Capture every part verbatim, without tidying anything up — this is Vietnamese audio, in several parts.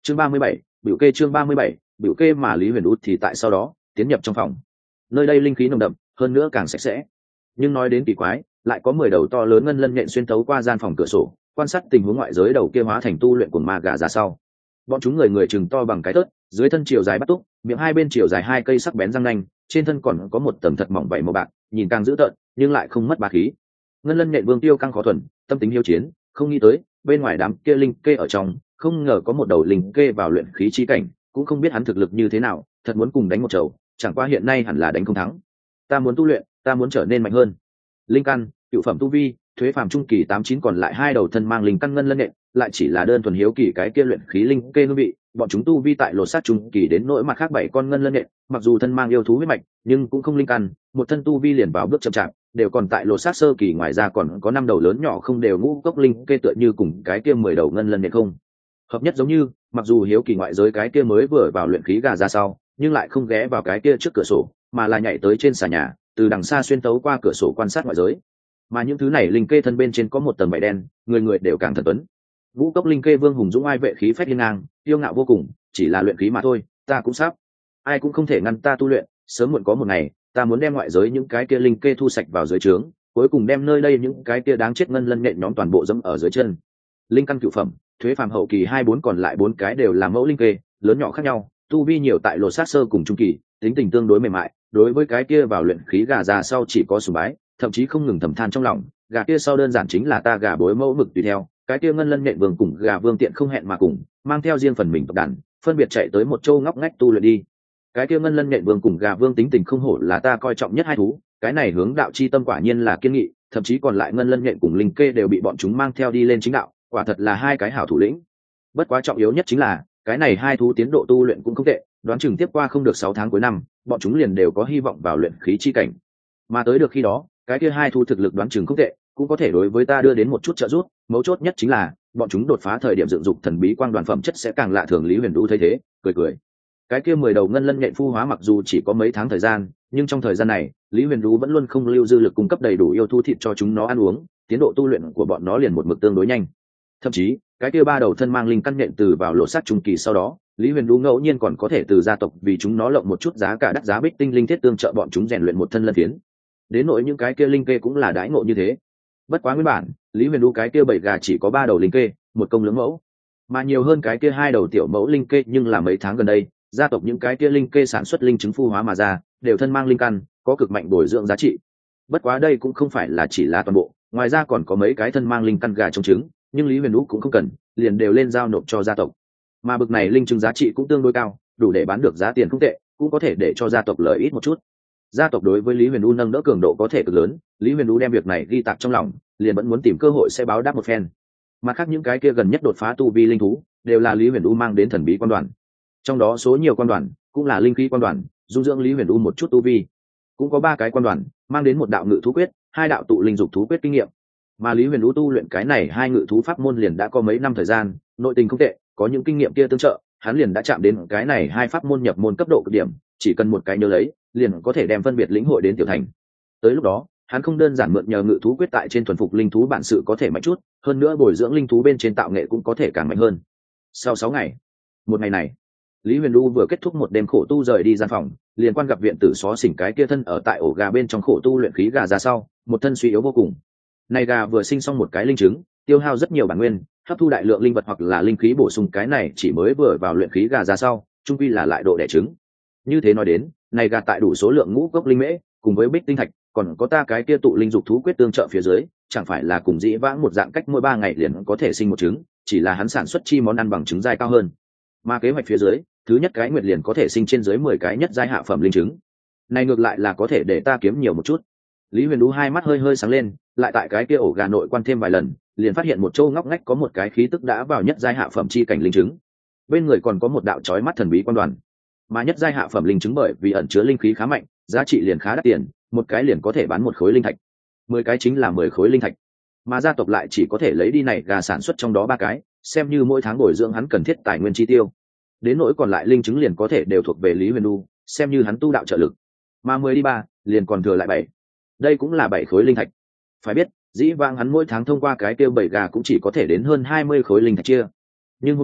chương ba mươi bảy, biểu kê chương ba mươi bảy, biểu kê mà Lý Huyền Út thì tại sau đó tiến nhập trong phòng. Nơi đây linh khí nồng đậm, hơn nữa càng sạch sẽ. Nhưng nói đến kỳ quái, lại có mười đầu to lớn ngân lân nhện xuyên tấu qua gian phòng cửa sổ, quan sát tình huống ngoại giới đầu kia hóa thành tu luyện của ma gà ra sau. Bọn chúng người người chừng to bằng cái tớt, dưới thân chiều dài bắt túc, miệng hai bên chiều dài hai cây sắc bén răng nanh, trên thân còn có một tầng thật mỏng vảy màu bạc, nhìn càng dữ tợn, nhưng lại không mất bá khí. Ngân lân nhện vương tiêu căng khó thuần, tâm tính hiếu chiến, không nghĩ tới bên ngoài đám kia linh kê ở trong, không ngờ có một đầu linh kê vào luyện khí chi cảnh, cũng không biết hắn thực lực như thế nào, thật muốn cùng đánh một chầu, chẳng qua hiện nay hẳn là đánh không thắng. Ta muốn tu luyện, ta muốn trở nên mạnh hơn. Linh căn, cựu phẩm tu vi, thuế phàm trung kỳ tám chín, còn lại hai đầu thân mang linh căn ngân lân nhện, lại chỉ là đơn thuần hiếu kỳ cái kia luyện khí linh kê hương vị. Bọn chúng tu vi tại lột xác trung kỳ đến nỗi mặt khác bảy con ngân lân nhện, mặc dù thân mang yêu thú huyết mạch, nhưng cũng không linh căn, một thân tu vi liền vào bước chậm chạp, đều còn tại lột xác sơ kỳ, ngoài ra còn có năm đầu lớn nhỏ không đều ngũ cốc linh kê tựa như cùng cái kia mười đầu ngân lân nhện không hợp nhất giống như. Mặc dù hiếu kỳ ngoại giới cái kia mới vừa vào luyện khí gà ra sau, nhưng lại không ghé vào cái kia trước cửa sổ, mà là nhảy tới trên xà nhà, từ đằng xa xuyên tấu qua cửa sổ quan sát ngoại giới. Mà những thứ này linh kê thân bên trên có một tầng vảy đen, người người đều càng thần tuấn. Vũ cốc linh kê vương hùng dũng ai vệ khí phách hiên ngang, yêu ngạo vô cùng, chỉ là luyện khí mà thôi, ta cũng sắp. Ai cũng không thể ngăn ta tu luyện, sớm muộn có một ngày, ta muốn đem ngoại giới những cái kia linh kê thu sạch vào dưới trướng, cuối cùng đem nơi đây những cái kia đáng chết ngân lân nhện nhóm toàn bộ dẫm ở dưới chân. Linh căn cửu phẩm, thuế phàm hậu kỳ hai bốn, còn lại bốn cái đều là mẫu linh kê, lớn nhỏ khác nhau, tu vi nhiều tại lột xác sơ cùng trung kỳ, tính tình tương đối mềm mại, đối với cái kia vào luyện khí gà già sau chỉ có sùng bái, thậm chí không ngừng thầm than trong lòng, gà kia sau đơn giản chính là ta gà bối mẫu mực tùy theo. Cái kia ngân lân nhện vương cùng gà vương tiện không hẹn mà cùng, mang theo riêng phần mình tộc đàn, phân biệt chạy tới một châu ngóc ngách tu luyện đi. Cái kia ngân lân nhện vương cùng gà vương tính tình không hổ là ta coi trọng nhất hai thú, cái này hướng đạo chi tâm quả nhiên là kiên nghị, thậm chí còn lại ngân lân nhện cùng linh kê đều bị bọn chúng mang theo đi lên chính đạo, quả thật là hai cái hảo thủ lĩnh. Bất quá trọng yếu nhất chính là cái này hai thú tiến độ tu luyện cũng không tệ, đoán chừng tiếp qua không được sáu tháng cuối năm, bọn chúng liền đều có hy vọng vào luyện khí chi cảnh. Mà tới được khi đó, cái kia hai thú thực lực đoán chừng không tệ, cũng có thể đối với ta đưa đến một chút trợ giúp. Mấu chốt nhất chính là bọn chúng đột phá thời điểm dựng dục thần bí quang đoàn phẩm chất sẽ càng lạ thường. Lý Huyền Đu thấy thế cười cười. Cái kia mười đầu ngân lân nhện phu hóa mặc dù chỉ có mấy tháng thời gian, nhưng trong thời gian này Lý Huyền Đu vẫn luôn không lưu dư lực cung cấp đầy đủ yêu thú thịt cho chúng nó ăn uống, tiến độ tu luyện của bọn nó liền một mực tương đối nhanh. Thậm chí cái kia ba đầu thân mang linh căn nhện từ vào lộ sát trung kỳ sau đó, Lý Huyền Đu ngẫu nhiên còn có thể từ gia tộc vì chúng nó lộng một chút giá cả đắt giá bích tinh linh thiết tương trợ bọn chúng rèn luyện một thân lân phiến. Đến nỗi những cái kia linh kê cũng là đãi ngộ như thế. Bất quá nguyên bản Lý Huyền Đu cái kia bảy gà chỉ có ba đầu linh kê, một công lưỡng mẫu, mà nhiều hơn cái kia hai đầu tiểu mẫu linh kê. Nhưng là mấy tháng gần đây, gia tộc những cái kia linh kê sản xuất linh trứng phu hóa mà ra, đều thân mang linh căn, có cực mạnh bồi dưỡng giá trị. Bất quá đây cũng không phải là chỉ là toàn bộ, ngoài ra còn có mấy cái thân mang linh căn gà trống trứng, nhưng Lý Huyền Đu cũng không cần, liền đều lên giao nộp cho gia tộc. Mà bực này linh trứng giá trị cũng tương đối cao, đủ để bán được giá tiền không tệ, cũng có thể để cho gia tộc lợi ít một chút. Gia tộc đối với Lý Huyền U nâng đỡ cường độ có thể cực lớn, Lý Huyền U đem việc này ghi tạc trong lòng, liền vẫn muốn tìm cơ hội sẽ báo đáp một phen. Mà khác những cái kia gần nhất đột phá tu vi linh thú, đều là Lý Huyền U mang đến thần bí quan đoàn. Trong đó số nhiều quan đoàn cũng là linh khí quan đoàn, dung dưỡng Lý Huyền U một chút tu vi. Cũng có ba cái quan đoàn mang đến một đạo ngự thú quyết, hai đạo tụ linh dục thú quyết kinh nghiệm. Mà Lý Huyền U tu luyện cái này hai ngự thú pháp môn liền đã có mấy năm thời gian, nội tình không tệ, có những kinh nghiệm kia tương trợ, hắn liền đã chạm đến cái này hai pháp môn nhập môn cấp độ cực điểm, chỉ cần một cái nhớ lấy, liền có thể đem phân biệt lĩnh hội đến tiểu thành. Tới lúc đó, hắn không đơn giản mượn nhờ ngự thú quyết tại trên thuần phục linh thú bản sự có thể mạnh chút, hơn nữa bồi dưỡng linh thú bên trên tạo nghệ cũng có thể càng mạnh hơn. Sau sáu ngày, một ngày này, Lý Huyền Du vừa kết thúc một đêm khổ tu rời đi gian phòng, liền quan gặp viện tử xó xỉnh cái kia thân ở tại ổ gà bên trong khổ tu luyện khí gà ra sau, một thân suy yếu vô cùng. Này gà vừa sinh xong một cái linh trứng, tiêu hao rất nhiều bản nguyên, hấp thu đại lượng linh vật hoặc là linh khí bổ sung, cái này chỉ mới vừa vào luyện khí gà ra sau, trung quy là lại độ đẻ trứng. Như thế nói đến, này gà tại đủ số lượng ngũ cốc linh mễ, cùng với bích tinh thạch, còn có ta cái kia tụ linh dục thú quyết tương trợ phía dưới, chẳng phải là cùng dĩ vãng một dạng cách mỗi ba ngày liền có thể sinh một trứng, chỉ là hắn sản xuất chi món ăn bằng trứng dai cao hơn. Mà kế hoạch phía dưới, thứ nhất cái nguyệt liền có thể sinh trên dưới mười cái nhất giai hạ phẩm linh trứng. Này ngược lại là có thể để ta kiếm nhiều một chút. Lý Huyền Đú hai mắt hơi hơi sáng lên, lại tại cái kia ổ gà nội quan thêm vài lần, liền phát hiện một chỗ ngóc ngách có một cái khí tức đã vào nhất giai hạ phẩm chi cảnh linh trứng. Bên người còn có một đạo chói mắt thần bí quan đoàn. Mà nhất giai hạ phẩm linh trứng bởi vì ẩn chứa linh khí khá mạnh, giá trị liền khá đắt tiền, một cái liền có thể bán một khối linh thạch. Mười cái chính là mười khối linh thạch. Mà gia tộc lại chỉ có thể lấy đi này gà sản xuất trong đó ba cái, xem như mỗi tháng bồi dưỡng hắn cần thiết tài nguyên chi tiêu. Đến nỗi còn lại linh trứng liền có thể đều thuộc về Lý Huyền Đu, xem như hắn tu đạo trợ lực. Mà mười đi ba, liền còn thừa lại bảy. Đây cũng là bảy khối linh thạch. Phải biết, dĩ vãng hắn mỗi tháng thông qua cái tiêu bảy gà cũng chỉ có thể đến hơn hai mươi khối linh thạch chia. Nhưng hôm nay,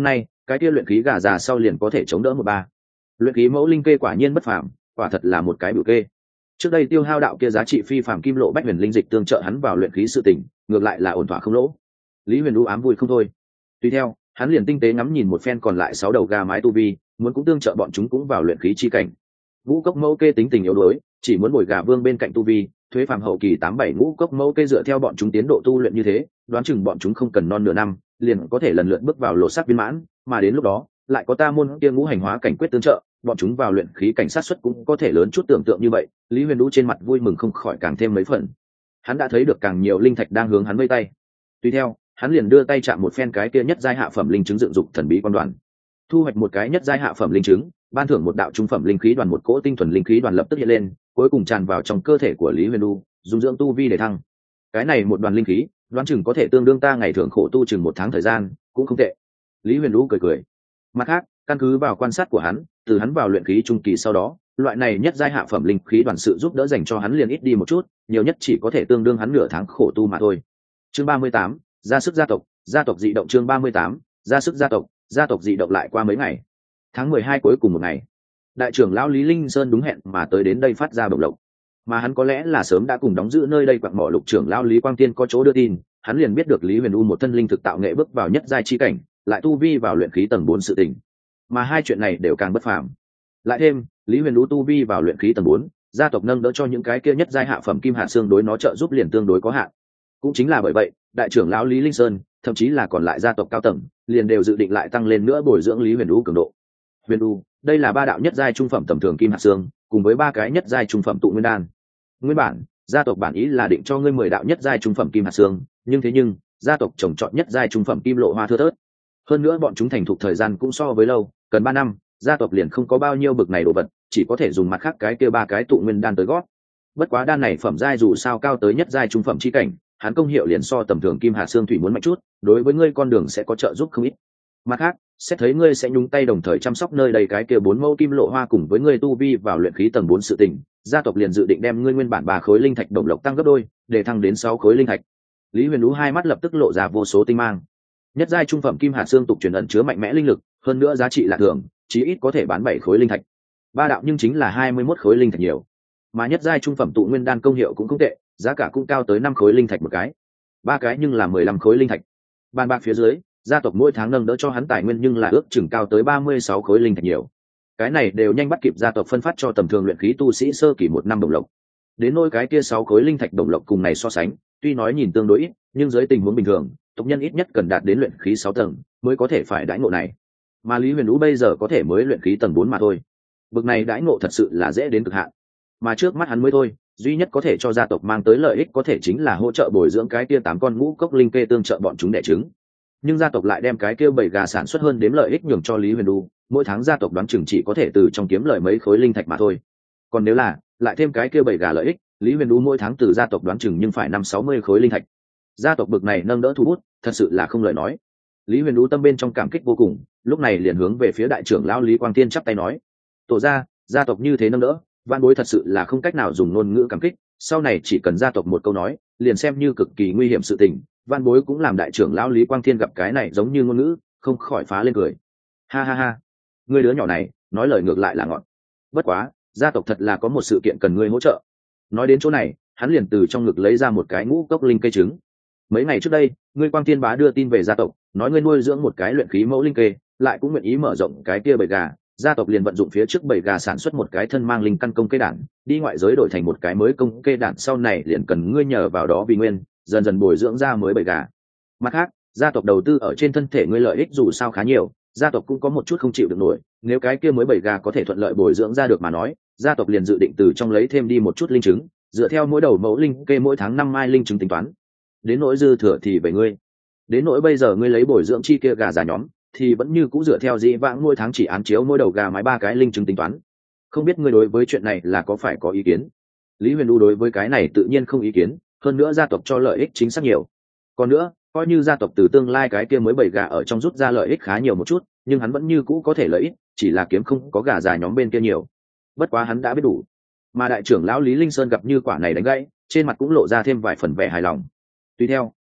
cái kia luyện khí gà già sau liền có thể chống đỡ một ba. Luyện khí mẫu linh kê quả nhiên bất phàm, quả thật là một cái bửu kê. Trước đây tiêu hao đạo kia giá trị phi phàm kim lộ bách huyền linh dịch tương trợ hắn vào luyện khí sự tỉnh, ngược lại là ổn thỏa không lỗ. Lý Huyền U ám vui không thôi. Tùy theo, hắn liền tinh tế ngắm nhìn một phen còn lại sáu đầu gà mái tu vi, muốn cũng tương trợ bọn chúng cũng vào luyện khí chi cảnh. Ngũ cốc mẫu kê tính tình yếu đuối, chỉ muốn bồi gà vương bên cạnh tu vi, thuế phàm hậu kỳ tám bảy ngũ cốc mẫu kê dựa theo bọn chúng tiến độ tu luyện như thế, đoán chừng bọn chúng không cần non nửa năm, liền có thể lần lượt bước vào lột xác viên mãn, mà đến lúc đó, lại có ta môn kia ngũ hành hóa cảnh quyết tương trợ, bọn chúng vào luyện khí cảnh sát xuất cũng có thể lớn chút tưởng tượng như vậy. Lý Huyền Vũ trên mặt vui mừng không khỏi càng thêm mấy phần. Hắn đã thấy được càng nhiều linh thạch đang hướng hắn vây tay. Tùy theo, hắn liền đưa tay chạm một phen cái kia nhất giai hạ phẩm linh chứng dựng dục thần bí quan đoàn, thu hoạch một cái nhất giai hạ phẩm linh chứng, ban thưởng một đạo trung phẩm linh khí đoàn, một cỗ tinh thuần linh khí đoàn lập tức hiện lên, cuối cùng tràn vào trong cơ thể của Lý Huyền Vũ, dung dưỡng tu vi để thăng. Cái này một đoàn linh khí, đoán chừng có thể tương đương ta ngày thường khổ tu chừng một tháng thời gian, cũng không tệ. Lý Huyền Vũ cười cười. Mặt khác, căn cứ vào quan sát của hắn, từ hắn vào luyện khí trung kỳ sau đó, loại này nhất giai hạ phẩm linh khí đoàn sự giúp đỡ dành cho hắn liền ít đi một chút, nhiều nhất chỉ có thể tương đương hắn nửa tháng khổ tu mà thôi. Chương ba mươi tám, ra sức gia tộc, gia tộc dị động. Chương ba mươi tám, ra sức gia tộc, gia tộc dị động. Lại qua mấy ngày, tháng mười hai cuối cùng một ngày, đại trưởng lão Lý Linh Sơn đúng hẹn mà tới đến đây phát ra bổng lộc, mà hắn có lẽ là sớm đã cùng đóng giữ nơi đây quặng mỏ lục trưởng lão Lý Quang Tiên có chỗ đưa tin, hắn liền biết được Lý Huyền U một thân linh thực tạo nghệ bước vào nhất giai chi cảnh, lại tu vi vào luyện khí tầng bốn sự tình, mà hai chuyện này đều càng bất phàm. Lại thêm Lý Huyền U tu vi vào luyện khí tầng bốn, gia tộc nâng đỡ cho những cái kia nhất giai hạ phẩm kim hạ xương đối nó trợ giúp liền tương đối có hạn. Cũng chính là bởi vậy, đại trưởng lão Lý Linh Sơn, thậm chí là còn lại gia tộc cao tầng, liền đều dự định lại tăng lên nữa bồi dưỡng Lý Huyền U cường độ. Huyền U, đây là ba đạo nhất giai trung phẩm tầm thường kim hạ xương, cùng với ba cái nhất giai trung phẩm tụ nguyên đan. Nguyên bản, gia tộc bản ý là định cho ngươi mười đạo nhất giai trung phẩm kim hạ xương, nhưng thế nhưng, gia tộc trồng trọt nhất giai trung phẩm kim lộ hoa thưa thớt. Hơn nữa bọn chúng thành thục thời gian cũng so với lâu, cần ba năm, gia tộc liền không có bao nhiêu bực này đồ vật, chỉ có thể dùng mặt khác cái kia ba cái tụ nguyên đan tới gót. Bất quá đan này phẩm giai dù sao cao tới nhất giai trung phẩm chi cảnh, hắn công hiệu liền so tầm thường kim hạ xương thủy muốn mạnh chút, đối với ngươi con đường sẽ có trợ giúp không ít. Mặt khác, sẽ thấy ngươi sẽ nhúng tay đồng thời chăm sóc nơi đây cái kia bốn mẫu kim lộ hoa cùng với ngươi tu vi vào luyện khí tầng bốn sự tình, gia tộc liền dự định đem ngươi nguyên bản ba khối linh thạch đồng lộc tăng gấp đôi, để thăng đến sáu khối linh thạch. Lý Huyền Vũ hai mắt lập tức lộ ra vô số tinh mang. Nhất giai trung phẩm kim hạt xương tục truyền ẩn chứa mạnh mẽ linh lực, hơn nữa giá trị lạ thường, chí ít có thể bán bảy khối linh thạch. Ba đạo nhưng chính là hai mươi mốt khối linh thạch nhiều. Mà nhất giai trung phẩm tụ nguyên đan công hiệu cũng không tệ, giá cả cũng cao tới năm khối linh thạch một cái. Ba cái nhưng là mười lăm khối linh thạch. Bàn bạc phía dưới, gia tộc mỗi tháng nâng đỡ cho hắn tài nguyên nhưng là ước chừng cao tới ba mươi sáu khối linh thạch nhiều. Cái này đều nhanh bắt kịp gia tộc phân phát cho tầm thường luyện khí tu sĩ sơ kỳ một năm đồng lộc. Đến nỗi cái kia sáu khối linh thạch đồng lộc cùng này so sánh, tuy nói nhìn tương đối ít, nhưng dưới tình huống bình thường, tộc nhân ít nhất cần đạt đến luyện khí sáu tầng mới có thể phải đãi ngộ này. Mà Lý Huyền Vũ bây giờ có thể mới luyện khí tầng bốn mà thôi. Bực này đãi ngộ thật sự là dễ đến cực hạn. Mà trước mắt hắn mới thôi, duy nhất có thể cho gia tộc mang tới lợi ích có thể chính là hỗ trợ bồi dưỡng cái kia tám con ngũ cốc linh kê tương trợ bọn chúng đẻ trứng. Nhưng gia tộc lại đem cái kia bảy gà sản xuất hơn đếm lợi ích nhường cho Lý Huyền Vũ, mỗi tháng gia tộc đoán chừng chỉ có thể từ trong kiếm lợi mấy khối linh thạch mà thôi. Còn nếu là lại thêm cái kia bảy gà lợi ích, Lý Huyền Vũ mỗi tháng từ gia tộc đoán chừng nhưng phải năm sáu mươi khối linh thạch. Gia tộc bực này nâng đỡ thu hút, thật sự là không lời nói. Lý Huyền Vũ tâm bên trong cảm kích vô cùng, lúc này liền hướng về phía đại trưởng lão Lý Quang Tiên chắp tay nói: "Tổ gia, gia tộc như thế nâng đỡ, van bối thật sự là không cách nào dùng ngôn ngữ cảm kích, sau này chỉ cần gia tộc một câu nói, liền xem như cực kỳ nguy hiểm sự tình, van bối cũng làm đại trưởng lão Lý Quang Tiên gặp cái này giống như ngôn ngữ, không khỏi phá lên cười. Ha ha ha, ngươi đứa nhỏ này, nói lời ngược lại là ngọn. Bất quá, gia tộc thật là có một sự kiện cần ngươi hỗ trợ." Nói đến chỗ này, hắn liền từ trong ngực lấy ra một cái ngũ cốc linh cây trứng. Mấy ngày trước đây, ngươi Quang Thiên bá đưa tin về gia tộc, nói ngươi nuôi dưỡng một cái luyện khí mẫu linh kê, lại cũng nguyện ý mở rộng cái kia bầy gà, gia tộc liền vận dụng phía trước bầy gà sản xuất một cái thân mang linh căn công kê đản, đi ngoại giới đổi thành một cái mới công kê đản, sau này liền cần ngươi nhờ vào đó vì nguyên, dần dần bồi dưỡng ra mới bầy gà. Mặt khác, gia tộc đầu tư ở trên thân thể ngươi lợi ích dù sao khá nhiều, gia tộc cũng có một chút không chịu được nổi, nếu cái kia mới bầy gà có thể thuận lợi bồi dưỡng ra được mà nói, gia tộc liền dự định từ trong lấy thêm đi một chút linh trứng, dựa theo mỗi đầu mẫu linh kê mỗi tháng năm mai linh trứng tính toán. Đến nỗi dư thừa thì về ngươi. Đến nỗi bây giờ ngươi lấy bồi dưỡng chi kia gà già nhóm, thì vẫn như cũ dựa theo dĩ vãng mỗi tháng chỉ án chiếu mỗi đầu gà mái ba cái linh trứng tính toán. Không biết ngươi đối với chuyện này là có phải có ý kiến? Lý Huyền Du đối với cái này tự nhiên không ý kiến, hơn nữa gia tộc cho lợi ích chính xác nhiều. Còn nữa, coi như gia tộc từ tương lai cái kia mới bầy gà ở trong rút ra lợi ích khá nhiều một chút, nhưng hắn vẫn như cũ có thể lợi ích, chỉ là kiếm không có gà già nhóm bên kia nhiều. Bất quá hắn đã biết đủ. Mà đại trưởng lão Lý Linh Sơn gặp như quả này đánh gãy, trên mặt cũng lộ ra thêm vài phần vẻ hài lòng. Tuy theo,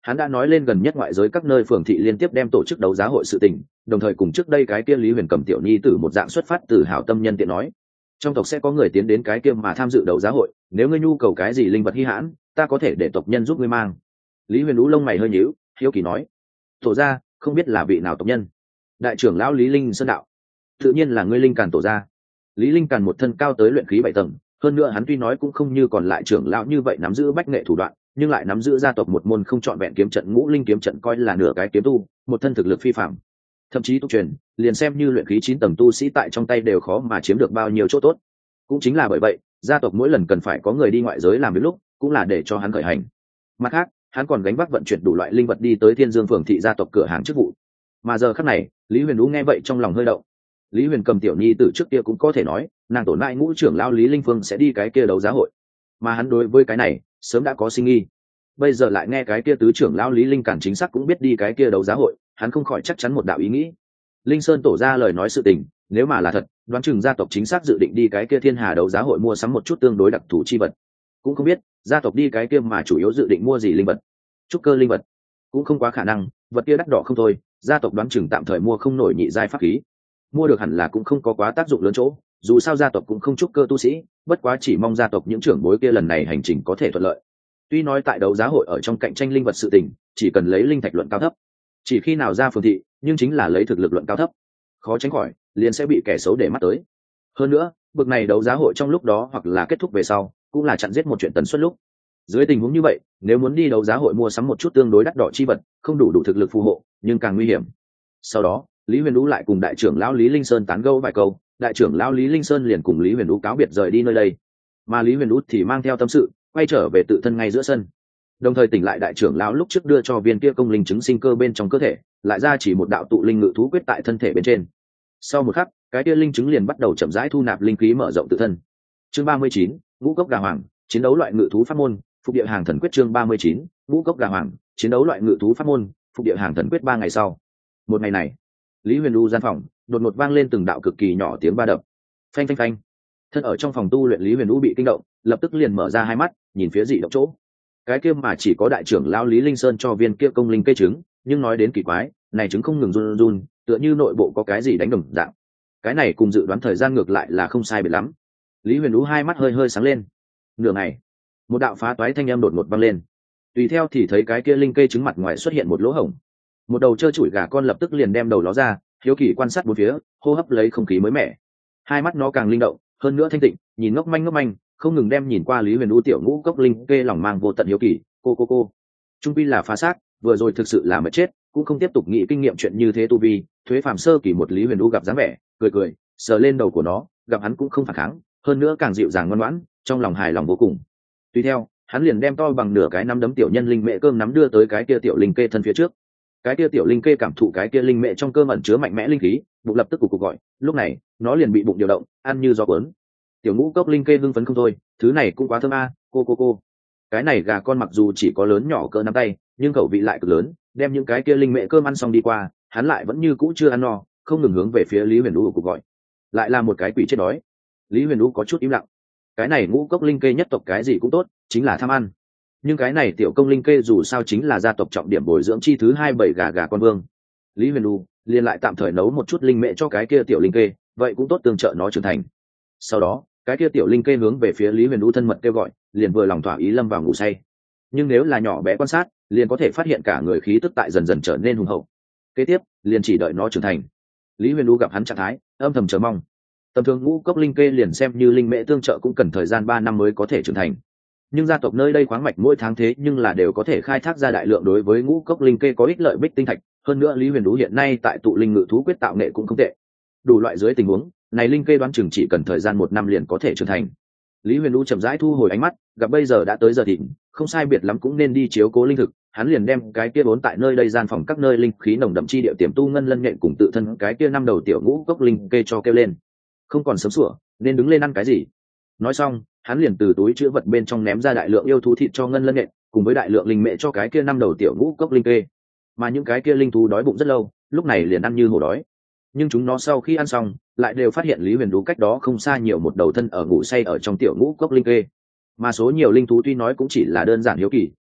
hắn đã nói lên gần nhất ngoại giới các nơi phường thị liên tiếp đem tổ chức đấu giá hội sự tình, đồng thời cùng trước đây cái kia Lý Huyền cầm tiểu nhi tử một dạng xuất phát từ hảo tâm nhân tiện nói, trong tộc sẽ có người tiến đến cái kia mà tham dự đấu giá hội, nếu ngươi nhu cầu cái gì linh vật hi hãn, ta có thể để tộc nhân giúp ngươi mang. Lý Huyền Vũ lông mày hơi nhíu, hiếu kỳ nói, tổ gia, không biết là vị nào tộc nhân? Đại trưởng lão Lý Linh Sơn đạo, tự nhiên là ngươi Linh Càn tổ gia. Lý Linh Càn một thân cao tới luyện khí bảy tầng, hơn nữa hắn tuy nói cũng không như còn lại trưởng lão như vậy nắm giữ bách nghệ thủ đoạn, nhưng lại nắm giữ gia tộc một môn không chọn vẹn kiếm trận ngũ linh kiếm trận, coi là nửa cái kiếm tu, một thân thực lực phi phàm. Thậm chí tu truyền, liền xem như luyện khí chín tầng tu sĩ tại trong tay đều khó mà chiếm được bao nhiêu chỗ tốt. Cũng chính là bởi vậy, gia tộc mỗi lần cần phải có người đi ngoại giới làm việc lúc, cũng là để cho hắn khởi hành. Mặt khác, hắn còn gánh vác vận chuyển đủ loại linh vật đi tới Thiên Dương phường thị gia tộc cửa hàng chức vụ. Mà giờ khắc này, Lý Huyền Vũ nghe vậy trong lòng hơi động. Lý Huyền cầm tiểu nhi từ trước kia cũng có thể nói, nàng tổ nại ngũ trưởng lão Lý Linh Phương sẽ đi cái kia đấu giá hội, mà hắn đối với cái này sớm đã có sinh nghi. Bây giờ lại nghe cái kia tứ trưởng lão Lý Linh Càn chính xác cũng biết đi cái kia đấu giá hội, hắn không khỏi chắc chắn một đạo ý nghĩ. Linh Sơn tổ ra lời nói sự tình, nếu mà là thật, đoán chừng gia tộc chính xác dự định đi cái kia Thiên Hà đấu giá hội mua sắm một chút tương đối đặc thù chi vật. Cũng không biết gia tộc đi cái kia mà chủ yếu dự định mua gì linh vật. Trúc cơ linh vật cũng không quá khả năng, vật kia đắt đỏ không thôi, gia tộc đoán chừng tạm thời mua không nổi nhị giai pháp khí. Mua được hẳn là cũng không có quá tác dụng lớn chỗ, dù sao gia tộc cũng không trúc cơ tu sĩ, bất quá chỉ mong gia tộc những trưởng bối kia lần này hành trình có thể thuận lợi. Tuy nói tại đấu giá hội ở trong cạnh tranh linh vật sự tình, chỉ cần lấy linh thạch luận cao thấp, chỉ khi nào ra phường thị, nhưng chính là lấy thực lực luận cao thấp, khó tránh khỏi liền sẽ bị kẻ xấu để mắt tới. Hơn nữa, bực này đấu giá hội trong lúc đó hoặc là kết thúc về sau, cũng là chặn giết một chuyện tần suất lúc. Dưới tình huống như vậy, nếu muốn đi đấu giá hội mua sắm một chút tương đối đắt đỏ chi vật, không đủ đủ thực lực phù hộ, nhưng càng nguy hiểm. Sau đó, Lý Huyền Vũ lại cùng đại trưởng lão Lý Linh Sơn tán gẫu vài câu, đại trưởng lão Lý Linh Sơn liền cùng Lý Huyền Vũ cáo biệt rời đi nơi đây, mà Lý Huyền Vũ thì mang theo tâm sự, quay trở về tự thân ngay giữa sân. Đồng thời tỉnh lại đại trưởng lão lúc trước đưa cho viên kia công linh chứng sinh cơ bên trong cơ thể, lại ra chỉ một đạo tụ linh ngự thú quyết tại thân thể bên trên. Sau một khắc, cái kia linh chứng liền bắt đầu chậm rãi thu nạp linh khí mở rộng tự thân. Chương ba mươi chín, ngũ cốc gà hoàng, chiến đấu loại ngự thú pháp môn, phục địa hàng thần quyết. Chương ba mươi chín, ngũ cốc gà hoàng, chiến đấu loại ngự thú pháp môn, phục địa hàng thần quyết. Ba ngày sau, một ngày này, Lý Huyền Du gian phòng đột ngột vang lên từng đạo cực kỳ nhỏ tiếng va đập. Phanh phanh phanh. Thân ở trong phòng tu luyện Lý Huyền Du bị kinh động, lập tức liền mở ra hai mắt, nhìn phía dị động chỗ. Cái kia mà chỉ có đại trưởng lão Lý Linh Sơn cho viên kia công linh cây trứng, nhưng nói đến kỳ quái, này trứng không ngừng run run, tựa như nội bộ có cái gì đánh đồng dạng. Cái này cùng dự đoán thời gian ngược lại là không sai biệt lắm. Lý Huyền Du hai mắt hơi hơi sáng lên. Nửa ngày, một đạo phá toái thanh âm đột ngột vang lên. Tùy theo thì thấy cái kia linh cây trứng mặt ngoài xuất hiện một lỗ hổng. Một đầu trơ trụi gà con lập tức liền đem đầu ló ra, hiếu kỳ quan sát bốn phía, hô hấp lấy không khí mới mẻ. Hai mắt nó càng linh động, hơn nữa thanh tịnh, nhìn ngốc manh ngốc manh, không ngừng đem nhìn qua Lý Huyền Du tiểu ngũ cốc linh kê lòng mang vô tận hiếu kỳ. Cô cô cô, trung pi là phá xác, vừa rồi thực sự là mất chết, cũng không tiếp tục nghĩ kinh nghiệm chuyện như thế tu vi. Thuế phàm sơ kỳ một Lý Huyền Du gặp dáng vẻ, cười cười, sờ lên đầu của nó, gặp hắn cũng không phản kháng, hơn nữa càng dịu dàng ngoan ngoãn, trong lòng hài lòng vô cùng. Tùy theo, hắn liền đem to bằng nửa cái nắm đấm tiểu nhân linh mẹ cơm nắm đưa tới cái kia tiểu linh kê thân phía trước. Cái kia tiểu linh kê cảm thụ cái kia linh mẹ trong cơm ẩn chứa mạnh mẽ linh khí, bụng lập tức cục cục gọi, lúc này nó liền bị bụng điều động, ăn như gió cuốn. Tiểu ngũ cốc linh kê hưng phấn không thôi, thứ này cũng quá thơm a, cô cô cô. Cái này gà con mặc dù chỉ có lớn nhỏ cỡ nắm tay, nhưng khẩu vị lại cực lớn, đem những cái kia linh mẹ cơm ăn xong đi qua, hắn lại vẫn như cũ chưa ăn no, không ngừng hướng về phía Lý Huyền Du cục gọi. Lại là một cái quỷ chết đói. Lý Huyền Du có chút im lặng. Cái này ngũ cốc linh kê nhất tộc cái gì cũng tốt, chính là tham ăn. Nhưng cái này tiểu công linh kê dù sao chính là gia tộc trọng điểm bồi dưỡng chi thứ hai bảy gà gà con vương. Lý Huyền Du liền lại tạm thời nấu một chút linh mẹ cho cái kia tiểu linh kê, vậy cũng tốt tương trợ nó trưởng thành. Sau đó, cái kia tiểu linh kê hướng về phía Lý Huyền Du thân mật kêu gọi, liền vừa lòng thỏa ý lâm vào ngủ say. Nhưng nếu là nhỏ bé quan sát, liền có thể phát hiện cả người khí tức tại dần dần trở nên hùng hậu. Kế tiếp, liền chỉ đợi nó trưởng thành. Lý Huyền Du gặp hắn trạng thái, âm thầm chờ mong. Tầm thường ngũ cốc linh kê liền xem như linh mẹ tương trợ cũng cần thời gian ba năm mới có thể trưởng thành. Nhưng gia tộc nơi đây khoáng mạch mỗi tháng thế nhưng là đều có thể khai thác ra đại lượng đối với ngũ cốc linh kê có ích lợi bích tinh thạch, hơn nữa Lý Huyền Du hiện nay tại tụ linh ngự thú quyết tạo nghệ cũng không tệ. Đủ loại dưới tình huống, này linh kê đoán chừng chỉ cần thời gian một năm liền có thể trưởng thành. Lý Huyền Du chậm rãi thu hồi ánh mắt, gặp bây giờ đã tới giờ thịnh, không sai biệt lắm cũng nên đi chiếu cố linh thực, hắn liền đem cái kia vốn tại nơi đây gian phòng các nơi linh khí nồng đậm chi địa tiềm tu ngân lân nhện cùng tự thân cái kia năm đầu tiểu ngũ cốc linh kê cho kêu lên. Không còn sớm sủa, nên đứng lên ăn cái gì? Nói xong, hắn liền từ túi chứa vật bên trong ném ra đại lượng yêu thú thịt cho ngân lân nhện, cùng với đại lượng linh mệ cho cái kia năm đầu tiểu ngũ cốc linh kê. Mà những cái kia linh thú đói bụng rất lâu, lúc này liền ăn như hổ đói. Nhưng chúng nó sau khi ăn xong, lại đều phát hiện Lý Huyền Du cách đó không xa nhiều một đầu thân ở ngủ say ở trong tiểu ngũ cốc linh kê. Mà số nhiều linh thú tuy nói cũng chỉ là đơn giản hiếu kỳ,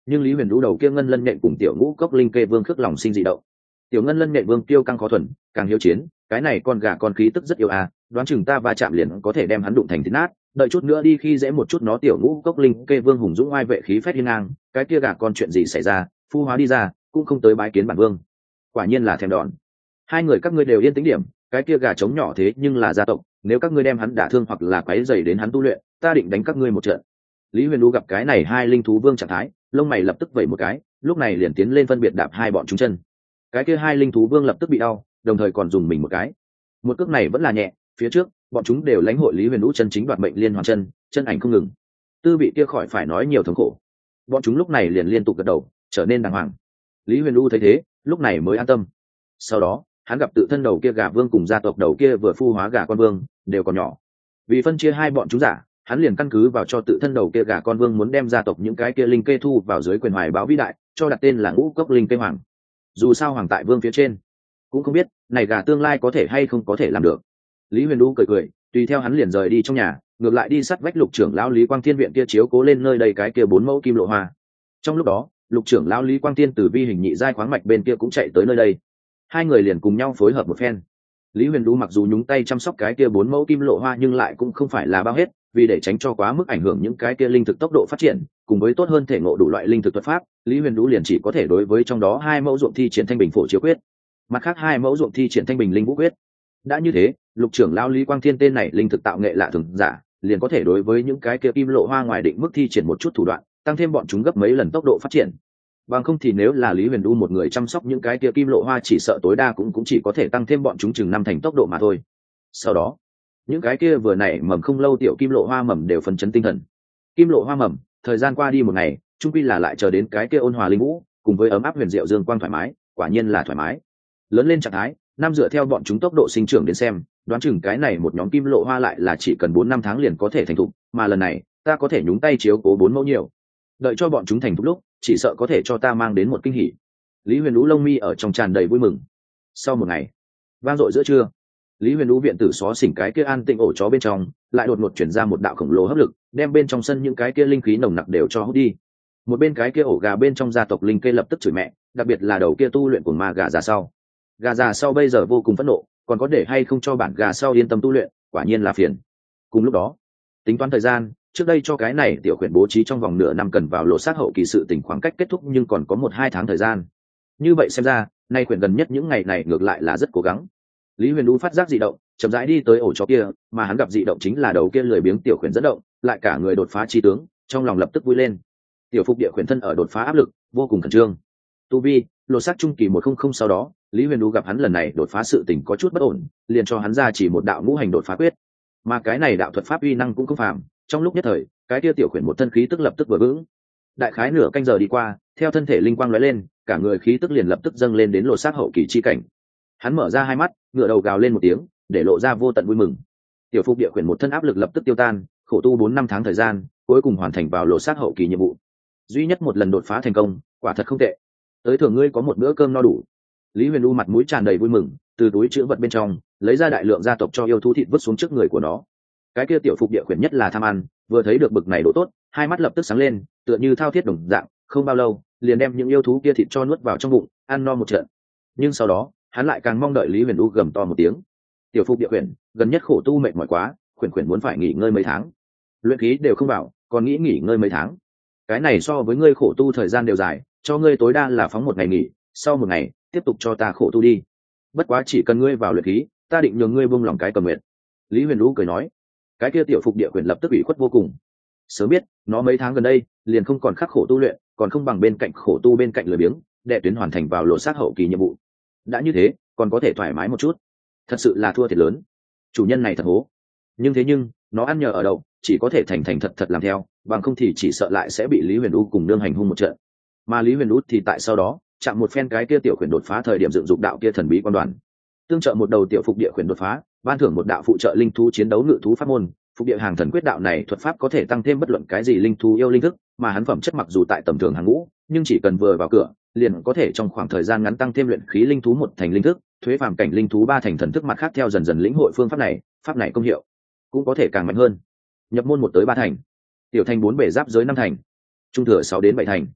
nhưng lý huyền lũ đầu kia ngân lân nhện cùng tiểu ngũ cốc linh kê vương khước lòng sinh dị động. Tiểu ngân lân nhện vương tiêu căng khó thuần, càng hiếu chiến, cái này con gà con khí tức rất yêu à, đoán chừng ta va chạm liền có thể đem hắn đụng thành thịt nát, đợi chút nữa đi khi dễ một chút nó. Tiểu ngũ cốc linh kê vương hùng dũng oai vệ khí phách hiên ngang, cái kia gà con chuyện gì xảy ra, phu hóa đi ra cũng không tới bái kiến bản vương, quả nhiên là thèm đòn. Hai người các ngươi đều yên tĩnh điểm, cái kia gà trống nhỏ thế nhưng là gia tộc, nếu các ngươi đem hắn đả thương hoặc là quấy rầy đến hắn tu luyện, ta định đánh các ngươi một trận. Lý huyền lũ gặp cái này hai linh thú vương trạng thái, lông mày lập tức vẩy một cái, lúc này liền tiến lên phân biệt đạp hai bọn chúng chân. Cái kia hai linh thú vương lập tức bị đau, đồng thời còn dùng mình một cái. Một cước này vẫn là nhẹ, phía trước bọn chúng đều lãnh hội lý huyền lũ chân chính đoạt mệnh liên hoàn chân, chân ảnh không ngừng. Tư vị kia khỏi phải nói nhiều thống khổ. Bọn chúng lúc này liền liên tục gật đầu, trở nên đàng hoàng. Lý huyền lũ thấy thế, lúc này mới an tâm. Sau đó hắn gặp tự thân đầu kia gà vương cùng gia tộc đầu kia vừa phu hóa gà con vương đều còn nhỏ, vì phân chia hai bọn chúng giả, hắn liền căn cứ vào cho tự thân đầu kia gà con vương muốn đem gia tộc những cái kia linh kê thu vào dưới quyền hoài báo vĩ đại, cho đặt tên là ngũ cốc linh kê hoàng. Dù sao hoàng tại vương phía trên, cũng không biết này gà tương lai có thể hay không có thể làm được. Lý huyền đu cười cười, tùy theo hắn liền rời đi trong nhà, ngược lại đi sát vách lục trưởng lão Lý Quang Thiên viện kia chiếu cố lên nơi đây cái kia bốn mẫu kim lộ hoa. Trong lúc đó lục trưởng lão Lý Quang Thiên từ vi hình nhị giai khoáng mạch bên kia cũng chạy tới nơi đây, hai người liền cùng nhau phối hợp một phen. Lý huyền đu mặc dù nhúng tay chăm sóc cái kia bốn mẫu kim lộ hoa nhưng lại cũng không phải là bao hết, vì để tránh cho quá mức ảnh hưởng những cái kia linh thực tốc độ phát triển, cùng với tốt hơn thể ngộ đủ loại linh thực thuật pháp, Lý huyền đu liền chỉ có thể đối với trong đó hai mẫu ruộng thi triển thanh bình phổ chiếu quyết, mặt khác hai mẫu ruộng thi triển thanh bình linh vũ quyết. Đã như thế, lục trưởng lão Lý Quang Thiên tên này linh thực tạo nghệ lạ thường giả, liền có thể đối với những cái kia kim lộ hoa ngoài định mức thi triển một chút thủ đoạn, tăng thêm bọn chúng gấp mấy lần tốc độ phát triển. Bằng không thì nếu là Lý huyền đu một người chăm sóc những cái kia kim lộ hoa, chỉ sợ tối đa cũng cũng chỉ có thể tăng thêm bọn chúng chừng năm thành tốc độ mà thôi. Sau đó những cái kia vừa nảy mầm không lâu tiểu kim lộ hoa mầm đều phấn chấn tinh thần. Kim lộ hoa mầm thời gian qua đi một ngày, chung quy là lại chờ đến cái kia ôn hòa linh vũ cùng với ấm áp huyền diệu dương quang thoải mái, quả nhiên là thoải mái. Lớn lên trạng thái năm dựa theo bọn chúng tốc độ sinh trưởng đến xem, đoán chừng cái này một nhóm kim lộ hoa lại là chỉ cần bốn năm tháng liền có thể thành thục, mà lần này ta có thể nhúng tay chiếu cố bốn mẫu nhiều, đợi cho bọn chúng thành thục lúc chỉ sợ có thể cho ta mang đến một kinh hỉ. Lý huyền lũ lông mi ở trong tràn đầy vui mừng. Sau một ngày vang dội giữa trưa, Lý huyền lũ viện tử xó xỉnh cái kia an tĩnh ổ chó bên trong lại đột ngột chuyển ra một đạo khổng lồ hấp lực, đem bên trong sân những cái kia linh khí nồng nặc đều cho hút đi. Một bên cái kia ổ gà bên trong gia tộc linh kê lập tức chửi mẹ, đặc biệt là đầu kia tu luyện của ma gà già sau. Gà già sau bây giờ vô cùng phẫn nộ, còn có để hay không cho bản gà sau yên tâm tu luyện, quả nhiên là phiền. Cùng lúc đó tính toán thời gian, trước đây cho cái này tiểu khuyển bố trí trong vòng nửa năm cần vào lộ sát hậu kỳ sự tình khoảng cách kết thúc nhưng còn có một hai tháng thời gian. Như vậy xem ra nay khuyển gần nhất những ngày này ngược lại là rất cố gắng. Lý huyền đu phát giác dị động, chậm rãi đi tới ổ chó kia, mà hắn gặp dị động chính là đầu kia lười biếng tiểu khuyển dẫn động, lại cả người đột phá chi tướng, trong lòng lập tức vui lên. Tiểu phục địa khuyển thân ở đột phá áp lực, vô cùng khẩn trương. Tu vi lộ sát trung kỳ một không không, sau đó Lý huyền đu gặp hắn lần này đột phá sự tình có chút bất ổn, liền cho hắn ra chỉ một đạo ngũ hành đột phá quyết, mà cái này đạo thuật pháp uy năng cũng không phàm. Trong lúc nhất thời cái kia tiểu khuyển một thân khí tức lập tức vừa vững. Đại khái nửa canh giờ đi qua, theo thân thể linh quang lóe lên, cả người khí tức liền lập tức dâng lên đến lộ sát hậu kỳ chi cảnh. Hắn mở ra hai mắt, ngửa đầu gào lên một tiếng, để lộ ra vô tận vui mừng. Tiểu phục địa khuyển một thân áp lực lập tức tiêu tan, khổ tu bốn năm tháng thời gian, cuối cùng hoàn thành vào lộ sát hậu kỳ nhiệm vụ. Duy nhất một lần đột phá thành công, quả thật không tệ. Tới thưởng ngươi có một bữa cơm no đủ. Lý huyền u mặt mũi tràn đầy vui mừng, từ túi chữ vật bên trong lấy ra đại lượng gia tộc cho yêu thú thịt vứt xuống trước người của nó. Cái kia tiểu phục địa khuyển nhất là tham ăn, vừa thấy được bực này độ tốt, hai mắt lập tức sáng lên, tựa như thao thiết đồng dạng, không bao lâu liền đem những yêu thú kia thịt cho nuốt vào trong bụng, ăn no một trận. Nhưng sau đó hắn lại càng mong đợi Lý huyền u gầm to một tiếng. Tiểu phục địa khuyển gần nhất khổ tu mệt mỏi quá, khuyển khuyển muốn phải nghỉ ngơi mấy tháng, luyện khí đều không vào, còn nghĩ nghỉ ngơi mấy tháng? Cái này so với ngươi khổ tu thời gian đều dài, cho ngươi tối đa là phóng một ngày nghỉ, sau một ngày tiếp tục cho ta khổ tu đi. Bất quá chỉ cần ngươi vào luyện khí, ta định nhường ngươi buông lòng cái cầm nguyện. Lý huyền u cười nói. Cái kia tiểu phục địa khuyển lập tức ủy khuất vô cùng. Sớm biết nó mấy tháng gần đây liền không còn khắc khổ tu luyện, còn không bằng bên cạnh khổ tu bên cạnh lười biếng, đệ tuyến hoàn thành vào lộ sát hậu kỳ nhiệm vụ. Đã như thế còn có thể thoải mái một chút, thật sự là thua thiệt lớn. Chủ nhân này thật hố. Nhưng thế nhưng nó ăn nhờ ở đậu, chỉ có thể thành thành thật thật làm theo, bằng không thì chỉ sợ lại sẽ bị Lý huyền u cùng nương hành hung một trận. Mà Lý huyền u thì tại sau đó chạm một phen cái kia tiểu khuyển đột phá thời điểm dựng dục đạo kia thần bí quan đoàn, tương trợ một đầu tiểu phục địa khuyển đột phá, ban thưởng một đạo phụ trợ linh thú chiến đấu ngự thú pháp môn. Phục địa hàng thần quyết đạo này thuật pháp có thể tăng thêm bất luận cái gì linh thú yêu linh thức, mà hắn phẩm chất mặc dù tại tầm thường hàng ngũ, nhưng chỉ cần vừa vào cửa liền có thể trong khoảng thời gian ngắn tăng thêm luyện khí linh thú một thành linh thức, thuế phàm cảnh linh thú ba thành thần thức. Mặt khác theo dần dần lĩnh hội phương pháp này, pháp này công hiệu cũng có thể càng mạnh hơn. Nhập môn một tới ba thành, tiểu thành bốn bể giáp giới năm thành, trung thừa sáu đến bảy thành.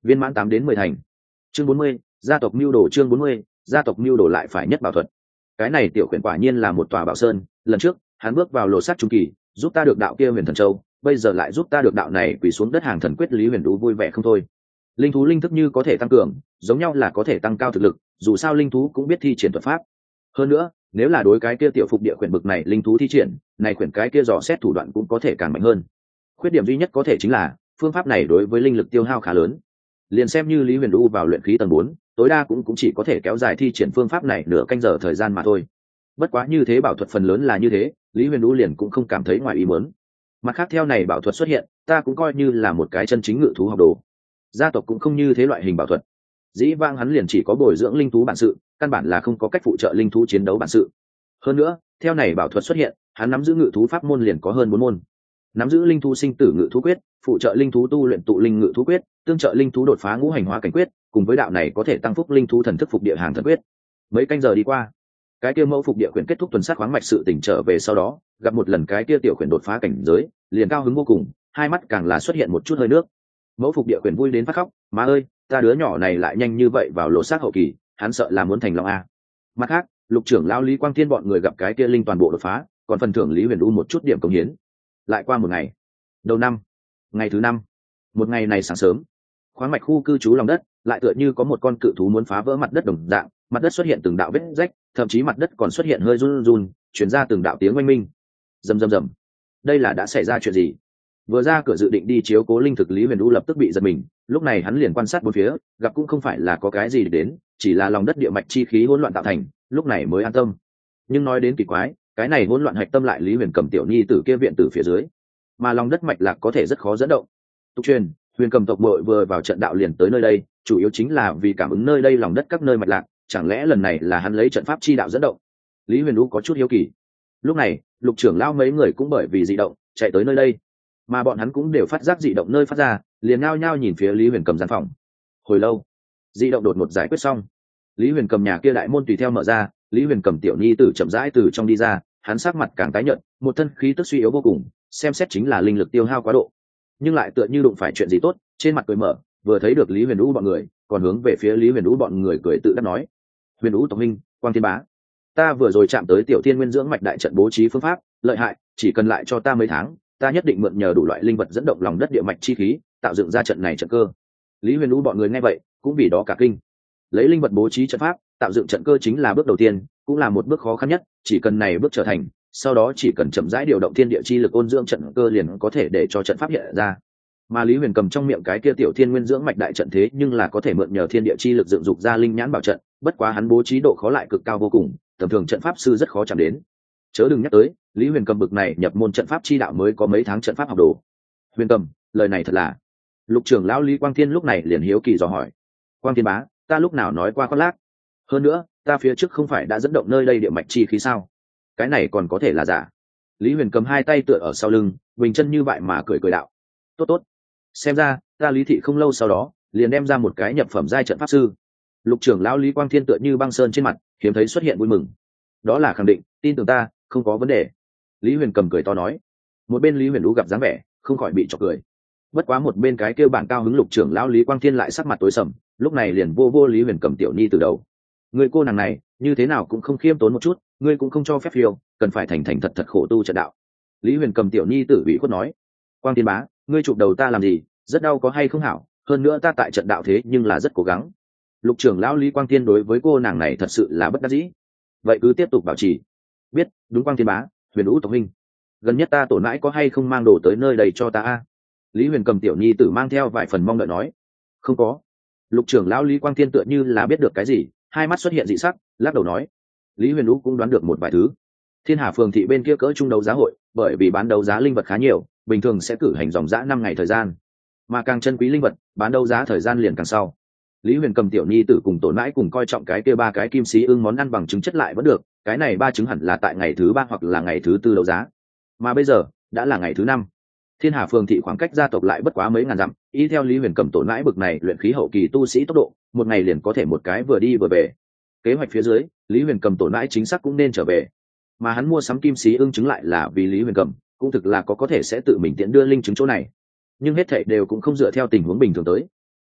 viên mãn tám đến mười thành. Chương bốn mươi, gia tộc mưu đồ. Chương bốn mươi, gia tộc mưu đồ lại phải nhất bảo thuật. Cái này tiểu quyển quả nhiên là một tòa bảo sơn, lần trước hắn bước vào lô sát trung kỳ, giúp ta được đạo kia huyền thần châu, bây giờ lại giúp ta được đạo này quỳ xuống đất hàng thần quyết. Lý Huyền Đũ vui vẻ không thôi. Linh thú linh thức như có thể tăng cường, giống nhau là có thể tăng cao thực lực, dù sao linh thú cũng biết thi triển thuật pháp. Hơn nữa, nếu là đối cái kia tiểu phục địa quyển bực này linh thú thi triển, này quyển cái kia dò xét thủ đoạn cũng có thể càng mạnh hơn. Khuyết điểm duy nhất có thể chính là phương pháp này đối với linh lực tiêu hao khá lớn. Liền xem như Lý Huyền Đũ vào luyện khí tầng bốn, tối đa cũng cũng chỉ có thể kéo dài thi triển phương pháp này nửa canh giờ thời gian mà thôi. Bất quá như thế bảo thuật phần lớn là như thế, Lý Huyền Đũ liền cũng không cảm thấy ngoài ý muốn. Mặt khác theo này bảo thuật xuất hiện, ta cũng coi như là một cái chân chính ngự thú học đồ. Gia tộc cũng không như thế loại hình bảo thuật. Dĩ vãng hắn liền chỉ có bồi dưỡng linh thú bản sự, căn bản là không có cách phụ trợ linh thú chiến đấu bản sự. Hơn nữa, theo này bảo thuật xuất hiện, hắn nắm giữ ngự thú pháp môn liền có hơn bốn môn. Nắm giữ linh thú sinh tử ngự thú quyết, phụ trợ linh thú tu luyện tụ linh ngự thú quyết, tương trợ linh thú đột phá ngũ hành hóa cảnh quyết, cùng với đạo này có thể tăng phúc linh thú thần thức phục địa hàng thần quyết. Mấy canh giờ đi qua, cái kia mẫu phục địa quyển kết thúc tuần sát khoáng mạch sự tỉnh trở về, sau đó gặp một lần cái kia tiểu quyển đột phá cảnh giới, liền cao hứng vô cùng, hai mắt càng là xuất hiện một chút hơi nước. Mẫu phục địa quyển vui đến phát khóc, má ơi, ta đứa nhỏ này lại nhanh như vậy vào lỗ xác hậu kỳ, hắn sợ là muốn thành long a. Mặt khác, lục trưởng lão Lý Quang Thiên bọn người gặp cái kia linh toàn bộ đột phá, còn phần thưởng Lý Huyền Đũ một chút điểm công hiến. Lại qua một ngày, đầu năm, ngày thứ năm, một ngày này sáng sớm, khoáng mạch khu cư trú lòng đất lại tựa như có một con cự thú muốn phá vỡ mặt đất đồng dạng, mặt đất xuất hiện từng đạo vết rách, thậm chí mặt đất còn xuất hiện hơi run run, truyền ra từng đạo tiếng oanh minh. Rầm rầm rầm. Đây là đã xảy ra chuyện gì? Vừa ra cửa dự định đi chiếu cố linh thực Lý Huyền Đũ lập tức bị giật mình, lúc này hắn liền quan sát bốn phía, gặp cũng không phải là có cái gì đến, chỉ là lòng đất địa mạch chi khí hỗn loạn tạo thành, lúc này mới an tâm. Nhưng nói đến kỳ quái, cái này hỗn loạn hạch tâm lại Lý Huyền Cầm tiểu nhi tử kia viện tử phía dưới, mà lòng đất mạch lạc có thể rất khó dẫn động. Tục truyền, Huyền Cầm tộc muội vừa vào trận đạo liền tới nơi đây, chủ yếu chính là vì cảm ứng nơi đây lòng đất các nơi mạch lạc, chẳng lẽ lần này là hắn lấy trận pháp chi đạo dẫn động? Lý Huyền Đũ có chút hiếu kỳ. Lúc này, Lục trưởng lão mấy người cũng bởi vì dị động, chạy tới nơi đây, mà bọn hắn cũng đều phát giác dị động nơi phát ra, liền nhao nhao nhìn phía Lý Huyền Cầm gian phòng. Hồi lâu, dị động đột ngột giải quyết xong, Lý Huyền Cầm nhà kia đại môn tùy theo mở ra, Lý Huyền Cầm tiểu nhi tử chậm rãi từ trong đi ra, hắn sắc mặt càng tái nhợt, một thân khí tức suy yếu vô cùng, xem xét chính là linh lực tiêu hao quá độ, nhưng lại tựa như đụng phải chuyện gì tốt, trên mặt cười mở, vừa thấy được Lý Huyền Đũ bọn người, còn hướng về phía Lý Huyền Đũ bọn người cười tự đắc nói: "Huyền Đũ tộc huynh, Quang Thiên bá, ta vừa rồi chạm tới tiểu thiên nguyên dưỡng mạch đại trận bố trí phương pháp, lợi hại, chỉ cần lại cho ta mấy tháng, ta nhất định mượn nhờ đủ loại linh vật dẫn động lòng đất địa mạch chi khí, tạo dựng ra trận này trận cơ." Lý Huyền Đũ bọn người nghe vậy, cũng vì đó cả kinh. Lấy linh vật bố trí trận pháp, tạo dựng trận cơ chính là bước đầu tiên, cũng là một bước khó khăn nhất, chỉ cần này bước trở thành, sau đó chỉ cần chậm rãi điều động thiên địa chi lực ôn dưỡng trận cơ liền có thể để cho trận pháp hiện ra. Mà Lý Huyền Cầm trong miệng cái kia tiểu thiên nguyên dưỡng mạch đại trận thế nhưng là có thể mượn nhờ thiên địa chi lực dựng dục ra linh nhãn bảo trận, bất quá hắn bố trí độ khó lại cực cao vô cùng, tầm thường trận pháp sư rất khó chạm đến. Chớ đừng nhắc tới, Lý Huyền Cầm bực này nhập môn trận pháp chi đạo mới có mấy tháng trận pháp học đồ. Huyền Cầm, lời này thật là? Lục trưởng lão Lý Quang Thiên lúc này liền hiếu kỳ dò hỏi. Quang Thiên bá, ta lúc nào nói qua khoác lác? Hơn nữa, ta phía trước không phải đã dẫn động nơi đây địa mạch chi khí sao? Cái này còn có thể là giả? Lý Huyền Cầm hai tay tựa ở sau lưng, bình chân như vậy mà cười cười đạo: tốt tốt, xem ra ta Lý thị không lâu sau đó liền đem ra một cái nhập phẩm giai trận pháp sư. Lục trưởng lão Lý Quang Thiên tựa như băng sơn trên mặt, hiếm thấy xuất hiện vui mừng. Đó là khẳng định, tin tưởng ta, không có vấn đề. Lý Huyền Cầm cười to nói. Một bên Lý Huyền Đũ gặp dáng vẻ, không khỏi bị chọc cười. Bất quá một bên cái kêu bảng cao hứng Lục trưởng lão Lý Quang Thiên lại sắc mặt tối sầm, lúc này liền vô vô Lý Huyền Cầm tiểu nhi từ đầu. Người cô nàng này, như thế nào cũng không khiêm tốn một chút, ngươi cũng không cho phép phiêu, cần phải thành thành thật thật khổ tu trận đạo. Lý Huyền Cầm tiểu nhi tử ủy khuất nói. Quang Thiên bá, ngươi chụp đầu ta làm gì, rất đau có hay không hảo, hơn nữa ta tại trận đạo thế nhưng là rất cố gắng. Lục trưởng lão Lý Quang Thiên đối với cô nàng này thật sự là bất đắc dĩ. Vậy cứ tiếp tục bảo trì. Biết, đúng Quang Thiên bá, Huyền Đũ tộc huynh, gần nhất ta tổ nãi có hay không mang đồ tới nơi đây cho ta a? Lý Huyền Cầm tiểu nhi tử mang theo vài phần mong đợi nói. Không có. Lục trưởng lão Lý Quang Thiên tựa như là biết được cái gì, hai mắt xuất hiện dị sắc, lắc đầu nói. Lý Huyền Đũ cũng đoán được một vài thứ. Thiên Hà phường thị bên kia cỡ trung đấu giá hội, bởi vì bán đấu giá linh vật khá nhiều, bình thường sẽ cử hành dòng dã năm ngày thời gian, mà càng chân quý linh vật, bán đấu giá thời gian liền càng sau. Lý Huyền Cầm tiểu nhi tử cùng tổ nãi cùng coi trọng cái kia ba cái kim xí ưng món ăn bằng chứng chất lại vẫn được, cái này ba trứng hẳn là tại ngày thứ ba hoặc là ngày thứ tư đấu giá, mà bây giờ đã là ngày thứ năm. Thiên Hà phường thị khoảng cách gia tộc lại bất quá mấy ngàn dặm, y theo Lý Huyền Cầm tổ nãi bực này luyện khí hậu kỳ tu sĩ tốc độ, một ngày liền có thể một cái vừa đi vừa về. Kế hoạch phía dưới, Lý Huyền Cầm tổ nãi chính xác cũng nên trở về, mà hắn mua sắm kim xí ưng trứng lại là vì Lý Huyền Cầm cũng thực là có có thể sẽ tự mình tiện đưa linh trứng chỗ này, nhưng hết thảy đều cũng không dựa theo tình huống bình thường tới.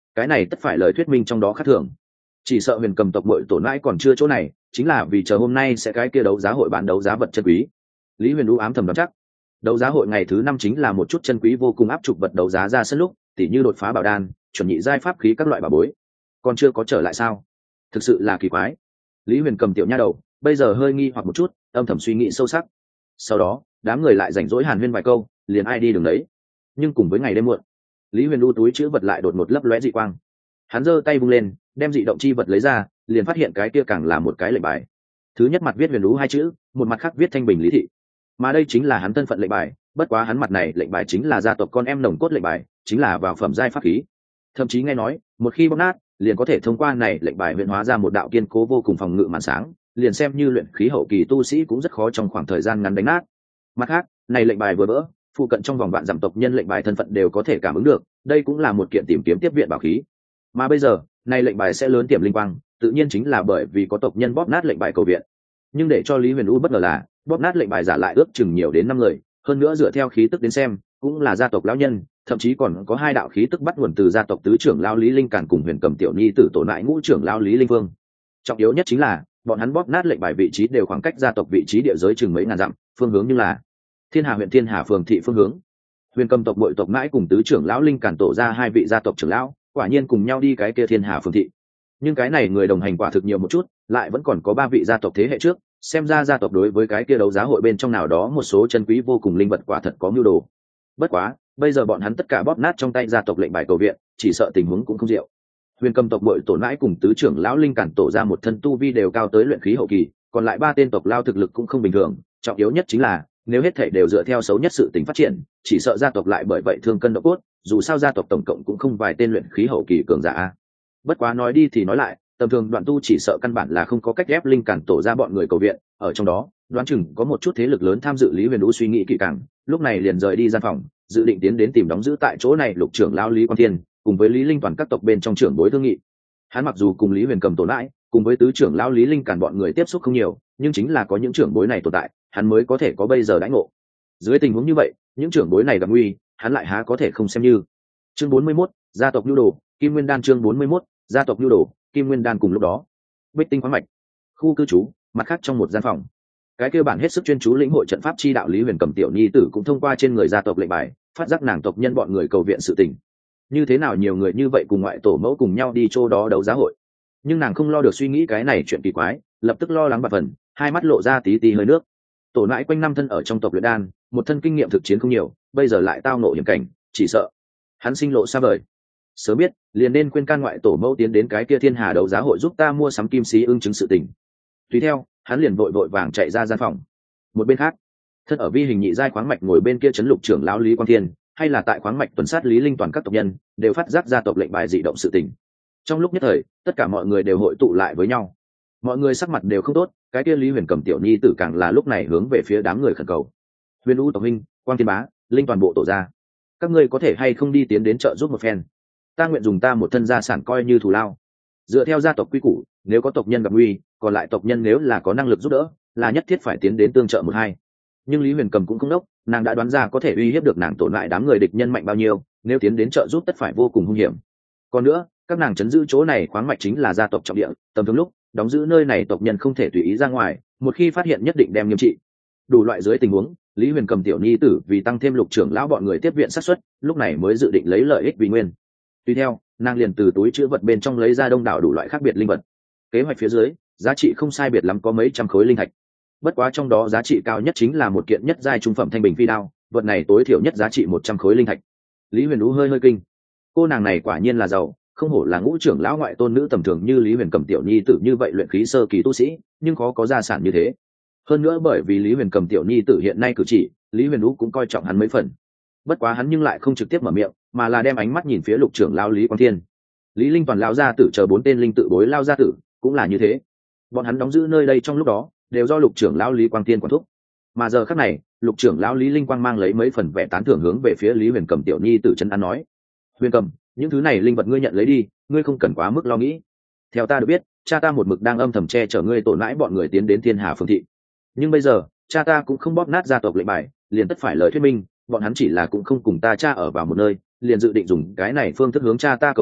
cái này tất phải lời thuyết minh trong đó khác thường. Chỉ sợ Huyền Cầm tộc bội tổ nãi còn chưa chỗ này, chính là vì chờ hôm nay sẽ cái kia đấu giá hội bán đấu giá vật chân quý. Lý Huyền U ám thầm đoán chắc, đấu giá hội ngày thứ năm chính là một chút chân quý vô cùng áp trục vật đấu giá ra sân lúc, tỉ như đột phá bảo đan, chuẩn nhị giai pháp khí các loại bảo bối. Còn chưa có trở lại sao? Thực sự là kỳ quái. Lý Huyền Cầm tiểu nha đầu, bây giờ hơi nghi hoặc một chút, âm thầm suy nghĩ sâu sắc. Sau đó, đám người lại rảnh rỗi hàn huyên vài câu, liền ai đi đường đấy. Nhưng cùng với ngày đêm muộn, Lý Huyền U túi chữ vật lại đột ngột lấp lóe dị quang. Hắn giơ tay vung lên, đem dị động chi vật lấy ra, liền phát hiện cái kia càng là một cái lệnh bài. Thứ nhất mặt viết Huyền U hai chữ, một mặt khác viết Thanh Bình Lý thị. Mà đây chính là hắn thân phận lệnh bài, bất quá hắn mặt này lệnh bài chính là gia tộc con em nồng cốt lệnh bài, chính là vào phẩm giai pháp khí. Thậm chí nghe nói, một khi bóc nát, liền có thể thông qua này lệnh bài luyện hóa ra một đạo kiên cố vô cùng phòng ngự màn sáng, liền xem như luyện khí hậu kỳ tu sĩ cũng rất khó trong khoảng thời gian ngắn đánh nát. Mặt khác, này lệnh bài vừa vỡ, phụ cận trong vòng vạn dặm tộc nhân lệnh bài thân phận đều có thể cảm ứng được, đây cũng là một kiện tìm kiếm tiếp viện bảo khí. Mà bây giờ, này lệnh bài sẽ lớn tiềm linh quang, tự nhiên chính là bởi vì có tộc nhân bóp nát lệnh bài cầu viện. Nhưng để cho Lý Huyền U bất ngờ là, bóp nát lệnh bài giả lại ước chừng nhiều đến năm người, hơn nữa dựa theo khí tức đến xem, cũng là gia tộc lão nhân, thậm chí còn có hai đạo khí tức bắt nguồn từ gia tộc tứ trưởng lão Lý Linh Càn cùng Huyền Cầm tiểu nhi tử tổ nại ngũ trưởng lão Lý Linh Vương. Trọng yếu nhất chính là, bọn hắn bóp nát lệnh bài vị trí đều khoảng cách gia tộc vị trí địa giới chừng mấy ngàn dặm, phương hướng như là Thiên Hà huyện Thiên Hà phường thị phương hướng. Huyền Cầm tộc bội tộc mãi cùng tứ trưởng lão Linh Càn tổ ra hai vị gia tộc trưởng lão, quả nhiên cùng nhau đi cái kia Thiên Hà phường thị. Nhưng cái này người đồng hành quả thực nhiều một chút, lại vẫn còn có ba vị gia tộc thế hệ trước, xem ra gia tộc đối với cái kia đấu giá hội bên trong nào đó một số chân quý vô cùng linh vật quả thật có mưu đồ. Bất quá, bây giờ bọn hắn tất cả bóp nát trong tay gia tộc lệnh bài cầu viện, chỉ sợ tình huống cũng không diệu. Huyền Cầm tộc bội tổ mãi cùng tứ trưởng lão Linh Càn tổ ra một thân tu vi đều cao tới luyện khí hậu kỳ, còn lại ba tên tộc lao thực lực cũng không bình thường, trọng yếu nhất chính là nếu hết thảy đều dựa theo xấu nhất sự tình phát triển, chỉ sợ gia tộc lại bởi vậy thương cân độ cốt, dù sao gia tộc tổng cộng cũng không vài tên luyện khí hậu kỳ cường giả. Bất quá nói đi thì nói lại, tầm thường đoạn tu chỉ sợ căn bản là không có cách ép Linh Càn tổ ra bọn người cầu viện, ở trong đó, đoán chừng có một chút thế lực lớn tham dự. Lý Huyền Vũ suy nghĩ kỹ càng, lúc này liền rời đi gian phòng, dự định tiến đến tìm đóng giữ tại chỗ này Lục trưởng lão Lý Quang Thiên, cùng với Lý Linh toàn các tộc bên trong trưởng bối thương nghị. Hắn mặc dù cùng Lý Huyền Cầm tổ lại, cùng với tứ trưởng lão Lý Linh Càn bọn người tiếp xúc không nhiều, nhưng chính là có những trưởng bối này tồn tại, hắn mới có thể có bây giờ đãi ngộ. Dưới tình huống như vậy, những trưởng bối này gặp nguy, hắn lại há có thể không xem như. Chương bốn mươi mốt, gia tộc nhu đồ, Kim Nguyên Đan. Chương bốn mươi mốt, gia tộc nhu đồ, Kim Nguyên Đan. Cùng lúc đó, Bích Tinh khoáng mạch, khu cư trú, mặt khác trong một gian phòng, cái kia bản hết sức chuyên chú lĩnh hội trận pháp chi đạo Lý Huyền Cầm tiểu nhi tử cũng thông qua trên người gia tộc lệnh bài, phát giác nàng tộc nhân bọn người cầu viện sự tình. Như thế nào nhiều người như vậy cùng ngoại tổ mẫu cùng nhau đi chỗ đó đấu giá hội, nhưng nàng không lo được suy nghĩ cái này chuyện kỳ quái, lập tức lo lắng bạt phần, hai mắt lộ ra tí tí hơi nước. Tổ nãi quanh năm thân ở trong tộc luyện đan, một thân kinh nghiệm thực chiến không nhiều, bây giờ lại tao nộ hiểm cảnh, chỉ sợ hắn sinh lộ xa vời. Sớm biết liền nên khuyên can ngoại tổ mẫu tiến đến cái kia Thiên Hà đấu giá hội giúp ta mua sắm kim sĩ ưng chứng sự tình. Tùy theo hắn liền vội vội vàng chạy ra gian phòng. Một bên khác, thân ở vi hình nhị giai khoáng mạch ngồi bên kia trấn lục trưởng lão Lý Quang Thiên, hay là tại khoáng mạch tuần sát Lý Linh toàn các tộc nhân đều phát giác gia tộc lệnh bài dị động sự tình. Trong lúc nhất thời, tất cả mọi người đều hội tụ lại với nhau. Mọi người sắc mặt đều không tốt, cái kia Lý Huyền Cầm tiểu nhi tử càng là lúc này hướng về phía đám người khẩn cầu. Huyền U tộc huynh, Quang Thiên bá, Linh toàn bộ tổ ra, các ngươi có thể hay không đi tiến đến trợ giúp một phen? Ta nguyện dùng ta một thân gia sản coi như thù lao. Dựa theo gia tộc quy củ, nếu có tộc nhân gặp nguy, còn lại tộc nhân nếu là có năng lực giúp đỡ, là nhất thiết phải tiến đến tương trợ một hai. Nhưng Lý Huyền Cầm cũng không đốc, nàng đã đoán ra có thể uy hiếp được nàng tổn lại đám người địch nhân mạnh bao nhiêu, nếu tiến đến trợ giúp tất phải vô cùng hung hiểm. Còn nữa, các nàng chấn giữ chỗ này khoáng mạch chính là gia tộc trọng địa, tầm thường lúc đóng giữ nơi này tộc nhân không thể tùy ý ra ngoài, một khi phát hiện nhất định đem nghiêm trị. Đủ loại dưới tình huống, Lý Huyền Cầm tiểu nhi tử vì tăng thêm lục trưởng lão bọn người tiếp viện sát xuất, lúc này mới dự định lấy lợi ích vì nguyên. Tuy theo, nàng liền từ túi chứa vật bên trong lấy ra đông đảo đủ loại khác biệt linh vật. Kế hoạch phía dưới, giá trị không sai biệt lắm có mấy trăm khối linh thạch. Bất quá trong đó giá trị cao nhất chính là một kiện nhất giai trung phẩm thanh bình phi đao, vật này tối thiểu nhất giá trị một trăm khối linh thạch. Lý Huyền Vũ hơi hơi kinh. Cô nàng này quả nhiên là giàu, không hổ là ngũ trưởng lão ngoại tôn nữ tầm thường như Lý Huyền Cầm tiểu nhi tử như vậy luyện khí sơ kỳ tu sĩ, nhưng khó có gia sản như thế. Hơn nữa bởi vì Lý Huyền Cầm tiểu nhi tử hiện nay cử chỉ, Lý Huyền Vũ cũng coi trọng hắn mấy phần. Bất quá hắn nhưng lại không trực tiếp mở miệng, mà là đem ánh mắt nhìn phía lục trưởng lão Lý Quang Thiên. Lý Linh toàn lão gia tử chờ bốn tên linh tự bối lao gia tử, cũng là như thế. Bọn hắn đóng giữ nơi đây trong lúc đó, đều do lục trưởng lão Lý Quang Thiên quản thúc. Mà giờ khắc này, lục trưởng lão Lý Linh Quang mang lấy mấy phần vẻ tán thưởng hướng về phía Lý Huyền Cầm tiểu nhi tử trấn an nói: "Huyền Cầm, những thứ này linh vật ngươi nhận lấy đi, ngươi không cần quá mức lo nghĩ. Theo ta được biết, cha ta một mực đang âm thầm che chở ngươi tổn lãi bọn người tiến đến Thiên Hà phường thị. Nhưng bây giờ, cha ta cũng không bóp nát gia tộc lệnh bài, liền tất phải lời thuyết minh, bọn hắn chỉ là cũng không cùng ta cha ở vào một nơi, liền dự định dùng cái này phương thức hướng cha ta cầu viện,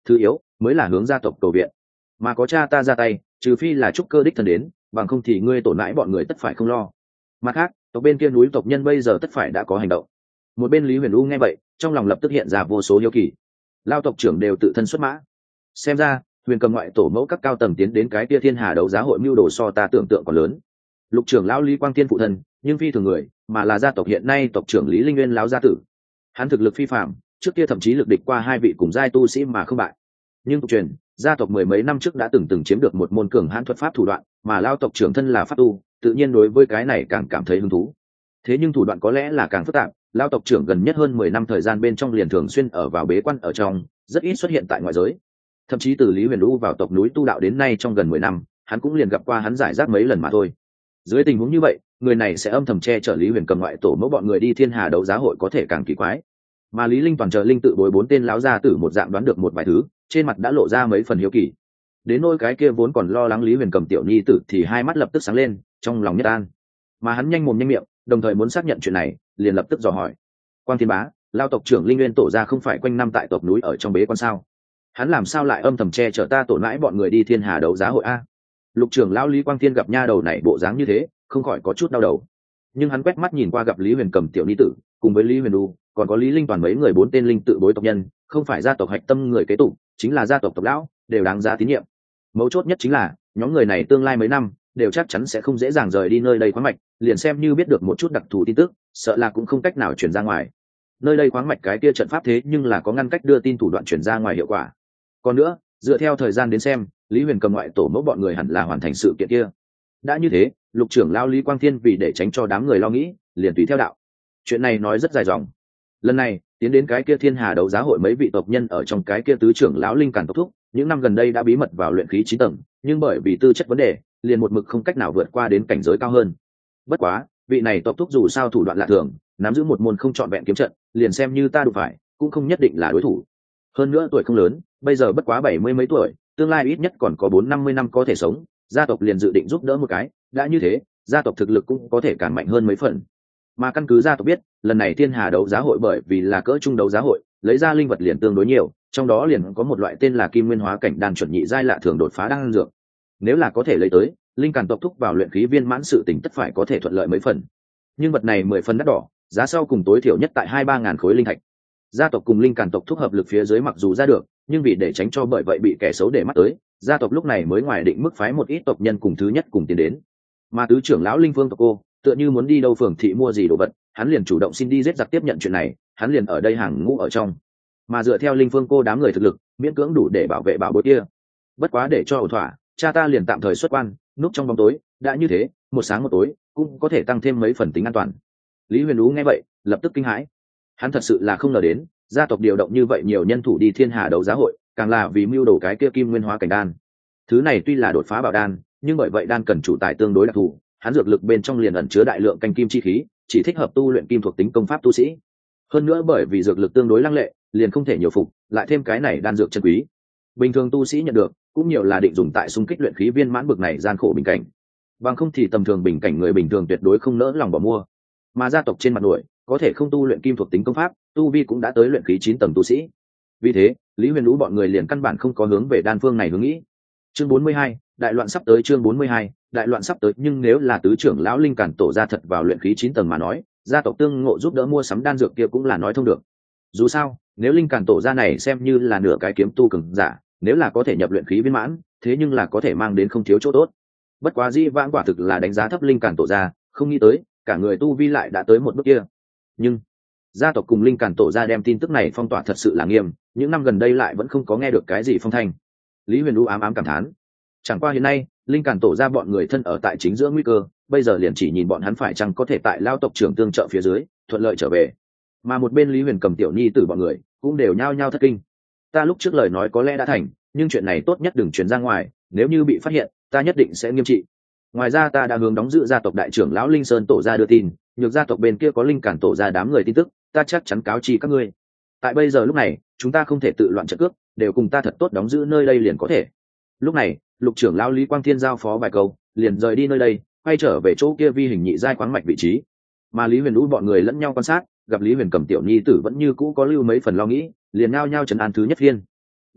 thứ yếu mới là hướng gia tộc cầu viện. Mà có cha ta ra tay, trừ phi là trúc cơ đích thân đến, bằng không thì ngươi tổn mãi bọn người tất phải không lo. Mặt khác, tộc bên kia núi tộc nhân bây giờ tất phải đã có hành động. Một bên Lý Huyền U nghe vậy, trong lòng lập tức hiện ra vô số hiếu kỳ. Lao tộc trưởng đều tự thân xuất mã, xem ra Huyền Cầm ngoại tổ mẫu các cao tầng tiến đến cái kia thiên hà đấu giá hội mưu đồ so ta tưởng tượng còn lớn. Lục trưởng lão Lý Quang Thiên phụ thân, nhưng phi thường người, mà là gia tộc hiện nay tộc trưởng Lý Linh Nguyên lão gia tử. Hắn thực lực phi phàm, trước kia thậm chí lực địch qua hai vị cùng giai tu sĩ mà không bại. Nhưng tục truyền, gia tộc mười mấy năm trước đã từng từng chiếm được một môn cường hãn thuật pháp thủ đoạn, mà lao tộc trưởng thân là pháp tu, tự nhiên đối với cái này càng cảm thấy hứng thú. Thế nhưng thủ đoạn có lẽ là càng phức tạp, lao tộc trưởng gần nhất hơn mười năm thời gian bên trong liền thường xuyên ở vào bế quan ở trong, rất ít xuất hiện tại ngoại giới. Thậm chí từ Lý Huyền Vũ vào tộc núi tu đạo đến nay trong gần mười năm, hắn cũng liền gặp qua hắn giải rác mấy lần mà thôi. Dưới tình huống như vậy, người này sẽ âm thầm che chở Lý Huyền Cầm ngoại tổ mẫu bọn người đi thiên hà đấu giá hội có thể càng kỳ quái. Mà Lý Linh toàn chờ linh tự bối bốn tên lão gia tử một dạng đoán được một vài thứ, trên mặt đã lộ ra mấy phần hiếu kỳ. Đến nỗi cái kia vốn còn lo lắng Lý Huyền Cầm tiểu nhi tử thì hai mắt lập tức sáng lên, trong lòng nhất an. Mà hắn nhanh mồm nhanh miệng, đồng thời muốn xác nhận chuyện này, liền lập tức dò hỏi: Quang Thiên Bá, lao tộc trưởng Linh Nguyên tổ ra không phải quanh năm tại tộc núi ở trong bế quan sao? Hắn làm sao lại âm thầm che chở ta tổn mãi bọn người đi thiên hà đấu giá hội a? Lục trưởng lão Lý Quang Thiên gặp nha đầu này bộ dáng như thế, không khỏi có chút đau đầu. Nhưng hắn quét mắt nhìn qua gặp Lý Huyền Cầm tiểu nhi tử, cùng với Lý Huyền Du, còn có Lý Linh toàn mấy người bốn tên linh tự bối tộc nhân, không phải gia tộc hạch tâm người kế tục, chính là gia tộc tộc lão, đều đáng giá tín nhiệm. Mấu chốt nhất chính là, nhóm người này tương lai mấy năm đều chắc chắn sẽ không dễ dàng rời đi nơi đây khoáng mạch, liền xem như biết được một chút đặc thù tin tức, sợ là cũng không cách nào truyền ra ngoài. Nơi đây khoáng mạch cái kia trận pháp thế nhưng là có ngăn cách đưa tin thủ đoạn truyền ra ngoài hiệu quả. Còn nữa, dựa theo thời gian đến xem, Lý Huyền Cầm ngoại tổ mẫu bọn người hẳn là hoàn thành sự kiện kia. Đã như thế, lục trưởng lão Lý Quang Thiên vì để tránh cho đám người lo nghĩ, liền tùy theo đạo. Chuyện này nói rất dài dòng. Lần này tiến đến cái kia thiên hà đấu giá hội mấy vị tộc nhân ở trong cái kia tứ trưởng lão linh càn tộc thúc, những năm gần đây đã bí mật vào luyện khí chín tầng, nhưng bởi vì tư chất vấn đề, liền một mực không cách nào vượt qua đến cảnh giới cao hơn. Bất quá, vị này tộc thúc dù sao thủ đoạn lạ thường, nắm giữ một môn không trọn vẹn kiếm trận, liền xem như ta đụng phải, cũng không nhất định là đối thủ. Hơn nữa tuổi không lớn, bây giờ bất quá bảy mươi mấy tuổi, tương lai ít nhất còn có bốn năm mươi năm có thể sống, gia tộc liền dự định giúp đỡ một cái, đã như thế, gia tộc thực lực cũng có thể càng mạnh hơn mấy phần. Mà căn cứ gia tộc biết, lần này thiên hà đấu giá hội bởi vì là cỡ trung đấu giá hội, lấy ra linh vật liền tương đối nhiều, trong đó liền có một loại tên là kim nguyên hóa cảnh đan chuẩn nhị giai lạ thường đột phá đan dược. Nếu là có thể lấy tới, linh càn tộc thúc vào luyện khí viên mãn sự tình tất phải có thể thuận lợi mấy phần. Nhưng vật này mười phần đắt đỏ, giá sau cùng tối thiểu nhất tại hai ba ngàn khối linh thạch. Gia tộc cùng linh càn tộc thúc hợp lực phía dưới mặc dù ra được, nhưng vì để tránh cho bởi vậy bị kẻ xấu để mắt tới, gia tộc lúc này mới ngoài định mức phái một ít tộc nhân cùng thứ nhất cùng tiến đến. Mà tứ trưởng lão linh phương tộc cô, tựa như muốn đi đâu phường thị mua gì đồ vật, hắn liền chủ động xin đi giết giặc tiếp nhận chuyện này, hắn liền ở đây hàng ngũ ở trong. Mà dựa theo linh phương cô đám người thực lực, miễn cưỡng đủ để bảo vệ bảo bối kia. Bất quá để cho ổn thỏa, cha ta liền tạm thời xuất quan, núp trong bóng tối, đã như thế, một sáng một tối cũng có thể tăng thêm mấy phần tính an toàn. Lý Huyền Ú nghe vậy, lập tức kinh hãi. Hắn thật sự là không ngờ đến, gia tộc điều động như vậy nhiều nhân thủ đi thiên hà đấu giá hội, càng là vì mưu đồ cái kia kim nguyên hóa cảnh đan. Thứ này tuy là đột phá bảo đan, nhưng bởi vậy đan cần chủ tài tương đối đặc thù, hắn dược lực bên trong liền ẩn chứa đại lượng canh kim chi khí, chỉ thích hợp tu luyện kim thuộc tính công pháp tu sĩ. Hơn nữa bởi vì dược lực tương đối lăng lệ, liền không thể nhiều phục, lại thêm cái này đan dược chân quý. Bình thường tu sĩ nhận được, cũng nhiều là định dùng tại xung kích luyện khí viên mãn bực này gian khổ bình cảnh. Bằng không thì tầm thường bình cảnh người bình thường tuyệt đối không nỡ lòng bỏ mua. Mà gia tộc trên mặt nổi, có thể không tu luyện kim thuộc tính công pháp, tu vi cũng đã tới luyện khí chín tầng tu sĩ. Vì thế, Lý Huyền Vũ bọn người liền căn bản không có hướng về đan phương này hướng nghĩ. Chương bốn mươi hai, đại loạn sắp tới. Chương bốn mươi hai, đại loạn sắp tới. Nhưng nếu là tứ trưởng lão linh càn tổ ra thật vào luyện khí chín tầng mà nói, gia tộc tương ngộ giúp đỡ mua sắm đan dược kia cũng là nói thông được. Dù sao, nếu linh càn tổ ra này xem như là nửa cái kiếm tu cường giả, nếu là có thể nhập luyện khí viên mãn, thế nhưng là có thể mang đến không thiếu chỗ tốt. Bất quá Di Vãng quả thực là đánh giá thấp linh càn tổ ra, không nghĩ tới cả người tu vi lại đã tới một bước kia. Nhưng gia tộc cùng linh càn tổ ra đem tin tức này phong tỏa thật sự là nghiêm, những năm gần đây lại vẫn không có nghe được cái gì phong thanh. Lý Huyền U ám ám cảm thán, chẳng qua hiện nay linh càn tổ ra bọn người thân ở tại chính giữa nguy cơ, bây giờ liền chỉ nhìn bọn hắn phải chăng có thể tại lao tộc trưởng tương trợ phía dưới thuận lợi trở về. Mà một bên Lý Huyền Cầm tiểu nhi tử bọn người cũng đều nhao nhao thất kinh. Ta lúc trước lời nói có lẽ đã thành, nhưng chuyện này tốt nhất đừng truyền ra ngoài, nếu như bị phát hiện, ta nhất định sẽ nghiêm trị. Ngoài ra ta đã hướng đóng giữ gia tộc đại trưởng lão Linh Sơn tổ ra đưa tin, nhược gia tộc bên kia có linh cản tổ ra đám người tin tức, ta chắc chắn cáo chi các ngươi. Tại bây giờ lúc này, chúng ta không thể tự loạn trận cướp, đều cùng ta thật tốt đóng giữ nơi đây liền có thể. Lúc này, lục trưởng lão Lý Quang Thiên giao phó vài câu, liền rời đi nơi đây, quay trở về chỗ kia vi hình nhị giai khoáng mạch vị trí. Mà Lý Huyền Vũ bọn người lẫn nhau quan sát, gặp Lý Huyền Cầm tiểu nhi tử vẫn như cũ có lưu mấy phần lo nghĩ, liền nhao nhao trấn an thứ nhất viên.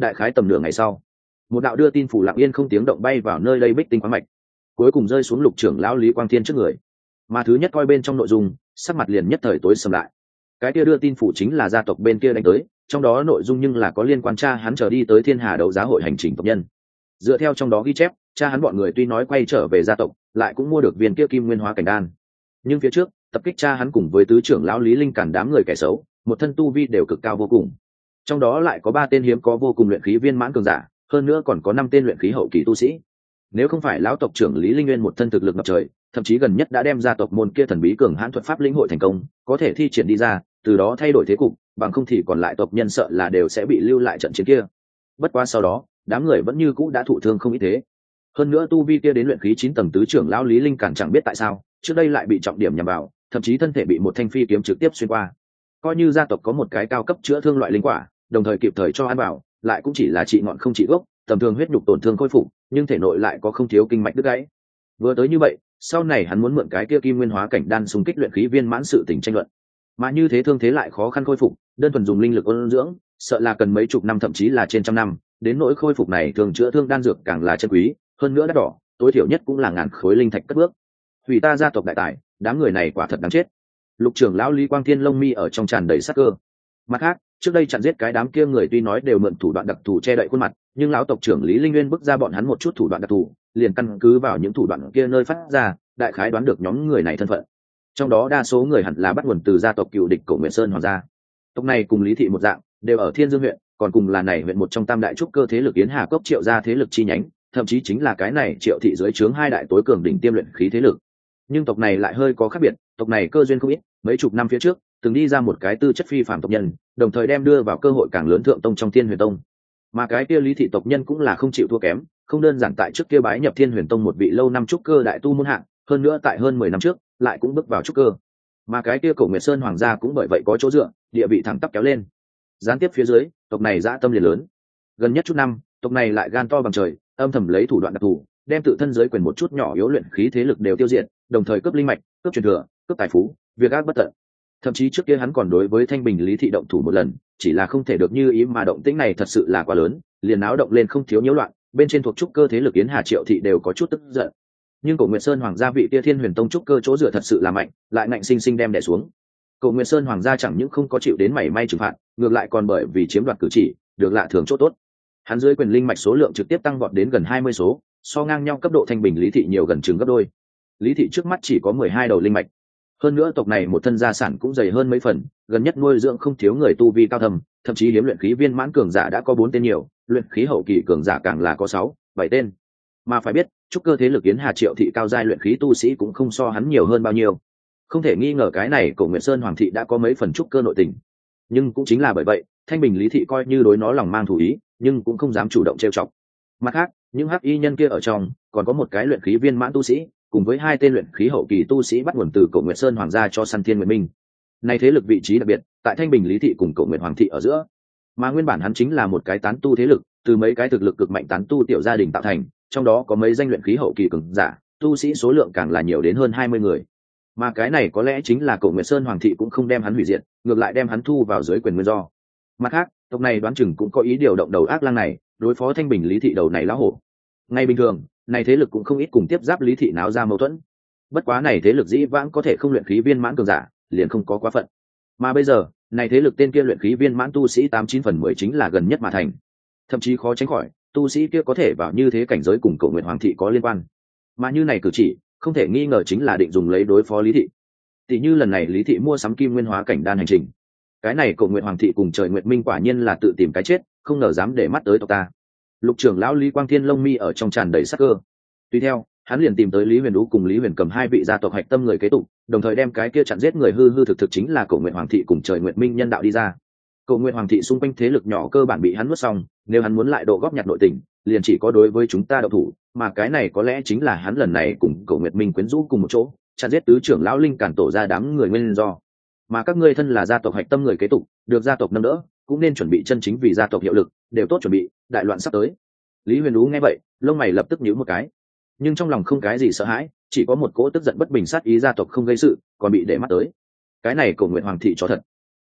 đại khái tầm nửa ngày sau, một đạo đưa tin phủ lặng yên không tiếng động bay vào nơi đây bích tinh khoáng mạch, cuối cùng rơi xuống lục trưởng lão Lý Quang Thiên trước người. Mà thứ nhất coi bên trong nội dung, sắc mặt liền nhất thời tối sầm lại. Cái kia đưa tin phủ chính là gia tộc bên kia đánh tới, trong đó nội dung nhưng là có liên quan cha hắn trở đi tới Thiên Hà đấu giá hội hành trình tộc nhân. Dựa theo trong đó ghi chép, cha hắn bọn người tuy nói quay trở về gia tộc, lại cũng mua được viên kia kim nguyên hóa cảnh đan. Nhưng phía trước, tập kích cha hắn cùng với tứ trưởng lão Lý Linh cản đám người kẻ xấu, một thân tu vi đều cực cao vô cùng. Trong đó lại có ba tên hiếm có vô cùng luyện khí viên mãn cường giả, hơn nữa còn có năm tên luyện khí hậu kỳ tu sĩ. Nếu không phải lão tộc trưởng Lý Linh Nguyên một thân thực lực ngập trời, thậm chí gần nhất đã đem gia tộc môn kia thần bí cường hãn thuật pháp lĩnh hội thành công, có thể thi triển đi ra, từ đó thay đổi thế cục, bằng không thì còn lại tộc nhân sợ là đều sẽ bị lưu lại trận chiến kia. Bất quá sau đó, đám người vẫn như cũ đã thụ thương không ít thế. Hơn nữa tu vi kia đến luyện khí chín tầng tứ trưởng lão Lý Linh cản chẳng biết tại sao, trước đây lại bị trọng điểm nhắm vào, thậm chí thân thể bị một thanh phi kiếm trực tiếp xuyên qua. Coi như gia tộc có một cái cao cấp chữa thương loại linh quả, đồng thời kịp thời cho ăn vào, lại cũng chỉ là trị ngọn không trị gốc, tầm thường huyết nhục tổn thương khôi phục, nhưng thể nội lại có không thiếu kinh mạch đứt gãy. Vừa tới như vậy, sau này hắn muốn mượn cái kia kim nguyên hóa cảnh đan xung kích luyện khí viên mãn sự tình tranh luận. Mà như thế thương thế lại khó khăn khôi phục, đơn thuần dùng linh lực ôn dưỡng, sợ là cần mấy chục năm thậm chí là trên trăm năm, đến nỗi khôi phục này thường chữa thương đan dược càng là chân quý, hơn nữa đắt đỏ, tối thiểu nhất cũng là ngàn khối linh thạch cất bước. Hủy ta gia tộc đại tài, đám người này quả thật đáng chết. Lục trưởng lão Lý Quang Thiên lông mi ở trong tràn đầy sát cơ. Mặt khác, trước đây chặn giết cái đám kia người tuy nói đều mượn thủ đoạn đặc thù che đậy khuôn mặt, nhưng lão tộc trưởng Lý Linh Nguyên bức ra bọn hắn một chút thủ đoạn đặc thù, liền căn cứ vào những thủ đoạn kia nơi phát ra, đại khái đoán được nhóm người này thân phận. Trong đó đa số người hẳn là bắt nguồn từ gia tộc cựu địch Cổ Nguyệt Sơn Hoàng gia. Tộc này cùng Lý thị một dạng, đều ở Thiên Dương huyện, còn cùng là này huyện một trong tam đại trúc cơ thế lực Yến Hà Cốc Triệu gia thế lực chi nhánh, thậm chí chính là cái này Triệu thị dưới trướng hai đại tối cường đỉnh tiêm luyện khí thế lực. Nhưng tộc này lại hơi có khác biệt, tộc này cơ duyên không ít, mấy chục năm phía trước, từng đi ra một cái tư chất phi phàm tộc nhân, đồng thời đem đưa vào cơ hội càng lớn thượng tông trong Thiên Huyền Tông. Mà cái kia Lý thị tộc nhân cũng là không chịu thua kém, không đơn giản tại trước kia bái nhập Thiên Huyền Tông một vị lâu năm trúc cơ đại tu môn hạng, hơn nữa tại hơn mười năm trước, lại cũng bước vào trúc cơ. Mà cái kia Cổ Nguyệt Sơn Hoàng gia cũng bởi vậy có chỗ dựa, địa vị thẳng tắp kéo lên. Gián tiếp phía dưới, tộc này dã tâm liền lớn. Gần nhất chút năm, tộc này lại gan to bằng trời, âm thầm lấy thủ đoạn đặc thù, đem tự thân giới quyền một chút nhỏ yếu luyện khí thế lực đều tiêu diệt, đồng thời cướp linh mạch, cướp truyền thừa, cướp tài phú, việc ác bất tận. Thậm chí trước kia hắn còn đối với Thanh Bình Lý thị động thủ một lần, chỉ là không thể được như ý, mà động tĩnh này thật sự là quá lớn, liền náo động lên không thiếu nhiễu loạn, bên trên thuộc trúc cơ thế lực Yến Hà Triệu thị đều có chút tức giận. Nhưng Cổ Nguyệt Sơn Hoàng gia vị kia Thiên Huyền Tông trúc cơ chỗ dựa thật sự là mạnh, lại ngạnh sinh sinh đem đè xuống. Cổ Nguyệt Sơn Hoàng gia chẳng những không có chịu đến mảy may trừng phạt, ngược lại còn bởi vì chiếm đoạt cử chỉ, được lạ thường chỗ tốt. Hắn dưới quyền linh mạch số lượng trực tiếp tăng vọt đến gần hai mươi số, so ngang nhau cấp độ Thanh Bình Lý thị nhiều gần chừng gấp đôi. Lý thị trước mắt chỉ có mười hai đầu linh mạch. Hơn nữa tộc này một thân gia sản cũng dày hơn mấy phần, gần nhất nuôi dưỡng không thiếu người tu vi cao thâm, thậm chí hiếm luyện khí viên mãn cường giả đã có bốn tên nhiều, luyện khí hậu kỳ cường giả càng là có sáu, bảy tên. Mà phải biết, trúc cơ thế lực Yến Hà Triệu thị cao giai luyện khí tu sĩ cũng không so hắn nhiều hơn bao nhiêu. Không thể nghi ngờ cái này Cổ Nguyệt Sơn Hoàng thị đã có mấy phần trúc cơ nội tình. Nhưng cũng chính là bởi vậy, Thanh Bình Lý thị coi như đối nó lòng mang thủ ý, nhưng cũng không dám chủ động trêu chọc. Mặt khác, những hắc y nhân kia ở trong, còn có một cái luyện khí viên mãn tu sĩ, cùng với hai tên luyện khí hậu kỳ tu sĩ bắt nguồn từ Cổ Nguyệt Sơn Hoàng gia cho săn Thiên Nguyệt Minh. Này thế lực vị trí đặc biệt, tại Thanh Bình Lý thị cùng Cổ Nguyệt Hoàng thị ở giữa. Mà nguyên bản hắn chính là một cái tán tu thế lực, từ mấy cái thực lực cực mạnh tán tu tiểu gia đình tạo thành, trong đó có mấy danh luyện khí hậu kỳ cường giả, tu sĩ số lượng càng là nhiều đến hơn hai mươi người. Mà cái này có lẽ chính là Cổ Nguyệt Sơn Hoàng thị cũng không đem hắn hủy diệt, ngược lại đem hắn thu vào dưới quyền nguyên do. Mặt khác, tộc này đoán chừng cũng có ý điều động đầu ác lang này, đối phó Thanh Bình Lý thị đầu này lão hổ. Ngay bình thường, này thế lực cũng không ít cùng tiếp giáp Lý thị náo ra mâu thuẫn. Bất quá này thế lực dĩ vãng có thể không luyện khí viên mãn cường giả, liền không có quá phận. Mà bây giờ, này thế lực tên kia luyện khí viên mãn tu sĩ tám chín phần mười chính là gần nhất mà thành. Thậm chí khó tránh khỏi, tu sĩ kia có thể vào như thế cảnh giới cùng Cổ Nguyệt Hoàng thị có liên quan. Mà như này cử chỉ, không thể nghi ngờ chính là định dùng lấy đối phó Lý thị. Tỷ như lần này Lý thị mua sắm kim nguyên hóa cảnh đan hành trình, cái này Cổ Nguyệt Hoàng thị cùng Trời Nguyệt Minh quả nhiên là tự tìm cái chết, không ngờ dám để mắt tới tộc ta. Lục trưởng lão Lý Quang Thiên lông mi ở trong tràn đầy sắc cơ. Tuy theo, hắn liền tìm tới Lý Huyền Đú cùng Lý Huyền Cầm hai vị gia tộc hạch tâm người kế tục, đồng thời đem cái kia chặn giết người hư hư thực thực chính là Cổ Nguyệt Hoàng thị cùng Trời Nguyệt Minh nhân đạo đi ra. Cổ Nguyệt Hoàng thị xung quanh thế lực nhỏ cơ bản bị hắn nuốt xong, nếu hắn muốn lại độ góp nhặt nội tình, liền chỉ có đối với chúng ta động thủ, mà cái này có lẽ chính là hắn lần này cùng Cổ Nguyệt Minh quyến rũ cùng một chỗ, chặn giết tứ trưởng lão Linh Cản tổ ra đám người nguyên do. Mà các ngươi thân là gia tộc hạch tâm người kế tục, được gia tộc nâng đỡ, cũng nên chuẩn bị chân chính vì gia tộc hiệu lực, đều tốt chuẩn bị, đại loạn sắp tới. Lý Huyền Đú nghe vậy, lông mày lập tức nhíu một cái, nhưng trong lòng không cái gì sợ hãi, chỉ có một cỗ tức giận bất bình sát ý gia tộc không gây sự, còn bị để mắt tới. Cái này Cổ Nguyệt Hoàng thị cho thật.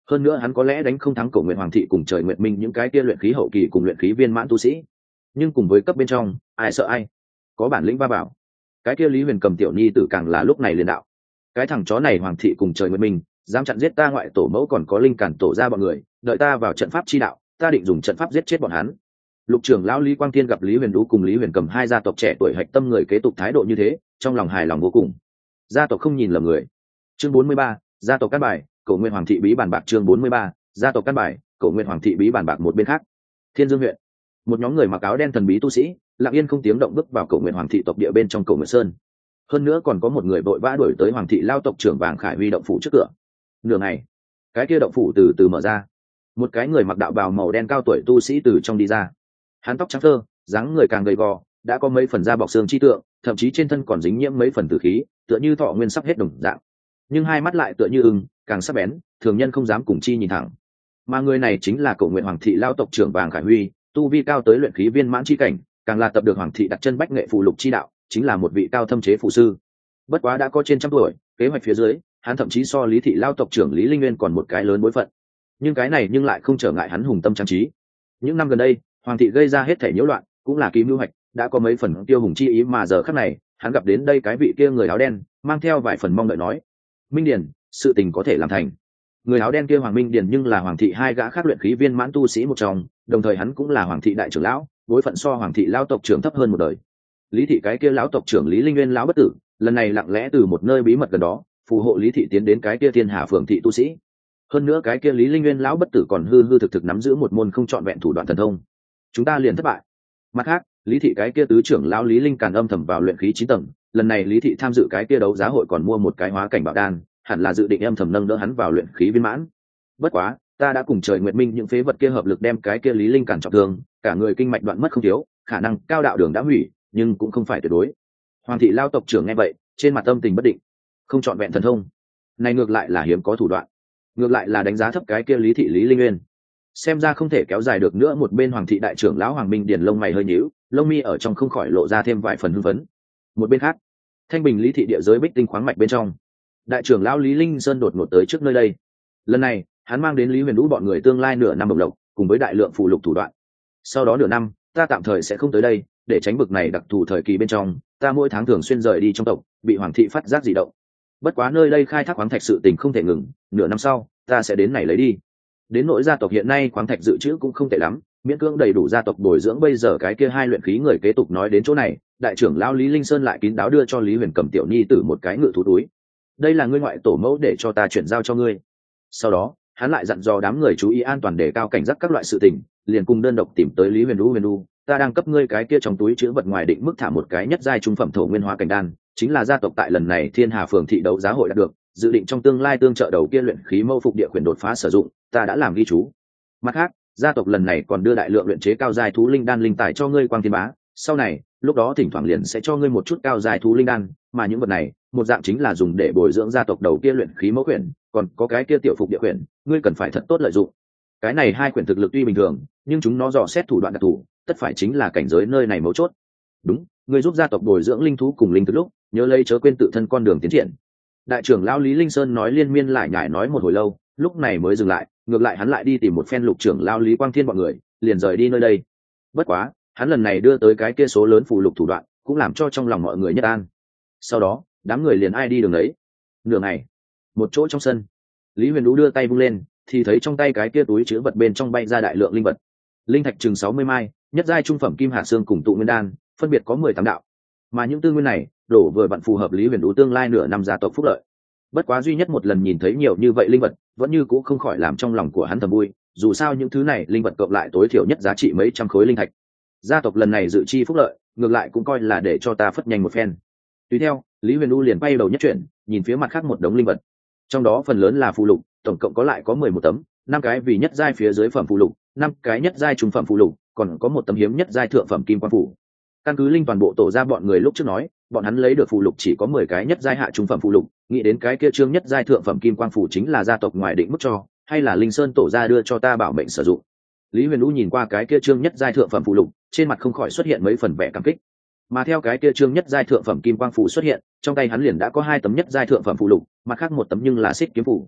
hơn nữa hắn có lẽ đánh không thắng Cổ Nguyện Hoàng thị cùng Trời Nguyệt Minh những cái kia luyện khí hậu kỳ cùng luyện khí viên mãn tu sĩ, nhưng cùng với cấp bên trong ai sợ ai, có bản lĩnh va vào. Cái kia Lý Huyền cầm tiểu nhi tử càng là lúc này liền đạo, cái thằng chó này Hoàng thị cùng Trời Nguyệt Minh dám chặn giết ta ngoại tổ mẫu, còn có linh cản tổ ra bọn người, đợi ta vào trận pháp chi đạo, ta định dùng trận pháp giết chết bọn hắn. Lục trưởng lão Lý Quang Thiên gặp Lý Huyền Đũ cùng Lý Huyền cầm hai gia tộc trẻ tuổi hạch tâm người kế tục thái độ như thế, trong lòng hài lòng vô cùng. Gia tộc không nhìn lầm người. Chương bốn mươi ba, gia tộc căn bài, Cổ Nguyên Hoàng thị bí bản bạc. Chương bốn mươi ba, gia tộc căn bài, Cổ Nguyên Hoàng thị bí bản bạc. Một bên khác, Thiên Dương huyện, một nhóm người mặc áo đen thần bí tu sĩ lặng yên không tiếng động bước vào Cổ Nguyên Hoàng thị tộc địa bên trong Cổ Nguyên Sơn. Hơn nữa còn có một người vội vã đuổi tới Hoàng thị lao tộc trưởng Vàng Khải Huy động phủ trước cửa. Nửa ngày, cái kia động phủ từ từ mở ra, một cái người mặc đạo bào màu đen cao tuổi tu sĩ từ trong đi ra. Hắn tóc trắng phơ, dáng người càng gầy gò, đã có mấy phần da bọc xương chi tượng, thậm chí trên thân còn dính nhiễm mấy phần tử khí, tựa như thọ nguyên sắp hết đồng dạng. Nhưng hai mắt lại tựa như ưng, càng sắc bén, thường nhân không dám cùng chi nhìn thẳng. Mà người này chính là Cổ Nguyện Hoàng thị lao tộc trưởng Vàng Khải Huy, tu vi cao tới luyện khí viên mãn chi cảnh, càng là tập được Hoàng thị đặt chân bách nghệ phù lục chi đạo, chính là một vị cao thâm chế phù sư. Bất quá đã có trên trăm tuổi, kế hoạch phía dưới, hắn thậm chí so Lý thị lao tộc trưởng Lý Linh Nguyên còn một cái lớn bối phận. Nhưng cái này nhưng lại không trở ngại hắn hùng tâm trang trí. Những năm gần đây, Hoàng thị gây ra hết thể nhiễu loạn, cũng là kim mưu hoạch, đã có mấy phần tiêu hùng chi ý, mà giờ khắc này, hắn gặp đến đây cái vị kia người áo đen, mang theo vài phần mong đợi nói: "Minh Điền, sự tình có thể làm thành." Người áo đen kia Hoàng Minh Điền nhưng là Hoàng thị hai gã khác luyện khí viên mãn tu sĩ một trong, đồng thời hắn cũng là Hoàng thị đại trưởng lão, bối phận so Hoàng thị lão tộc trưởng thấp hơn một đời. Lý thị cái kia lão tộc trưởng Lý Linh Nguyên lão bất tử, lần này lặng lẽ từ một nơi bí mật gần đó, phù hộ Lý thị tiến đến cái kia Thiên Hà phường thị tu sĩ. Hơn nữa cái kia Lý Linh Nguyên lão bất tử còn hư hư thực thực nắm giữ một môn không trọn vẹn thủ đoạn thần thông. Chúng ta liền thất bại. Mặt khác, Lý thị cái kia tứ trưởng lão Lý Linh Càn âm thầm vào luyện khí chín tầng, lần này Lý thị tham dự cái kia đấu giá hội còn mua một cái hóa cảnh bảo đan, hẳn là dự định âm thầm nâng đỡ hắn vào luyện khí viên mãn. Bất quá, ta đã cùng Trời Nguyệt Minh những phế vật kia hợp lực đem cái kia Lý Linh Càn trọng thương, cả người kinh mạch đoạn mất không thiếu, khả năng cao đạo đường đã hủy, nhưng cũng không phải tuyệt đối. Hoàng thị lao tộc trưởng nghe vậy, trên mặt âm tình bất định. Không trọn vẹn thần thông, này ngược lại là hiếm có thủ đoạn, ngược lại là đánh giá thấp cái kia Lý thị Lý Linh Nguyên. Xem ra không thể kéo dài được nữa. Một bên Hoàng thị đại trưởng lão Hoàng Minh Điền lông mày hơi nhíu, lông mi ở trong không khỏi lộ ra thêm vài phần hưng phấn. Một bên khác, Thanh Bình Lý thị địa giới bích tinh khoáng mạch bên trong, đại trưởng lão Lý Linh Sơn đột ngột tới trước nơi đây. Lần này, hắn mang đến Lý Huyền Đũ bọn người tương lai nửa năm bộc lộc, cùng với đại lượng phù lục thủ đoạn. Sau đó nửa năm, ta tạm thời sẽ không tới đây, để tránh bực này đặc thù thời kỳ bên trong, ta mỗi tháng thường xuyên rời đi trong tộc, bị Hoàng thị phát giác dị động. Bất quá nơi đây khai thác khoáng thạch sự tình không thể ngừng, nửa năm sau, ta sẽ đến này lấy đi. Đến nỗi gia tộc hiện nay khoáng thạch dự trữ cũng không tệ lắm, miễn cưỡng đầy đủ gia tộc bồi dưỡng bây giờ cái kia hai luyện khí người kế tục. Nói đến chỗ này, đại trưởng lão Lý Linh Sơn lại kín đáo đưa cho Lý Huyền cầm tiểu nhi tử một cái ngự thú túi. Đây là ngươi ngoại tổ mẫu để cho ta chuyển giao cho ngươi. Sau đó, hắn lại dặn dò đám người chú ý an toàn để cao cảnh giác các loại sự tình, liền cùng đơn độc tìm tới Lý Huyền Đũ. Huyền Đũ, ta đang cấp ngươi cái kia trong túi chứa vật ngoài định mức thả một cái nhất giai trung phẩm thổ nguyên hóa cảnh đan, chính là gia tộc tại lần này Thiên Hà phường thị đấu giá hội đạt được, dự định trong tương lai tương trợ đầu kia luyện khí mâu phục địa quyền đột phá sử dụng, ta đã làm ghi chú. Mặt khác, gia tộc lần này còn đưa đại lượng luyện chế cao giai thú linh đan linh tài cho ngươi Quang Thiên Bá, sau này, lúc đó thỉnh thoảng liền sẽ cho ngươi một chút cao giai thú linh đan, mà những vật này, một dạng chính là dùng để bồi dưỡng gia tộc đầu kia luyện khí mẫu quyển, còn có cái kia tiểu phục địa quyển, ngươi cần phải thật tốt lợi dụng. Cái này hai quyển thực lực tuy bình thường, nhưng chúng nó dò xét thủ đoạn đặc thù, tất phải chính là cảnh giới nơi này mấu chốt. Đúng, ngươi giúp gia tộc bồi dưỡng linh thú cùng linh thực lúc, nhớ lấy chớ quên tự thân con đường tiến triển. Đại trưởng lão Lý Linh Sơn nói liên miên lại nhải nói một hồi lâu, lúc này mới dừng lại, ngược lại hắn lại đi tìm một phen lục trưởng lão Lý Quang Thiên bọn người, liền rời đi nơi đây. Bất quá, hắn lần này đưa tới cái kia số lớn phù lục thủ đoạn, cũng làm cho trong lòng mọi người nhất an. Sau đó, đám người liền ai đi đường đấy. Nửa ngày, một chỗ trong sân, Lý Huyền Đũ đưa tay vung lên, thì thấy trong tay cái kia túi chứa vật bên trong bay ra đại lượng linh vật. Linh thạch chừng sáu mươi mai, nhất giai trung phẩm kim hạ xương cùng tụ nguyên đan, phân biệt có mười tám đạo. Mà những tư nguyên này, đổ vừa vặn phù hợp Lý Huyền Đũ tương lai nửa năm gia tộc phúc lợi. Bất quá duy nhất một lần nhìn thấy nhiều như vậy linh vật, vẫn như cũng không khỏi làm trong lòng của hắn thầm vui, dù sao những thứ này linh vật cộng lại tối thiểu nhất giá trị mấy trăm khối linh thạch. Gia tộc lần này dự chi phúc lợi, ngược lại cũng coi là để cho ta phất nhanh một phen. Tùy theo, Lý Huyền Đũ liền bay đầu nhất chuyển, nhìn phía mặt khác một đống linh vật. Trong đó phần lớn là phù lục, tổng cộng có lại có mười một tấm, năm cái vì nhất giai phía dưới phẩm phù lục, năm cái nhất giai trung phẩm phù lục, còn có một tấm hiếm nhất giai thượng phẩm kim quang phù. Căn cứ linh toàn bộ tổ ra bọn người lúc trước nói, bọn hắn lấy được phù lục chỉ có mười cái nhất giai hạ trung phẩm phù lục, nghĩ đến cái kia trương nhất giai thượng phẩm kim quang phù chính là gia tộc ngoài định mức cho, hay là Linh Sơn tổ ra đưa cho ta bảo mệnh sử dụng. Lý Huyền Đũ nhìn qua cái kia trương nhất giai thượng phẩm phù lục, trên mặt không khỏi xuất hiện mấy phần vẻ cảm kích. Mà theo cái kia trương nhất giai thượng phẩm kim quang phù xuất hiện, trong tay hắn liền đã có hai tấm nhất giai thượng phẩm phù lục, mặt khác một tấm nhưng là xích kiếm phù.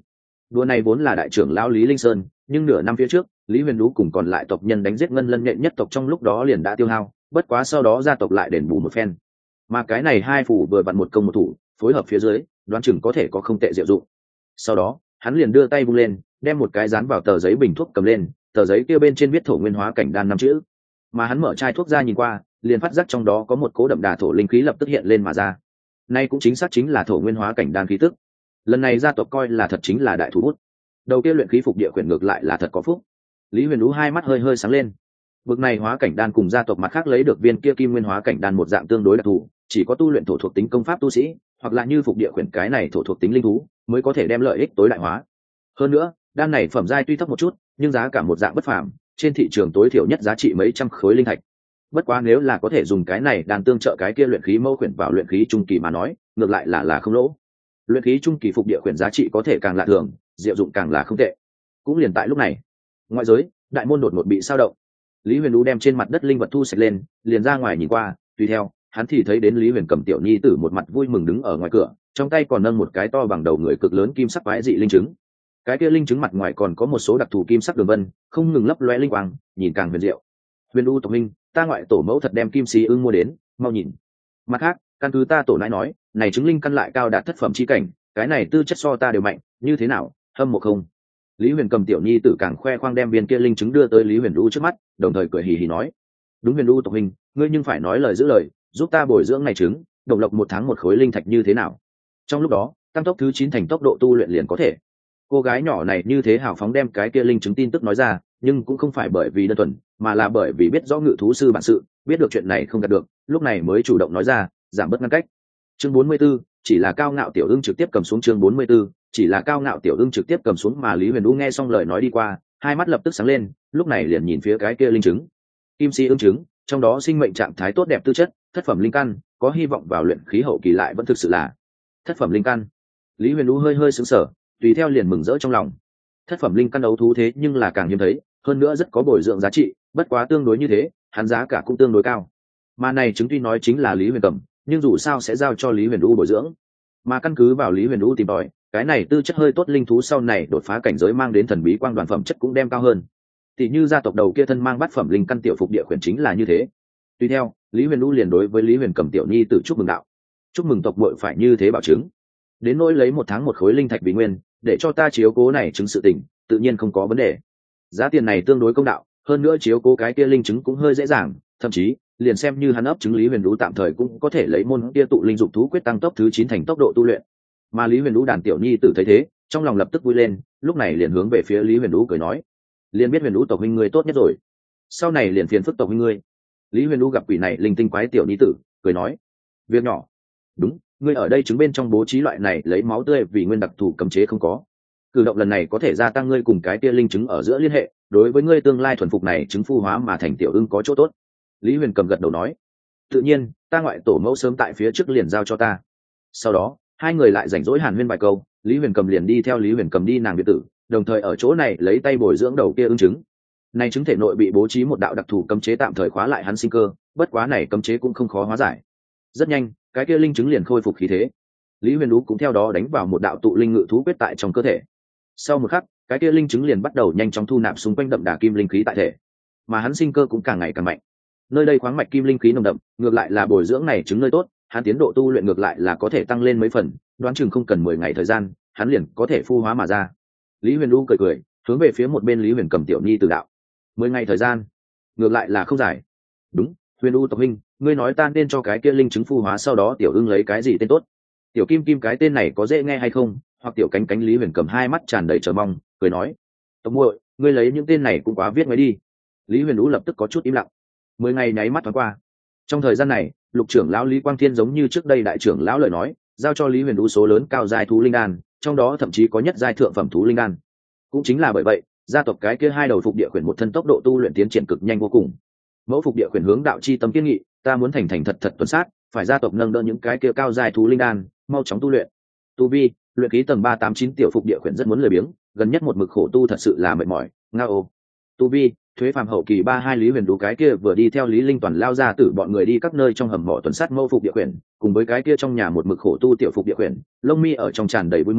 Đùa này vốn là đại trưởng lão Lý Linh Sơn, nhưng nửa năm phía trước, Lý Huyền Đũ cùng còn lại tộc nhân đánh giết ngân lân nhện nhất tộc trong lúc đó liền đã tiêu hao, bất quá sau đó gia tộc lại đền bù một phen. Mà cái này hai phủ vừa vặn một công một thủ, phối hợp phía dưới, đoán chừng có thể có không tệ diệu dụng. Sau đó, hắn liền đưa tay vung lên, đem một cái dán vào tờ giấy bình thuốc cầm lên, tờ giấy kia bên trên viết thổ nguyên hóa cảnh đan năm chữ. Mà hắn mở chai thuốc ra nhìn qua, liền phát giác trong đó có một cố đậm đà thổ linh khí lập tức hiện lên mà ra. Nay cũng chính xác chính là thổ nguyên hóa cảnh đan khí tức. Lần này gia tộc coi là thật chính là đại thủ bút. Đầu kia luyện khí phục địa quyển ngược lại là thật có phúc. Lý Huyền Đũ hai mắt hơi hơi sáng lên. Bực này hóa cảnh đan cùng gia tộc mặt khác lấy được viên kia kim nguyên hóa cảnh đan một dạng tương đối đặc thù, chỉ có tu luyện thổ thuộc tính công pháp tu sĩ, hoặc là như phục địa quyển cái này thổ thuộc tính linh thú, mới có thể đem lợi ích tối đại hóa. Hơn nữa, đan này phẩm giai tuy thấp một chút, nhưng giá cả một dạng bất phàm, trên thị trường tối thiểu nhất giá trị mấy trăm khối linh thạch. Bất quá nếu là có thể dùng cái này đan tương trợ cái kia luyện khí mâu quyển vào luyện khí trung kỳ mà nói, ngược lại là là không lỗ. Luyện khí trung kỳ phục địa quyển giá trị có thể càng lạ thường, diệu dụng càng là không tệ. Cũng liền tại lúc này, ngoại giới, đại môn đột ngột bị sao động. Lý Huyền Đũ đem trên mặt đất linh vật thu sạch lên, liền ra ngoài nhìn qua, tùy theo, hắn thì thấy đến Lý Huyền Cầm tiểu nhi tử một mặt vui mừng đứng ở ngoài cửa, trong tay còn nâng một cái to bằng đầu người cực lớn kim sắc quái dị linh trứng. Cái kia linh trứng mặt ngoài còn có một số đặc thù kim sắc đường vân, không ngừng lấp lóe linh quang, nhìn càng huyền diệu. Huyền Đũ tộc minh, ta ngoại tổ mẫu thật đem kim xí ưng mua đến, mau nhìn. Mặt khác, căn cứ ta tổ nãi nói, này trứng linh căn lại cao đạt thất phẩm chi cảnh, cái này tư chất so ta đều mạnh, như thế nào, hâm mộ không? Lý Huyền Cầm tiểu nhi tử càng khoe khoang đem viên kia linh trứng đưa tới Lý Huyền Đũ trước mắt, đồng thời cười hì hì nói: "Đúng Huyền Đũ tộc huynh, ngươi nhưng phải nói lời giữ lời, giúp ta bồi dưỡng này trứng, đồng lộc một tháng một khối linh thạch như thế nào?" Trong lúc đó, tăng tốc thứ chín thành tốc độ tu luyện liền có thể. Cô gái nhỏ này như thế hào phóng đem cái kia linh trứng tin tức nói ra, nhưng cũng không phải bởi vì đơn thuần, mà là bởi vì biết rõ ngự thú sư bản sự, biết được chuyện này không đạt được, lúc này mới chủ động nói ra, giảm bớt ngăn cách. Chương bốn mươi 44, chỉ là cao ngạo tiểu ưng trực tiếp cầm xuống chương bốn mươi 44, chỉ là cao ngạo tiểu ưng trực tiếp cầm xuống mà Lý Huyền Đũ nghe xong lời nói đi qua, hai mắt lập tức sáng lên, lúc này liền nhìn phía cái kia linh trứng. Kim si ưng trứng, trong đó sinh mệnh trạng thái tốt đẹp tư chất, thất phẩm linh căn, có hy vọng vào luyện khí hậu kỳ lại vẫn thực sự là thất phẩm linh căn. Lý Huyền Đũ hơi hơi sững sờ, tùy theo liền mừng rỡ trong lòng. Thất phẩm linh căn đấu thú thế nhưng là càng hiếm thấy, hơn nữa rất có bồi dưỡng giá trị, bất quá tương đối như thế, hắn giá cả cũng tương đối cao. Mà này chứng tuy nói chính là Lý Huyền Cầm, nhưng dù sao sẽ giao cho Lý Huyền Đũ bồi dưỡng. Mà căn cứ vào Lý Huyền Đũ tìm tòi, cái này tư chất hơi tốt linh thú sau này đột phá cảnh giới mang đến thần bí quang đoàn phẩm chất cũng đem cao hơn. Tỷ như gia tộc đầu kia thân mang bát phẩm linh căn tiểu phục địa khuyển chính là như thế. Tuy theo, Lý Huyền Đũ liền đối với Lý Huyền Cầm tiểu nhi tự chúc mừng đạo: "Chúc mừng tộc muội phải như thế bảo chứng. Đến nỗi lấy một tháng một khối linh thạch vì nguyên, để cho ta chiếu cố này chứng sự tình, tự nhiên không có vấn đề. Giá tiền này tương đối công đạo, hơn nữa chiếu cố cái kia linh chứng cũng hơi dễ dàng, thậm chí liền xem như hắn ấp chứng Lý Huyền Đũ tạm thời cũng có thể lấy môn kia tụ linh dục thú quyết tăng tốc thứ chín thành tốc độ tu luyện." Mà Lý Huyền Đũ đàn tiểu nhi tử thấy thế, trong lòng lập tức vui lên, lúc này liền hướng về phía Lý Huyền Đũ cười nói: "Liền biết Huyền Đũ tộc huynh ngươi tốt nhất rồi, sau này liền phiền phức tộc huynh ngươi." Lý Huyền Đũ gặp quỷ này linh tinh quái tiểu nhi tử, cười nói: "Việc nhỏ. Đúng, ngươi ở đây chứng bên trong bố trí loại này lấy máu tươi vì nguyên đặc thù cấm chế không có. Cử động lần này có thể gia tăng ngươi cùng cái tia linh chứng ở giữa liên hệ, đối với ngươi tương lai thuần phục này chứng phu hóa mà thành tiểu ưng có chỗ tốt." Lý Huyền Cầm gật đầu nói: "Tự nhiên, ta ngoại tổ mẫu sớm tại phía trước liền giao cho ta." Sau đó, hai người lại rảnh rỗi hàn huyên vài câu, Lý Huyền Cầm liền đi theo Lý Huyền Cầm đi nàng biệt tử, đồng thời ở chỗ này lấy tay bồi dưỡng đầu kia ưng trứng. Này trứng thể nội bị bố trí một đạo đặc thù cấm chế tạm thời khóa lại hắn sinh cơ, bất quá này cấm chế cũng không khó hóa giải. Rất nhanh, cái kia linh trứng liền khôi phục khí thế. Lý Huyền Đũ cũng theo đó đánh vào một đạo tụ linh ngự thú quyết tại trong cơ thể. Sau một khắc, cái kia linh trứng liền bắt đầu nhanh chóng thu nạp xung quanh đậm đà kim linh khí tại thể, mà hắn sinh cơ cũng càng ngày càng mạnh. Nơi đây khoáng mạch kim linh khí nồng đậm, ngược lại là bồi dưỡng này trứng nơi tốt, hắn tiến độ tu luyện ngược lại là có thể tăng lên mấy phần, đoán chừng không cần mười ngày thời gian, hắn liền có thể phu hóa mà ra. Lý Huyền Đũ cười cười, hướng về phía một bên Lý Huyền Cầm tiểu nhi từ đạo: mười ngày thời gian, ngược lại là không dài. Đúng, Huyền Đũ tộc huynh, ngươi nói ta nên cho cái kia linh trứng phu hóa sau đó tiểu ưng lấy cái gì tên tốt? Tiểu Kim Kim cái tên này có dễ nghe hay không? Hoặc tiểu Cánh Cánh? Lý Huyền Cầm hai mắt tràn đầy chờ mong, cười nói: tộc muội, ngươi lấy những tên này cũng quá viết mấy đi. Lý Huyền Đũ lập tức có chút im lặng. Mười ngày nháy mắt thoáng qua. Trong thời gian này, lục trưởng lão Lý Quang Thiên giống như trước đây đại trưởng lão lời nói, giao cho Lý Huyền Đũ số lớn cao giai thú linh đan, trong đó thậm chí có nhất giai thượng phẩm thú linh đan. Cũng chính là bởi vậy, gia tộc cái kia hai đầu phục địa quyển một thân tốc độ tu luyện tiến triển cực nhanh vô cùng. Mẫu phục địa quyển hướng đạo chi tâm kiên nghị, ta muốn thành thành thật thật tuần sát, phải gia tộc nâng đỡ những cái kia cao giai thú linh đan, mau chóng tu luyện. Tu vi, luyện khí tầng ba tám chín tiểu phục địa quyển rất muốn lười biếng, gần nhất một mực khổ tu thật sự là mệt mỏi, ngao. Tu vi, thuế phàm hậu kỳ ba hai Lý Huyền Đũ cái kia vừa đi theo Lý Linh Toàn lao ra tử bọn người đi các nơi trong hầm mộ tuần sát mẫu phục địa quyển, cùng với cái kia trong nhà một mực khổ tu tiểu phục địa quyển, lông mi ở trong tràn đầy vui mừng,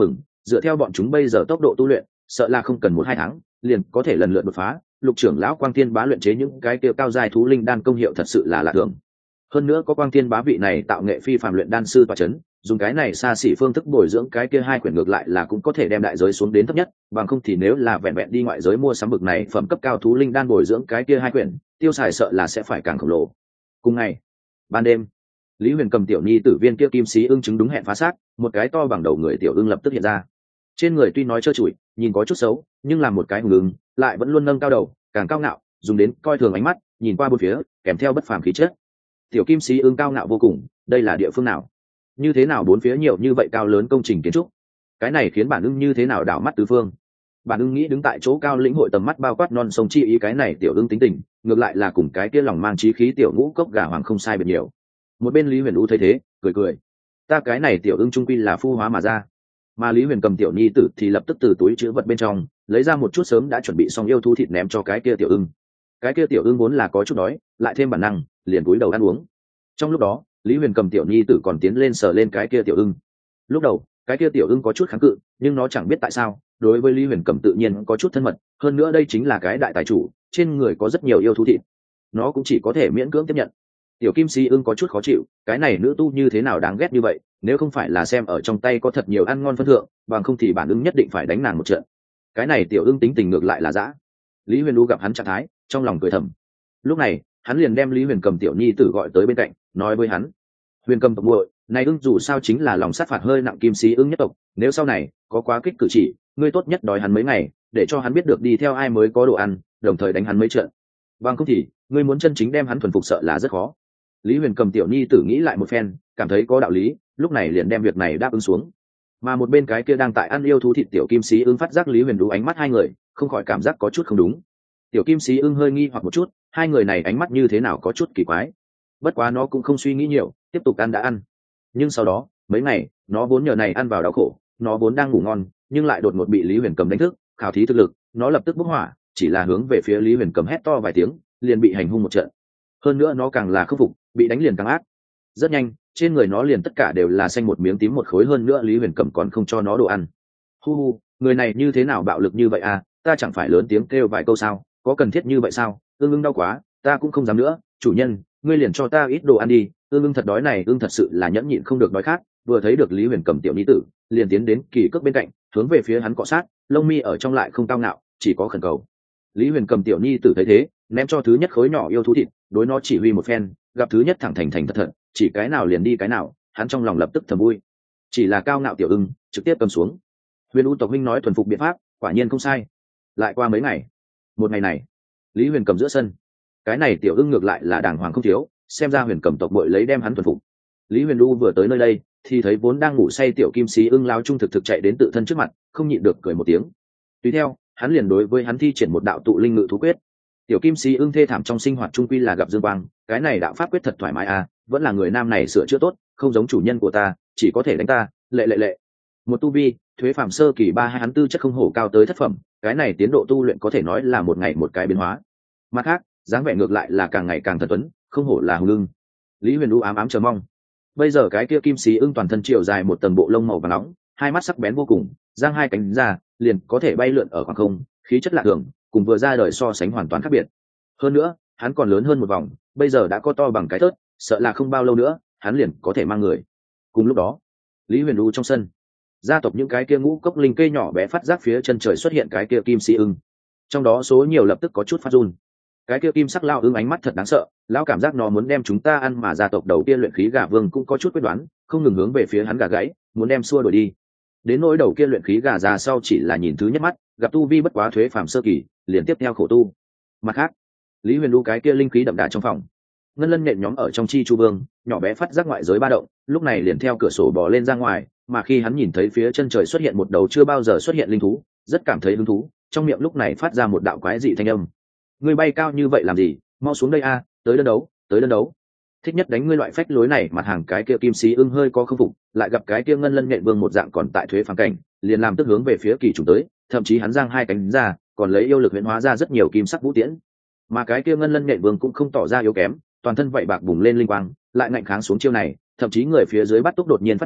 dựa theo bọn chúng bây giờ tốc độ tu luyện sợ là không cần một hai tháng liền có thể lần lượt đột phá. Lục trưởng lão Quang Thiên Bá luyện chế những cái kia cao giai thú linh đan công hiệu thật sự là lạ thường. Hơn nữa có Quang Thiên Bá vị này tạo nghệ phi phàm luyện đan sư tọa chấn, dùng cái này xa xỉ phương thức bồi dưỡng cái kia hai quyển ngược lại là cũng có thể đem đại giới xuống đến thấp nhất, bằng không thì nếu là vẹn vẹn đi ngoại giới mua sắm bực này phẩm cấp cao thú linh đan bồi dưỡng cái kia hai quyển, tiêu xài sợ là sẽ phải càng khổng lồ. Cùng ngày, ban đêm, Lý Huyền cầm tiểu nhi tử viên kia kim sĩ ưng chứng đúng hẹn phá xác, một cái to bằng đầu người tiểu ưng lập tức hiện ra. Trên người tuy nói trơ trụi, nhìn có chút xấu, nhưng là một cái hùng ưng, lại vẫn luôn nâng cao đầu, càng cao ngạo, dùng đến coi thường ánh mắt, nhìn qua bốn phía, kèm theo bất phàm khí chất. Tiểu kim sĩ ưng cao ngạo vô cùng, đây là địa phương nào? Như thế nào bốn phía nhiều như vậy cao lớn công trình kiến trúc? Cái này khiến bản ưng như thế nào đảo mắt tứ phương? Bản ưng nghĩ đứng tại chỗ cao lĩnh hội tầm mắt bao quát non sông chi ý, cái này tiểu ưng tính tình, ngược lại là cùng cái kia lòng mang chí khí tiểu ngũ cốc gà hoàng không sai biệt nhiều. Một bên Lý Huyền U thấy thế, cười cười, ta cái này tiểu ưng trung quy là phu hóa mà ra. Mà Lý Huyền cầm tiểu nhi tử thì lập tức từ túi chứa vật bên trong lấy ra một chút sớm đã chuẩn bị xong yêu thú thịt ném cho cái kia tiểu ưng. Cái kia tiểu ưng vốn là có chút đói, lại thêm bản năng, liền cúi đầu ăn uống. Trong lúc đó, Lý Huyền cầm tiểu nhi tử còn tiến lên sờ lên cái kia tiểu ưng. Lúc đầu, cái kia tiểu ưng có chút kháng cự, nhưng nó chẳng biết tại sao, đối với Lý Huyền cầm tự nhiên có chút thân mật, hơn nữa đây chính là cái đại tài chủ, trên người có rất nhiều yêu thú thịt, nó cũng chỉ có thể miễn cưỡng tiếp nhận. Tiểu kim si ưng có chút khó chịu, cái này nữ tu như thế nào đáng ghét như vậy, nếu không phải là xem ở trong tay có thật nhiều ăn ngon phân thượng, bằng không thì bản ưng nhất định phải đánh nàng một trận. Cái này tiểu ưng tính tình ngược lại là dã. Lý Huyền U gặp hắn trạng thái, trong lòng cười thầm. Lúc này, hắn liền đem Lý Huyền cầm tiểu nhi tử gọi tới bên cạnh, nói với hắn: Huyền cầm tộc muội, này ưng dù sao chính là lòng sát phạt hơi nặng kim sĩ ưng nhất tộc, nếu sau này có quá kích cử chỉ, ngươi tốt nhất đòi hắn mấy ngày, để cho hắn biết được đi theo ai mới có đồ ăn, đồng thời đánh hắn mấy trận. Bằng không thì, ngươi muốn chân chính đem hắn thuần phục sợ là rất khó. Lý Huyền cầm tiểu nhi tử nghĩ lại một phen, cảm thấy có đạo lý, lúc này liền đem việc này đáp ứng xuống. Mà một bên cái kia đang tại ăn yêu thú thịt tiểu kim sĩ ưng phát giác Lý Huyền Đú ánh mắt hai người, không khỏi cảm giác có chút không đúng. Tiểu kim sĩ ưng hơi nghi hoặc một chút, hai người này ánh mắt như thế nào có chút kỳ quái. Bất quá nó cũng không suy nghĩ nhiều, tiếp tục ăn đã ăn. Nhưng sau đó, mấy ngày, nó vốn nhờ này ăn vào đau khổ, nó vốn đang ngủ ngon, nhưng lại đột ngột bị Lý Huyền cầm đánh thức, khảo thí thực lực, nó lập tức bốc hỏa, chỉ là hướng về phía Lý Huyền cầm hét to vài tiếng, liền bị hành hung một trận. Hơn nữa nó càng là khắc phục, bị đánh liền càng ác. Rất nhanh, trên người nó liền tất cả đều là xanh một miếng tím một khối, hơn nữa Lý Huyền cầm còn không cho nó đồ ăn. Hu hu, người này như thế nào bạo lực như vậy à, ta chẳng phải lớn tiếng kêu vài câu sao, có cần thiết như vậy sao? Ương ương đau quá, ta cũng không dám nữa, chủ nhân, ngươi liền cho ta ít đồ ăn đi. Ương ương thật đói này, ương thật sự là nhẫn nhịn không được đói khát, vừa thấy được Lý Huyền cầm tiểu nhi tử, liền tiến đến kỳ cước bên cạnh, hướng về phía hắn cọ sát, lông mi ở trong lại không cao ngạo, chỉ có khẩn cầu. Lý Huyền cầm tiểu nhi tử thấy thế, ném cho thứ nhất khối nhỏ yêu thú thịt, đối nó chỉ huy một phen, gặp thứ nhất thẳng thành thành thật thật, chỉ cái nào liền đi cái nào, hắn trong lòng lập tức thầm vui. Chỉ là cao ngạo tiểu ưng, trực tiếp cầm xuống. Huyền U tộc huynh nói thuần phục biện pháp, quả nhiên không sai. Lại qua mấy ngày, một ngày này, Lý Huyền cầm giữa sân, cái này tiểu ưng ngược lại là đàng hoàng không thiếu, xem ra Huyền cầm tộc bội lấy đem hắn thuần phục. Lý Huyền U vừa tới nơi đây, thì thấy vốn đang ngủ say tiểu kim sĩ ưng lao trung thực thực chạy đến tự thân trước mặt, không nhịn được cười một tiếng. Tùy theo, hắn liền đối với hắn thi triển một đạo tụ linh ngự thú quyết. Tiểu kim sĩ ưng thê thảm trong sinh hoạt trung quy là gặp dương quang, cái này đạo pháp quyết thật thoải mái à, vẫn là người nam này sửa chữa tốt, không giống chủ nhân của ta, chỉ có thể đánh ta, lệ lệ lệ. Một tu vi, thuế phàm sơ kỳ ba hai hắn tư chất không hổ cao tới thất phẩm, cái này tiến độ tu luyện có thể nói là một ngày một cái biến hóa. Mặt khác, dáng vẻ ngược lại là càng ngày càng thần tuấn, không hổ là hùng ưng. Lý Huyền U ám ám chờ mong. Bây giờ cái kia kim sĩ ưng toàn thân chiều dài một tầng bộ lông màu vàng nóng, hai mắt sắc bén vô cùng, giang hai cánh ra, liền có thể bay lượn ở khoảng không, khí chất lạ thường, cùng vừa ra đời so sánh hoàn toàn khác biệt. Hơn nữa, hắn còn lớn hơn một vòng, bây giờ đã có to bằng cái thớt, sợ là không bao lâu nữa, hắn liền có thể mang người. Cùng lúc đó, Lý Huyền U trong sân, gia tộc những cái kia ngũ cốc linh cây nhỏ bé phát giác phía chân trời xuất hiện cái kia kim sĩ ưng, trong đó số nhiều lập tức có chút phát run. Cái kia kim sắc lao ưng ánh mắt thật đáng sợ, lão cảm giác nó muốn đem chúng ta ăn, mà gia tộc đầu kia luyện khí gà vương cũng có chút quyết đoán, không ngừng hướng về phía hắn gà gáy, muốn đem xua đuổi đi. Đến nỗi đầu kia luyện khí gà già sau chỉ là nhìn thứ nhất mắt, gặp tu vi bất quá thuế phàm sơ kỳ, liền tiếp theo khổ tu. Mặt khác, Lý Huyền U cái kia linh khí đậm đà trong phòng, ngân lân nhện nhóm ở trong chi chu vương, nhỏ bé phát giác ngoại giới ba động, lúc này liền theo cửa sổ bò lên ra ngoài, mà khi hắn nhìn thấy phía chân trời xuất hiện một đầu chưa bao giờ xuất hiện linh thú, rất cảm thấy hứng thú, trong miệng lúc này phát ra một đạo quái dị thanh âm. Ngươi bay cao như vậy làm gì, mau xuống đây a, tới đơn đấu, tới đơn đấu. Thích nhất đánh ngươi loại phách lối này. Mặt hàng cái kia kim sĩ ưng hơi có không phục, lại gặp cái kia ngân lân nhện vương một dạng còn tại thuế phàm cảnh, liền làm tức hướng về phía kỳ trùng tới, thậm chí hắn giang hai cánh ra, còn lấy yêu lực huyễn hóa ra rất nhiều kim sắc vũ tiễn. Mà cái kia ngân lân nhện vương cũng không tỏ ra yếu kém, toàn thân vậy bạc bùng lên linh quang, lại ngạnh kháng xuống chiêu này, thậm chí người phía dưới bắt túc đột nhiên phát lực,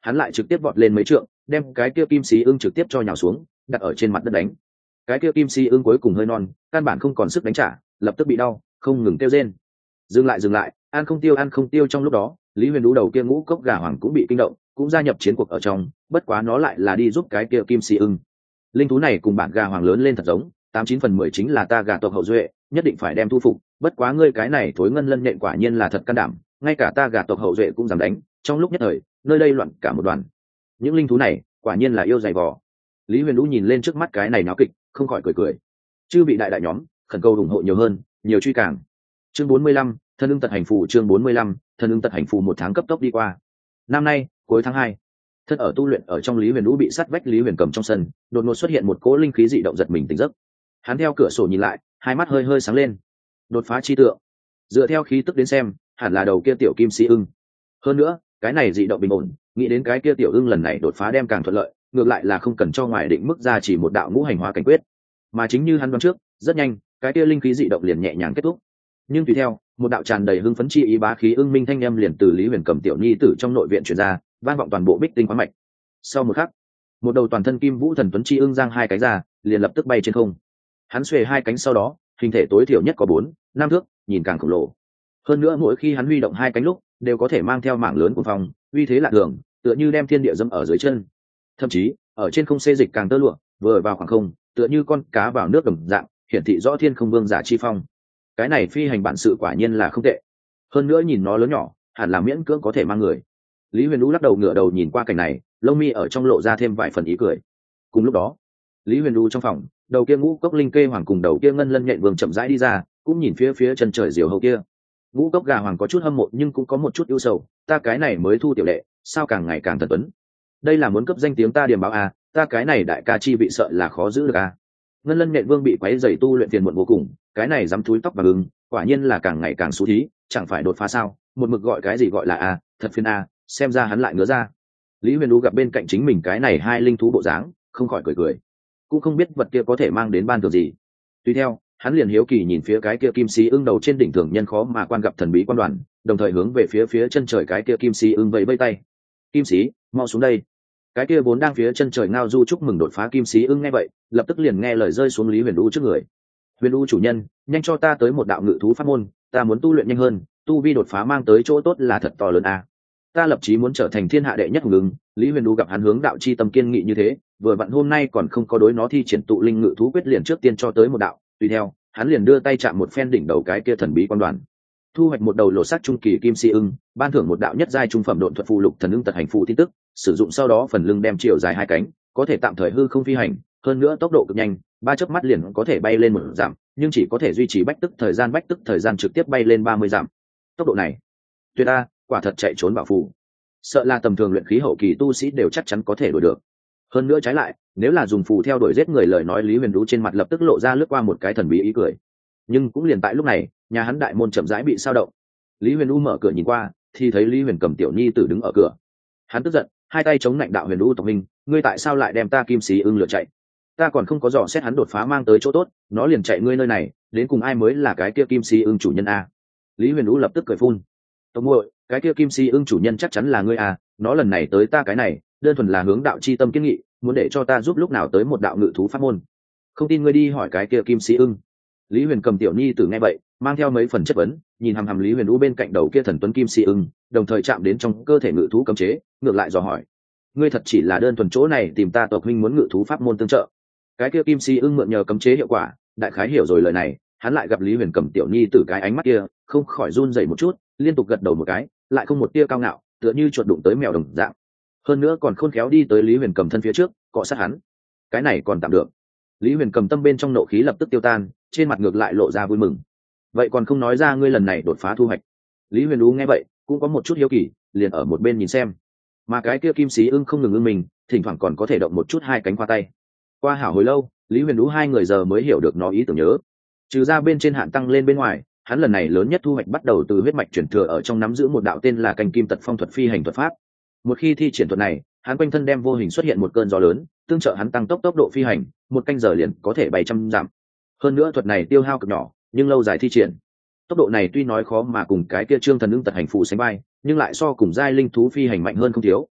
hắn lại trực tiếp vọt lên mấy trượng, đem cái kia kim sĩ ưng trực tiếp cho nhào xuống, đặt ở trên mặt đất đánh. Cái kia kim sĩ ưng cuối cùng hơi non, căn bản không còn sức đánh trả, lập tức bị đau, không ngừng kêu rên. Dừng lại dừng lại, ăn không tiêu ăn không tiêu. Trong lúc đó, Lý Huyền Đũ đầu kia ngũ cốc gà hoàng cũng bị kinh động, cũng gia nhập chiến cuộc ở trong, bất quá nó lại là đi giúp cái kia kim sĩ ưng. Linh thú này cùng bản gà hoàng lớn lên thật giống, tám chín phần mười chính là ta gà tộc hậu duệ, nhất định phải đem thu phục. Bất quá ngươi cái này thối ngân lân nhện quả nhiên là thật can đảm, ngay cả ta gà tộc hậu duệ cũng dám đánh. Trong lúc nhất thời, nơi đây loạn cả một đoàn. Những linh thú này, quả nhiên là yêu dày vò. Lý Huyền Đũ nhìn lên trước mắt cái này náo kịch, không khỏi cười cười. Chư vị đại đại nhóm, khẩn cầu ủng hộ nhiều hơn, nhiều truy càng. Chương bốn mươi lăm, thân ưng tật hành phù. Chương bốn mươi lăm, thân ưng tật hành phù. Một tháng cấp tốc đi qua. Năm nay, cuối tháng hai, thân ở tu luyện ở trong Lý Huyền Đũ bị sắt vách Lý Huyền cầm trong sân, đột ngột xuất hiện một cỗ linh khí dị động, giật mình tỉnh giấc. Hắn theo cửa sổ nhìn lại, hai mắt hơi hơi sáng lên. Đột phá chi tượng. Dựa theo khí tức đến xem, hẳn là đầu kia tiểu kim sĩ ưng. Hơn nữa, cái này dị động bình ổn, nghĩ đến cái kia tiểu ưng lần này đột phá đem càng thuận lợi, ngược lại là không cần cho ngoài định mức ra chỉ một đạo ngũ hành hóa cảnh quyết, mà chính như hắn đoán trước, rất nhanh, cái kia linh khí dị động liền nhẹ nhàng kết thúc. Nhưng tùy theo, một đạo tràn đầy hưng phấn chi ý bá khí ưng minh thanh âm liền từ Lý Huyền cầm tiểu nhi tử trong nội viện truyền ra, vang vọng toàn bộ Bích Tinh khoáng mạch. Sau một khắc, một đầu toàn thân kim vũ thần tuấn chi ưng giang hai cánh ra, liền lập tức bay trên không. Hắn xuề hai cánh sau đó, hình thể tối thiểu nhất có bốn, năm thước, nhìn càng khổng lồ. Hơn nữa mỗi khi hắn huy động hai cánh lúc, đều có thể mang theo mảng lớn của phong, uy thế lạ thường, tựa như đem thiên địa dẫm ở dưới chân. Thậm chí, ở trên không xê dịch càng tơ lụa, vừa vào khoảng không, tựa như con cá vào nước đồng dạng, hiển thị rõ thiên không vương giả chi phong. Cái này phi hành bản sự quả nhiên là không tệ. Hơn nữa nhìn nó lớn nhỏ, hẳn là miễn cưỡng có thể mang người. Lý Huyền Đũ lắc đầu ngửa đầu nhìn qua cảnh này, lông mi ở trong lộ ra thêm vài phần ý cười. Cùng lúc đó, Lý Huyền Đũ trong phòng, đầu kia ngũ cốc linh kê hoàng cùng đầu kia ngân lân nhện vương chậm rãi đi ra, cũng nhìn phía phía chân trời diều hâu kia. Ngũ cốc gà hoàng có chút hâm mộ nhưng cũng có một chút ưu sầu, ta cái này mới thu tiểu lệ, sao càng ngày càng thần tuấn. Đây là muốn cấp danh tiếng ta điểm báo à, ta cái này đại ca chi vị sợ là khó giữ được à. Ngân lân nhện vương bị quấy rầy tu luyện phiền muộn vô cùng, cái này dám túi tóc và ưng, quả nhiên là càng ngày càng xú thí, chẳng phải đột phá sao, một mực gọi cái gì gọi là à, thật phiền à, xem ra hắn lại ngứa ra. Lý Huyền Đũ gặp bên cạnh chính mình cái này hai linh thú bộ dáng, không khỏi cười cười, cũng không biết vật kia có thể mang đến ban thưởng gì. Tuy theo, hắn liền hiếu kỳ nhìn phía cái kia kim sĩ ưng đầu trên đỉnh thường nhân khó mà quan gặp thần bí quan đoàn, đồng thời hướng về phía phía chân trời cái kia kim sĩ ưng vẫy vẫy tay. Kim sĩ, mau xuống đây. Cái kia vốn đang phía chân trời ngao du chúc mừng đột phá kim sĩ ưng nghe vậy, lập tức liền nghe lời rơi xuống Lý Huyền Đũ trước người. Huyền Đũ chủ nhân, nhanh cho ta tới một đạo ngự thú pháp môn, ta muốn tu luyện nhanh hơn, tu vi đột phá mang tới chỗ tốt là thật to lớn à. Ta lập chí muốn trở thành thiên hạ đệ nhất hùng ứng. Lý Huyền Đũ gặp hắn hướng đạo chi tâm kiên nghị như thế, vừa vặn hôm nay còn không có đối nó thi triển tụ linh ngự thú quyết, liền trước tiên cho tới một đạo. Tùy theo, hắn liền đưa tay chạm một phen đỉnh đầu cái kia thần bí quan đoàn, thu hoạch một đầu lộ sắc trung kỳ kim si ưng, ban thưởng một đạo nhất giai trung phẩm độn thuật phù lục thần ưng tật hành phù tin tức, sử dụng sau đó phần lưng đem chiều dài hai cánh, có thể tạm thời hư không phi hành, hơn nữa tốc độ cực nhanh, ba chớp mắt liền có thể bay lên một dặm, nhưng chỉ có thể duy trì bách tức thời gian bách tức thời gian trực tiếp bay lên ba mươi dặm. Tốc độ này, tuyệt a, quả thật chạy trốn bảo phù. Sợ là tầm thường luyện khí hậu kỳ tu sĩ đều chắc chắn có thể đuổi được. Hơn nữa trái lại, nếu là dùng phù theo đuổi giết người lời nói, Lý Huyền Đũ trên mặt lập tức lộ ra lướt qua một cái thần bí ý cười. Nhưng cũng liền tại lúc này, nhà hắn đại môn chậm rãi bị sao động. Lý Huyền Đũ mở cửa nhìn qua, thì thấy Lý Huyền cầm tiểu nhi tử đứng ở cửa. Hắn tức giận, hai tay chống lạnh đạo: Huyền Đũ tộc minh, ngươi tại sao lại đem ta kim sĩ ưng lựa chạy? Ta còn không có dò xét hắn đột phá mang tới chỗ tốt, nó liền chạy ngươi nơi này, đến cùng ai mới là cái kia kim sĩ ưng chủ nhân a? Lý Huyền Đũ lập tức cười phun: tộc muội, cái kia kim sĩ ưng chủ nhân chắc chắn là ngươi à, nó lần này tới ta cái này, đơn thuần là hướng đạo chi tâm kiến nghị, muốn để cho ta giúp lúc nào tới một đạo ngự thú pháp môn. Không tin ngươi đi hỏi cái kia kim sĩ ưng. Lý Huyền cầm tiểu nhi tử nghe vậy, mang theo mấy phần chất vấn, nhìn hằm hằm Lý Huyền Đũ bên cạnh đầu kia thần tuấn kim sĩ ưng, đồng thời chạm đến trong cơ thể ngự thú cấm chế, ngược lại dò hỏi: ngươi thật chỉ là đơn thuần chỗ này tìm ta tộc huynh muốn ngự thú pháp môn tương trợ? Cái kia kim sĩ ưng mượn nhờ cấm chế hiệu quả, đại khái hiểu rồi lời này, hắn lại gặp Lý Huyền cầm tiểu nhi tử cái ánh mắt kia, không khỏi run rẩy một chút, liên tục gật đầu một cái, lại không một tia cao ngạo, tựa như chuột đụng tới mèo đồng dạng. Hơn nữa còn khôn khéo đi tới Lý Huyền cầm thân phía trước, cọ sát hắn. Cái này còn tạm được. Lý Huyền cầm tâm bên trong nộ khí lập tức tiêu tan, trên mặt ngược lại lộ ra vui mừng. Vậy còn không nói ra ngươi lần này đột phá thu hoạch? Lý Huyền Đũ nghe vậy, cũng có một chút hiếu kỳ, liền ở một bên nhìn xem. Mà cái kia kim sĩ ưng không ngừng ưng mình, thỉnh thoảng còn có thể động một chút hai cánh qua tay. Qua hảo hồi lâu, Lý Huyền Đũ hai người giờ mới hiểu được nó ý tưởng nhớ. Trừ ra bên trên hạn tăng lên bên ngoài, hắn lần này lớn nhất thu hoạch bắt đầu từ huyết mạch chuyển thừa ở trong nắm giữ một đạo tên là canh kim tật phong thuật phi hành thuật pháp. Một khi thi triển thuật này, hắn quanh thân đem vô hình xuất hiện một cơn gió lớn, tương trợ hắn tăng tốc tốc độ phi hành, một canh giờ liền có thể bảy trăm dặm. Hơn nữa thuật này tiêu hao cực nhỏ, nhưng lâu dài thi triển. Tốc độ này tuy nói khó mà cùng cái kia trương thần ưng tật hành phù sánh vai, nhưng lại so cùng giai linh thú phi hành mạnh hơn không thiếu,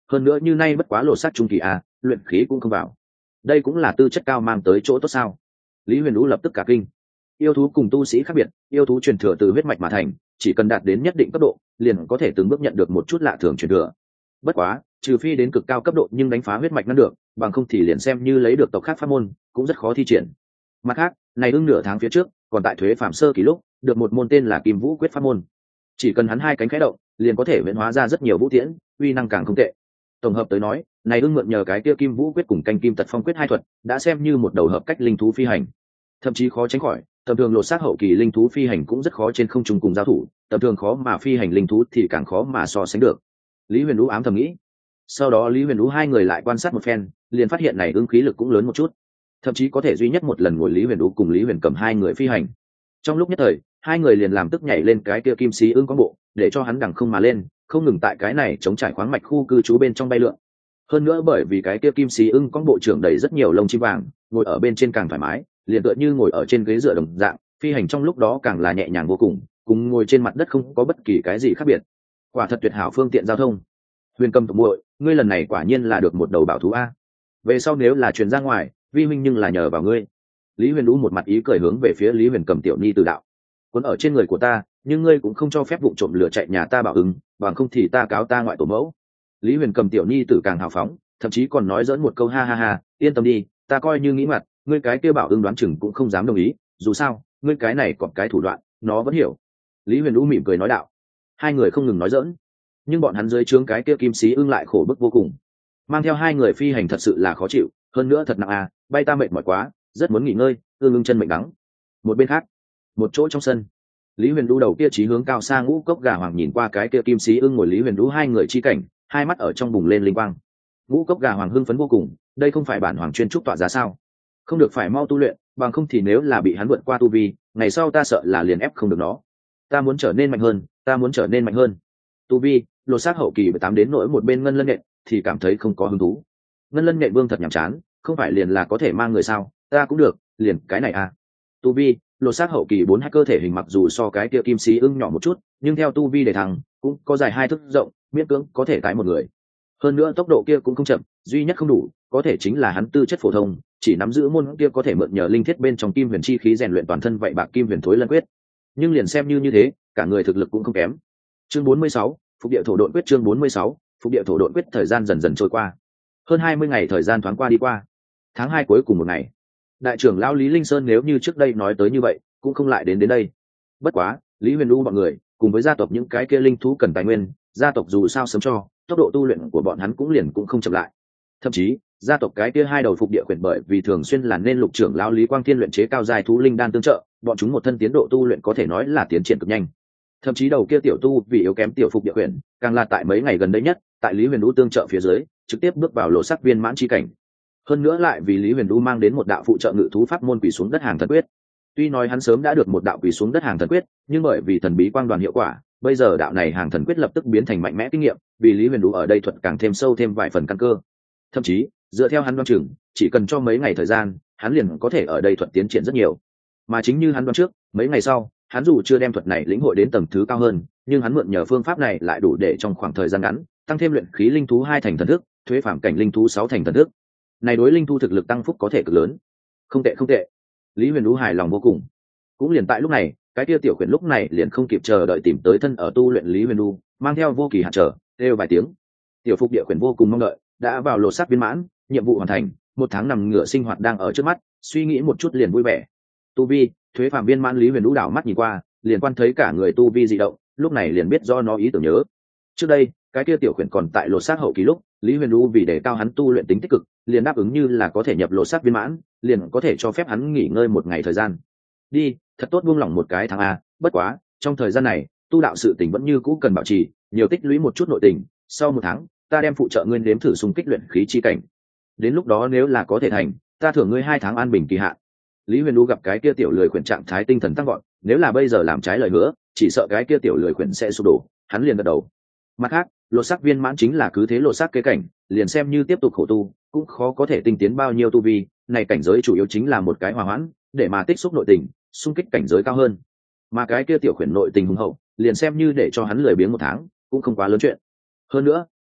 hơn nữa như nay bất quá lột xác trung kỳ a, luyện khí cũng không vào. Đây cũng là tư chất cao mang tới chỗ tốt sao? Lý Huyền Vũ lập tức cả kinh. Yêu thú cùng tu sĩ khác biệt, yêu thú truyền thừa từ huyết mạch mà thành, chỉ cần đạt đến nhất định cấp độ, liền có thể từng bước nhận được một chút lạ thường truyền thừa. Bất quá, trừ phi đến cực cao cấp độ nhưng đánh phá huyết mạch ngăn được, bằng không thì liền xem như lấy được tộc khác pháp môn, cũng rất khó thi triển. Mặt khác, này ưng nửa tháng phía trước, còn tại thuế phạm sơ kỳ lúc, được một môn tên là Kim Vũ Quyết pháp môn. Chỉ cần hắn hai cánh khẽ động, liền có thể huyễn hóa ra rất nhiều vũ tiễn, uy năng càng không tệ. Tổng hợp tới nói, này ưng mượn nhờ cái kia Kim Vũ Quyết cùng canh kim tật phong quyết hai thuật, đã xem như một đầu hợp cách linh thú phi hành. Thậm chí khó tránh khỏi, tầm thường lột xác hậu kỳ linh thú phi hành cũng rất khó trên không trung cùng giao thủ, tầm thường khó mà phi hành linh thú thì càng khó mà so sánh được. Lý Huyền Vũ ám thầm nghĩ. Sau đó Lý Huyền Vũ hai người lại quan sát một phen, liền phát hiện này ưng khí lực cũng lớn một chút, thậm chí có thể duy nhất một lần ngồi Lý Huyền Vũ cùng Lý Huyền Cầm hai người phi hành. Trong lúc nhất thời, hai người liền làm tức nhảy lên cái kia kim xí ưng có bộ, để cho hắn đằng không mà lên, không ngừng tại cái này chống trải khoáng mạch khu cư trú bên trong bay lượn. Hơn nữa bởi vì cái kia kim xí ưng có bộ trưởng đầy rất nhiều lông chim vàng, ngồi ở bên trên càng thoải mái, liền tựa như ngồi ở trên ghế dựa đồng dạng, phi hành trong lúc đó càng là nhẹ nhàng vô cùng, cùng ngồi trên mặt đất không có bất kỳ cái gì khác biệt. Quả thật tuyệt hảo phương tiện giao thông. Huyền Cầm tộc muội, ngươi lần này quả nhiên là được một đầu bảo thú a. Về sau nếu là truyền ra ngoài, vi huynh nhưng là nhờ vào ngươi. Lý Huyền Vũ một mặt ý cười hướng về phía Lý Huyền Cầm tiểu nhi từ đạo. Cuốn ở trên người của ta, nhưng ngươi cũng không cho phép vụ trộm lửa chạy nhà ta bảo ứng, bằng không thì ta cáo ta ngoại tổ mẫu. Lý Huyền Cầm tiểu nhi tử càng hào phóng, thậm chí còn nói dẫn một câu ha ha ha, yên tâm đi, ta coi như nghĩ mặt, ngươi cái kia bảo ứng đoán chừng cũng không dám đồng ý, dù sao, ngươi cái này còn cái thủ đoạn, nó vẫn hiểu. Lý Huyền Vũ mỉm cười nói đạo. Hai người không ngừng nói giỡn, nhưng bọn hắn dưới trướng cái kia kim sĩ ưng lại khổ bức vô cùng, mang theo hai người phi hành thật sự là khó chịu, hơn nữa thật nặng à, bay ta mệt mỏi quá, rất muốn nghỉ ngơi, ương ưng chân mệnh đắng. Một bên khác, một chỗ trong sân, Lý Huyền Vũ đầu kia chí hướng cao xa ngũ cốc gà hoàng nhìn qua cái kia kim sĩ ưng ngồi Lý Huyền Vũ hai người chi cảnh, hai mắt ở trong bùng lên linh quang. Ngũ cốc gà hoàng hưng phấn vô cùng, đây không phải bản hoàng chuyên trúc tọa giá sao? Không được phải mau tu luyện, bằng không thì nếu là bị hắn vượt qua tu vi, ngày sau ta sợ là liền ép không được nó. Ta muốn trở nên mạnh hơn, ta muốn trở nên mạnh hơn. Tu vi, lột xác hậu kỳ tám đến nỗi một bên ngân lân nhện thì cảm thấy không có hứng thú. Ngân lân nhện vương thật nhàm chán, không phải liền là có thể mang người sao? Ta cũng được, liền cái này à. Tu vi, lột xác hậu kỳ bốn hai cơ thể hình mặc dù so cái kia kim sĩ ưng nhỏ một chút, nhưng theo tu vi để thằng cũng có dài hai thước rộng, miễn cưỡng có thể tái một người. Hơn nữa tốc độ kia cũng không chậm, duy nhất không đủ, có thể chính là hắn tư chất phổ thông, chỉ nắm giữ môn kia có thể mượn nhờ linh thiết bên trong kim huyền chi khí rèn luyện toàn thân vậy bạc kim huyền thối lân quyết. Nhưng liền xem như như thế, cả người thực lực cũng không kém. Chương bốn mươi sáu, Phục địa thổ độn quyết. Chương bốn mươi sáu, Phục địa thổ độn quyết. Thời gian dần dần trôi qua, hơn hai mươi ngày thời gian thoáng qua đi qua. Tháng hai cuối cùng một ngày, đại trưởng lão Lý Linh Sơn nếu như trước đây nói tới như vậy, cũng không lại đến đến đây. Bất quá, Lý Huyền U bọn người cùng với gia tộc những cái kia linh thú cần tài nguyên, gia tộc dù sao sớm cho, tốc độ tu luyện của bọn hắn cũng liền cũng không chậm lại. Thậm chí, gia tộc cái kia hai đầu phục địa quyển bởi vì thường xuyên là nên lục trưởng lão Lý Quang Thiên luyện chế cao giai thú linh đan tương trợ, bọn chúng một thân tiến độ tu luyện có thể nói là tiến triển cực nhanh. Thậm chí đầu kia tiểu tu vì yếu kém tiểu phục địa quyển, càng là tại mấy ngày gần đây nhất, tại Lý Huyền U tương trợ phía dưới, trực tiếp bước vào lộ sắc viên mãn chi cảnh. Hơn nữa lại vì Lý Huyền U mang đến một đạo phụ trợ ngự thú pháp môn quỷ xuống đất hàng thần quyết. Tuy nói hắn sớm đã được một đạo quỷ xuống đất hàng thần quyết, nhưng bởi vì thần bí quang đoàn hiệu quả, bây giờ đạo này hàng thần quyết lập tức biến thành mạnh mẽ kinh nghiệm, vì Lý Huyền U ở đây thuật càng thêm sâu thêm vài phần căn cơ. Thậm chí, dựa theo hắn đoán chừng, chỉ cần cho mấy ngày thời gian, hắn liền có thể ở đây thuật tiến triển rất nhiều. Mà chính như hắn đoán trước, mấy ngày sau, hắn dù chưa đem thuật này lĩnh hội đến tầng thứ cao hơn, nhưng hắn mượn nhờ phương pháp này lại đủ để trong khoảng thời gian ngắn, tăng thêm luyện khí linh thú hai thành thần thức, thuế phạm cảnh linh thú sáu thành thần thức. Này đối linh thú thực lực tăng phúc có thể cực lớn. Không tệ không tệ. Lý Huyền Vũ hài lòng vô cùng. Cũng liền tại lúc này, cái tia tiểu quyển lúc này liền không kịp chờ đợi tìm tới thân ở tu luyện Lý Huyền Vũ, mang theo vô kỳ hạn trở, kêu vài tiếng. Tiểu phục địa quyển vô cùng mong đợi, đã vào lột xác viên mãn, nhiệm vụ hoàn thành, một tháng nằm ngửa sinh hoạt đang ở trước mắt, suy nghĩ một chút liền vui vẻ. Tu vi, thuế phạm viên mãn Lý Huyền Vũ đảo mắt nhìn qua, liền quan thấy cả người tu vi dị động, lúc này liền biết do nó ý tưởng nhớ. Trước đây, cái kia tiểu quyển còn tại lột xác hậu kỳ lúc, Lý Huyền Vũ vì để cao hắn tu luyện tính tích cực, liền đáp ứng như là có thể nhập lột xác viên mãn, liền có thể cho phép hắn nghỉ ngơi một ngày thời gian. Đi, thật tốt buông lỏng một cái tháng a, bất quá, trong thời gian này, tu đạo sự tình vẫn như cũ cần bảo trì, nhiều tích lũy một chút nội tình, sau một tháng, ta đem phụ trợ ngươi nếm thử xung kích luyện khí chi cảnh. Đến lúc đó nếu là có thể thành, ta thưởng ngươi hai tháng an bình kỳ hạn. Lý Huyền Vũ gặp cái kia tiểu lười quyển trạng thái tinh thần tăng vọt, nếu là bây giờ làm trái lời hứa, chỉ sợ cái kia tiểu lười quyển sẽ sụp đổ, hắn liền gật đầu. Mặt khác, lột xác viên mãn chính là cứ thế lột xác kế cảnh, liền xem như tiếp tục khổ tu, cũng khó có thể tinh tiến bao nhiêu tu vi, này cảnh giới chủ yếu chính là một cái hòa hoãn, để mà tích xúc nội tình, xung kích cảnh giới cao hơn. Mà cái kia tiểu quyển nội tình hùng hậu, liền xem như để cho hắn lười biếng một tháng, cũng không quá lớn chuyện. Hơn nữa,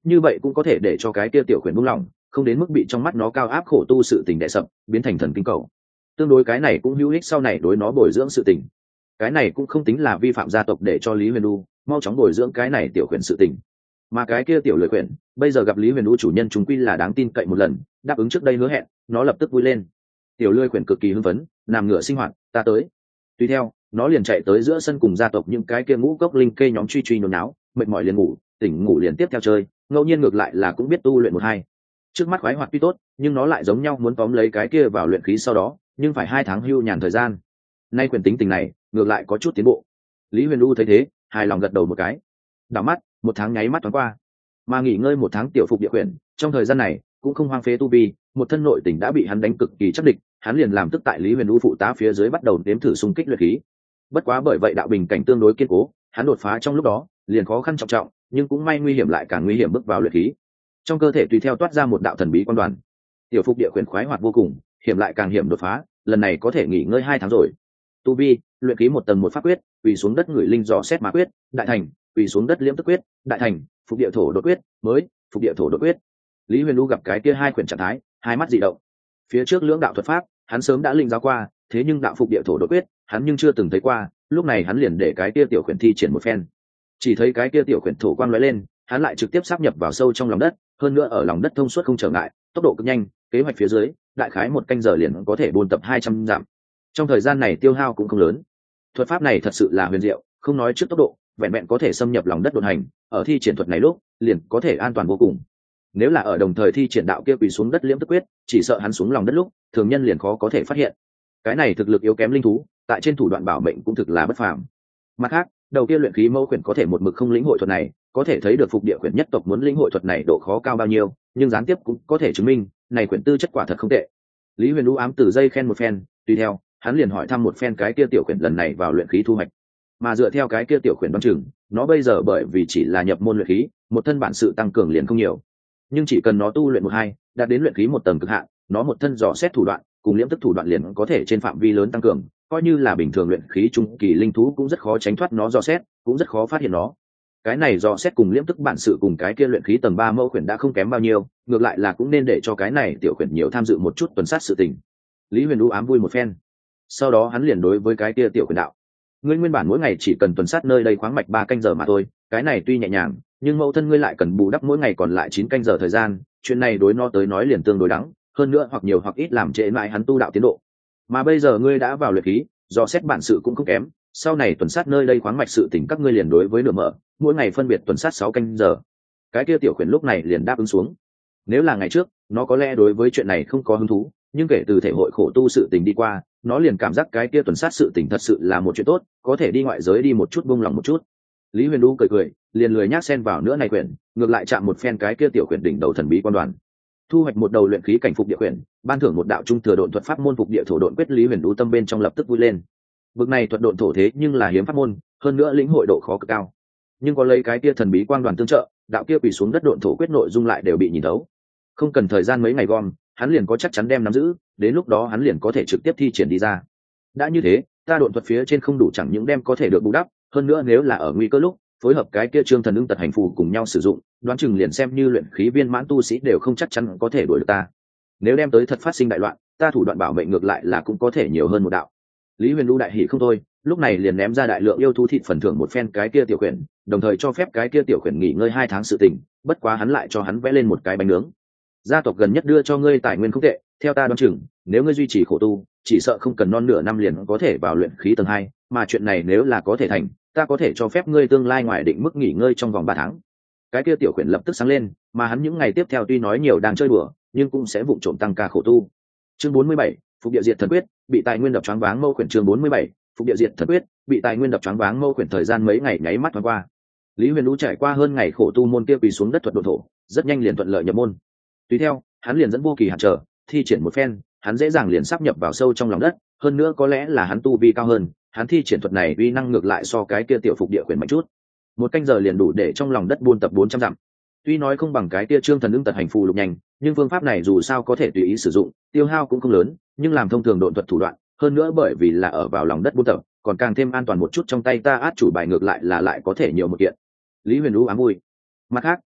như vậy cũng có thể để cho cái kia tiểu khuyển buông lỏng, không đến mức bị trong mắt nó cao áp khổ tu sự tình đè sập, biến thành thần kinh cầu. Tương đối cái này cũng hữu ích sau này đối nó bồi dưỡng sự tình. Cái này cũng không tính là vi phạm gia tộc để cho Lý Huyền Du mau chóng bồi dưỡng cái này tiểu khuyển sự tình. Mà cái kia tiểu lười khuyển, bây giờ gặp Lý Huyền Du chủ nhân chúng quy là đáng tin cậy một lần, đáp ứng trước đây hứa hẹn, nó lập tức vui lên. Tiểu lười khuyển cực kỳ hưng phấn, nằm ngửa sinh hoạt, ta tới. Tùy theo, nó liền chạy tới giữa sân cùng gia tộc những cái kia ngũ cốc linh kê nhóm truy truy nhốn náo, mệt mỏi liền ngủ, tỉnh ngủ liền tiếp theo chơi, ngẫu nhiên ngược lại là cũng biết tu luyện một hai. Trước mắt khoái hoạt tuy tốt, nhưng nó lại giống nhau muốn tóm lấy cái kia vào luyện khí sau đó, nhưng phải hai tháng hưu nhàn thời gian. Nay quyền tính tình này, ngược lại có chút tiến bộ. Lý Huyền Du thấy thế, hài lòng gật đầu một cái. Đảo mắt, một tháng nháy mắt thoáng qua, mà nghỉ ngơi một tháng tiểu phục địa quyền, trong thời gian này cũng không hoang phế tu vi, một thân nội tình đã bị hắn đánh cực kỳ chắc địch, hắn liền làm tức tại Lý Huyền Du phụ tá phía dưới bắt đầu nếm thử xung kích luyện khí. Bất quá bởi vậy đạo bình cảnh tương đối kiên cố, hắn đột phá trong lúc đó liền khó khăn trọng trọng, nhưng cũng may nguy hiểm lại càng nguy hiểm bước vào luyện khí. Trong cơ thể tùy theo toát ra một đạo thần bí quan đoàn. Tiểu phục địa quyền khoái hoạt vô cùng, hiểm lại càng hiểm đột phá, lần này có thể nghỉ ngơi hai tháng rồi. Tu vi, luyện khí một tầng một pháp quyết, quỳ xuống đất người linh dò xét mã quyết, đại thành, quỳ xuống đất liễm tức quyết, đại thành, phục địa thổ đột quyết, mới, phục địa thổ đột quyết. Lý Huyền Du gặp cái kia hai quyển trạng thái, hai mắt dị động. Phía trước lưỡng đạo thuật pháp, hắn sớm đã linh giáo qua, thế nhưng đạo phục địa thổ đột quyết, hắn nhưng chưa từng thấy qua, lúc này hắn liền để cái kia tiểu quyển thi triển một phen. Chỉ thấy cái kia tiểu quyển thổ quang lóe lên, hắn lại trực tiếp sáp nhập vào sâu trong lòng đất, hơn nữa ở lòng đất thông suốt không trở ngại, tốc độ cực nhanh, kế hoạch phía dưới, đại khái một canh giờ liền có thể buôn tập hai trăm dặm. Trong thời gian này tiêu hao cũng không lớn. Thuật pháp này thật sự là huyền diệu, không nói trước tốc độ, vẹn vẹn có thể xâm nhập lòng đất đột hành, ở thi triển thuật này lúc, liền có thể an toàn vô cùng. Nếu là ở đồng thời thi triển đạo kia quỳ xuống đất liễm tức quyết, chỉ sợ hắn xuống lòng đất lúc, thường nhân liền khó có thể phát hiện. Cái này thực lực yếu kém linh thú, tại trên thủ đoạn bảo mệnh cũng thực là bất phàm. Mặt khác, đầu kia luyện khí mẫu quyển có thể một mực không lĩnh hội thuật này, có thể thấy được phục địa quyển nhất tộc muốn lĩnh hội thuật này độ khó cao bao nhiêu, nhưng gián tiếp cũng có thể chứng minh, này quyển tư chất quả thật không tệ. Lý Huyền Du ám từ dây khen một phen, tùy theo, hắn liền hỏi thăm một phen cái kia tiểu quyển lần này vào luyện khí thu hoạch. Mà dựa theo cái kia tiểu quyển đoán chừng, nó bây giờ bởi vì chỉ là nhập môn luyện khí, một thân bản sự tăng cường liền không nhiều. Nhưng chỉ cần nó tu luyện một hai, đạt đến luyện khí một tầng cực hạn, nó một thân dò xét thủ đoạn, cùng liễm tức thủ đoạn liền có thể trên phạm vi lớn tăng cường, coi như là bình thường luyện khí trung kỳ linh thú cũng rất khó tránh thoát nó dò xét, cũng rất khó phát hiện nó. Cái này dò xét cùng liễm tức bản sự cùng cái kia luyện khí tầng ba mẫu quyển đã không kém bao nhiêu, ngược lại là cũng nên để cho cái này tiểu quyển nhiều tham dự một chút tuần sát sự tình. Lý Huyền Du ám vui một phen. Sau đó hắn liền đối với cái kia tiểu quyển đạo: ngươi nguyên bản mỗi ngày chỉ cần tuần sát nơi đây khoáng mạch ba canh giờ mà thôi, cái này tuy nhẹ nhàng, nhưng mẫu thân ngươi lại cần bù đắp mỗi ngày còn lại chín canh giờ thời gian, chuyện này đối nó tới nói liền tương đối đắng, hơn nữa hoặc nhiều hoặc ít làm trễ mãi hắn tu đạo tiến độ. Mà bây giờ ngươi đã vào luyện khí, do xét bản sự cũng không kém, sau này tuần sát nơi đây khoáng mạch sự tình các ngươi liền đối với nửa mở, mỗi ngày phân biệt tuần sát sáu canh giờ. Cái kia tiểu quyển lúc này liền đáp ứng xuống. Nếu là ngày trước, nó có lẽ đối với chuyện này không có hứng thú, nhưng kể từ thể hội khổ tu sự tình đi qua, nó liền cảm giác cái kia tuần sát sự tình thật sự là một chuyện tốt, có thể đi ngoại giới đi một chút buông lòng một chút. Lý Huyền Du cười cười, liền lười nhác xen vào nữa này quyển, ngược lại chạm một phen cái kia tiểu quyển đỉnh đầu thần bí quan đoàn. Thu hoạch một đầu luyện khí cảnh phục địa quyển, ban thưởng một đạo trung thừa độn thuật pháp môn phục địa thổ độn quyết. Lý Huyền Du tâm bên trong lập tức vui lên. Vực này thuật độn thổ thế nhưng là hiếm pháp môn, hơn nữa lĩnh hội độ khó cực cao. Nhưng có lấy cái kia thần bí quang đoàn tương trợ, đạo kia quỳ xuống đất độn thổ quyết nội dung lại đều bị nhìn thấu. Không cần thời gian mấy ngày gom, hắn liền có chắc chắn đem nắm giữ, đến lúc đó hắn liền có thể trực tiếp thi triển đi ra. Đã như thế, ta độn thuật phía trên không đủ chẳng những đem có thể được bù đắp, hơn nữa nếu là ở nguy cơ lúc, phối hợp cái kia trương thần ưng tật hành phù cùng nhau sử dụng, đoán chừng liền xem như luyện khí viên mãn tu sĩ đều không chắc chắn có thể đuổi được ta. Nếu đem tới thật phát sinh đại loạn, ta thủ đoạn bảo mệnh ngược lại là cũng có thể nhiều hơn một đạo. Lý Huyền Du đại hỉ không thôi, lúc này liền ném ra đại lượng yêu thú thịt phần thưởng một phen cái kia tiểu quyển, đồng thời cho phép cái kia tiểu quyển nghỉ ngơi hai tháng sự tình, bất quá hắn lại cho hắn vẽ lên một cái bánh nướng. Gia tộc gần nhất đưa cho ngươi tài nguyên không tệ, theo ta đoán chừng, nếu ngươi duy trì khổ tu, chỉ sợ không cần non nửa năm liền có thể vào luyện khí tầng hai, mà chuyện này nếu là có thể thành, ta có thể cho phép ngươi tương lai ngoài định mức nghỉ ngơi trong vòng ba tháng. Cái kia tiểu quyển lập tức sáng lên, mà hắn những ngày tiếp theo tuy nói nhiều đang chơi đùa, nhưng cũng sẽ vụng trộm tăng ca khổ tu. Chương bốn mươi bảy, phục địa diệt thần quyết, bị tài nguyên đập choáng váng mâu quyển. Chương bốn mươi bảy, phục địa diệt thần quyết, bị tài nguyên đập choáng váng mâu quyển. Thời gian mấy ngày nháy mắt thoáng qua. Lý Huyền Du trải qua hơn ngày khổ tu môn kia quỳ xuống đất thuật độ thổ, rất nhanh liền thuận lợi nhập môn. Tùy theo, hắn liền dẫn vô kỳ hạt trở, thi triển một phen, hắn dễ dàng liền sắp nhập vào sâu trong lòng đất, hơn nữa có lẽ là hắn tu vi cao hơn, hắn thi triển thuật này uy năng ngược lại so cái kia tiểu phục địa quyển mạnh chút. Một canh giờ liền đủ để trong lòng đất buôn tập bốn trăm dặm. Tuy nói không bằng cái kia trương thần ưng tật hành phù lục nhanh, nhưng phương pháp này dù sao có thể tùy ý sử dụng, tiêu hao cũng không lớn, nhưng làm thông thường độn thuật thủ đoạn, hơn nữa bởi vì là ở vào lòng đất buôn tập, còn càng thêm an toàn một chút, trong tay ta át chủ bài ngược lại là lại có thể nhiều một kiện. Lý Huyền Du ám vui. Mặt khác,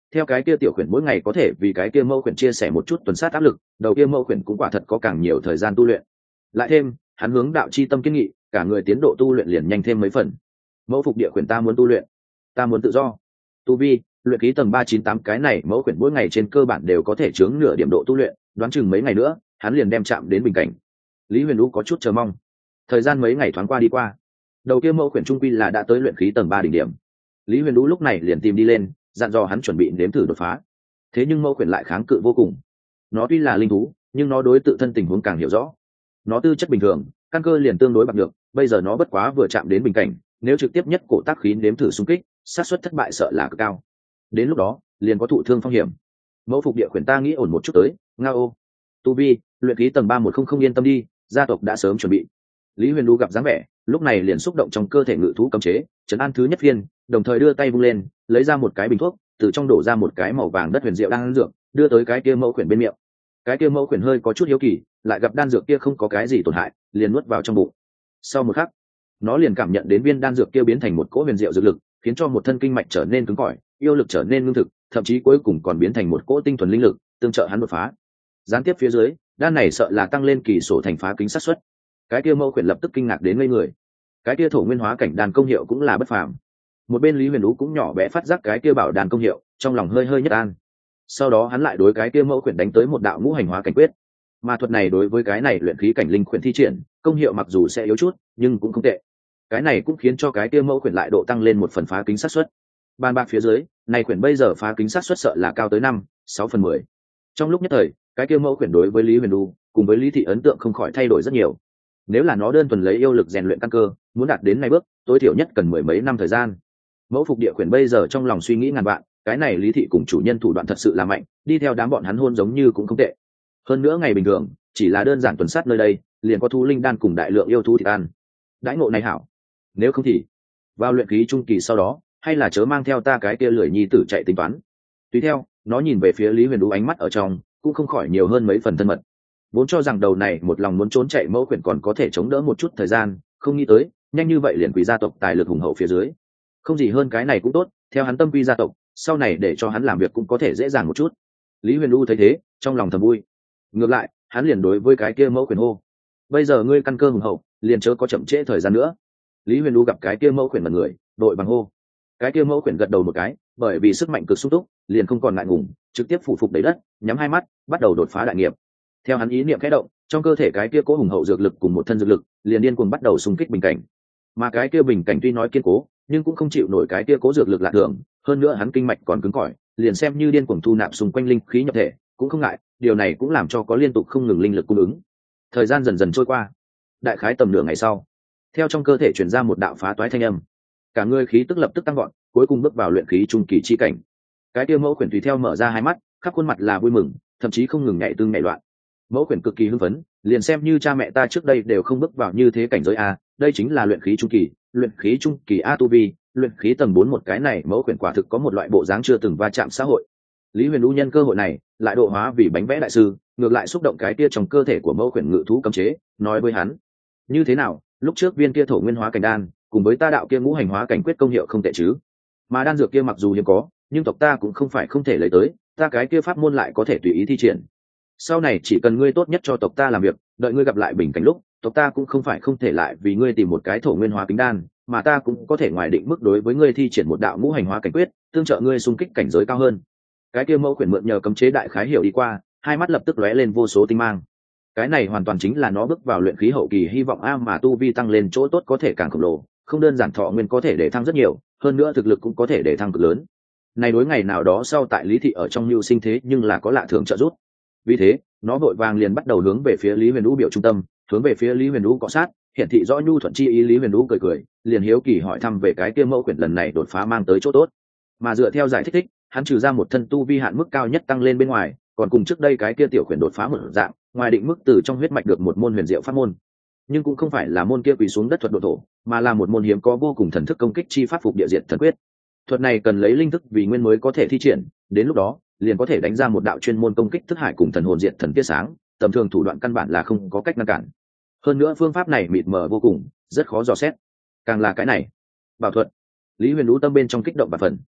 theo cái kia tiểu khuyển mỗi ngày có thể vì cái kia mẫu khuyển chia sẻ một chút tuần sát áp lực, đầu kia mẫu khuyển cũng quả thật có càng nhiều thời gian tu luyện. Lại thêm hắn hướng đạo chi tâm kiến nghị, cả người tiến độ tu luyện liền nhanh thêm mấy phần. Mẫu phục địa khuyển ta muốn tu luyện, ta muốn tự do. Tu vi luyện khí tầng ba chín tám, cái này mẫu khuyển mỗi ngày trên cơ bản đều có thể chướng nửa điểm độ tu luyện, đoán chừng mấy ngày nữa hắn liền đem chạm đến bình cảnh. Lý Huyền Vũ có chút chờ mong. Thời gian mấy ngày thoáng qua đi qua, đầu kia mẫu khuyển trung quy là đã tới luyện khí tầng ba đỉnh điểm. Lý Huyền Vũ lúc này liền tìm đi lên, dặn dò hắn chuẩn bị nếm thử đột phá. Thế nhưng mẫu khuyển lại kháng cự vô cùng. Nó tuy là linh thú, nhưng nó đối tự thân tình huống càng hiểu rõ. Nó tư chất bình thường, căn cơ liền tương đối bạc được, bây giờ nó bất quá vừa chạm đến bình cảnh, nếu trực tiếp nhất cổ tác khí nếm thử xung kích, xác suất thất bại sợ là cực cao. Đến lúc đó, liền có thụ thương phong hiểm. Mẫu phục địa khuyển ta nghĩ ổn một chút tới, ngao. Tu vi, luyện khí tầng ba một không không yên tâm đi, gia tộc đã sớm chuẩn bị. Lý Huyền Du gặp dáng vẻ, lúc này liền xúc động trong cơ thể ngự thú cấm chế, trấn an thứ nhất viên, đồng thời đưa tay vung lên, lấy ra một cái bình thuốc, từ trong đổ ra một cái màu vàng đất huyền diệu đang dược, đưa tới cái kia mẫu khuyển bên miệng. Cái kia mẫu khuyển hơi có chút hiếu kỳ, lại gặp đan dược kia không có cái gì tổn hại, liền nuốt vào trong bụng. Sau một khắc, nó liền cảm nhận đến viên đan dược kia biến thành một cỗ huyền diệu dược lực, khiến cho một thân kinh mạch trở nên cứng cỏi, yêu lực trở nên ngưng thực, thậm chí cuối cùng còn biến thành một cỗ tinh thuần linh lực, tương trợ hắn đột phá. Gián tiếp phía dưới, đan này sợ là tăng lên kỳ sổ thành phá kính sát suất. Cái kia mẫu khuyển lập tức kinh ngạc đến ngây người. Cái kia thổ nguyên hóa cảnh đan công hiệu cũng là bất phàm. Một bên Lý Huyền Vũ cũng nhỏ bé phát giác cái kia bảo đan công hiệu, trong lòng hơi hơi nhất an. Sau đó hắn lại đối cái kia mẫu khuyển đánh tới một đạo ngũ hành hóa cảnh quyết. Mà thuật này đối với cái này luyện khí cảnh linh khuyển thi triển, công hiệu mặc dù sẽ yếu chút, nhưng cũng không tệ. Cái này cũng khiến cho cái kia mẫu khuyển lại độ tăng lên một phần phá kính sát suất. Bàn bạc phía dưới, này khuyển bây giờ phá kính sát suất sợ là cao tới năm, sáu phần mười. Trong lúc nhất thời, cái kia mẫu khuyển đối với Lý Huyền Du, cùng với Lý thị ấn tượng không khỏi thay đổi rất nhiều. Nếu là nó đơn thuần lấy yêu lực rèn luyện căn cơ, muốn đạt đến này bước, tối thiểu nhất cần mười mấy năm thời gian. Mẫu phục địa khuyển bây giờ trong lòng suy nghĩ ngàn vạn, cái này Lý thị cùng chủ nhân thủ đoạn thật sự là mạnh, đi theo đám bọn hắn hôn giống như cũng không tệ. Hơn nữa ngày bình thường, chỉ là đơn giản tuần sát nơi đây, liền có thú linh đan cùng đại lượng yêu thú thịt ăn. Đãi ngộ này hảo. Nếu không thì, vào luyện khí trung kỳ sau đó, hay là chớ mang theo ta cái kia lười nhi tử chạy tính toán. Tùy theo, nó nhìn về phía Lý Huyền Vũ, ánh mắt ở trong cũng không khỏi nhiều hơn mấy phần thân mật. Vốn cho rằng đầu này một lòng muốn trốn chạy mẫu khuyển còn có thể chống đỡ một chút thời gian, không nghĩ tới nhanh như vậy liền quỷ gia tộc tài lực hùng hậu phía dưới. Không gì hơn cái này cũng tốt, theo hắn tâm quy gia tộc, sau này để cho hắn làm việc cũng có thể dễ dàng một chút. Lý Huyền Du thấy thế, trong lòng thầm vui. Ngược lại, hắn liền đối với cái kia mẫu khuyển hô: bây giờ ngươi căn cơ hùng hậu, liền chớ có chậm trễ thời gian nữa. Lý Huyền Du gặp cái kia mẫu khuyển mật người, đội bằng hô. Cái kia mẫu khuyển gật đầu một cái, bởi vì sức mạnh cực sung túc, liền không còn ngại ngùng, trực tiếp phủ phục đầy đất, nhắm hai mắt, bắt đầu đột phá đại nghiệp. Theo hắn ý niệm khẽ động, trong cơ thể cái kia cố hùng hậu dược lực cùng một thân dược lực, liền điên cuồng bắt đầu xung kích bình cảnh. Mà cái kia bình cảnh tuy nói kiên cố, nhưng cũng không chịu nổi cái kia cố dược lực lạ thường, hơn nữa hắn kinh mạch còn cứng cỏi, liền xem như điên cuồng thu nạp xung quanh linh khí nhập thể, cũng không ngại, điều này cũng làm cho có liên tục không ngừng linh lực cung ứng. Thời gian dần dần trôi qua, đại khái tầm nửa ngày sau, theo trong cơ thể truyền ra một đạo phá toái thanh âm, cả người khí tức lập tức tăng gọn, cuối cùng bước vào luyện khí trung kỳ chi cảnh. Cái kia mẫu khuyển tùy theo mở ra hai mắt, khắp khuôn mặt là vui mừng, thậm chí không ngừng nhảy tương nhảy loạn. Mẫu khuyển cực kỳ hưng phấn, liền xem như cha mẹ ta trước đây đều không bước vào như thế cảnh giới a, đây chính là luyện khí trung kỳ, luyện khí trung kỳ a tu vi, luyện khí tầng bốn một cái này mẫu khuyển quả thực có một loại bộ dáng chưa từng va chạm xã hội. Lý Huyền Du nhân cơ hội này, lại độ hóa vì bánh vẽ đại sư, ngược lại xúc động cái kia trong cơ thể của mẫu khuyển ngự thú cấm chế, nói với hắn: như thế nào, lúc trước viên kia thổ nguyên hóa cảnh đan, cùng với ta đạo kia ngũ hành hóa cảnh quyết công hiệu không tệ chứ? Mà đan dược kia mặc dù hiếm có, nhưng tộc ta cũng không phải không thể lấy tới, ta cái kia pháp môn lại có thể tùy ý thi triển. Sau này chỉ cần ngươi tốt nhất cho tộc ta làm việc, đợi ngươi gặp lại bình cảnh lúc, tộc ta cũng không phải không thể lại vì ngươi tìm một cái thổ nguyên hóa kính đan, mà ta cũng có thể ngoài định mức đối với ngươi thi triển một đạo ngũ hành hóa cảnh quyết, tương trợ ngươi xung kích cảnh giới cao hơn. Cái kia mẫu khuyển mượn nhờ cấm chế đại khái hiểu đi qua, hai mắt lập tức lóe lên vô số tinh mang. Cái này hoàn toàn chính là nó bước vào luyện khí hậu kỳ hy vọng a, mà tu vi tăng lên chỗ tốt có thể càng khổng lồ, không đơn giản thọ nguyên có thể để thăng rất nhiều, hơn nữa thực lực cũng có thể để thăng cực lớn. Này đối ngày nào đó sau tại Lý thị ở trong lưu sinh thế nhưng là có lạ thường trợ giúp. Vì thế, nó vội vàng liền bắt đầu hướng về phía Lý Huyền Vũ biểu trung tâm, hướng về phía Lý Huyền Vũ cọ sát, hiển thị rõ nhu thuận chi ý. Lý Huyền Vũ cười cười, liền hiếu kỳ hỏi thăm về cái kia mẫu quyển lần này đột phá mang tới chỗ tốt. Mà dựa theo giải thích thích, hắn trừ ra một thân tu vi hạn mức cao nhất tăng lên bên ngoài, còn cùng trước đây cái kia tiểu quyển đột phá một dạng, ngoài định mức từ trong huyết mạch được một môn huyền diệu pháp môn, nhưng cũng không phải là môn kia quỳ xuống đất thuật độ thổ, mà là một môn hiếm có vô cùng thần thức công kích chi pháp phục địa diệt thần quyết. Thuật này cần lấy linh thức vì nguyên mới có thể thi triển, đến lúc đó liền có thể đánh ra một đạo chuyên môn công kích thức hải cùng thần hồn diệt thần tia sáng, tầm thường thủ đoạn căn bản là không có cách ngăn cản. Hơn nữa phương pháp này mịt mờ vô cùng, rất khó dò xét. Càng là cái này bảo thuật, Lý Huyền Vũ tâm bên trong kích động và phần.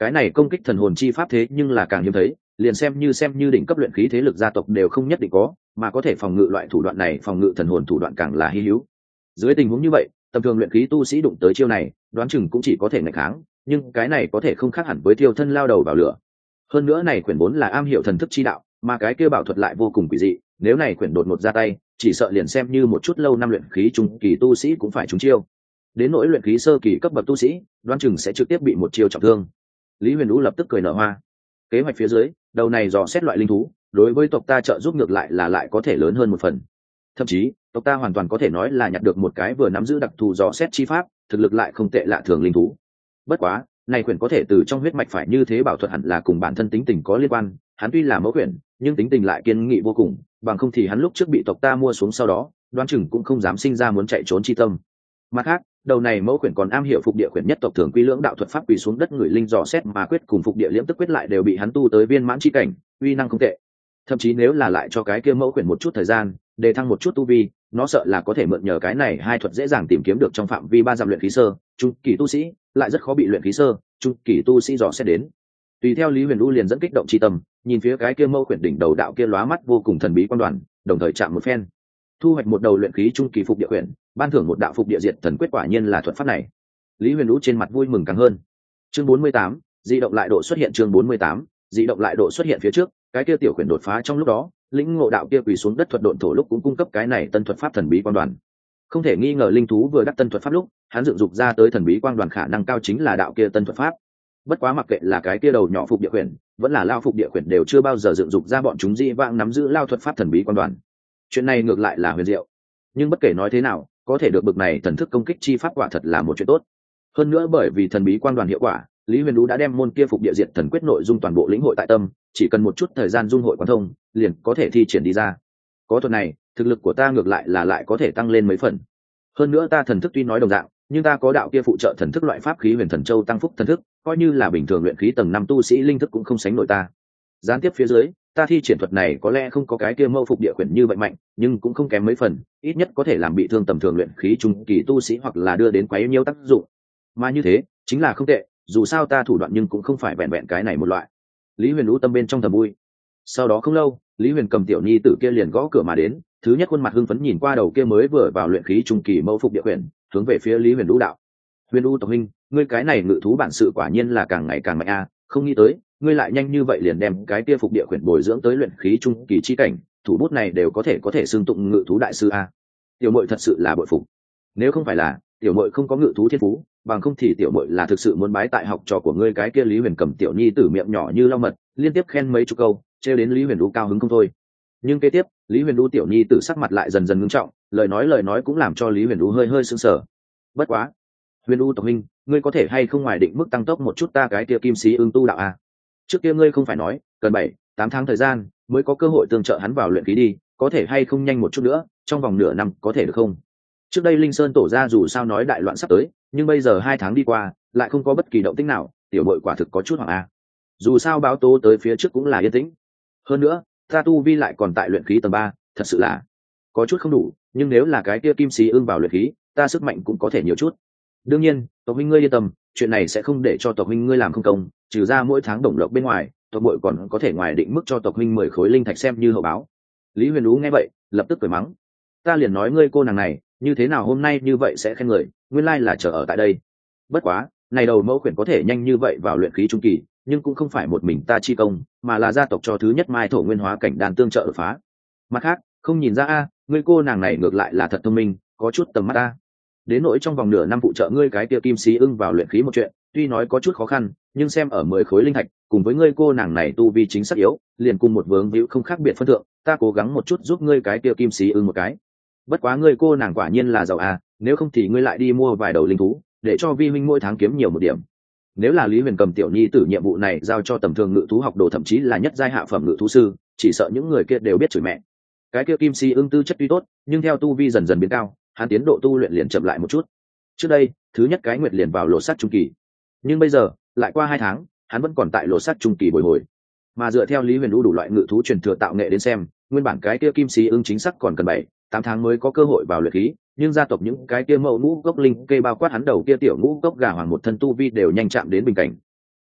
cái này công kích thần hồn chi pháp thế nhưng là càng hiếm thấy, liền xem như xem như đỉnh cấp luyện khí thế lực gia tộc đều không nhất định có, mà có thể phòng ngự loại thủ đoạn này, phòng ngự thần hồn thủ đoạn càng là hy hữu. Dưới tình huống như vậy, tầm thường luyện khí tu sĩ đụng tới chiêu này, đoán chừng cũng chỉ có thể nghịch kháng, nhưng cái này có thể không khác hẳn với thiêu thân lao đầu vào lửa. Hơn nữa này quyển vốn là am hiểu thần thức chi đạo, mà cái kia bảo thuật lại vô cùng quỷ dị, nếu này quyển đột ngột ra tay, chỉ sợ liền xem như một chút lâu năm luyện khí trung kỳ tu sĩ cũng phải trúng chiêu. Đến nỗi luyện khí sơ kỳ cấp bậc tu sĩ, đoán chừng sẽ trực tiếp bị một chiêu trọng thương. Lý Huyền Vũ lập tức cười nở hoa. Kế hoạch phía dưới, đầu này dò xét loại linh thú, đối với tộc ta trợ giúp ngược lại là lại có thể lớn hơn một phần. Thậm chí, tộc ta hoàn toàn có thể nói là nhặt được một cái vừa nắm giữ đặc thù dò xét chi pháp, thực lực lại không tệ lạ thường linh thú. Bất quá, này quyển có thể từ trong huyết mạch phải như thế bảo thuật hẳn là cùng bản thân tính tình có liên quan, hắn tuy là mẫu quyển, nhưng tính tình lại kiên nghị vô cùng, bằng không thì hắn lúc trước bị tộc ta mua xuống sau đó, đoán chừng cũng không dám sinh ra muốn chạy trốn chi tâm. Mặt khác, đầu này mẫu quyển còn am hiểu phục địa quyển nhất tộc thường quy lưỡng đạo thuật pháp quỳ xuống đất người linh dò xét mà quyết cùng phục địa liễm tức quyết lại đều bị hắn tu tới viên mãn chi cảnh, uy năng không tệ. Thậm chí nếu là lại cho cái kia mẫu quyển một chút thời gian, để thăng một chút tu vi, nó sợ là có thể mượn nhờ cái này hai thuật dễ dàng tìm kiếm được trong phạm vi ba dặm luyện khí sơ, trung kỳ tu sĩ, lại rất khó bị luyện khí sơ, trung kỳ tu sĩ dò xét đến. Tùy theo Lý Huyền U liền dẫn kích động chi tâm, nhìn phía cái kia mẫu quyển đỉnh đầu đạo kia lóa mắt vô cùng thần bí quan đoàn, đồng thời chạm một phen, thu hoạch một đầu luyện khí trung kỳ phục địa quyển, ban thưởng một đạo phục địa diệt thần quyết, quả nhiên là thuật pháp này. Lý Huyền U trên mặt vui mừng càng hơn. Chương bốn mươi tám, dị động lại độ xuất hiện. Chương bốn mươi tám, dị động lại độ xuất hiện phía trước, cái kia tiểu quyển đột phá trong lúc đó, lĩnh ngộ đạo kia quỳ xuống đất thuật độn thổ lúc cũng cung cấp cái này tân thuật pháp thần bí quan đoàn. Không thể nghi ngờ linh thú vừa đắc tân thuật pháp lúc, hắn dựng dục ra tới thần bí quang đoàn khả năng cao chính là đạo kia tân thuật pháp. Bất quá mặc kệ là cái kia đầu nhỏ phục địa quyển, vẫn là lao phục địa quyển đều chưa bao giờ dựng dục ra bọn chúng dị vãng nắm giữ lao thuật pháp thần bí quang đoàn. Chuyện này ngược lại là huyền diệu. Nhưng bất kể nói thế nào, có thể được bực này thần thức công kích chi pháp quả thật là một chuyện tốt. Hơn nữa bởi vì thần bí quang đoàn hiệu quả, Lý Huyền Vũ đã đem môn kia phục địa diệt thần quyết nội dung toàn bộ lĩnh hội tại tâm, chỉ cần một chút thời gian dung hội quán thông, liền có thể thi triển đi ra. Có thuật này, thực lực của ta ngược lại là lại có thể tăng lên mấy phần. Hơn nữa ta thần thức tuy nói đồng dạng, nhưng ta có đạo kia phụ trợ thần thức loại pháp khí Huyền Thần Châu tăng phúc thần thức, coi như là bình thường luyện khí tầng năm tu sĩ linh thức cũng không sánh nổi ta. Gián tiếp phía dưới, ta thi triển thuật này có lẽ không có cái kia mâu phục địa quyển như vậy mạnh, nhưng cũng không kém mấy phần, ít nhất có thể làm bị thương tầm thường luyện khí trung kỳ tu sĩ hoặc là đưa đến quấy nhiễu tác dụng. Mà như thế, chính là không tệ, dù sao ta thủ đoạn nhưng cũng không phải vẹn vẹn cái này một loại. Lý Huyền Vũ tâm bên trong thầm vui. Sau đó không lâu, Lý Huyền cầm tiểu nhi tử kia liền gõ cửa mà đến, thứ nhất khuôn mặt hưng phấn nhìn qua đầu kia mới vừa vào luyện khí trung kỳ mâu phục địa quyển, hướng về phía Lý Huyền Vũ đạo: "Huyền Vũ tộc huynh, ngươi cái này ngự thú bản sự quả nhiên là càng ngày càng mạnh a, không nghĩ tới, ngươi lại nhanh như vậy liền đem cái kia phục địa quyển bồi dưỡng tới luyện khí trung kỳ chi cảnh, thủ bút này đều có thể có thể xưng tụng ngự thú đại sư a." Tiểu muội thật sự là bội phục. Nếu không phải là tiểu muội không có ngự thú thiên phú, bằng không thì tiểu muội là thực sự muốn bái tại học trò của ngươi cái kia. Lý Huyền cầm tiểu nhi tử miệng nhỏ như lau mật, liên tiếp khen mấy chục câu, trêu đến Lý Huyền Vũ cao hứng không thôi. Nhưng kế tiếp, Lý Huyền Vũ tiểu nhi tử sắc mặt lại dần dần ngưng trọng, lời nói lời nói cũng làm cho Lý Huyền Vũ hơi hơi sững sờ. "Bất quá, Huyền Vũ tộc huynh, ngươi có thể hay không ngoài định mức tăng tốc một chút ta cái kia kim sĩ ưng tu đạo a? Trước kia ngươi không phải nói, cần bảy, tám tháng thời gian mới có cơ hội tương trợ hắn vào luyện khí đi, có thể hay không nhanh một chút nữa, trong vòng nửa năm có thể được không?" Trước đây Linh Sơn tổ ra dù sao nói đại loạn sắp tới, nhưng bây giờ hai tháng đi qua, lại không có bất kỳ động tĩnh nào, tiểu muội quả thực có chút hoảng a. Dù sao báo tố tới phía trước cũng là yên tĩnh. Hơn nữa, ta tu vi lại còn tại luyện khí tầng ba, thật sự là có chút không đủ, nhưng nếu là cái kia kim sĩ ưng vào luyện khí, ta sức mạnh cũng có thể nhiều chút. Đương nhiên, tộc huynh ngươi yên tâm, chuyện này sẽ không để cho tộc huynh ngươi làm không công, trừ ra mỗi tháng đồng lộc bên ngoài, tộc muội còn có thể ngoài định mức cho tộc huynh mười khối linh thạch xem như hậu báo. Lý Huyền Vũ nghe vậy, lập tức cười mắng: "Ta liền nói ngươi cô nàng này, như thế nào hôm nay như vậy sẽ khen người, nguyên lai là chờ ở tại đây. Bất quá, này đầu mẫu quyển có thể nhanh như vậy vào luyện khí trung kỳ, nhưng cũng không phải một mình ta chi công, mà là gia tộc cho thứ nhất mai thổ nguyên hóa cảnh đàn tương trợ đột phá. Mặt khác, không nhìn ra a, ngươi cô nàng này ngược lại là thật thông minh, có chút tầm mắt ta. Đến nỗi trong vòng nửa năm phụ trợ ngươi cái kia kim sĩ ưng vào luyện khí một chuyện, tuy nói có chút khó khăn, nhưng xem ở mười khối linh thạch, cùng với ngươi cô nàng này tu vi chính xác yếu, liền cùng một vướng víu không khác biệt phân thượng, ta cố gắng một chút giúp ngươi cái kia kim sĩ ưng một cái. Bất quá ngươi cô nàng quả nhiên là giàu à, nếu không thì ngươi lại đi mua vài đầu linh thú, để cho vi huynh mỗi tháng kiếm nhiều một điểm." Nếu là Lý Huyền cầm tiểu nhi tử nhiệm vụ này giao cho tầm thường ngự thú học đồ, thậm chí là nhất giai hạ phẩm ngự thú sư, chỉ sợ những người kia đều biết chửi mẹ. Cái kia kim si ưng tư chất tuy tốt, nhưng theo tu vi dần dần biến cao, hắn tiến độ tu luyện liền chậm lại một chút. Trước đây, thứ nhất cái nguyệt liền vào lột sắt trung kỳ, nhưng bây giờ lại qua hai tháng, hắn vẫn còn tại lột sắt trung kỳ bồi hồi. Mà dựa theo Lý Huyền Vũ đủ loại ngự thú truyền thừa tạo nghệ đến xem, nguyên bản cái kia kim si ưng chính xác còn cần bảy, tám tháng mới có cơ hội vào luyện khí, nhưng gia tộc những cái kia mẫu ngũ gốc linh cây bao quát hắn đầu kia tiểu ngũ gốc gà hoàng một thân tu vi đều nhanh chạm đến bình cảnh.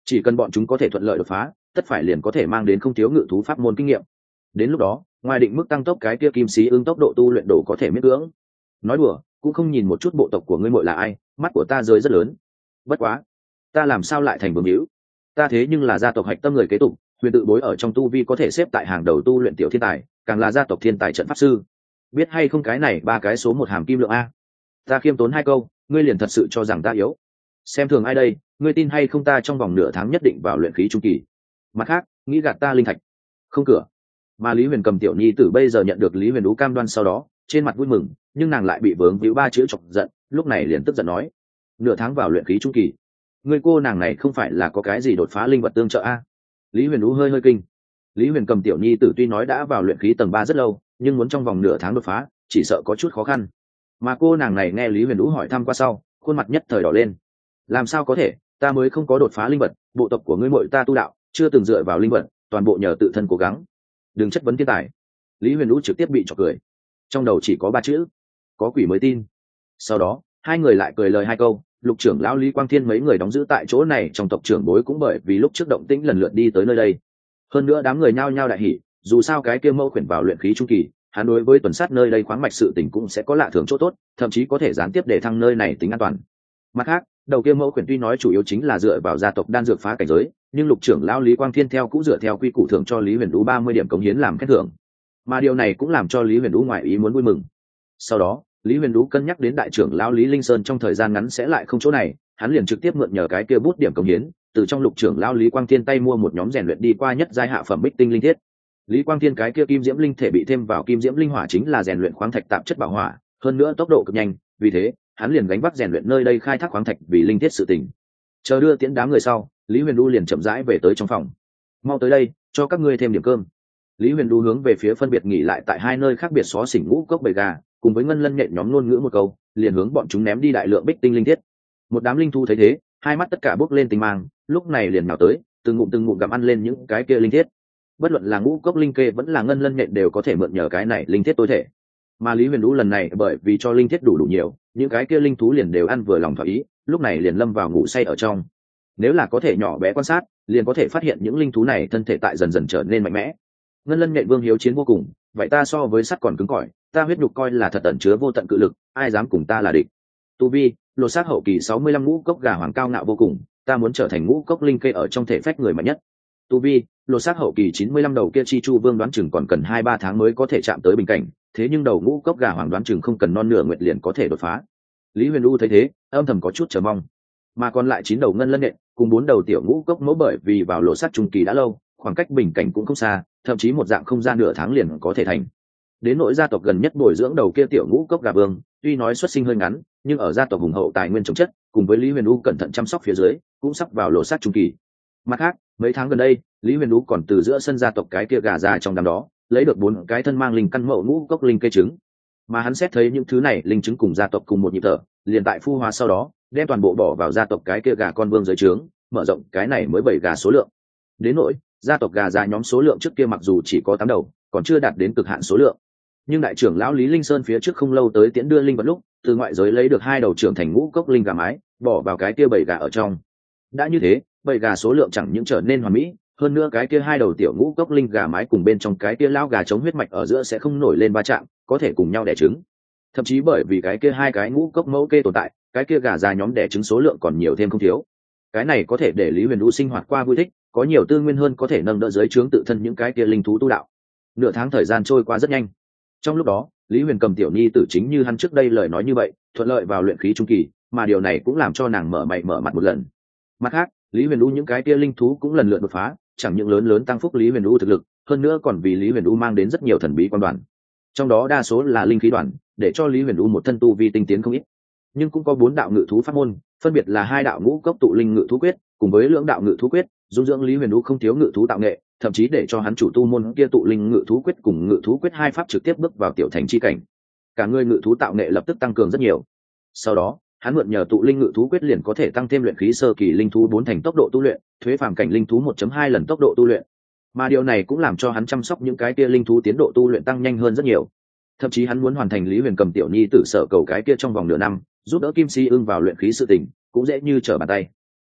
chỉ cần bọn chúng có thể thuận lợi đột phá, tất phải liền có thể mang đến không thiếu ngự thú pháp môn kinh nghiệm. Đến lúc đó ngoài định mức tăng tốc cái kia kim sĩ ưng tốc độ tu luyện độ có thể miễn cưỡng. Nói đùa cũng không nhìn một chút bộ tộc của ngươi muội là ai, mắt của ta rơi rất lớn. Bất quá ta làm sao lại thành vương hữu, ta thế nhưng là gia tộc hạch tâm người kế tục, huyền tự bối ở trong tu vi có thể xếp tại hàng đầu tu luyện tiểu thiên tài, càng là gia tộc thiên tài trận pháp sư. Biết hay không cái này ba cái số một hàm kim lượng a. Ta khiêm tốn hai câu, ngươi liền thật sự cho rằng ta yếu? Xem thường ai đây, ngươi tin hay không ta trong vòng nửa tháng nhất định vào luyện khí trung kỳ. Mặt khác nghĩ gạt ta linh thạch không cửa. Mà Lý Huyền cầm tiểu nhi tử bây giờ nhận được Lý Huyền Ú cam đoan sau đó, trên mặt vui mừng, nhưng nàng lại bị vướng víu ba chữ chọc giận, lúc này liền tức giận nói: nửa tháng vào luyện khí trung kỳ, người cô nàng này không phải là có cái gì đột phá linh vật tương trợ a? Lý Huyền Ú hơi hơi kinh. Lý Huyền cầm tiểu nhi tử tuy nói đã vào luyện khí tầng ba rất lâu, nhưng muốn trong vòng nửa tháng đột phá, chỉ sợ có chút khó khăn. Mà cô nàng này nghe Lý Huyền Ú hỏi thăm qua sau, khuôn mặt nhất thời đỏ lên. Làm sao có thể, ta mới không có đột phá linh vật, bộ tộc của ngươi muội ta tu đạo chưa từng dựa vào linh vật, toàn bộ nhờ tự thân cố gắng. Đừng chất vấn thiên tài. Lý Huyền Ú trực tiếp bị chọc cười, trong đầu chỉ có ba chữ: có quỷ mới tin. Sau đó hai người lại cười lời hai câu. Lục trưởng lão Lý Quang Thiên mấy người đóng giữ tại chỗ này trong tộc trưởng bối cũng bởi vì lúc trước động tĩnh lần lượt đi tới nơi đây. Hơn nữa đám người nhao nhao đại hỉ, dù sao cái kia mâu khuyển vào luyện khí trung kỳ, hắn đối với tuần sát nơi đây khoáng mạch sự tình cũng sẽ có lạ thường chỗ tốt, thậm chí có thể gián tiếp để thăng nơi này tính an toàn. Mặt khác, đầu kia mâu khuyển tuy nói chủ yếu chính là dựa vào gia tộc đan dược phá cảnh giới, nhưng lục trưởng lão Lý Quang Thiên theo cũng dựa theo quy củ thưởng cho Lý Huyền Ú ba mươi điểm cống hiến làm khen thưởng. Mà điều này cũng làm cho Lý Huyền Ú ngoại ý muốn vui mừng. Sau đó Lý Huyền Ú cân nhắc đến đại trưởng lão Lý Linh Sơn trong thời gian ngắn sẽ lại không chỗ này, hắn liền trực tiếp mượn nhờ cái kia bút điểm cống hiến, từ trong lục trưởng lão Lý Quang Thiên tay mua một nhóm rèn luyện đi qua nhất giai hạ phẩm bích tinh linh thiết. Lý Quang Thiên cái kia kim diễm linh thể bị thêm vào kim diễm linh hỏa chính là rèn luyện khoáng thạch tạp chất bảo hỏa, hơn nữa tốc độ cực nhanh, vì thế hắn liền gánh vác rèn luyện nơi đây khai thác khoáng thạch vì linh thiết sự tình. Chờ đưa tiễn đám người sau, Lý Huyền Ú liền chậm rãi về tới trong phòng. Mau tới đây, cho các ngươi thêm điểm cơm. Lý Huyền Ú hướng về phía phân biệt nghỉ lại tại hai nơi khác biệt xó xỉnh ngũ cốc bầy gà, cùng với ngân lân nhện nhóm ngôn ngữ một câu, liền hướng bọn chúng ném đi đại lượng bích tinh linh thiết. Một đám linh thu thấy thế, hai mắt tất cả bốc lên tinh mang, lúc này liền nhào tới, từng ngụm từng ngụm gặm ăn lên những cái kia linh thiết. Bất luận là ngũ cốc linh kê vẫn là ngân lân nhện đều có thể mượn nhờ cái này linh thiết tối thể. Mà Lý Huyền Ú lần này bởi vì cho linh thiết đủ đủ nhiều, những cái kia linh thú liền đều ăn vừa lòng thỏa ý, lúc này liền lâm vào ngủ say ở trong. Nếu là có thể nhỏ bé quan sát, liền có thể phát hiện những linh thú này thân thể tại dần dần trở nên mạnh mẽ. Ngân lân nhện vương hiếu chiến vô cùng, vậy ta so với sắt còn cứng cỏi, ta huyết nhục coi là thật ẩn chứa vô tận cự lực, ai dám cùng ta là địch. Tu vi lột xác hậu kỳ sáu mươi lăm ngũ cốc gà hoàng cao ngạo vô cùng, ta muốn trở thành ngũ cốc linh kê ở trong thể phách người mạnh nhất. Tu vi lột xác hậu kỳ chín mươi lăm đầu kia chi chu vương đoán chừng còn cần hai ba tháng mới có thể chạm tới bình cảnh, thế nhưng đầu ngũ cốc gà hoàng đoán chừng không cần non nửa nguyện liền có thể đột phá. Lý Huyền Ú thấy thế, âm thầm có chút chờ mong. Mà còn lại chín đầu ngân lân nhện cùng bốn đầu tiểu ngũ cốc mẫu bởi vì vào lột xác trung kỳ đã lâu, khoảng cách bình cảnh cũng không xa, thậm chí một dạng không gian nửa tháng liền có thể thành. Đến nội gia tộc gần nhất bồi dưỡng đầu kia tiểu ngũ cốc gà vương, tuy nói xuất sinh hơi ngắn, nhưng ở gia tộc hùng hậu tài nguyên trồng chất, cùng với Lý Huyền Ú cẩn thận chăm sóc phía dưới, cũng sắp vào lột xác trung kỳ. Mặt khác, mấy tháng gần đây, Lý Huyền Ú còn từ giữa sân gia tộc cái kia gà ra trong đám đó, lấy được bốn cái thân mang linh căn mậu ngũ cốc linh cây trứng. Mà hắn xét thấy những thứ này linh trứng cùng gia tộc cùng một nhịp thở, liền tại phu hóa sau đó, đem toàn bộ bỏ vào gia tộc cái kia gà con vương dưới trướng, mở rộng cái này mới bảy gà số lượng. Đến nỗi gia tộc gà già nhóm số lượng trước kia mặc dù chỉ có tám đầu, còn chưa đạt đến cực hạn số lượng, nhưng đại trưởng lão Lý Linh Sơn phía trước không lâu tới tiễn đưa linh vật lúc, từ ngoại giới lấy được hai đầu trưởng thành ngũ cốc linh gà mái, bỏ vào cái kia bảy gà ở trong. Đã như thế, bảy gà số lượng chẳng những trở nên hoàn mỹ, hơn nữa cái kia hai đầu tiểu ngũ cốc linh gà mái cùng bên trong cái kia lão gà chống huyết mạch ở giữa sẽ không nổi lên va chạm, có thể cùng nhau đẻ trứng. Thậm chí bởi vì cái kia hai cái ngũ cốc mẫu kê tồn tại, cái kia gà già nhóm đẻ trứng số lượng còn nhiều thêm không thiếu. Cái này có thể để Lý Huyền Ú sinh hoạt qua vui thích, có nhiều tư nguyên hơn có thể nâng đỡ dưới trướng tự thân những cái kia linh thú tu đạo. Nửa tháng thời gian trôi qua rất nhanh. Trong lúc đó, Lý Huyền cầm tiểu nhi tử chính như hắn trước đây lời nói như vậy, thuận lợi vào luyện khí trung kỳ, mà điều này cũng làm cho nàng mở mày mở mặt một lần. Mặt khác, Lý Huyền Ú những cái kia linh thú cũng lần lượt đột phá, chẳng những lớn lớn tăng phúc Lý Huyền Ú thực lực, hơn nữa còn vì Lý Huyền Ú mang đến rất nhiều thần bí quan đoàn. Trong đó đa số là linh khí đoàn, để cho Lý Huyền Ú một thân tu vi tinh tiến không ít. Nhưng cũng có bốn đạo ngự thú pháp môn, phân biệt là hai đạo ngũ cốc tụ linh ngự thú quyết, cùng với lưỡng đạo ngự thú quyết, dung dưỡng Lý Huyền Ú không thiếu ngự thú tạo nghệ, thậm chí để cho hắn chủ tu môn kia tụ linh ngự thú quyết cùng ngự thú quyết hai pháp trực tiếp bước vào tiểu thành chi cảnh. Cả người ngự thú tạo nghệ lập tức tăng cường rất nhiều. Sau đó, hắn mượn nhờ tụ linh ngự thú quyết liền có thể tăng thêm luyện khí sơ kỳ linh thú bốn thành tốc độ tu luyện, thuế phàm cảnh linh thú một chấm hai lần tốc độ tu luyện. Mà điều này cũng làm cho hắn chăm sóc những cái kia linh thú tiến độ tu luyện tăng nhanh hơn rất nhiều. Thậm chí hắn muốn hoàn thành Lý Huyền cầm tiểu nhi tử sở cầu cái kia trong vòng nửa năm, giúp đỡ Kim Si Ưng vào luyện khí sự tình, cũng dễ như trở bàn tay.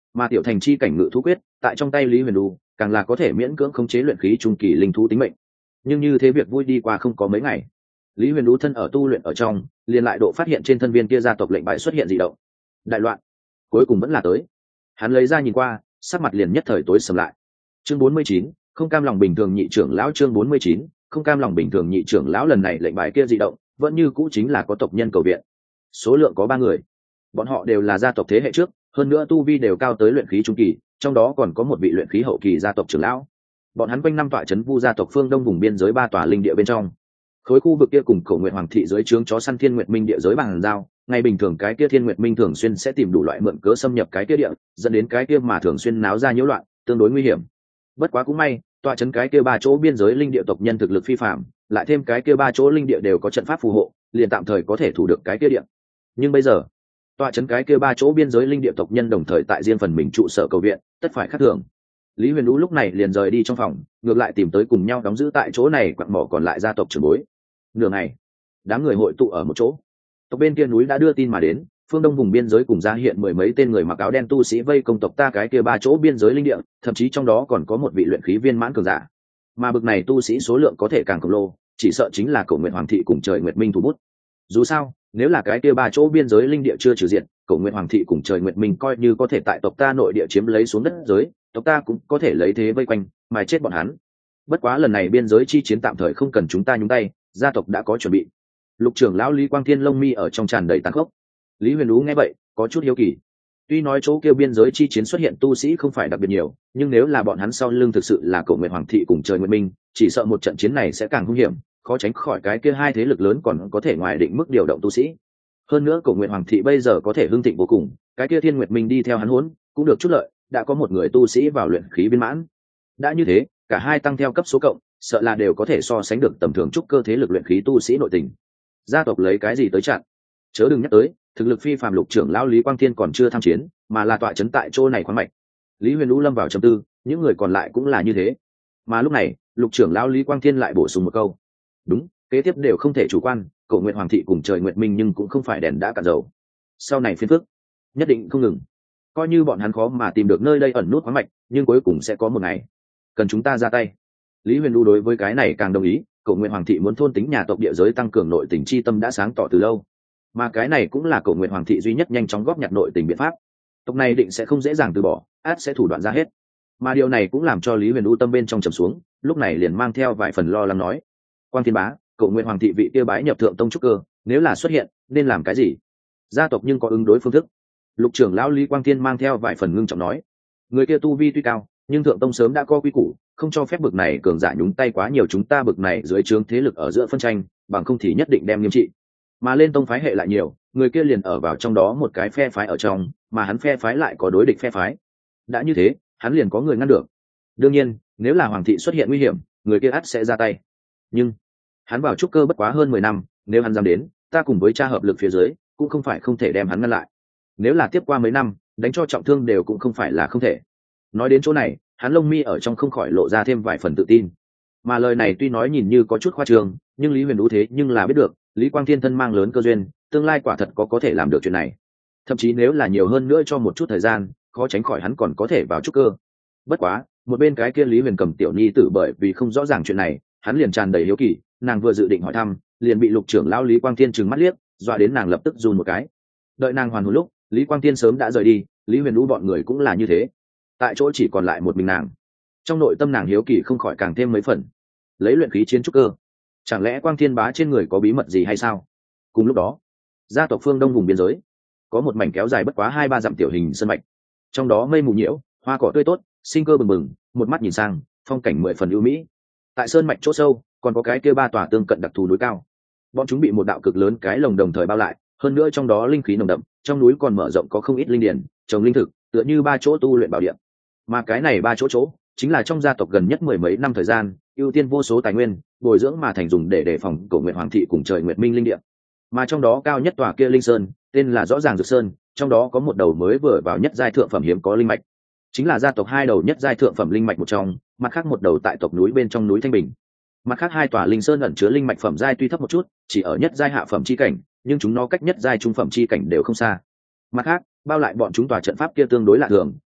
mà tiểu thành chi cảnh ngự thú quyết tại trong tay lý huyền đu càng là có thể miễn cưỡng khống chế luyện khí trung kỳ linh thú tính mệnh. Nhưng như thế việc vui đi qua không có mấy ngày, lý huyền đu thân ở tu luyện ở trong liền lại độ phát hiện trên thân viên kia gia tộc lệnh bài xuất hiện dị động. Đại loạn cuối cùng vẫn là tới. Hắn lấy ra nhìn qua, sắc mặt liền nhất thời tối sầm lại. Chương bốn mươi chín, không cam lòng bình thường nhị trưởng lão. Chương bốn mươi chín, không cam lòng bình thường nhị trưởng lão. Lần này lệnh bài kia dị động vẫn như cũ chính là có tộc nhân cầu viện, số lượng có ba người, bọn họ đều là gia tộc thế hệ trước, hơn nữa tu vi đều cao tới luyện khí trung kỳ, trong đó còn có một vị luyện khí hậu kỳ gia tộc trưởng lão. Bọn hắn quanh năm tọa trấn Vu gia tộc phương đông vùng biên giới ba tòa linh địa bên trong. Khối khu vực kia cùng Cổ Nguyệt Hoàng thị dưới trướng chó săn Thiên Nguyệt Minh địa giới bằng giao, ngày bình thường cái kia Thiên Nguyệt Minh thường xuyên sẽ tìm đủ loại mượn cớ xâm nhập cái kia địa, dẫn đến cái kia mà thường xuyên náo ra nhiễu loạn, tương đối nguy hiểm. Bất quá cũng may, tọa trấn cái kia ba chỗ biên giới linh địa tộc nhân thực lực phi phàm, lại thêm cái kia ba chỗ linh địa đều có trận pháp phù hộ, liền tạm thời có thể thủ được cái kia địa. Nhưng bây giờ, tọa trấn cái kia ba chỗ biên giới linh địa tộc nhân đồng thời tại riêng phần mình trụ sở cầu viện, tất phải khác thường. Lý Huyền Vũ lúc này liền rời đi trong phòng, ngược lại tìm tới cùng nhau đóng giữ tại chỗ này quặng mỏ còn lại gia tộc trưởng bối. Nửa ngày, đám người hội tụ ở một chỗ. Tộc bên kia núi đã đưa tin mà đến, phương đông vùng biên giới cùng ra hiện mười mấy tên người mặc áo đen tu sĩ vây công tộc ta cái kia ba chỗ biên giới linh địa, thậm chí trong đó còn có một vị luyện khí viên mãn cường giả. Mà bực này tu sĩ số lượng có thể càng khổng lồ, chỉ sợ chính là Cổ Nguyệt Hoàng thị cùng Trời Nguyệt Minh thủ bút. Dù sao, nếu là cái kia ba chỗ biên giới linh địa chưa trừ diện, Cổ Nguyệt Hoàng thị cùng Trời Nguyệt Minh coi như có thể tại tộc ta nội địa chiếm lấy xuống đất giới, tộc ta cũng có thể lấy thế vây quanh, mà chết bọn hắn. Bất quá lần này biên giới chi chiến tạm thời không cần chúng ta nhúng tay, gia tộc đã có chuẩn bị. Lục trưởng lão Lý Quang Thiên lông mi ở trong tràn đầy tàn khốc. Lý Huyền Vũ nghe vậy, có chút hiếu kỳ. Tuy nói chỗ kêu biên giới chi chiến xuất hiện tu sĩ không phải đặc biệt nhiều, nhưng nếu là bọn hắn sau lưng thực sự là Cổ Nguyệt Hoàng thị cùng Trời Nguyệt Minh, chỉ sợ một trận chiến này sẽ càng hung hiểm, khó tránh khỏi cái kia hai thế lực lớn còn có thể ngoài định mức điều động tu sĩ. Hơn nữa Cổ Nguyệt Hoàng thị bây giờ có thể hưng thịnh vô cùng, cái kia Thiên Nguyệt Minh đi theo hắn huấn, cũng được chút lợi, đã có một người tu sĩ vào luyện khí viên mãn. Đã như thế, cả hai tăng theo cấp số cộng, sợ là đều có thể so sánh được tầm thường trúc cơ thế lực luyện khí tu sĩ nội tình. Gia tộc lấy cái gì tới chặn? Chớ đừng nhắc tới, thực lực phi phàm Lục trưởng lão Lý Quang Thiên còn chưa tham chiến, mà là tọa trấn tại chỗ này khoáng mạch. Lý Huyền Vũ lâm vào trầm tư, những người còn lại cũng là như thế. Mà lúc này, Lục trưởng lão Lý Quang Thiên lại bổ sung một câu: "Đúng, kế tiếp đều không thể chủ quan, Cổ Nguyệt Hoàng thị cùng Trời Nguyệt Minh nhưng cũng không phải đèn đã cạn dầu. Sau này phiền phức nhất định không ngừng. Coi như bọn hắn khó mà tìm được nơi đây ẩn nút khoáng mạch, nhưng cuối cùng sẽ có một ngày cần chúng ta ra tay." Lý Huyền Vũ đối với cái này càng đồng ý, Cổ Nguyệt Hoàng thị muốn thôn tính nhà tộc địa giới tăng cường nội tình chi tâm đã sáng tỏ từ lâu, mà cái này cũng là Cổ Nguyệt Hoàng thị duy nhất nhanh chóng góp nhặt nội tình biện pháp. Tộc này định sẽ không dễ dàng từ bỏ, át sẽ thủ đoạn ra hết. Mà điều này cũng làm cho Lý Huyền U tâm bên trong trầm xuống, lúc này liền mang theo vài phần lo lắng nói: "Quang Thiên bá, Cổ Nguyệt Hoàng thị vị kia bái nhập thượng tông trúc cơ, nếu là xuất hiện, nên làm cái gì? Gia tộc nhưng có ứng đối phương thức?" Lục trưởng lão Lý Quang Thiên mang theo vài phần ngưng trọng nói: "Người kia tu vi tuy cao, nhưng thượng tông sớm đã có quy củ, không cho phép bực này cường giả nhúng tay quá nhiều chúng ta bực này dưới trướng thế lực ở giữa phân tranh, bằng không thì nhất định đem nghiêm trị. Mà lên tông phái hệ lại nhiều, người kia liền ở vào trong đó một cái phe phái ở trong, mà hắn phe phái lại có đối địch phe phái. Đã như thế, hắn liền có người ngăn được. Đương nhiên, nếu là hoàng thị xuất hiện nguy hiểm, người kia ắt sẽ ra tay. Nhưng hắn vào trúc cơ bất quá hơn mười năm, nếu hắn dám đến, ta cùng với cha hợp lực phía dưới, cũng không phải không thể đem hắn ngăn lại. Nếu là tiếp qua mấy năm, đánh cho trọng thương đều cũng không phải là không thể." Nói đến chỗ này, hắn lông mi ở trong không khỏi lộ ra thêm vài phần tự tin. Mà lời này tuy nói nhìn như có chút khoa trương, nhưng Lý Huyền Vũ thế nhưng là biết được, Lý Quang Thiên thân mang lớn cơ duyên, tương lai quả thật có có thể làm được chuyện này. Thậm chí nếu là nhiều hơn nữa cho một chút thời gian, khó tránh khỏi hắn còn có thể vào trúc cơ. Bất quá, một bên cái kia Lý Huyền cầm tiểu nhi tử bởi vì không rõ ràng chuyện này, hắn liền tràn đầy hiếu kỳ, nàng vừa dự định hỏi thăm, liền bị Lục trưởng lão Lý Quang Thiên trừng mắt liếc, dọa đến nàng lập tức run một cái. Đợi nàng hoàn hồn lúc, Lý Quang Thiên sớm đã rời đi, Lý Huyền Vũ bọn người cũng là như thế. Tại chỗ chỉ còn lại một mình nàng. Trong nội tâm nàng hiếu kỳ không khỏi càng thêm mấy phần. Lấy luyện khí chiến trúc cơ, chẳng lẽ Quang Thiên bá trên người có bí mật gì hay sao? Cùng lúc đó, gia tộc phương đông vùng biên giới có một mảnh kéo dài bất quá hai ba dặm tiểu hình sơn mạch, trong đó mây mù nhiễu, hoa cỏ tươi tốt, sinh cơ bừng bừng, một mắt nhìn sang, phong cảnh mười phần ưu mỹ. Tại sơn mạch chỗ sâu còn có cái kia ba tòa tương cận đặc thù núi cao, bọn chúng bị một đạo cực lớn cái lồng đồng thời bao lại, hơn nữa trong đó linh khí nồng đậm, trong núi còn mở rộng có không ít linh điển, trồng linh thực, tựa như ba chỗ tu luyện bảo địa. Mà cái này ba chỗ chỗ chính là trong gia tộc gần nhất mười mấy năm thời gian ưu tiên vô số tài nguyên bồi dưỡng mà thành dùng để đề phòng Cổ Nguyệt Hoàng thị cùng Trời Nguyệt Minh linh địa. Mà trong đó cao nhất tòa kia linh sơn tên là rõ ràng Dược Sơn, trong đó có một đầu mới vừa vào nhất giai thượng phẩm hiếm có linh mạch, chính là gia tộc hai đầu nhất giai thượng phẩm linh mạch một trong, mặt khác một đầu tại tộc núi bên trong núi Thanh Bình. Mặt khác hai tòa linh sơn ẩn chứa linh mạch phẩm giai tuy thấp một chút, chỉ ở nhất giai hạ phẩm chi cảnh, nhưng chúng nó cách nhất giai trung phẩm chi cảnh đều không xa. Mặt khác, bao lại bọn chúng tòa trận pháp kia tương đối lạ thường,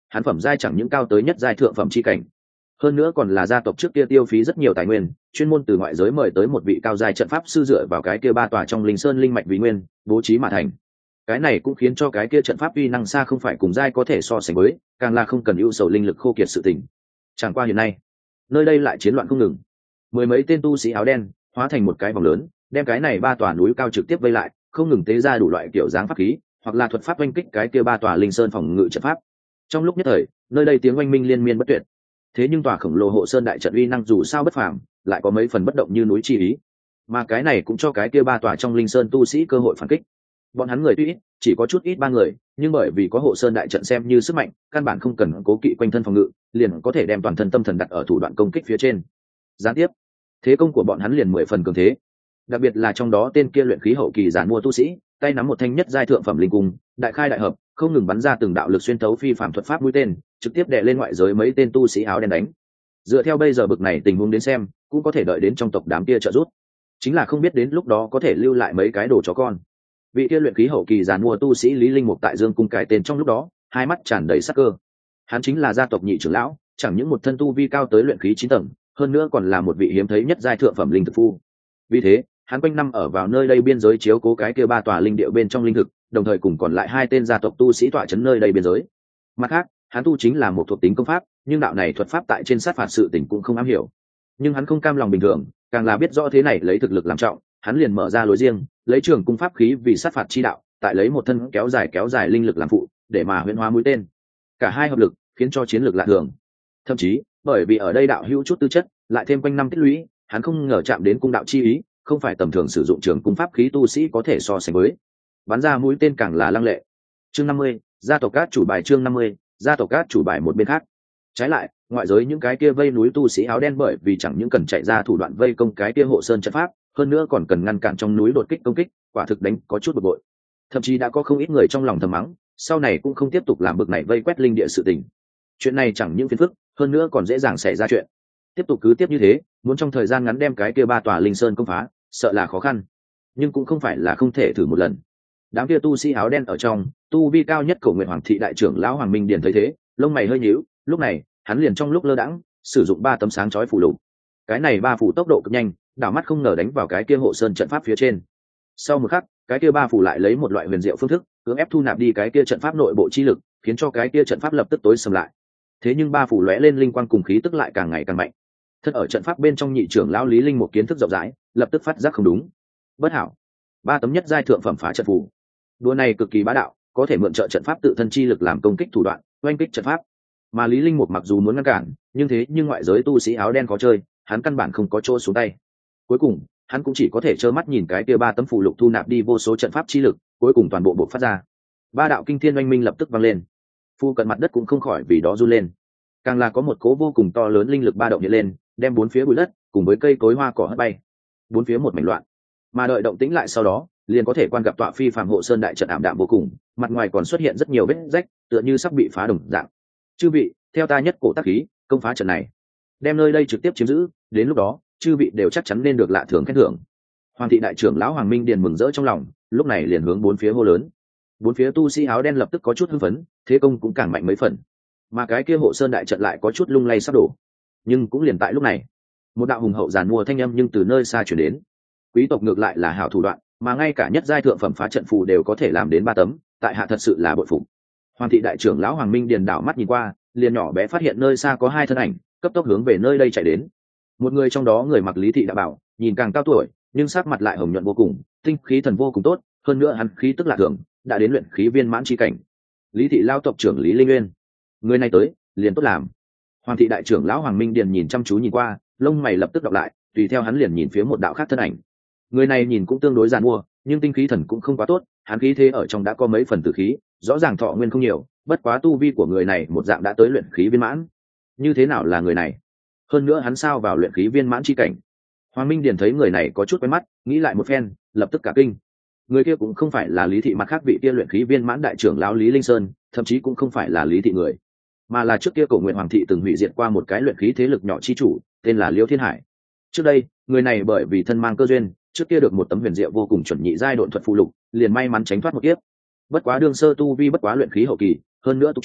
hắn phẩm giai chẳng những cao tới nhất giai thượng phẩm chi cảnh, hơn nữa còn là gia tộc trước kia tiêu phí rất nhiều tài nguyên, chuyên môn từ ngoại giới mời tới một vị cao giai trận pháp sư dựa vào cái kia ba tòa trong linh sơn linh mạch vì nguyên bố trí mà thành. Cái này cũng khiến cho cái kia trận pháp uy năng xa không phải cùng giai có thể so sánh với, càng là không cần ưu sầu linh lực khô kiệt sự tình. Chẳng qua hiện nay nơi đây lại chiến loạn không ngừng, mười mấy tên tu sĩ áo đen hóa thành một cái vòng lớn, đem cái này ba tòa núi cao trực tiếp vây lại, không ngừng tế ra đủ loại kiểu dáng pháp khí hoặc là thuật pháp oanh kích cái kia ba tòa linh sơn phòng ngự trận pháp. Trong lúc nhất thời nơi đây tiếng oanh minh liên miên bất tuyệt. Thế nhưng tòa khổng lồ hộ sơn đại trận uy năng dù sao bất phàm, lại có mấy phần bất động như núi chi ý, mà cái này cũng cho cái kia ba tòa trong linh sơn tu sĩ cơ hội phản kích. Bọn hắn người tuy ít, chỉ có chút ít ba người, nhưng bởi vì có hộ sơn đại trận xem như sức mạnh, căn bản không cần cố kỵ quanh thân phòng ngự, liền có thể đem toàn thân tâm thần đặt ở thủ đoạn công kích phía trên. Gián tiếp, thế công của bọn hắn liền mười phần cường thế. Đặc biệt là trong đó tên kia luyện khí hậu kỳ giản mua tu sĩ, tay nắm một thanh nhất giai thượng phẩm linh cung, đại khai đại hợp, không ngừng bắn ra từng đạo lực xuyên thấu phi phàm thuật pháp mũi tên, trực tiếp đè lên ngoại giới mấy tên tu sĩ áo đen đánh. Dựa theo bây giờ bực này tình huống đến xem, cũng có thể đợi đến trong tộc đám kia trợ giúp, chính là không biết đến lúc đó có thể lưu lại mấy cái đồ chó con. Vị kia luyện khí hậu kỳ giàn mua tu sĩ Lý Linh Mục tại Dương cung cải tên trong lúc đó, hai mắt tràn đầy sắc cơ. Hắn chính là gia tộc nhị trưởng lão, chẳng những một thân tu vi cao tới luyện khí chín tầng, hơn nữa còn là một vị hiếm thấy nhất giai thượng phẩm linh thực phu. Vì thế, hắn quanh năm ở vào nơi đây biên giới chiếu cố cái kia ba tòa linh điệu bên trong linh thực, đồng thời cùng còn lại hai tên gia tộc tu sĩ tọa trấn nơi đây biên giới. Mặt khác, hắn tu chính là một thuộc tính công pháp, nhưng đạo này thuật pháp tại trên sát phạt sự tình cũng không am hiểu. Nhưng hắn không cam lòng bình thường, càng là biết rõ thế này lấy thực lực làm trọng, hắn liền mở ra lối riêng, lấy trường cung pháp khí vì sát phạt chi đạo, tại lấy một thân kéo dài kéo dài linh lực làm phụ, để mà huyễn hóa mũi tên. Cả hai hợp lực, khiến cho chiến lược lạ thường. Thậm chí, bởi vì ở đây đạo hữu chút tư chất, lại thêm quanh năm tích lũy, hắn không ngờ chạm đến cung đạo chi ý, không phải tầm thường sử dụng trường cung pháp khí tu sĩ có thể so sánh với. Bắn ra mũi tên càng là lăng lệ. Chương năm mươi, gia tộc cát chủ bài chương năm mươi, gia tộc cát chủ bài một bên khác. Trái lại, ngoại giới những cái kia vây núi tu sĩ áo đen bởi vì chẳng những cần chạy ra thủ đoạn vây công cái kia hộ sơn trận pháp, hơn nữa còn cần ngăn cản trong núi đột kích công kích, quả thực đánh có chút bực bội. Thậm chí đã có không ít người trong lòng thầm mắng, sau này cũng không tiếp tục làm bực này vây quét linh địa sự tình. Chuyện này chẳng những phiền phức, hơn nữa còn dễ dàng xảy ra chuyện. Tiếp tục cứ tiếp như thế, muốn trong thời gian ngắn đem cái kia ba tòa linh sơn công phá, sợ là khó khăn. Nhưng cũng không phải là không thể thử một lần. Đám kia tu sĩ áo đen ở trong, tu vi cao nhất Cổ Nguyện Hoàng thị đại trưởng lão Hoàng Minh Điền thấy thế, lông mày hơi nhíu, lúc này, hắn liền trong lúc lơ đãng sử dụng ba tấm sáng chói phù lục. Cái này ba phù tốc độ cực nhanh, đảo mắt không ngờ đánh vào cái kia hộ sơn trận pháp phía trên. Sau một khắc, cái kia ba phù lại lấy một loại huyền diệu phương thức, cưỡng ép thu nạp đi cái kia trận pháp nội bộ chi lực, khiến cho cái kia trận pháp lập tức tối sầm lại. Thế nhưng ba phù lóe lên linh quang cùng khí tức lại càng ngày càng mạnh. Thân ở trận pháp bên trong nhị trưởng lão Lý Linh một kiến thức rộng rãi, lập tức phát giác không đúng. Bất hảo, ba tấm nhất giai thượng phẩm phá trận phù. Đùa này cực kỳ bá đạo, có thể mượn trợ trận pháp tự thân chi lực làm công kích thủ đoạn, oanh kích trận pháp. Mà Lý Linh một mặc dù muốn ngăn cản, nhưng thế nhưng ngoại giới tu sĩ áo đen có chơi, hắn căn bản không có chỗ xuống tay. Cuối cùng, hắn cũng chỉ có thể trơ mắt nhìn cái kia ba tấm phù lục thu nạp đi vô số trận pháp chi lực, cuối cùng toàn bộ bộc phát ra. Ba đạo kinh thiên oanh minh lập tức vang lên. Phu cận mặt đất cũng không khỏi vì đó run lên. Càng là có một cố vô cùng to lớn linh lực ba động hiện lên, đem bốn phía bụi đất cùng với cây cối hoa cỏ hất bay. Bốn phía một mảnh loạn. Mà đợi động tĩnh lại sau đó, liền có thể quan gặp tọa phi phàm hộ sơn đại trận ảm đạm vô cùng, mặt ngoài còn xuất hiện rất nhiều vết rách, tựa như sắp bị phá đồng dạng. Chư vị, theo ta nhất cổ tác khí, công phá trận này, đem nơi đây trực tiếp chiếm giữ, đến lúc đó, chư vị đều chắc chắn nên được lạ thưởng khen thưởng. Hoàng thị đại trưởng lão Hoàng Minh Điền mừng rỡ trong lòng, lúc này liền hướng bốn phía hô lớn. Bốn phía tu sĩ áo đen lập tức có chút hưng phấn, thế công cũng càng mạnh mấy phần. Mà cái kia hộ sơn đại trận lại có chút lung lay sắp đổ. Nhưng cũng liền tại lúc này, một đạo hùng hậu giàn mua thanh âm nhưng từ nơi xa truyền đến. Quý tộc ngược lại là hảo thủ đoạn, mà ngay cả nhất giai thượng phẩm phá trận phù đều có thể làm đến ba tấm, tại hạ thật sự là bội phục. Hoàng thị đại trưởng lão Hoàng Minh Điền đảo mắt nhìn qua, liền nhỏ bé phát hiện nơi xa có hai thân ảnh, cấp tốc hướng về nơi đây chạy đến. Một người trong đó người mặc Lý thị đã bảo, nhìn càng cao tuổi, nhưng sắc mặt lại hồng nhuận vô cùng, tinh khí thần vô cùng tốt, hơn nữa hắn khí tức lạ thường, đã đến luyện khí viên mãn chi cảnh. Lý thị lao tộc trưởng Lý Linh Nguyên, người này tới, liền tốt làm. Hoàng thị đại trưởng lão Hoàng Minh Điền nhìn chăm chú nhìn qua, lông mày lập tức đọc lại, tùy theo hắn liền nhìn phía một đạo khác thân ảnh. Người này nhìn cũng tương đối giàn mua, nhưng tinh khí thần cũng không quá tốt, hắn khí thế ở trong đã có mấy phần tử khí, rõ ràng thọ nguyên không nhiều, bất quá tu vi của người này một dạng đã tới luyện khí viên mãn. Như thế nào là người này? Hơn nữa hắn sao vào luyện khí viên mãn chi cảnh? Hoàng Minh Điền thấy người này có chút quen mắt, nghĩ lại một phen, lập tức cả kinh. Người kia cũng không phải là Lý thị mặt khác vị kia luyện khí viên mãn đại trưởng lão Lý Linh Sơn, thậm chí cũng không phải là Lý thị người, mà là trước kia Cổ Nguyện Hoàng thị từng hủy diệt qua một cái luyện khí thế lực nhỏ chi chủ, tên là Liêu Thiên Hải. Trước đây, người này bởi vì thân mang cơ duyên, trước kia được một tấm huyền diệu vô cùng chuẩn nhị giai độn thuật phù lục, liền may mắn tránh thoát một kiếp. Bất quá đương sơ tu vi bất quá luyện khí hậu kỳ, hơn nữa tục truyền,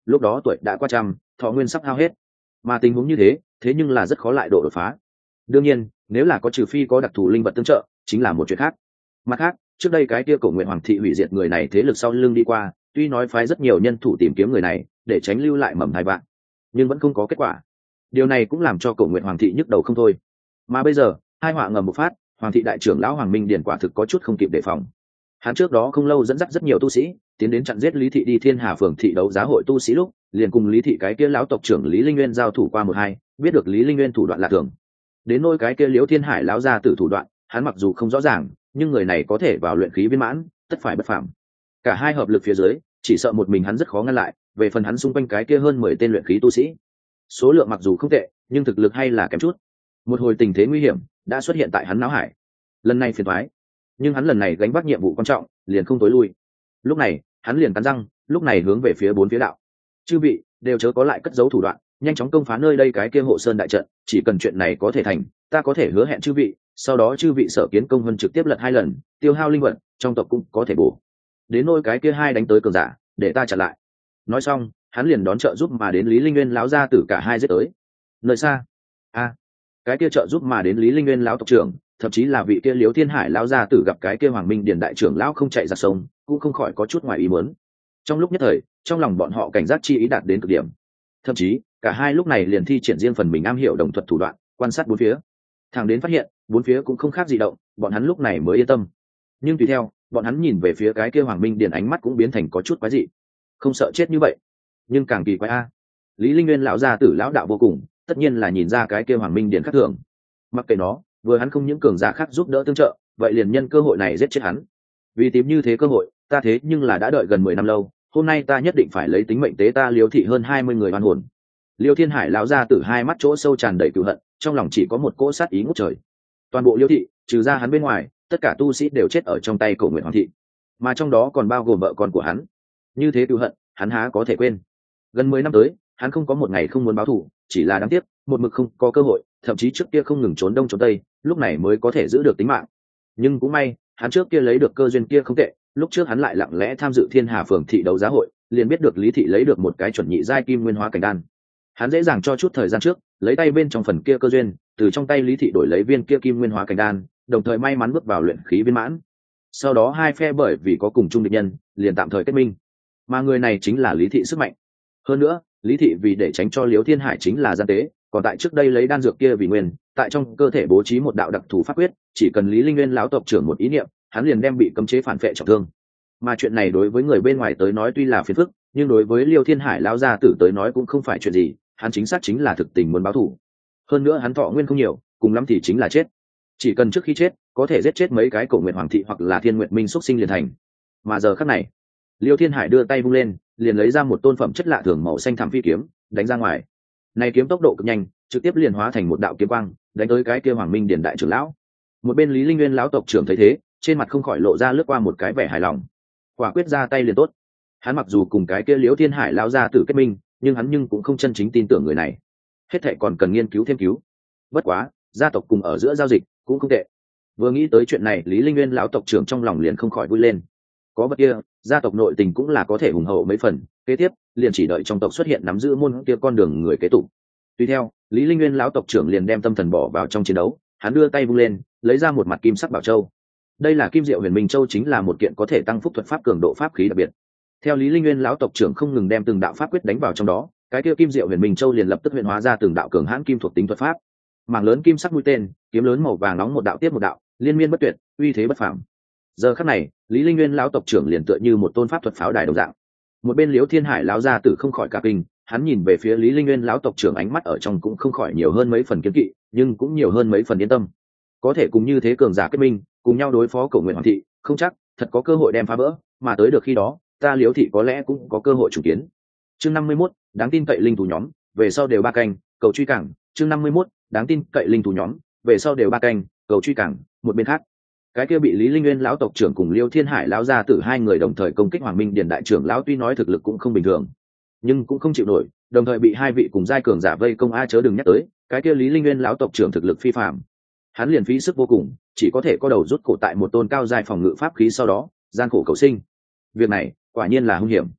lúc đó tuổi đã qua trăm, thọ nguyên sắp hao hết, mà tình huống như thế thế nhưng là rất khó lại độ đột phá. Đương nhiên nếu là có trừ phi có đặc thù linh vật tương trợ chính là một chuyện khác. Mặt khác trước đây cái kia Cổ Nguyện Hoàng thị hủy diệt người này thế lực sau lưng đi qua, tuy nói phái rất nhiều nhân thủ tìm kiếm người này để tránh lưu lại mầm thai vạn, nhưng vẫn không có kết quả. Điều này cũng làm cho Cổ Nguyện Hoàng thị nhức đầu không thôi. Mà bây giờ hai họa ngầm một phát, Hoàng thị đại trưởng lão Hoàng Minh Điển quả thực có chút không kịp đề phòng. Hắn trước đó không lâu dẫn dắt rất nhiều tu sĩ tiến đến chặn giết Lý thị đi Thiên Hà phường thị đấu giá hội tu sĩ lúc, liền cùng Lý thị cái kia lão tộc trưởng Lý Linh Nguyên giao thủ qua một hai, biết được Lý Linh Nguyên thủ đoạn lạ thường. Đến nôi cái kia Liễu Thiên Hải lão gia tử thủ đoạn, hắn mặc dù không rõ ràng, nhưng người này có thể vào luyện khí viên mãn, tất phải bất phàm. Cả hai hợp lực phía dưới, chỉ sợ một mình hắn rất khó ngăn lại. Về phần hắn xung quanh cái kia hơn mười tên luyện khí tu sĩ, số lượng mặc dù không tệ, nhưng thực lực hay là kém chút. Một hồi tình thế nguy hiểm đã xuất hiện tại hắn não hải. Lần này phiền toái, nhưng hắn lần này gánh vác nhiệm vụ quan trọng, liền không tối lui. Lúc này hắn liền cắn răng, lúc này hướng về phía bốn phía đạo: chư vị đều chớ có lại cất giấu thủ đoạn, nhanh chóng công phá nơi đây cái kia hộ sơn đại trận. Chỉ cần chuyện này có thể thành, ta có thể hứa hẹn chư vị, sau đó chư vị sở kiến công hơn trực tiếp lật hai lần, tiêu hao linh vật trong tộc cũng có thể bổ. Đến nôi cái kia hai đánh tới cường giả, để ta chặn lại. Nói xong hắn liền đón trợ giúp mà đến Lý Linh Nguyên lão gia tử cả hai giết tới. Nơi xa a à, cái kia trợ giúp mà đến Lý Linh Nguyên lão tộc trưởng, thậm chí là vị kia Liễu Thiên Hải lão gia tử gặp cái kia Hoàng Minh Điền đại trưởng lão không chạy ra sông, cũng không khỏi có chút ngoài ý muốn. Trong lúc nhất thời trong lòng bọn họ cảnh giác chi ý đạt đến cực điểm, thậm chí cả hai lúc này liền thi triển riêng phần mình am hiểu đồng thuật thủ đoạn, quan sát bốn phía. Thẳng đến phát hiện bốn phía cũng không khác gì động, bọn hắn lúc này mới yên tâm. Nhưng tùy theo bọn hắn nhìn về phía cái kia Hoàng Minh Điền, ánh mắt cũng biến thành có chút quái dị. Không sợ chết như vậy, nhưng càng kỳ quái a. Lý Linh Nguyên lão gia tử lão đạo vô cùng, tất nhiên là nhìn ra cái kia Hoàng Minh Điền khác thường. Mặc kệ nó, vừa hắn không những cường giả khác giúp đỡ tương trợ, vậy liền nhân cơ hội này giết chết hắn. Vì tìm như thế cơ hội, ta thế nhưng là đã đợi gần mười năm lâu, hôm nay ta nhất định phải lấy tính mệnh tế ta Liễu thị hơn hai mươi người oan hồn. Liêu Thiên Hải lão gia tử hai mắt chỗ sâu tràn đầy cừu hận, trong lòng chỉ có một cỗ sát ý ngút trời. Toàn bộ Liêu thị, trừ ra hắn bên ngoài, tất cả tu sĩ đều chết ở trong tay Cổ Nguyện Hoàng thị, mà trong đó còn bao gồm vợ con của hắn. Như thế cừu hận, hắn há có thể quên. Gần mười năm tới, hắn không có một ngày không muốn báo thù, chỉ là đáng tiếc, một mực không có cơ hội, thậm chí trước kia không ngừng trốn đông trốn tây, lúc này mới có thể giữ được tính mạng. Nhưng cũng may, hắn trước kia lấy được cơ duyên kia không tệ, lúc trước hắn lại lặng lẽ tham dự Thiên Hà phường thị đấu giá hội, liền biết được Lý thị lấy được một cái chuẩn nhị giai kim nguyên hóa cảnh đan. Hắn dễ dàng cho chút thời gian trước, lấy tay bên trong phần kia cơ duyên, từ trong tay Lý thị đổi lấy viên kia kim nguyên hóa cảnh đan, đồng thời may mắn bước vào luyện khí viên mãn. Sau đó hai phe bởi vì có cùng chung địch nhân, liền tạm thời kết minh. Mà người này chính là Lý thị sức mạnh. Hơn nữa, Lý thị vì để tránh cho Liễu Thiên Hải chính là gian tế, còn tại trước đây lấy đan dược kia vì nguyên, tại trong cơ thể bố trí một đạo đặc thù pháp quyết, chỉ cần Lý Linh Nguyên lão tộc trưởng một ý niệm, hắn liền đem bị cấm chế phản phệ trọng thương. Mà chuyện này đối với người bên ngoài tới nói tuy là phiền phức, nhưng đối với Liêu Thiên Hải lão gia tử tới nói cũng không phải chuyện gì, hắn chính xác chính là thực tình muốn báo thù. Hơn nữa hắn thọ nguyên không nhiều, cùng lắm thì chính là chết. Chỉ cần trước khi chết có thể giết chết mấy cái Cổ Nguyện Hoàng thị hoặc là Thiên Nguyệt Minh xuất sinh liền thành. Mà giờ khắc này, Liêu Thiên Hải đưa tay vung lên, liền lấy ra một tôn phẩm chất lạ thường màu xanh thẳm phi kiếm, đánh ra ngoài. Này kiếm tốc độ cực nhanh, trực tiếp liền hóa thành một đạo kiếm quang, đánh tới cái kia Hoàng Minh Điền đại trưởng lão. Một bên Lý Linh Nguyên lão tộc trưởng thấy thế, trên mặt không khỏi lộ ra lướt qua một cái vẻ hài lòng. Quả quyết ra tay liền tốt. Hắn mặc dù cùng cái kia Liễu Thiên Hải lão gia tử kết minh, nhưng hắn nhưng cũng không chân chính tin tưởng người này. Hết thảy còn cần nghiên cứu thêm cứu. Bất quá, gia tộc cùng ở giữa giao dịch cũng không tệ. Vừa nghĩ tới chuyện này, Lý Linh Nguyên lão tộc trưởng trong lòng liền không khỏi vui lên. Có vật kia, gia tộc nội tình cũng là có thể hùng hậu mấy phần. Kế tiếp, liền chỉ đợi trong tộc xuất hiện nắm giữ môn kia con đường người kế tục. Tuy theo, Lý Linh Nguyên lão tộc trưởng liền đem tâm thần bỏ vào trong chiến đấu, hắn đưa tay vung lên, lấy ra một mặt kim sắc bảo châu. Đây là Kim Diệu Huyền Minh Châu, chính là một kiện có thể tăng phúc thuật pháp cường độ pháp khí đặc biệt. Theo Lý Linh Nguyên lão tộc trưởng không ngừng đem từng đạo pháp quyết đánh vào trong đó, cái kia Kim Diệu Huyền Minh Châu liền lập tức huyền hóa ra từng đạo cường hãn kim thuộc tính thuật pháp. Mảng lớn kim sắc mũi tên, kiếm lớn màu vàng nóng một đạo tiếp một đạo, liên miên bất tuyệt, uy thế bất phàm. Giờ khắc này, Lý Linh Nguyên lão tộc trưởng liền tựa như một tôn pháp thuật pháo đài đồng dạng. Một bên Liễu Thiên Hải lão gia tử không khỏi cả kinh, hắn nhìn về phía Lý Linh Nguyên lão tộc trưởng, ánh mắt ở trong cũng không khỏi nhiều hơn mấy phần kiêng kỵ, nhưng cũng nhiều hơn mấy phần yên tâm. Có thể cùng như thế cường giả kết minh, cùng nhau đối phó Cổ Nguyện Hoàng thị, không chắc thật có cơ hội đem phá vỡ, mà tới được khi đó, ta Liễu thị có lẽ cũng có cơ hội chủ kiến. Chương năm mươi mốt, đáng tin cậy linh thú nhóm, về sau đều ba canh, cầu truy cảng. Chương năm mươi mốt, đáng tin cậy linh thú nhóm, về sau đều ba canh, cầu truy cảng. Một bên khác, cái kia bị Lý Linh Nguyên lão tộc trưởng cùng Liêu Thiên Hải lão gia tử hai người đồng thời công kích Hoàng Minh Điền đại trưởng lão, tuy nói thực lực cũng không bình thường, nhưng cũng không chịu nổi, đồng thời bị hai vị cùng giai cường giả vây công. A chớ đừng nhắc tới, cái kia Lý Linh Nguyên lão tộc trưởng thực lực phi phàm, hắn liền phí sức vô cùng, chỉ có thể co đầu rút cổ tại một tôn cao giai phòng ngự pháp khí, sau đó gian khổ cầu sinh. Việc này quả nhiên là hung hiểm.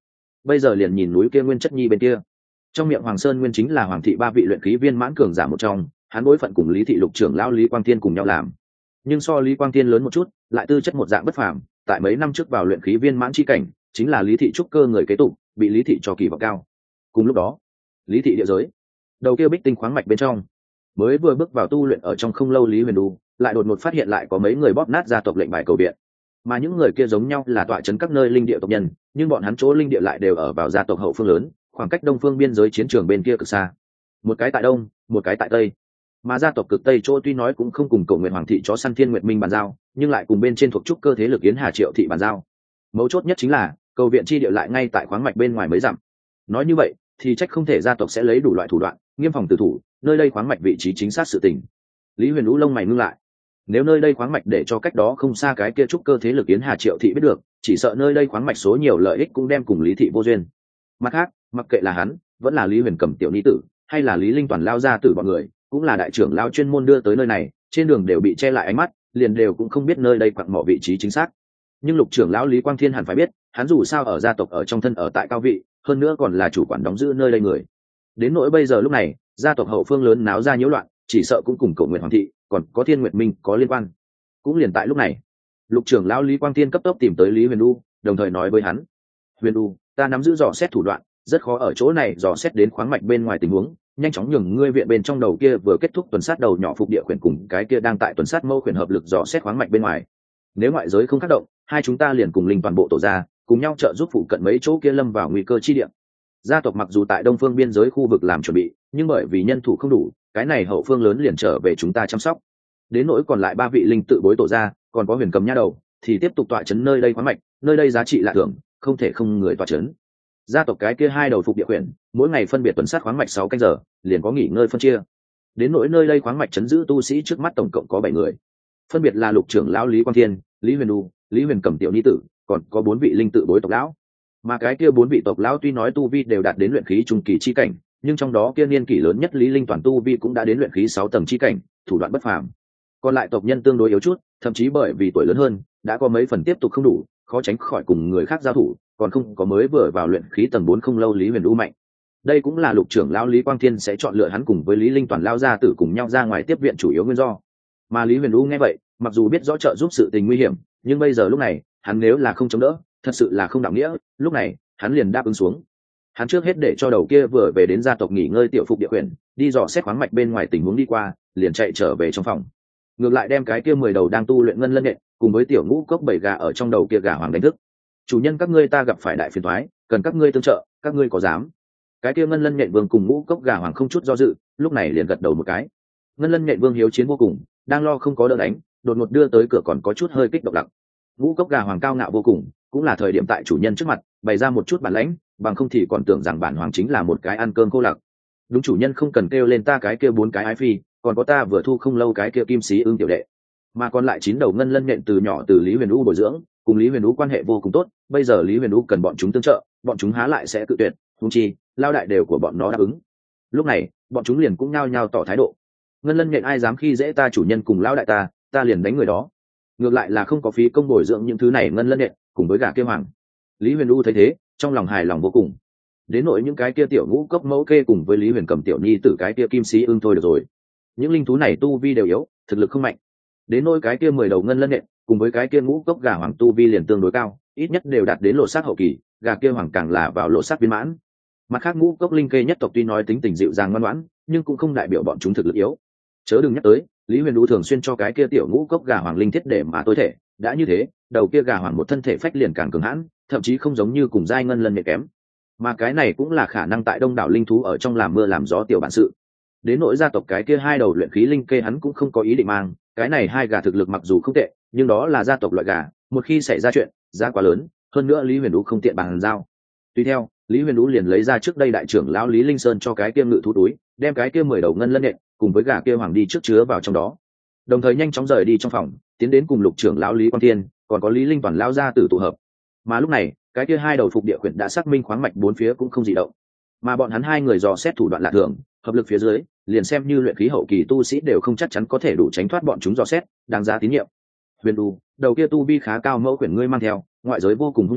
bây giờ liền nhìn núi kia Nguyên Chất Nhi bên kia. Trong miệng Hoàng Sơn Nguyên chính là Hoàng thị ba vị luyện khí viên mãn cường giả một trong, hắn bối phận cùng Lý thị lục trưởng lão Lý Quang Thiên cùng nhau làm. Nhưng so Lý Quang Thiên lớn một chút, lại tư chất một dạng bất phàm, tại mấy năm trước vào luyện khí viên mãn chi cảnh, chính là Lý thị trúc cơ người kế tục, bị Lý thị cho kỳ vọng cao. Cùng lúc đó, Lý thị địa giới, đầu kia bích tinh khoáng mạch bên trong, mới vừa bước vào tu luyện ở trong không lâu Lý Huyền Du, lại đột ngột phát hiện lại có mấy người bóp nát gia tộc lệnh bài cầu viện. Mà những người kia giống nhau là tọa trấn các nơi linh địa tộc nhân, nhưng bọn hắn chỗ linh địa lại đều ở vào gia tộc hậu phương lớn, khoảng cách đông phương biên giới chiến trường bên kia cực xa. Một cái tại đông, một cái tại tây. Mà gia tộc cực tây chỗ tuy nói cũng không cùng Cổ Nguyệt Hoàng thị chó săn Thiên Nguyệt Minh bàn giao, nhưng lại cùng bên trên thuộc trúc cơ thế lực Yến Hà Triệu thị bàn giao. Mấu chốt nhất chính là cầu viện chi địa lại ngay tại khoáng mạch bên ngoài mấy dặm. Nói như vậy, thì trách không thể gia tộc sẽ lấy đủ loại thủ đoạn, nghiêm phòng tử thủ, nơi đây khoáng mạch vị trí chính xác sự tình. Lý Huyền Vũ lông mày ngưng lại. Nếu nơi đây khoáng mạch để cho cách đó không xa cái kia trúc cơ thế lực Yến Hà Triệu thị biết được, chỉ sợ nơi đây khoáng mạch số nhiều lợi ích cũng đem cùng Lý thị vô duyên. Mặt khác, mặc kệ là hắn, vẫn là Lý Huyền Cầm tiểu nhi tử, hay là Lý Linh toàn lao ra tử bọn người, cũng là đại trưởng lao chuyên môn đưa tới nơi này, trên đường đều bị che lại ánh mắt, liền đều cũng không biết nơi đây quặng mỏ vị trí chính xác. Nhưng lục trưởng lão Lý Quang Thiên hẳn phải biết, hắn dù sao ở gia tộc ở trong thân ở tại cao vị, hơn nữa còn là chủ quản đóng giữ nơi đây người. Đến nỗi bây giờ lúc này, gia tộc hậu phương lớn náo ra nhiễu loạn, chỉ sợ cũng cùng Cổ Nguyệt Hoàng thị, còn có Thiên Nguyệt Minh có liên quan. Cũng liền tại lúc này, lục trưởng lão Lý Quang Thiên cấp tốc tìm tới Lý Huyền Du, đồng thời nói với hắn: "Huyền Du, ta nắm giữ dò xét thủ đoạn, rất khó ở chỗ này dò xét đến khoáng mạch bên ngoài tình huống, nhanh chóng nhường ngươi viện bên trong đầu kia vừa kết thúc tuần sát đầu nhỏ phục địa khuyển cùng cái kia đang tại tuần sát mâu khuyển hợp lực dò xét khoáng mạch bên ngoài. Nếu ngoại giới không tác động, hai chúng ta liền cùng linh toàn bộ tổ ra, cùng nhau trợ giúp phụ cận mấy chỗ kia lâm vào nguy cơ chi địa." Gia tộc mặc dù tại đông phương biên giới khu vực làm chuẩn bị, nhưng bởi vì nhân thủ không đủ, cái này hậu phương lớn liền trở về chúng ta chăm sóc. Đến nỗi còn lại ba vị linh tự bối tổ ra, còn có Huyền Cầm nha đầu, thì tiếp tục tọa chấn nơi đây khoáng mạch, nơi đây giá trị lạ thường, không thể không người tọa chấn. Gia tộc cái kia hai đầu phục địa quyển, mỗi ngày phân biệt tuần sát khoáng mạch sáu canh giờ, liền có nghỉ ngơi phân chia. Đến nỗi nơi đây khoáng mạch chấn giữ tu sĩ trước mắt tổng cộng có bảy người, phân biệt là lục trưởng lão Lý Quang Thiên, Lý Huyền Du, Lý Huyền Cầm tiểu nhi tử, còn có bốn vị linh tự bối tộc lão. Mà cái kia bốn vị tộc lão tuy nói tu vi đều đạt đến luyện khí trung kỳ chi cảnh, nhưng trong đó kia niên kỷ lớn nhất Lý Linh toàn tu vi cũng đã đến luyện khí sáu tầng chi cảnh, thủ đoạn bất phàm. Còn lại tộc nhân tương đối yếu chút, thậm chí bởi vì tuổi lớn hơn, đã có mấy phần tiếp tục không đủ, khó tránh khỏi cùng người khác giao thủ, còn không có mới vừa vào luyện khí tầng bốn không lâu Lý Huyền Du mạnh. Đây cũng là lục trưởng lão Lý Quang Thiên sẽ chọn lựa hắn cùng với Lý Linh toàn lao ra tử cùng nhau ra ngoài tiếp viện chủ yếu nguyên do. Mà Lý Huyền Du nghe vậy, mặc dù biết rõ trợ giúp sự tình nguy hiểm, nhưng bây giờ lúc này, hắn nếu là không chống đỡ, thật sự là không đạo nghĩa, lúc này, hắn liền đáp ứng xuống. Hắn trước hết để cho đầu kia vừa về đến gia tộc nghỉ ngơi tiểu phục địa quyền, đi dò xét khoáng mạch bên ngoài tình huống đi qua, liền chạy trở về trong phòng. Ngược lại đem cái kia mười đầu đang tu luyện ngân lân nhện, cùng với tiểu ngũ cốc bảy gà ở trong đầu kia gà hoàng đánh thức. Chủ nhân các ngươi ta gặp phải đại phiền toái, cần các ngươi tương trợ, các ngươi có dám? Cái kia ngân lân nhện vương cùng ngũ cốc gà hoàng không chút do dự, lúc này liền gật đầu một cái. Ngân lân nhện vương hiếu chiến vô cùng, đang lo không có đỡ đánh, đột ngột đưa tới cửa còn có chút hơi kích động lặng. Ngũ cốc gà hoàng cao ngạo vô cùng, cũng là thời điểm tại chủ nhân trước mặt bày ra một chút bản lãnh, bằng không thì còn tưởng rằng bản hoàng chính là một cái ăn cơm khô lặc. Đúng, chủ nhân không cần kêu lên ta cái kia bốn cái ái phi, còn có ta vừa thu không lâu cái kia kim sĩ ương tiểu đệ, mà còn lại chín đầu ngân lân nhện từ nhỏ từ Lý Huyền U bồi dưỡng, cùng Lý Huyền U quan hệ vô cùng tốt, bây giờ Lý Huyền U cần bọn chúng tương trợ, bọn chúng há lại sẽ cự tuyệt, huống chi lao đại đều của bọn nó đáp ứng. Lúc này bọn chúng liền cũng nhao nhao tỏ thái độ. Ngân lân nhện ai dám khi dễ ta chủ nhân cùng lao đại ta, ta liền đánh người đó. Ngược lại là không có phí công bồi dưỡng những thứ này ngân lân nhện cùng với gà kia hoàng. Lý Huyền U thấy thế, trong lòng hài lòng vô cùng. Đến nỗi những cái kia tiểu ngũ cốc mẫu kê cùng với Lý Huyền Cầm tiểu nhi tử cái kia kim sĩ ưng thôi được rồi. Những linh thú này tu vi đều yếu, thực lực không mạnh. Đến nỗi cái kia mười đầu ngân lân nhện cùng với cái kia ngũ cốc gà hoàng tu vi liền tương đối cao, ít nhất đều đạt đến lộ sát hậu kỳ, gà kia hoàng càng là vào lộ sát viên mãn. Mặt khác ngũ cốc linh kê nhất tộc tuy nói tính tình dịu dàng ngoan ngoãn, nhưng cũng không đại biểu bọn chúng thực lực yếu. Chớ đừng nhắc tới, Lý Huyền U thường xuyên cho cái kia tiểu ngũ cốc gà hoàng linh thiết để mà tối thể, đã như thế, đầu kia gà hoàng một thân thể phách liền càng cường hãn, thậm chí không giống như cùng giai ngân lân nhẹ kém. Mà cái này cũng là khả năng tại đông đảo linh thú ở trong làm mưa làm gió tiểu bản sự. Đến nỗi gia tộc cái kia hai đầu luyện khí linh kê hắn cũng không có ý định mang, cái này hai gà thực lực mặc dù không tệ, nhưng đó là gia tộc loại gà, một khi xảy ra chuyện, giá quá lớn, hơn nữa Lý Huyền U không tiện bàn giao. Tuy theo, Lý Huyền U liền lấy ra trước đây đại trưởng lão Lý Linh Sơn cho cái kia ngự thú túi, đem cái kia mười đầu ngân lân nhện cùng với gà kia hoàng đi trước chứa vào trong đó. Đồng thời nhanh chóng rời đi trong phòng, tiến đến cùng lục trưởng lão Lý Quang Thiên, còn có Lý Linh toàn lão gia tử tụ hợp. Mà lúc này, cái kia hai đầu phục địa quyển đã xác minh khoáng mạch bốn phía cũng không dị động, mà bọn hắn hai người dò xét thủ đoạn lạ thường, hợp lực phía dưới, liền xem như luyện khí hậu kỳ tu sĩ đều không chắc chắn có thể đủ tránh thoát bọn chúng dò xét, đáng giá tín nhiệm. Huyền Du, đầu kia tu vi khá cao mẫu quyển ngươi mang theo, ngoại giới vô cùng hung hiểm,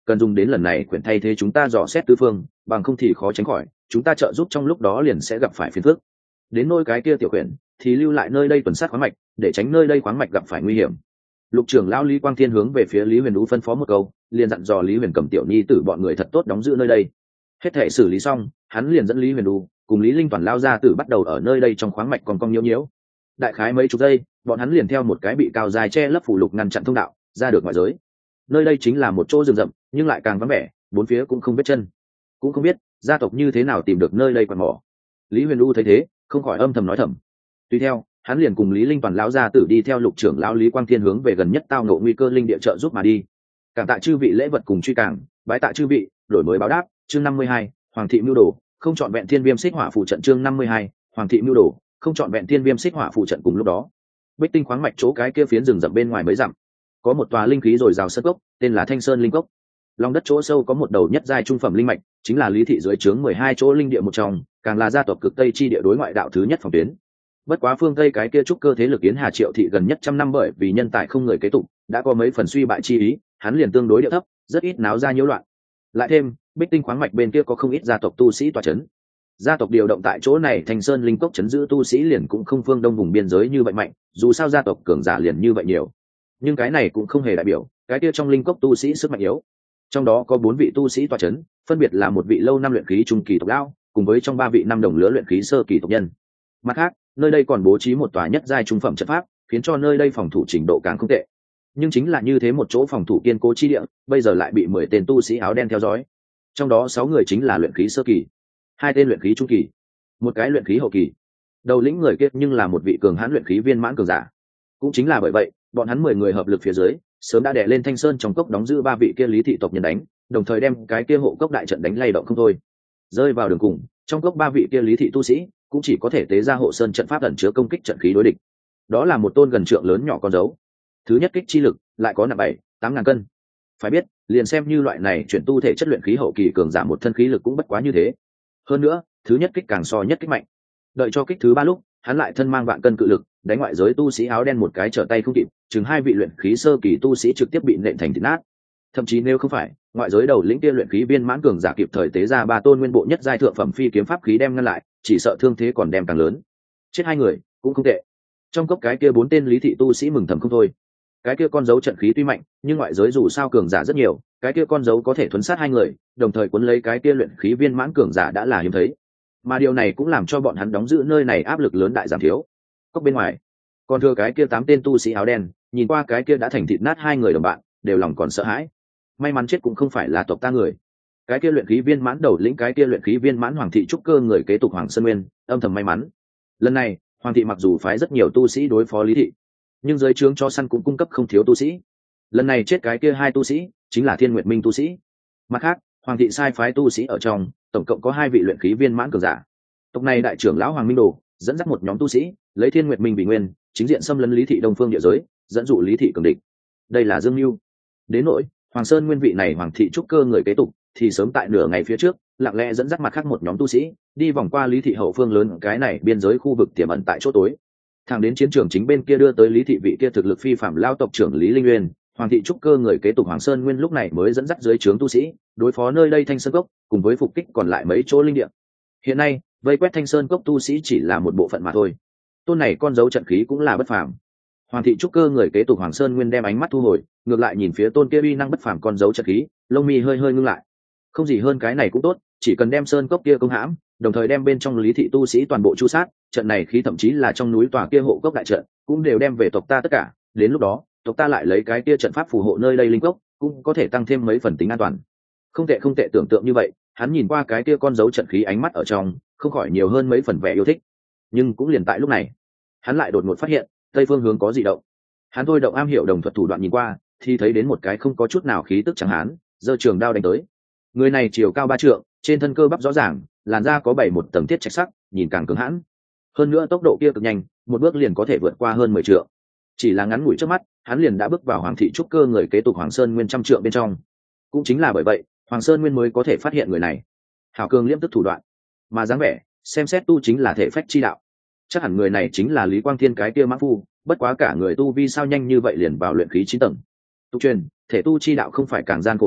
cần dùng đến lần này quyển thay thế chúng ta dò xét tứ phương, bằng không thì khó tránh khỏi chúng ta trợ giúp trong lúc đó liền sẽ gặp phải phiền phức. Đến nôi cái kia tiểu quyển thì lưu lại nơi đây tuần sát khoáng mạch, để tránh nơi đây khoáng mạch gặp phải nguy hiểm. Lục trưởng lão Lý Quang Thiên hướng về phía Lý Huyền Vũ phân phó một câu, liền dặn dò Lý Huyền Cầm tiểu nhi tử bọn người thật tốt đóng giữ nơi đây. Hết thể xử lý xong, hắn liền dẫn Lý Huyền Vũ cùng Lý Linh toàn lao ra tử bắt đầu ở nơi đây trong khoáng mạch còn cong nhiễu nhiễu. Đại khái mấy chục giây, bọn hắn liền theo một cái bị cao dài che lấp phủ lục ngăn chặn thông đạo, ra được ngoại giới. Nơi đây chính là một chỗ rừng rậm, nhưng lại càng vắng vẻ, bốn phía cũng không biết chân, cũng không biết gia tộc như thế nào tìm được nơi đây quằn mỏ. Lý Huyền Vũ thấy thế, không khỏi âm thầm nói thầm. Tuy theo, hắn liền cùng Lý Linh toàn lão gia tử đi theo Lục trưởng lão Lý Quang Thiên hướng về gần nhất tao ngộ nguy cơ linh địa trợ giúp mà đi. Cảm tạ chư vị lễ vật cùng truy cảng, bái tạ chư vị, đổi mới báo đáp, chương năm mươi hai, Hoàng thị mưu đồ, không chọn vẹn thiên viêm xích hỏa phù trận chương năm mươi hai, Hoàng thị mưu đồ, không chọn vẹn thiên viêm xích hỏa phù trận cùng lúc đó. Bích tinh khoáng mạch chỗ cái kia phiến rừng rậm bên ngoài mới dặm, có một tòa linh khí rồi rào sơn cốc, tên là Thanh Sơn linh cốc. Lòng đất chỗ sâu có một đầu nhất giai trung phẩm linh mạch, chính là Lý thị dưới trướng mười hai chỗ linh địa một trong, càng là gia tộc cực Tây chi địa đối ngoại đạo thứ nhất phòng tuyến. Bất quá phương Tây cái kia trúc cơ thế lực Yến Hà Triệu thị gần nhất trăm năm bởi vì nhân tài không người kế tục, đã có mấy phần suy bại chi ý, hắn liền tương đối địa thấp, rất ít náo ra nhiễu loạn. Lại thêm, Bích tinh khoáng mạch bên kia có không ít gia tộc tu sĩ tọa chấn. Gia tộc điều động tại chỗ này Thanh Sơn linh cốc chấn giữ tu sĩ liền cũng không phương đông vùng biên giới như vậy mạnh, dù sao gia tộc cường giả liền như vậy nhiều. Nhưng cái này cũng không hề đại biểu, cái kia trong linh cốc tu sĩ sức mạnh yếu. Trong đó có bốn vị tu sĩ tọa chấn, phân biệt là một vị lâu năm luyện khí trung kỳ tộc lão, cùng với trong ba vị năm đồng lứa luyện khí sơ kỳ tộc nhân. Mặt khác, nơi đây còn bố trí một tòa nhất giai trung phẩm trận pháp, khiến cho nơi đây phòng thủ trình độ càng không tệ. Nhưng chính là như thế một chỗ phòng thủ kiên cố chi địa, bây giờ lại bị mười tên tu sĩ áo đen theo dõi. Trong đó sáu người chính là luyện khí sơ kỳ, hai tên luyện khí trung kỳ, một cái luyện khí hậu kỳ. Đầu lĩnh người kia nhưng là một vị cường hãn luyện khí viên mãn cường giả. Cũng chính là bởi vậy, bọn hắn mười người hợp lực phía dưới, sớm đã đè lên Thanh Sơn trong cốc đóng giữ ba vị kia Lý thị tộc nhân đánh, đồng thời đem cái kia hộ cốc đại trận đánh lay động không thôi. Rơi vào đường cùng, trong cốc ba vị kia Lý thị tu sĩ cũng chỉ có thể tế ra hộ sơn trận pháp ẩn chứa công kích trận khí đối địch. Đó là một tôn gần trượng lớn nhỏ con dấu. Thứ nhất kích chi lực lại có nặng bảy tám ngàn cân. Phải biết, liền xem như loại này chuyển tu thể chất luyện khí hậu kỳ cường giảm một thân khí lực cũng bất quá như thế. Hơn nữa, thứ nhất kích càng so nhất kích mạnh. Đợi cho kích thứ ba lúc, hắn lại thân mang vạn cân cự lực, đánh ngoại giới tu sĩ áo đen một cái trở tay không kịp, chừng hai vị luyện khí sơ kỳ tu sĩ trực tiếp bị nện thành thịt nát. Thậm chí nếu không phải, ngoại giới đầu lĩnh kia luyện khí viên mãn cường giả kịp thời tế ra ba tôn nguyên bộ nhất giai thượng phẩm phi kiếm pháp khí đem ngăn lại, chỉ sợ thương thế còn đem càng lớn. Chết hai người cũng không tệ. Trong cốc cái kia bốn tên Lý thị tu sĩ mừng thầm không thôi. Cái kia con dấu trận khí tuy mạnh, nhưng ngoại giới dù sao cường giả rất nhiều, cái kia con dấu có thể thuấn sát hai người, đồng thời cuốn lấy cái kia luyện khí viên mãn cường giả đã là hiếm thấy. Mà điều này cũng làm cho bọn hắn đóng giữ nơi này áp lực lớn đại giảm thiếu. Cốc bên ngoài, còn thừa cái kia tám tên tu sĩ áo đen, nhìn qua cái kia đã thành thịt nát hai người đồng bạn, đều lòng còn sợ hãi. May mắn chết cũng không phải là tộc ta người. Cái kia luyện khí viên mãn đầu lĩnh cái kia luyện khí viên mãn Hoàng thị trúc cơ người kế tục Hoàng Sơn Nguyên, âm thầm may mắn. Lần này, Hoàng thị mặc dù phái rất nhiều tu sĩ đối phó Lý thị, nhưng dưới trướng cho săn cũng cung cấp không thiếu tu sĩ. Lần này chết cái kia hai tu sĩ, chính là Thiên Nguyệt Minh tu sĩ. Mặt khác, Hoàng thị sai phái tu sĩ ở trong, tổng cộng có hai vị luyện khí viên mãn cường giả. Tộc này đại trưởng lão Hoàng Minh Đồ dẫn dắt một nhóm tu sĩ, lấy Thiên Nguyệt Minh vì nguyên, chính diện xâm lấn Lý thị Đông Phương địa giới, dẫn dụ Lý thị cường địch. Đây là Dương Mưu. Đến nỗi Hoàng Sơn Nguyên vị này Hoàng thị trúc cơ người kế tục, thì sớm tại nửa ngày phía trước, lặng lẽ dẫn dắt mặt khác một nhóm tu sĩ, đi vòng qua Lý thị hậu phương lớn cái này biên giới khu vực tiềm ẩn tại chỗ tối. Thẳng đến chiến trường chính bên kia đưa tới Lý thị vị kia thực lực phi phạm lao tộc trưởng Lý Linh Nguyên, Hoàng thị trúc cơ người kế tục Hoàng Sơn Nguyên lúc này mới dẫn dắt dưới trướng tu sĩ, đối phó nơi đây Thanh Sơn Cốc, cùng với phục kích còn lại mấy chỗ linh địa. Hiện nay, vây quét Thanh Sơn Cốc tu sĩ chỉ là một bộ phận mà thôi. Tôn này con dấu trận khí cũng là bất phàm. Hoàng thị trúc cơ người kế tục Hoàng Sơn Nguyên đem ánh mắt thu hồi, ngược lại nhìn phía tôn kia uy năng bất phàm con dấu trận khí, lông mi hơi hơi ngưng lại. Không gì hơn cái này cũng tốt, chỉ cần đem sơn cốc kia công hãm, đồng thời đem bên trong Lý thị tu sĩ toàn bộ chu sát, trận này khí thậm chí là trong núi tòa kia hộ cốc đại trận, cũng đều đem về tộc ta tất cả. Đến lúc đó, tộc ta lại lấy cái kia trận pháp phù hộ nơi đây linh cốc, cũng có thể tăng thêm mấy phần tính an toàn. Không tệ không tệ, tưởng tượng như vậy, hắn nhìn qua cái kia con dấu trận khí ánh mắt ở trong, không khỏi nhiều hơn mấy phần vẻ yêu thích. Nhưng cũng liền tại lúc này, hắn lại đột ngột phát hiện, tây phương hướng có dị động. Hắn thôi động am hiểu đồng thuật thủ đoạn nhìn qua, thì thấy đến một cái không có chút nào khí tức chẳng hán, giơ trường đao đánh tới. Người này chiều cao ba trượng, trên thân cơ bắp rõ ràng, làn da có bảy một tầng thiết trạch sắc, nhìn càng cứng hãn. Hơn nữa tốc độ kia cực nhanh, một bước liền có thể vượt qua hơn mười trượng. Chỉ là ngắn ngủi trước mắt, hắn liền đã bước vào Hoàng thị trúc cơ người kế tục Hoàng Sơn Nguyên trăm trượng bên trong. Cũng chính là bởi vậy, Hoàng Sơn Nguyên mới có thể phát hiện người này. Hảo cường liễm tức thủ đoạn, mà dáng vẻ, xem xét tu chính là thể phách chi đạo. Chắc hẳn người này chính là Lý Quang Thiên cái kia mã phu, bất quá cả người tu vi sao nhanh như vậy liền vào luyện khí chín tầng. Tu truyền, thể tu chi đạo không phải càng gian khổ sao?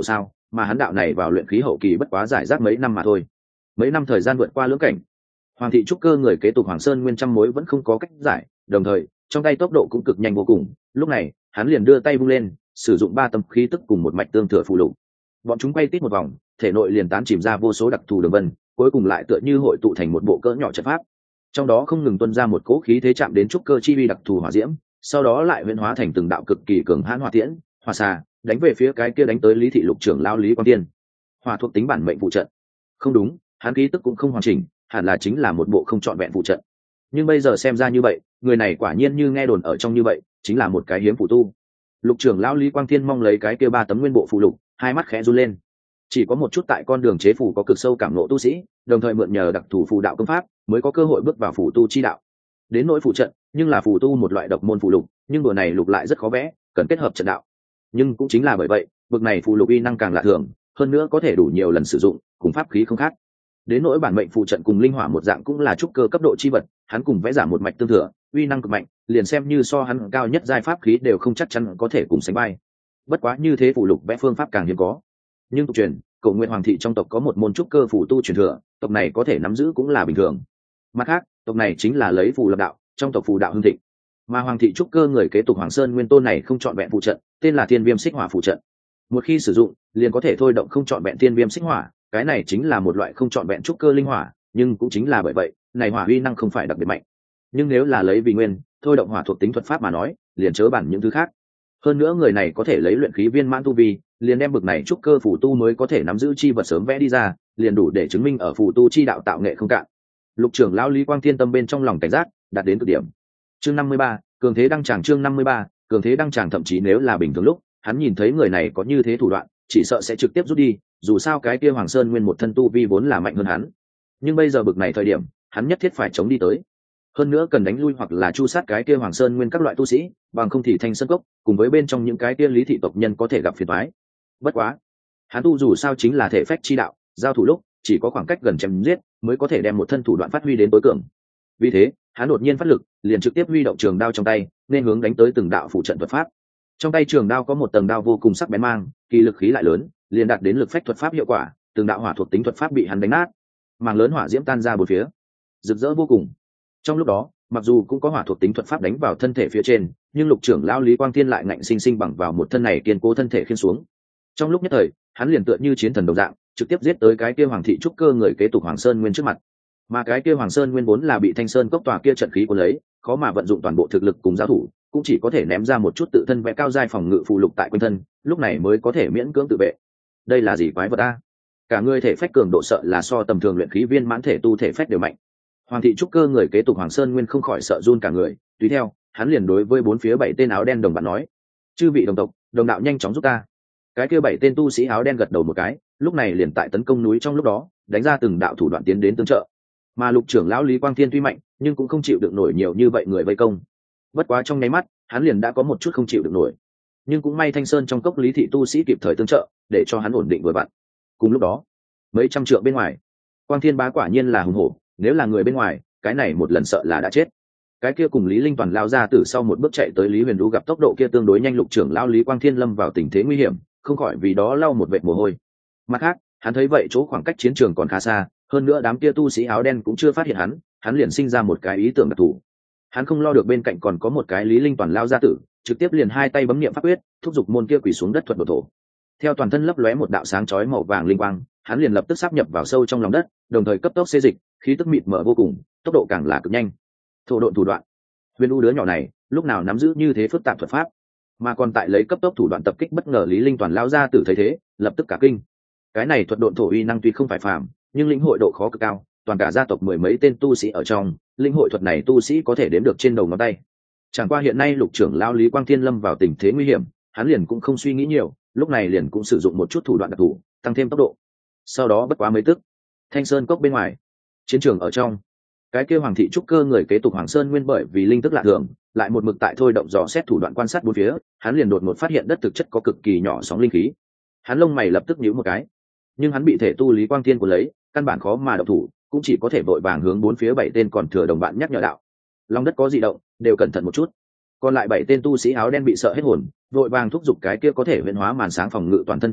mà hắn đạo này vào luyện khí hậu kỳ bất quá giải rác mấy năm mà thôi. Mấy năm thời gian vượt qua lưỡng cảnh, Hoàng thị trúc cơ người kế tục Hoàng Sơn Nguyên trăm mối vẫn không có cách giải, đồng thời trong tay tốc độ cũng cực nhanh vô cùng. Lúc này hắn liền đưa tay vung lên, sử dụng ba tấm khí tức cùng một mạch tương thừa phù lục, bọn chúng quay tít một vòng, thể nội liền tán chìm ra vô số đặc thù đường vân, cuối cùng lại tựa như hội tụ thành một bộ cỡ nhỏ trận pháp, trong đó không ngừng tuôn ra một cỗ khí thế chạm đến trúc cơ chi vi đặc thù hỏa diễm, sau đó lại huyễn hóa thành từng đạo cực kỳ cường hãn hỏa tiễn, hỏa xà, đánh về phía cái kia đánh tới Lý thị lục trưởng lao Lý Quang Tiên. Hỏa thuộc tính bản mệnh phụ trận. Không đúng, hắn khí tức cũng không hoàn chỉnh, hẳn là chính là một bộ không trọn vẹn phụ trận. Nhưng bây giờ xem ra như vậy, người này quả nhiên như nghe đồn ở trong như vậy, chính là một cái hiếm phụ tu. Lục trưởng lão Lý Quang Thiên mong lấy cái kia ba tấm nguyên bộ phụ lục, hai mắt khẽ run lên. Chỉ có một chút tại con đường chế phù có cực sâu cảm ngộ tu sĩ, đồng thời mượn nhờ đặc thù phù đạo công pháp, mới có cơ hội bước vào phù tu chi đạo. Đến nỗi phụ trận, nhưng là phù tu một loại độc môn phù lục, nhưng đùa này lục lại rất khó vẽ, cần kết hợp trận đạo. Nhưng cũng chính là bởi vậy, bực này phù lục uy năng càng lạ thường, hơn nữa có thể đủ nhiều lần sử dụng, cùng pháp khí không khác. Đến nỗi bản mệnh phù trận cùng linh hỏa một dạng cũng là trúc cơ cấp độ chi vật, hắn cùng vẽ giả một mạch tương thừa, uy năng cực mạnh, liền xem như so hắn cao nhất giai pháp khí đều không chắc chắn có thể cùng sánh vai. Bất quá như thế phù lục vẽ phương pháp càng hiếm có. Nhưng tục truyền, Cổ Nguyệt Hoàng thị trong tộc có một môn trúc cơ phù tu truyền thừa, tộc này có thể nắm giữ cũng là bình thường. Mặt khác, tộc này chính là lấy phù lập đạo, trong tộc phù đạo hưng thịnh. Mà Hoàng thị trúc cơ người kế tục Hoàng Sơn Nguyên Tôn này không chọn vẹn phù trận, tên là Thiên Viêm Xích Hỏa phù trận. Một khi sử dụng, liền có thể thôi động không chọn vẹn Thiên Viêm Xích Hỏa, cái này chính là một loại không chọn vẹn trúc cơ linh hỏa, nhưng cũng chính là bởi vậy, này hỏa uy năng không phải đặc biệt mạnh. Nhưng nếu là lấy vì nguyên, thôi động hỏa thuộc tính thuật pháp mà nói, liền chớ bản những thứ khác. Hơn nữa người này có thể lấy luyện khí viên mãn tu vi, liền đem bực này trúc cơ phù tu mới có thể nắm giữ chi vật sớm vẽ đi ra, liền đủ để chứng minh ở phù tu chi đạo tạo nghệ không cạn. Lục trưởng lão Lý Quang Thiên tâm bên trong lòng cảnh giác đạt đến cực điểm. Chương năm mươi ba, cường thế đăng tràng. Chương năm mươi ba, cường thế đăng tràng. Thậm chí nếu là bình thường lúc, hắn nhìn thấy người này có như thế thủ đoạn, chỉ sợ sẽ trực tiếp rút đi, dù sao cái kia Hoàng Sơn Nguyên một thân tu vi vốn là mạnh hơn hắn. Nhưng bây giờ bực này thời điểm, hắn nhất thiết phải chống đi tới. Hơn nữa cần đánh lui hoặc là chu sát cái kia Hoàng Sơn Nguyên các loại tu sĩ, bằng không thì Thanh Sơn Cốc cùng với bên trong những cái kia Lý thị tộc nhân có thể gặp phiền toái. Bất quá, hắn tu dù sao chính là thể phách chi đạo, giao thủ lúc chỉ có khoảng cách gần chém giết mới có thể đem một thân thủ đoạn phát huy đến tối cường. Vì thế, hắn đột nhiên phát lực, liền trực tiếp huy động trường đao trong tay, nên hướng đánh tới từng đạo phụ trận thuật pháp. Trong tay trường đao có một tầng đao vô cùng sắc bén mang, kỳ lực khí lại lớn, liền đạt đến lực phách thuật pháp hiệu quả, từng đạo hỏa thuộc tính thuật pháp bị hắn đánh nát, màng lớn hỏa diễm tan ra bốn phía, rực rỡ vô cùng. Trong lúc đó, mặc dù cũng có hỏa thuộc tính thuật pháp đánh vào thân thể phía trên, nhưng lục trưởng lão Lý Quang Thiên lại ngạnh sinh sinh bằng vào một thân này kiên cố thân thể khiên xuống. Trong lúc nhất thời, hắn liền tựa như chiến thần đồng dạng, trực tiếp giết tới cái kia Hoàng thị trúc cơ người kế tục Hoàng Sơn Nguyên trước mặt. Mà cái kia Hoàng Sơn Nguyên vốn là bị Thanh Sơn Cốc tòa kia trận khí cuốn lấy, khó mà vận dụng toàn bộ thực lực cùng giao thủ, cũng chỉ có thể ném ra một chút tự thân vẽ cao giai phòng ngự phù lục tại quanh thân, lúc này mới có thể miễn cưỡng tự vệ. Đây là gì quái vật a? Cả người thể phách cường độ sợ là so tầm thường luyện khí viên mãn thể tu thể phách đều mạnh. Hoàng thị trúc cơ người kế tục Hoàng Sơn Nguyên không khỏi sợ run cả người, tùy theo, hắn liền đối với bốn phía bảy tên áo đen đồng bạn nói: "Chư vị đồng tộc, đồng đạo nhanh chóng giúp ta." Cái kia bảy tên tu sĩ áo đen gật đầu một cái, lúc này liền tại tấn công núi trong lúc đó, đánh ra từng đạo thủ đoạn tiến đến tương trợ. Mà lục trưởng lão Lý Quang Thiên tuy mạnh, nhưng cũng không chịu được nổi nhiều như vậy người vây công. Bất quá trong nháy mắt, hắn liền đã có một chút không chịu được nổi. Nhưng cũng may Thanh Sơn trong cốc Lý thị tu sĩ kịp thời tương trợ, để cho hắn ổn định vừa vặn. Cùng lúc đó, mấy trăm trượng bên ngoài, Quang Thiên bá quả nhiên là hùng hổ, nếu là người bên ngoài, cái này một lần sợ là đã chết. Cái kia cùng Lý Linh Toàn lao ra từ sau một bước chạy tới Lý Huyền Đu gặp tốc độ kia tương đối nhanh, lục trưởng lão Lý Quang Thiên lâm vào tình thế nguy hiểm, không khỏi vì đó lau một vệt mồ hôi. Mặt khác, hắn thấy vậy chỗ khoảng cách chiến trường còn khá xa, hơn nữa đám kia tu sĩ áo đen cũng chưa phát hiện hắn, hắn liền sinh ra một cái ý tưởng đặc thù. Hắn không lo được bên cạnh còn có một cái Lý Linh Toàn lao ra tử, trực tiếp liền hai tay bấm niệm pháp quyết, thúc giục môn kia quỳ xuống đất thuật độ thổ. Theo toàn thân lấp lóe một đạo sáng chói màu vàng linh quang, hắn liền lập tức sáp nhập vào sâu trong lòng đất, đồng thời cấp tốc xê dịch, khí tức mịt mờ vô cùng, tốc độ càng là cực nhanh. Thổ độn thủ đoạn, Huyền U đứa nhỏ này, lúc nào nắm giữ như thế phức tạp thuật pháp, mà còn tại lấy cấp tốc thủ đoạn tập kích bất ngờ Lý Linh Toàn lao ra tử thấy thế, lập tức cả kinh. Cái này thuật độn thổ uy năng tuy không phải phàm, nhưng lĩnh hội độ khó cực cao, toàn cả gia tộc mười mấy tên tu sĩ ở trong, lĩnh hội thuật này tu sĩ có thể đếm được trên đầu ngón tay. Chẳng qua hiện nay lục trưởng lão Lý Quang Thiên lâm vào tình thế nguy hiểm, hắn liền cũng không suy nghĩ nhiều, lúc này liền cũng sử dụng một chút thủ đoạn đặc thù, tăng thêm tốc độ. Sau đó bất quá mấy tức, Thanh Sơn Cốc bên ngoài, chiến trường ở trong, cái kia Hoàng thị trúc cơ người kế tục Hoàng Sơn Nguyên bởi vì linh tức lạ thường, lại một mực tại thôi động dò xét thủ đoạn quan sát bốn phía, hắn liền đột ngột phát hiện đất thực chất có cực kỳ nhỏ sóng linh khí. Hắn lông mày lập tức nhíu một cái, nhưng hắn bị thể tu Lý Quang Thiên của lấy, căn bản khó mà động thủ, cũng chỉ có thể vội vàng hướng bốn phía bảy tên còn thừa đồng bạn nhắc nhở đạo: lòng đất có dị động, đều cẩn thận một chút. Còn lại bảy tên tu sĩ áo đen bị sợ hết hồn, vội vàng thúc giục cái kia có thể huyễn hóa màn sáng phòng ngự toàn thân thủ đoạn,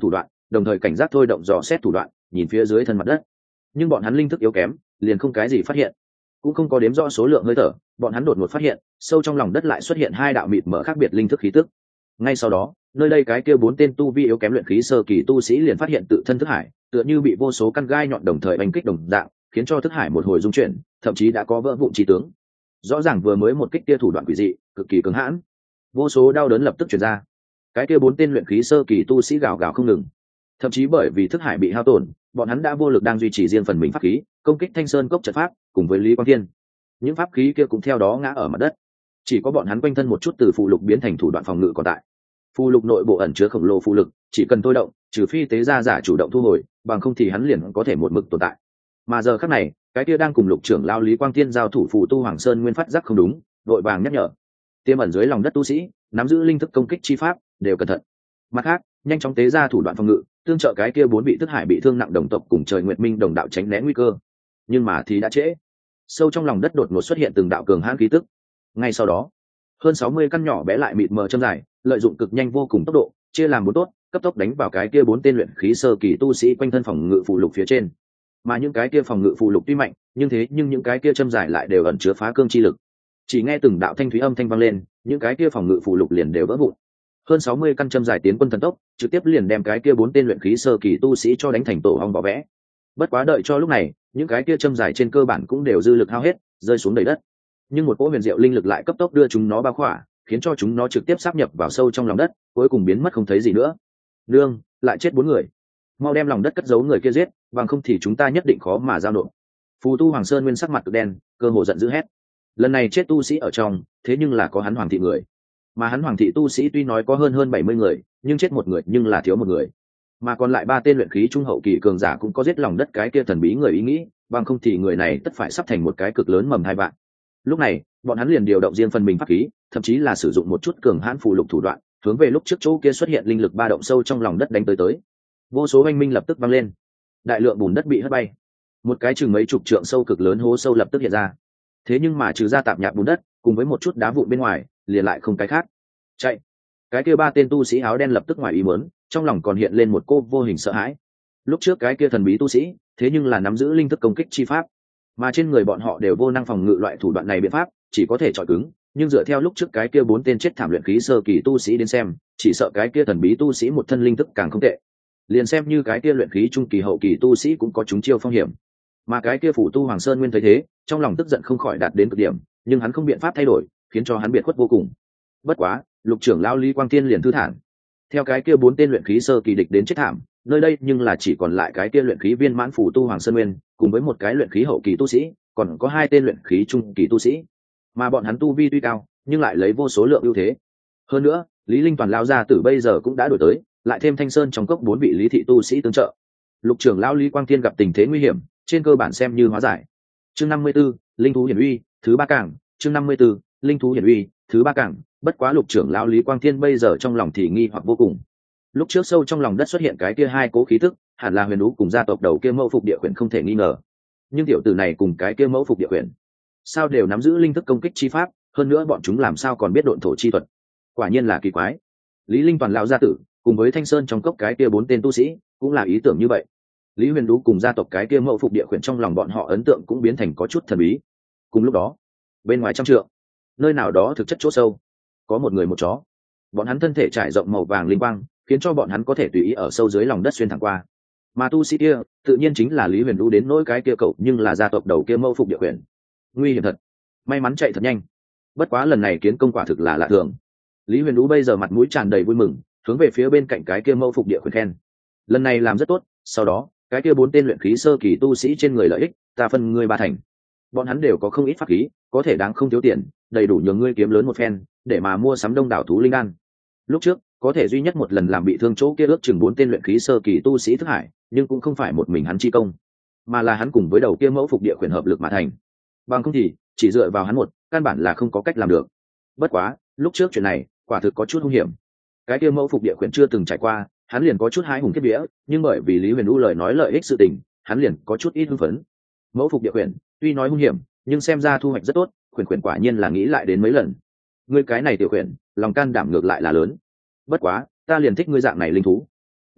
đồng thời cảnh giác thôi động dò xét thủ đoạn nhìn phía dưới thân mặt đất. Nhưng bọn hắn linh thức yếu kém, liền không cái gì phát hiện, cũng không có đếm rõ số lượng hơi thở. Bọn hắn đột ngột phát hiện sâu trong lòng đất lại xuất hiện hai đạo mịt mở khác biệt linh thức khí tức. Ngay sau đó, nơi đây cái kia bốn tên tu vi yếu kém luyện khí sơ kỳ tu sĩ liền phát hiện tự thân thức hải tựa như bị vô số căn gai nhọn đồng thời oanh kích đồng dạng, khiến cho thức hải một hồi rung chuyển, thậm chí đã có vỡ vụn trí tướng. Rõ ràng vừa mới một kích kia thủ đoạn quỷ dị, cực kỳ cứng hãn, vô số đau đớn lập tức truyền ra. Cái kia bốn tên luyện khí sơ kỳ tu sĩ gào gào không ngừng, thậm chí bởi vì thức hải bị hao tổn, bọn hắn đã vô lực đang duy trì riêng phần mình pháp khí công kích Thanh Sơn cốc trận pháp cùng với Lý Quang Thiên. Những pháp khí kia cũng theo đó ngã ở mặt đất, chỉ có bọn hắn quanh thân một chút từ phụ lục biến thành thủ đoạn phòng ngự còn tại. Phù lục nội bộ ẩn chứa khổng lồ phụ lực, chỉ cần thôi động, trừ phi tế gia giả chủ động thu hồi, bằng không thì hắn liền có thể một mực tồn tại. Mà giờ khắc này, cái kia đang cùng Lục trưởng lao Lý Quang Thiên giao thủ phù tu Hoàng Sơn nguyên phát giác không đúng, đội vàng nhắc nhở. Tiềm ẩn dưới lòng đất tu sĩ, nắm giữ linh thức công kích chi pháp, đều cẩn thận. Mặt khác, nhanh chóng tế ra thủ đoạn phòng ngự, tương trợ cái kia bốn vị thức hải bị thương nặng đồng tộc cùng Trời Nguyệt Minh đồng đạo tránh né nguy cơ. Nhưng mà thì đã trễ. Sâu trong lòng đất đột ngột xuất hiện từng đạo cường hãn khí tức. Ngay sau đó, hơn sáu mươi căn nhỏ bé lại mịt mờ châm dài, lợi dụng cực nhanh vô cùng tốc độ, chia làm bốn tốt, cấp tốc đánh vào cái kia bốn tên luyện khí sơ kỳ tu sĩ quanh thân phòng ngự phù lục phía trên. Mà những cái kia phòng ngự phù lục tuy mạnh, nhưng thế nhưng những cái kia châm dài lại đều ẩn chứa phá cương chi lực. Chỉ nghe từng đạo thanh thúy âm thanh vang lên, những cái kia phòng ngự phù lục liền đều vỡ vụn. Hơn sáu mươi căn châm dài tiến quân thần tốc, trực tiếp liền đem cái kia bốn tên luyện khí sơ kỳ tu sĩ cho đánh thành tổ ong vỏ vẽ. Bất quá đợi cho lúc này, những cái kia châm dài trên cơ bản cũng đều dư lực hao hết, rơi xuống đầy đất. Nhưng một cỗ huyền diệu linh lực lại cấp tốc đưa chúng nó bao khỏa, khiến cho chúng nó trực tiếp sáp nhập vào sâu trong lòng đất, cuối cùng biến mất không thấy gì nữa. Nương, lại chết bốn người. Mau đem lòng đất cất giấu người kia giết, bằng không thì chúng ta nhất định khó mà giao nộp. Phù tu Hoàng Sơn nguyên sắc mặt cực đen, cơ hồ giận dữ hét. Lần này chết tu sĩ ở trong, thế nhưng là có hắn Hoàng thị người. Mà hắn Hoàng thị tu sĩ tuy nói có hơn hơn bảy mươi người, nhưng chết một người nhưng là thiếu một người. Mà còn lại ba tên luyện khí trung hậu kỳ cường giả cũng có giết lòng đất cái kia thần bí người ý nghĩ, bằng không thì người này tất phải sắp thành một cái cực lớn mầm hai bạn. Lúc này, bọn hắn liền điều động riêng phần mình pháp khí, thậm chí là sử dụng một chút cường hãn phù lục thủ đoạn, hướng về lúc trước chỗ kia xuất hiện linh lực ba động sâu trong lòng đất đánh tới tới. Vô số oanh minh lập tức vang lên, đại lượng bùn đất bị hất bay, một cái chừng mấy chục trượng sâu cực lớn hố sâu lập tức hiện ra. Thế nhưng mà trừ ra tạp nhạp bùn đất cùng với một chút đá vụn bên ngoài, liền lại không cái khác. Chạy! Cái kia ba tên tu sĩ áo đen lập tức ngoài ý muốn, trong lòng còn hiện lên một cô vô hình sợ hãi. Lúc trước cái kia thần bí tu sĩ, thế nhưng là nắm giữ linh thức công kích chi pháp, mà trên người bọn họ đều vô năng phòng ngự loại thủ đoạn này biện pháp, chỉ có thể chọi cứng. Nhưng dựa theo lúc trước cái kia bốn tên chết thảm luyện khí sơ kỳ tu sĩ đến xem, chỉ sợ cái kia thần bí tu sĩ một thân linh thức càng không tệ. Liền xem như cái kia luyện khí trung kỳ hậu kỳ tu sĩ cũng có chúng chiêu phong hiểm. Mà cái kia phủ tu Hoàng Sơn nguyên thấy thế, trong lòng tức giận không khỏi đạt đến cực điểm, nhưng hắn không biện pháp thay đổi, khiến cho hắn biệt khuất vô cùng. Bất quá, Lục trưởng lão Lý Quang Thiên liền thư thản. Theo cái kia bốn tên luyện khí sơ kỳ địch đến chết thảm, nơi đây nhưng là chỉ còn lại cái kia luyện khí viên mãn phủ tu Hoàng Sơn nguyên, cùng với một cái luyện khí hậu kỳ tu sĩ, còn có hai tên luyện khí trung kỳ tu sĩ. Mà bọn hắn tu vi tuy cao, nhưng lại lấy vô số lượng ưu thế. Hơn nữa, Lý Linh Toàn lão gia tử bây giờ cũng đã đổi tới, lại thêm Thanh Sơn trong cốc bốn vị lý thị tu sĩ tương trợ. Lục trưởng lão Lý Quang Thiên gặp tình thế nguy hiểm, trên cơ bản xem như hóa giải. Chương năm mươi 54, linh thú hiển uy, thứ ba cảng, chương năm mươi 54, linh thú hiển uy, thứ ba cảng. Bất quá Lục trưởng lão Lý Quang Thiên bây giờ trong lòng thì nghi hoặc vô cùng. Lúc trước sâu trong lòng đất xuất hiện cái kia hai cố khí tức, hẳn là huyền ú cùng gia tộc đầu kia mẫu phục địa quyển không thể nghi ngờ. Nhưng tiểu tử này cùng cái kia mẫu phục địa quyển, sao đều nắm giữ linh thức công kích chi pháp, hơn nữa bọn chúng làm sao còn biết độn thổ chi thuật? Quả nhiên là kỳ quái. Lý Linh Toàn lão gia tử, cùng với Thanh Sơn trong cốc cái kia bốn tên tu sĩ, cũng là ý tưởng như vậy. Lý Huyền Đú cùng gia tộc cái kia mẫu phục địa quyển trong lòng bọn họ ấn tượng cũng biến thành có chút thần bí. Cùng lúc đó, bên ngoài trăm trượng, nơi nào đó thực chất chỗ sâu, có một người một chó. Bọn hắn thân thể trải rộng màu vàng linh quang, khiến cho bọn hắn có thể tùy ý ở sâu dưới lòng đất xuyên thẳng qua. Mà tu sĩ kia, tự nhiên chính là Lý Huyền Đú đến nỗi cái kia cậu, nhưng là gia tộc đầu kia mẫu phục địa quyển. Nguy hiểm thật, may mắn chạy thật nhanh. Bất quá lần này kiến công quả thực là lạ thường. Lý Huyền Đú bây giờ mặt mũi tràn đầy vui mừng, hướng về phía bên cạnh cái kia mẫu phục địa quyển khen. Lần này làm rất tốt, sau đó, cái kia bốn tên luyện khí sơ kỳ tu sĩ trên người lợi ích, ta phân ngươi ba thành. Bọn hắn đều có không ít pháp khí, có thể đáng không thiếu tiền, đầy đủ nhường ngươi kiếm lớn một phen, để mà mua sắm đông đảo thú linh đan. Lúc trước, có thể duy nhất một lần làm bị thương chỗ kia ước chừng bốn tên luyện khí sơ kỳ tu sĩ thức hải, nhưng cũng không phải một mình hắn chi công, mà là hắn cùng với đầu kia mẫu phục địa quyển hợp lực mà thành. Bằng không thì, chỉ dựa vào hắn một, căn bản là không có cách làm được. Bất quá, lúc trước chuyện này, quả thực có chút hung hiểm. Cái kia mẫu phục địa quyển chưa từng trải qua, hắn liền có chút hái hùng kiếp vía, nhưng bởi vì Lý Huyền U lời nói lợi ích sự tình, hắn liền có chút ít hưng phấn. Mẫu phục địa quyển, tuy nói hung hiểm, nhưng xem ra thu hoạch rất tốt, quyển quyển quả nhiên là nghĩ lại đến mấy lần. Ngươi cái này tiểu quyển, lòng can đảm ngược lại là lớn. Bất quá, ta liền thích ngươi dạng này linh thú.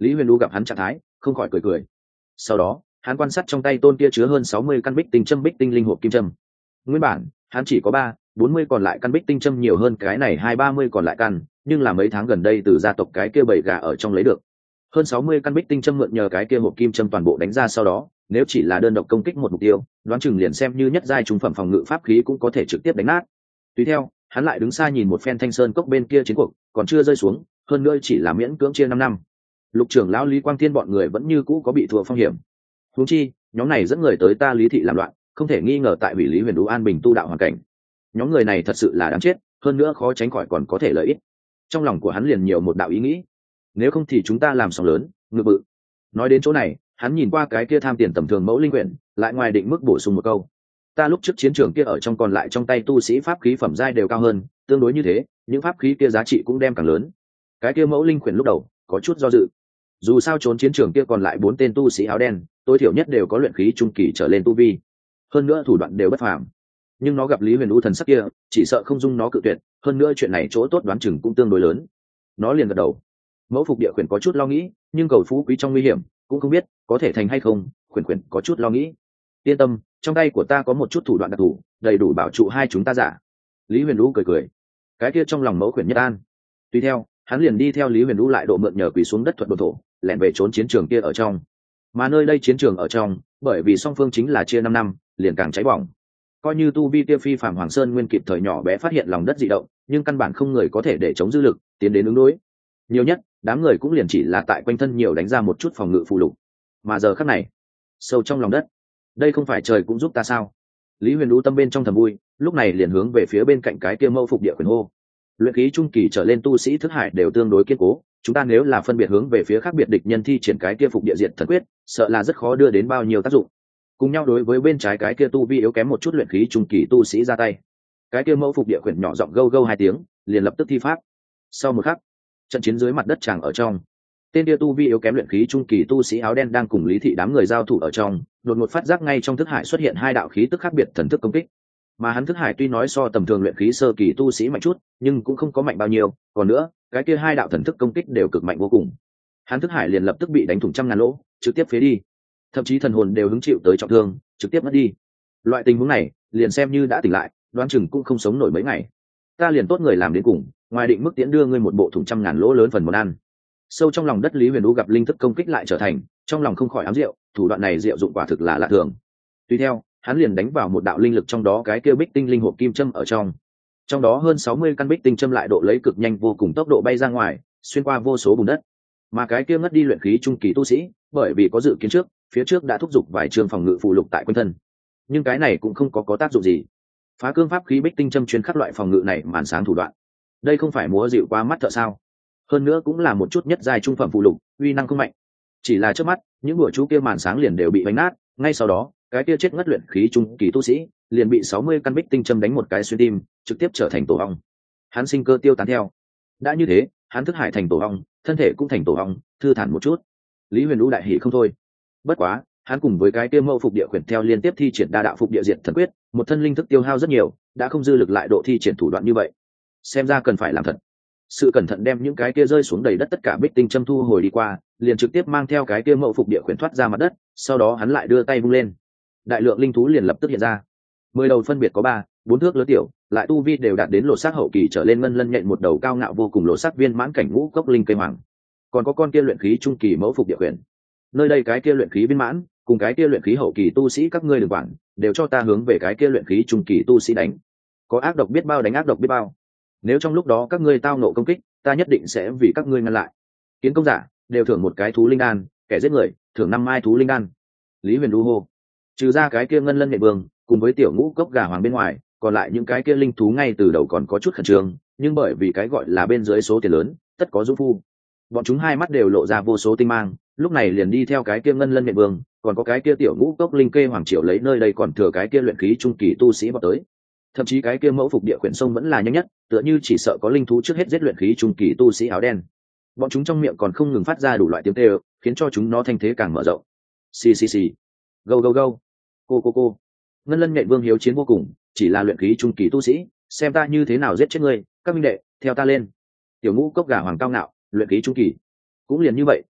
Lý Huyền Du gặp hắn trạng thái không khỏi cười cười. Sau đó hắn quan sát trong tay tôn kia chứa hơn sáu mươi căn bích tinh châm bích tinh linh hộp kim châm. Nguyên bản hắn chỉ có ba bốn mươi còn lại căn bích tinh châm nhiều hơn cái này hai ba mươi còn lại căn, nhưng là mấy tháng gần đây từ gia tộc cái kia bảy gà ở trong lấy được hơn sáu mươi căn bích tinh châm, mượn nhờ cái kia hộp kim châm toàn bộ đánh ra sau đó, nếu chỉ là đơn độc công kích một mục tiêu, đoán chừng liền xem như nhất giai trung phẩm phòng ngự pháp khí cũng có thể trực tiếp đánh nát. Tùy theo hắn lại đứng xa nhìn một phen Thanh Sơn cốc bên kia chiến cuộc còn chưa rơi xuống, hơn nữa chỉ là miễn cưỡng chia năm năm, Lục trưởng lão Lý Quang Thiên bọn người vẫn như cũ có bị thua phong hiểm. Huống chi nhóm này dẫn người tới ta Lý thị làm loạn, không thể nghi ngờ tại hủy Lý Huyền Đũ an bình tu đạo hoàn cảnh. Nhóm người này thật sự là đáng chết, hơn nữa khó tránh khỏi còn có thể lợi ích. Trong lòng của hắn liền nhiều một đạo ý nghĩ, nếu không thì chúng ta làm sóng lớn ngự bự. Nói đến chỗ này hắn nhìn qua cái kia tham tiền tầm thường mẫu linh quyển, lại ngoài định mức bổ sung một câu, ta lúc trước chiến trường kia ở trong còn lại trong tay tu sĩ pháp khí phẩm giai đều cao hơn, tương đối như thế những pháp khí kia giá trị cũng đem càng lớn. Cái kia mẫu linh quyển lúc đầu có chút do dự, dù sao trốn chiến trường kia còn lại bốn tên tu sĩ áo đen tối thiểu nhất đều có luyện khí trung kỳ trở lên tu vi, hơn nữa thủ đoạn đều bất phàm, nhưng nó gặp Lý Huyền U thần sắc kia chỉ sợ không dung nó cự tuyệt, hơn nữa chuyện này chỗ tốt đoán chừng cũng tương đối lớn. Nó liền gật đầu. Mẫu phục địa khuyển có chút lo nghĩ, nhưng cầu phú quý trong nguy hiểm cũng không biết có thể thành hay không. Khuyển khuyển có chút lo nghĩ, yên tâm, trong tay của ta có một chút thủ đoạn đặc thù, đầy đủ bảo trụ hai chúng ta giả. Lý Huyền U cười cười, cái kia trong lòng mẫu khuyển nhất an. Tùy theo hắn liền đi theo Lý Huyền U lại độ mượn nhờ quỳ xuống đất thuật đồn thổ, lẻn về trốn chiến trường kia ở trong. Mà nơi đây chiến trường ở trong, bởi vì song phương chính là chia năm năm, liền càng cháy bỏng. Coi như tu vi kia phi phàm Hoàng Sơn Nguyên kịp thời nhỏ bé phát hiện lòng đất dị động, nhưng căn bản không người có thể để chống dư lực tiến đến ứng đối. Nhiều nhất đám người cũng liền chỉ là tại quanh thân nhiều đánh ra một chút phòng ngự phụ lục. Mà giờ khắc này sâu trong lòng đất, đây không phải trời cũng giúp ta sao? Lý Huyền U tâm bên trong thầm vui, lúc này liền hướng về phía bên cạnh cái kia mâu phục địa quyền hô. Luyện khí trung kỳ trở lên tu sĩ thức hải đều tương đối kiên cố, chúng ta nếu là phân biệt hướng về phía khác biệt địch nhân thi triển cái kia phục địa diện thần quyết, sợ là rất khó đưa đến bao nhiêu tác dụng. Cùng nhau đối với bên trái cái kia tu vi yếu kém một chút luyện khí trung kỳ tu sĩ ra tay. Cái kia mẫu phục địa quyền nhỏ giọng gâu gâu hai tiếng, liền lập tức thi pháp. Sau một khắc, trận chiến dưới mặt đất tràng ở trong, tên kia tu vi yếu kém luyện khí trung kỳ tu sĩ áo đen đang cùng Lý thị đám người giao thủ ở trong, đột ngột phát giác ngay trong thức hải xuất hiện hai đạo khí tức khác biệt thần thức công kích. Mà hắn thức hải tuy nói so tầm thường luyện khí sơ kỳ tu sĩ mạnh chút, nhưng cũng không có mạnh bao nhiêu, còn nữa cái kia hai đạo thần thức công kích đều cực mạnh vô cùng. Hắn thức hải liền lập tức bị đánh thủng trăm ngàn lỗ, trực tiếp phế đi, thậm chí thần hồn đều hứng chịu tới trọng thương, trực tiếp mất đi. Loại tình huống này liền xem như đã tỉnh lại, đoán chừng cũng không sống nổi mấy ngày. Ta liền tốt người làm đến cùng, ngoài định mức tiễn đưa ngươi một bộ thủng trăm ngàn lỗ lớn phần món ăn. Sâu trong lòng đất Lý Huyền U gặp linh thức công kích lại trở thành, trong lòng không khỏi ám diệu, thủ đoạn này diệu dụng quả thực là lạ thường. Tùy theo hắn liền đánh vào một đạo linh lực trong đó cái kia bích tinh linh hộp kim châm ở trong. Trong đó hơn sáu mươi căn bích tinh châm lại độ lấy cực nhanh vô cùng tốc độ bay ra ngoài, xuyên qua vô số bùn đất. Mà cái kia ngất đi luyện khí trung kỳ tu sĩ, bởi vì có dự kiến trước, phía trước đã thúc giục vài trường phòng ngự phụ lục tại quanh thân. Nhưng cái này cũng không có có tác dụng gì. Phá cương pháp khí bích tinh châm chuyên khắc loại phòng ngự này màn sáng thủ đoạn. Đây không phải múa dịu qua mắt thợ sao? Hơn nữa cũng là một chút nhất giai trung phẩm phụ lục, uy năng không mạnh. Chỉ là trước mắt, những bùa chú kia màn sáng liền đều bị đánh nát, ngay sau đó, cái kia chết ngất luyện khí trung kỳ tu sĩ liền bị sáu mươi căn bích tinh châm đánh một cái xuyên tim, trực tiếp trở thành tổ ong. Hắn sinh cơ tiêu tán theo. Đã như thế, hắn thức hải thành tổ ong, thân thể cũng thành tổ ong, thư thản một chút. Lý Huyền U đại hỉ không thôi. Bất quá, hắn cùng với cái kia mâu phục địa quyển theo liên tiếp thi triển đa đạo phục địa diện thần quyết, một thân linh thức tiêu hao rất nhiều, đã không dư lực lại độ thi triển thủ đoạn như vậy. Xem ra cần phải làm thật. Sự cẩn thận đem những cái kia rơi xuống đầy đất tất cả bích tinh châm thu hồi đi qua, liền trực tiếp mang theo cái kia mâu phục địa quyển thoát ra mặt đất, sau đó hắn lại đưa tay vung lên. Đại lượng linh thú liền lập tức hiện ra. Mười đầu phân biệt có ba, bốn thước lớn tiểu, lại tu vi đều đạt đến lộ sắc hậu kỳ trở lên ngân lân nhện một đầu cao ngạo vô cùng lộ sắc viên mãn cảnh ngũ cốc linh cây hoàng. Còn có con kia luyện khí trung kỳ mẫu phục địa quyển. Nơi đây cái kia luyện khí viên mãn, cùng cái kia luyện khí hậu kỳ tu sĩ các ngươi đừng quản, đều cho ta hướng về cái kia luyện khí trung kỳ tu sĩ đánh. Có ác độc biết bao đánh ác độc biết bao. Nếu trong lúc đó các ngươi tao nộ công kích, ta nhất định sẽ vì các ngươi ngăn lại. Kiến công giả đều thưởng một cái thú linh đan, kẻ giết người thưởng năm mai thú linh đan. Lý Huyền Du hô. Trừ ra cái kia ngân lân nghệ vương cùng với tiểu ngũ cốc gà hoàng bên ngoài, còn lại những cái kia linh thú ngay từ đầu còn có chút khẩn trương, nhưng bởi vì cái gọi là bên dưới số tiền lớn tất có dũng phu, bọn chúng hai mắt đều lộ ra vô số tinh mang, lúc này liền đi theo cái kia ngân lân nghệ vương, còn có cái kia tiểu ngũ cốc linh kê hoàng triều lấy nơi đây còn thừa cái kia luyện khí trung kỳ tu sĩ bọn tới. Thậm chí cái kia mẫu phục địa quyển sông vẫn là nhanh nhất, tựa như chỉ sợ có linh thú trước hết giết luyện khí trung kỳ tu sĩ áo đen. Bọn chúng trong miệng còn không ngừng phát ra đủ loại tiếng kêu, khiến cho chúng nó thanh thế càng mở rộng. Xì xì xì, go go go, cô cô cô. Ngân lân nhện vương hiếu chiến vô cùng, chỉ là luyện khí trung kỳ tu sĩ, xem ta như thế nào giết chết ngươi, các minh đệ theo ta lên. Tiểu ngũ cốc gà hoàng cao ngạo, luyện khí trung kỳ, cũng liền như vậy,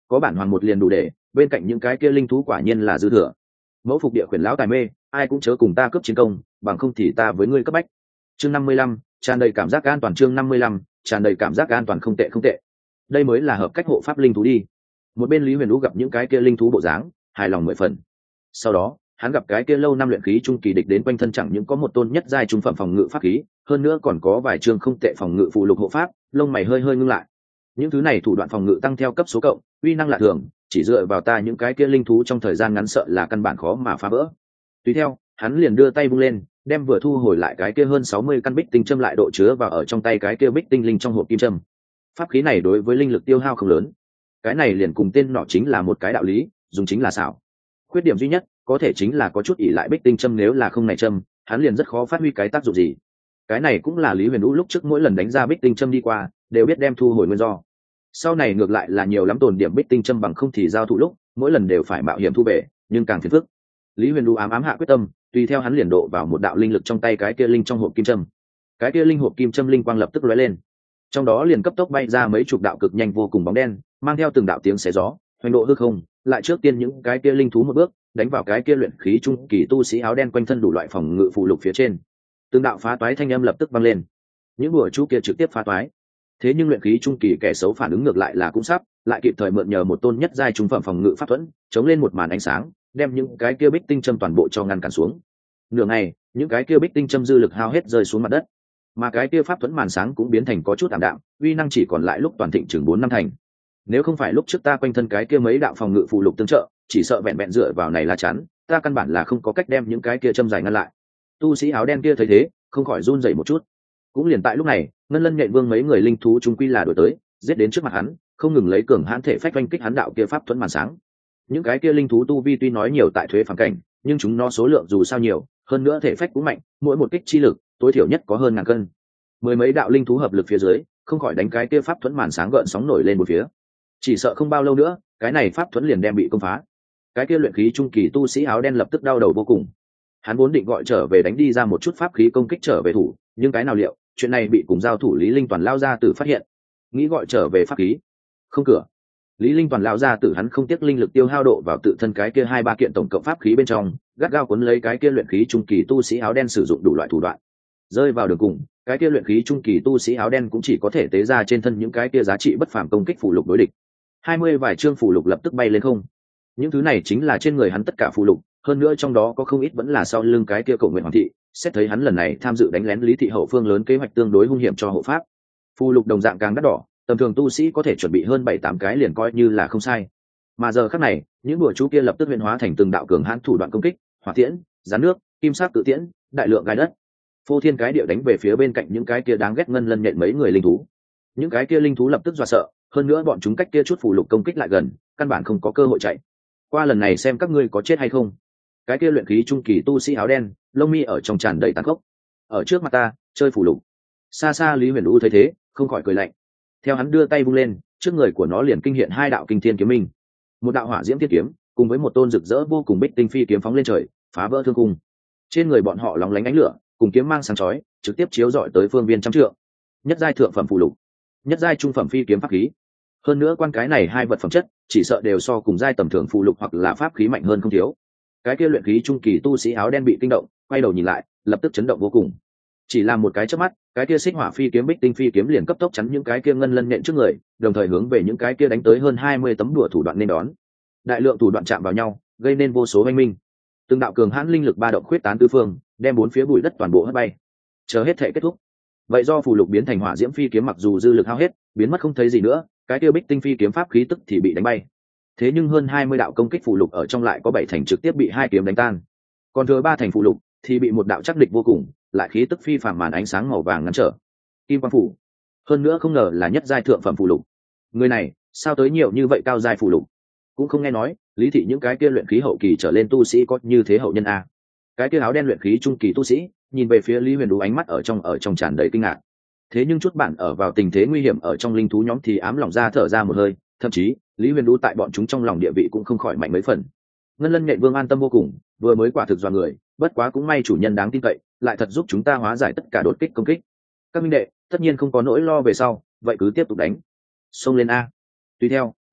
có bản hoàng một liền đủ để, bên cạnh những cái kia linh thú quả nhiên là dư thừa. Mẫu phục địa khuyển lão tài mê, ai cũng chớ cùng ta cướp chiến công, bằng không thì ta với ngươi cấp bách. Chương năm mươi lăm, tràn đầy cảm giác an toàn. Chương năm mươi lăm, tràn đầy cảm giác an toàn. Không tệ không tệ, đây mới là hợp cách hộ pháp linh thú đi. Một bên Lý Huyền Vũ gặp những cái kia linh thú bộ dáng, hài lòng mười phần. Sau đó hắn gặp cái kia lâu năm luyện khí trung kỳ địch đến quanh thân chẳng những có một tôn nhất giai trung phẩm phòng ngự pháp khí, hơn nữa còn có vài chương không tệ phòng ngự phụ lục hộ pháp, lông mày hơi hơi ngưng lại. Những thứ này thủ đoạn phòng ngự tăng theo cấp số cộng, uy năng lạ thường, chỉ dựa vào ta những cái kia linh thú trong thời gian ngắn sợ là căn bản khó mà phá vỡ. Tùy theo, hắn liền đưa tay vung lên, đem vừa thu hồi lại cái kia hơn sáu mươi căn bích tinh châm lại độ chứa vào ở trong tay cái kia bích tinh linh trong hộp kim châm. Pháp khí này đối với linh lực tiêu hao không lớn. Cái này liền cùng tên nọ chính là một cái đạo lý, dùng chính là xảo. Khuyết điểm duy nhất có thể chính là có chút ỷ lại bích tinh châm, nếu là không này châm, hắn liền rất khó phát huy cái tác dụng gì. Cái này cũng là Lý Huyền Vũ lúc trước mỗi lần đánh ra bích tinh châm đi qua, đều biết đem thu hồi nguyên do. Sau này ngược lại là nhiều lắm tồn điểm bích tinh châm, bằng không thì giao thủ lúc, mỗi lần đều phải mạo hiểm thu về, nhưng càng phiền phức. Lý Huyền Vũ ám ám hạ quyết tâm, tùy theo hắn liền độ vào một đạo linh lực trong tay cái kia linh trong hộp kim châm. Cái kia linh hộp kim châm linh quang lập tức lóe lên, trong đó liền cấp tốc bay ra mấy chục đạo cực nhanh vô cùng bóng đen, mang theo từng đạo tiếng xé gió, hoành độ hư không, lại trước tiên những cái kia linh thú một bước, đánh vào cái kia luyện khí trung kỳ tu sĩ áo đen quanh thân đủ loại phòng ngự phụ lục phía trên. Từng đạo phá toái thanh âm lập tức vang lên. Những bùa chú kia trực tiếp phá toái. Thế nhưng luyện khí trung kỳ kẻ xấu phản ứng ngược lại là cũng sắp, lại kịp thời mượn nhờ một tôn nhất giai trung phẩm phòng ngự pháp thuẫn, chống lên một màn ánh sáng, đem những cái kia bích tinh châm toàn bộ cho ngăn cản xuống. Nửa ngày, những cái kia bích tinh châm dư lực hao hết rơi xuống mặt đất, mà cái kia pháp thuẫn màn sáng cũng biến thành có chút tạm đạm, uy năng chỉ còn lại lúc toàn thịnh chừng bốn năm thành. Nếu không phải lúc trước ta quanh thân cái kia mấy đạo phòng ngự phụ lục tương trợ, chỉ sợ vẹn vẹn dựa vào này là chắn, ta căn bản là không có cách đem những cái kia châm dài ngăn lại. Tu sĩ áo đen kia thấy thế, không khỏi run rẩy một chút. Cũng liền tại lúc này, ngân lân nhện vương mấy người linh thú trung quy là đuổi tới, giết đến trước mặt hắn, không ngừng lấy cường hãn thể phách oanh kích hắn đạo kia pháp thuẫn màn sáng. Những cái kia linh thú tu vi tuy nói nhiều tại thuế phản cảnh, nhưng chúng nó số lượng dù sao nhiều, hơn nữa thể phách cũng mạnh, mỗi một kích chi lực tối thiểu nhất có hơn ngàn cân. Mười mấy đạo linh thú hợp lực phía dưới, không khỏi đánh cái kia pháp thuẫn màn sáng gợn sóng nổi lên một phía. Chỉ sợ không bao lâu nữa, cái này pháp thuẫn liền đem bị công phá. Cái kia luyện khí trung kỳ tu sĩ áo đen lập tức đau đầu vô cùng. Hắn vốn định gọi trở về đánh đi ra một chút pháp khí công kích trở về thủ, nhưng cái nào liệu, chuyện này bị cùng giao thủ Lý Linh Toàn lao ra tử phát hiện. Nghĩ gọi trở về pháp khí, không cửa. Lý Linh Toàn lao ra tử hắn không tiếc linh lực tiêu hao độ vào tự thân cái kia hai ba kiện tổng cộng pháp khí bên trong, gắt gao cuốn lấy cái kia luyện khí trung kỳ tu sĩ áo đen sử dụng đủ loại thủ đoạn. Rơi vào đường cùng, cái kia luyện khí trung kỳ tu sĩ áo đen cũng chỉ có thể tế ra trên thân những cái kia giá trị bất phàm công kích phù lục đối địch. Hai mươi vài chương phù lục lập tức bay lên không. Những thứ này chính là trên người hắn tất cả phù lục, hơn nữa trong đó có không ít vẫn là sau lưng cái kia Cầu Nguyện Hoàng thị, xét thấy hắn lần này tham dự đánh lén Lý thị hậu phương lớn kế hoạch tương đối hung hiểm cho hộ pháp. Phù lục đồng dạng càng đắt đỏ, tầm thường tu sĩ có thể chuẩn bị hơn bảy tám cái liền coi như là không sai. Mà giờ khắc này, những bùa chú kia lập tức huyễn hóa thành từng đạo cường hãn thủ đoạn công kích, hỏa tiễn, gián nước, kim sắc tự tiễn, đại lượng gai đất. Phô thiên cái địa đánh về phía bên cạnh những cái kia đáng ghét ngân lân nhện mấy người linh thú. Những cái kia linh thú lập tức dọa sợ, hơn nữa bọn chúng cách kia chút phù lục công kích lại gần, căn bản không có cơ hội chạy. Qua lần này xem các ngươi có chết hay không. Cái kia luyện khí trung kỳ tu sĩ áo đen, lông mi ở trong tràn đầy tàn khốc. Ở trước mặt ta, chơi phù lục. Xa xa Lý Huyền U thấy thế, không khỏi cười lạnh. Theo hắn đưa tay vung lên, trước người của nó liền kinh hiện hai đạo kinh thiên kiếm minh. Một đạo hỏa diễm thiên kiếm, cùng với một tôn rực rỡ vô cùng bích tinh phi kiếm phóng lên trời, phá vỡ thương cung. Trên người bọn họ lóng lánh ánh lửa, cùng kiếm mang sáng chói, trực tiếp chiếu rọi tới phương viên trăm trượng. Nhất giai thượng phẩm phù lục, nhất giai trung phẩm phi kiếm pháp khí. Hơn nữa quan cái này hai vật phẩm chất, chỉ sợ đều so cùng giai tầm thường phù lục hoặc là pháp khí mạnh hơn không thiếu. Cái kia luyện khí trung kỳ tu sĩ áo đen bị kinh động, quay đầu nhìn lại, lập tức chấn động vô cùng. Chỉ làm một cái chớp mắt, cái kia xích hỏa phi kiếm bích tinh phi kiếm liền cấp tốc chắn những cái kia ngân lân nhện trước người, đồng thời hướng về những cái kia đánh tới hơn hai mươi tấm đùa thủ đoạn nên đón. Đại lượng thủ đoạn chạm vào nhau, gây nên vô số oanh minh. Từng đạo cường hãn linh lực ba động khuyết tán tứ phương, đem bốn phía bụi đất toàn bộ hất bay. Chờ hết thể kết thúc, vậy do phù lục biến thành hỏa diễm phi kiếm mặc dù dư lực hao hết, biến mất không thấy gì nữa, cái kia bích tinh phi kiếm pháp khí tức thì bị đánh bay. Thế nhưng hơn hai mươi đạo công kích phù lục ở trong lại có bảy thành trực tiếp bị hai kiếm đánh tan, còn thừa ba thành phù lục thì bị một đạo chắc địch vô cùng, lại khí tức phi phàm màn ánh sáng màu vàng ngăn trở. Kim quang phủ, hơn nữa không ngờ là nhất giai thượng phẩm phù lục. Người này sao tới nhiều như vậy cao giai phù lục? Cũng không nghe nói Lý thị những cái kia luyện khí hậu kỳ trở lên tu sĩ có như thế hậu nhân a. Cái kia áo đen luyện khí trung kỳ tu sĩ nhìn về phía Lý Huyền Đú, ánh mắt ở trong ở trong tràn đầy kinh ngạc. Thế nhưng chút bạn ở vào tình thế nguy hiểm ở trong linh thú nhóm thì ám lòng ra thở ra một hơi, thậm chí Lý Huyền Đú tại bọn chúng trong lòng địa vị cũng không khỏi mạnh mấy phần. Ngân lân nhện vương an tâm vô cùng, vừa mới quả thực dọa người, bất quá cũng may chủ nhân đáng tin cậy, lại thật giúp chúng ta hóa giải tất cả đột kích công kích. Các minh đệ tất nhiên không có nỗi lo về sau, vậy cứ tiếp tục đánh, xông lên a. Tùy theo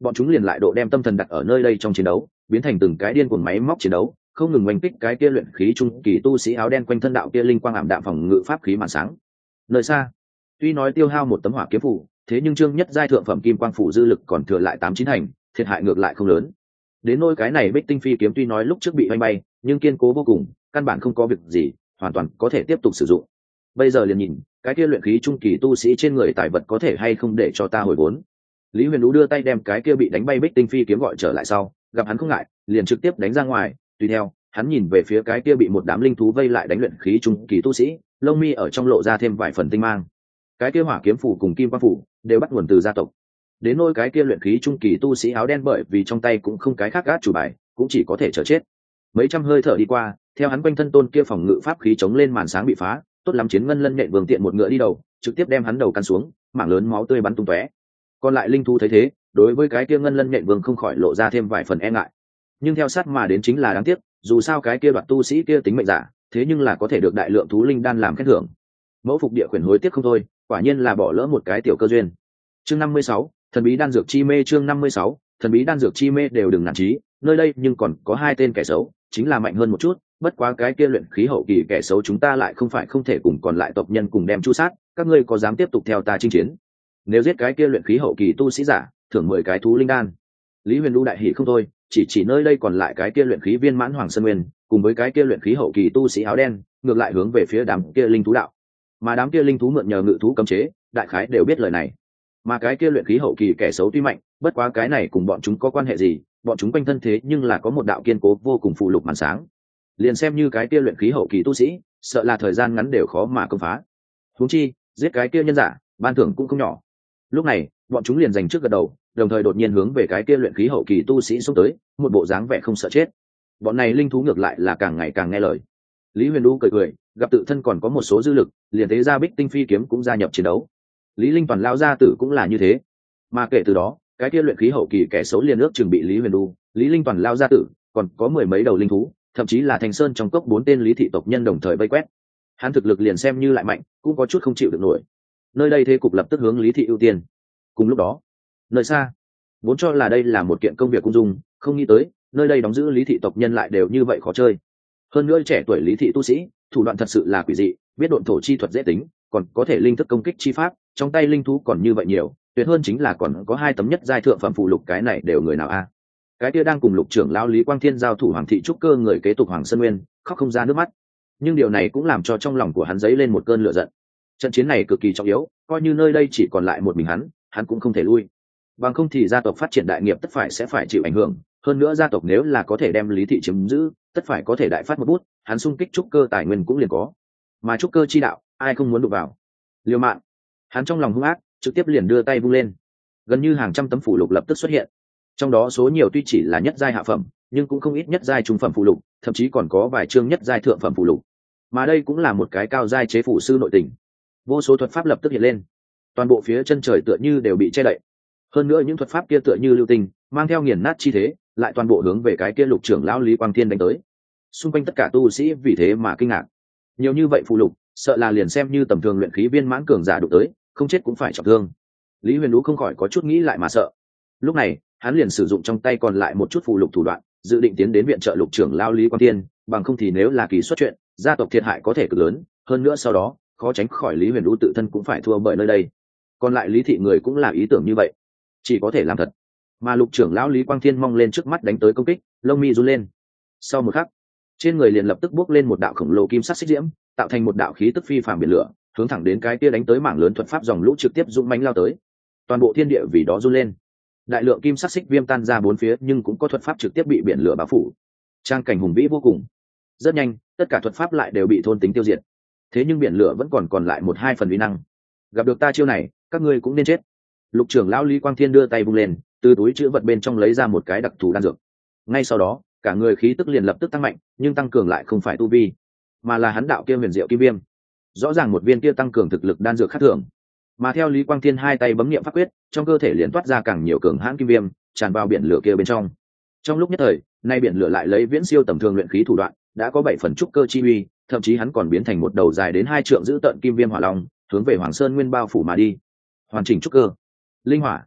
bọn chúng liền lại độ đem tâm thần đặt ở nơi đây trong chiến đấu, biến thành từng cái điên cuồng máy móc chiến đấu, không ngừng oanh kích cái kia luyện khí trung kỳ tu sĩ áo đen quanh thân đạo kia linh quang ảm đạm phòng ngự pháp khí màn sáng. Nơi xa, tuy nói tiêu hao một tấm hỏa kiếm phủ, thế nhưng trương nhất giai thượng phẩm kim quang phủ dư lực còn thừa lại tám chín thành, thiệt hại ngược lại không lớn. Đến nỗi cái này Bích Tinh Phi kiếm tuy nói lúc trước bị oanh bay, nhưng kiên cố vô cùng, căn bản không có việc gì, hoàn toàn có thể tiếp tục sử dụng. Bây giờ liền nhìn, cái kia luyện khí trung kỳ tu sĩ trên người tài vật có thể hay không để cho ta hồi vốn. Lý Huyền Vũ đưa tay đem cái kia bị đánh bay Bích Tinh Phi kiếm gọi trở lại sau, gặp hắn không ngại, liền trực tiếp đánh ra ngoài, tùy theo, hắn nhìn về phía cái kia bị một đám linh thú vây lại đánh luyện khí trung kỳ tu sĩ, lông mi ở trong lộ ra thêm vài phần tinh mang. Cái kia hỏa kiếm phủ cùng kim quang phủ đều bắt nguồn từ gia tộc. Đến nỗi cái kia luyện khí trung kỳ tu sĩ áo đen bởi vì trong tay cũng không cái khác gác chủ bài, cũng chỉ có thể chờ chết. Mấy trăm hơi thở đi qua, theo hắn quanh thân tôn kia phòng ngự pháp khí chống lên màn sáng bị phá, tốt lắm chiến ngân lân nhện vương tiện một ngựa đi đầu, trực tiếp đem hắn đầu căn xuống, mảng lớn máu tươi bắn tung tóe. Còn lại linh thú thấy thế, đối với cái kia ngân lân nhện vương không khỏi lộ ra thêm vài phần e ngại. Nhưng theo sát mà đến chính là đáng tiếc, dù sao cái kia đoạt tu sĩ kia tính mệnh giả, thế nhưng là có thể được đại lượng thú linh đan làm khen thưởng. Mẫu phục địa khuyển hối tiếc không thôi, quả nhiên là bỏ lỡ một cái tiểu cơ duyên. Chương năm mươi sáu, thần bí đan dược chi mê. Chương năm mươi sáu, thần bí đan dược chi mê. Đều đừng nản chí, nơi đây nhưng còn có hai tên kẻ xấu, chính là mạnh hơn một chút, bất quá cái kia luyện khí hậu kỳ kẻ xấu chúng ta lại không phải không thể cùng còn lại tộc nhân cùng đem chu sát, các ngươi có dám tiếp tục theo ta chinh chiến? Nếu giết cái kia luyện khí hậu kỳ tu sĩ giả, thưởng mười cái thú linh đan. Lý Huyền Lu đại hỉ không thôi, chỉ chỉ nơi đây còn lại cái kia luyện khí viên mãn Hoàng Sơn Nguyên, cùng với cái kia luyện khí hậu kỳ tu sĩ áo đen, ngược lại hướng về phía đám kia linh thú đạo. Mà đám kia linh thú mượn nhờ ngự thú cấm chế, đại khái đều biết lời này. Mà cái kia luyện khí hậu kỳ kẻ xấu tuy mạnh, bất quá cái này cùng bọn chúng có quan hệ gì, bọn chúng quanh thân thế nhưng là có một đạo kiên cố vô cùng phù lục màn sáng. Liền xem như cái kia luyện khí hậu kỳ tu sĩ, sợ là thời gian ngắn đều khó mà công phá. Huống chi, giết cái kia nhân giả, ban thưởng cũng không nhỏ. Lúc này, bọn chúng liền giành trước gật đầu, đồng thời đột nhiên hướng về cái kia luyện khí hậu kỳ tu sĩ xông tới, một bộ dáng vẻ không sợ chết. Bọn này linh thú ngược lại là càng ngày càng nghe lời. Lý Huyền Du cười cười, gặp tự thân còn có một số dư lực, liền thế ra Bích Tinh Phi kiếm cũng gia nhập chiến đấu. Lý Linh Toàn lao gia tử cũng là như thế. Mà kể từ đó, cái kia luyện khí hậu kỳ kẻ xấu liền ước chừng bị Lý Huyền Du, Lý Linh Toàn lao gia tử, còn có mười mấy đầu linh thú, thậm chí là Thành Sơn trong cốc bốn tên lý thị tộc nhân đồng thời vây quét. Hắn thực lực liền xem như lại mạnh, cũng có chút không chịu được nổi. Nơi đây thế cục lập tức hướng lý thị ưu tiên. Cùng lúc đó, nơi xa, vốn cho là đây là một kiện công việc cung dung, không nghĩ tới nơi đây đóng giữ lý thị tộc nhân lại đều như vậy khó chơi. Hơn nữa trẻ tuổi lý thị tu sĩ, thủ đoạn thật sự là quỷ dị, biết độn thổ chi thuật dễ tính, còn có thể linh thức công kích chi pháp, trong tay linh thú còn như vậy nhiều, tuyệt hơn chính là còn có hai tấm nhất giai thượng phẩm phụ lục, cái này đều người nào a? Cái kia đang cùng lục trưởng lão Lý Quang Thiên giao thủ Hoàng thị trúc cơ người kế tục Hoàng Sơn Nguyên, khóc không ra nước mắt. Nhưng điều này cũng làm cho trong lòng của hắn dấy lên một cơn lửa giận. Trận chiến này cực kỳ trọng yếu, coi như nơi đây chỉ còn lại một mình hắn, hắn cũng không thể lui. Bằng không thì gia tộc phát triển đại nghiệp tất phải sẽ phải chịu ảnh hưởng, hơn nữa gia tộc nếu là có thể đem lý thị chiếm giữ, tất phải có thể đại phát một bút, hắn xung kích trúc cơ tài nguyên cũng liền có. Mà trúc cơ chi đạo, ai không muốn đụng vào. Liêu mạng. Hắn trong lòng hung ác, trực tiếp liền đưa tay vung lên. Gần như hàng trăm tấm phụ lục lập tức xuất hiện. Trong đó số nhiều tuy chỉ là nhất giai hạ phẩm, nhưng cũng không ít nhất giai trung phẩm phụ lục, thậm chí còn có vài chương nhất giai thượng phẩm phụ lục. Mà đây cũng là một cái cao giai chế phụ sư nội tình. Vô số thuật pháp lập tức hiện lên, toàn bộ phía chân trời tựa như đều bị che đậy. Hơn nữa những thuật pháp kia tựa như lưu tinh, mang theo nghiền nát chi thế, lại toàn bộ hướng về cái kia lục trưởng lão Lý Quang Thiên đánh tới. Xung quanh tất cả tu sĩ vì thế mà kinh ngạc. Nhiều như vậy phụ lục, sợ là liền xem như tầm thường luyện khí viên mãn cường giả đụng tới, không chết cũng phải trọng thương. Lý Huyền Vũ không khỏi có chút nghĩ lại mà sợ. Lúc này, hắn liền sử dụng trong tay còn lại một chút phụ lục thủ đoạn, dự định tiến đến viện trợ lục trưởng lão Lý Quang Thiên, bằng không thì nếu là kỳ xuất chuyện, gia tộc thiệt hại có thể cực lớn, hơn nữa sau đó, khó tránh khỏi Lý Huyền Vũ tự thân cũng phải thua bởi nơi đây. Còn lại Lý thị người cũng là ý tưởng như vậy, chỉ có thể làm thật. Mà lục trưởng lão Lý Quang Thiên mong lên trước mắt đánh tới công kích, lông mi run lên. Sau một khắc, trên người liền lập tức bước lên một đạo khổng lồ kim sắc xích diễm, tạo thành một đạo khí tức phi phàm biển lửa, hướng thẳng đến cái kia đánh tới mảng lớn thuật pháp dòng lũ trực tiếp dũng mãnh lao tới. Toàn bộ thiên địa vì đó run lên. Đại lượng kim sắc xích viêm tan ra bốn phía, nhưng cũng có thuật pháp trực tiếp bị biển lửa bao phủ. Trang cảnh hùng vĩ vô cùng. Rất nhanh, tất cả thuật pháp lại đều bị thôn tính tiêu diệt. Thế nhưng biển lửa vẫn còn còn lại một hai phần uy năng. Gặp được ta chiêu này, các ngươi cũng nên chết. Lục trưởng lão Lý Quang Thiên đưa tay vung lên, từ túi chữ vật bên trong lấy ra một cái đặc thù đan dược. Ngay sau đó, cả người khí tức liền lập tức tăng mạnh, nhưng tăng cường lại không phải tu vi, mà là hắn đạo kia huyền diệu kim viêm. Rõ ràng một viên kia tăng cường thực lực đan dược khác thường. Mà theo Lý Quang Thiên hai tay bấm niệm pháp quyết, trong cơ thể liền toát ra càng nhiều cường hãn kim viêm, tràn vào biển lửa kia bên trong. Trong lúc nhất thời, nay biển lửa lại lấy viễn siêu tầm thường luyện khí thủ đoạn, đã có bảy phần trúc cơ chi uy, thậm chí hắn còn biến thành một đầu dài đến hai trượng giữ tận kim viêm hỏa long, hướng về Hoàng Sơn Nguyên bao phủ mà đi. Hoàn chỉnh trúc cơ, linh hỏa.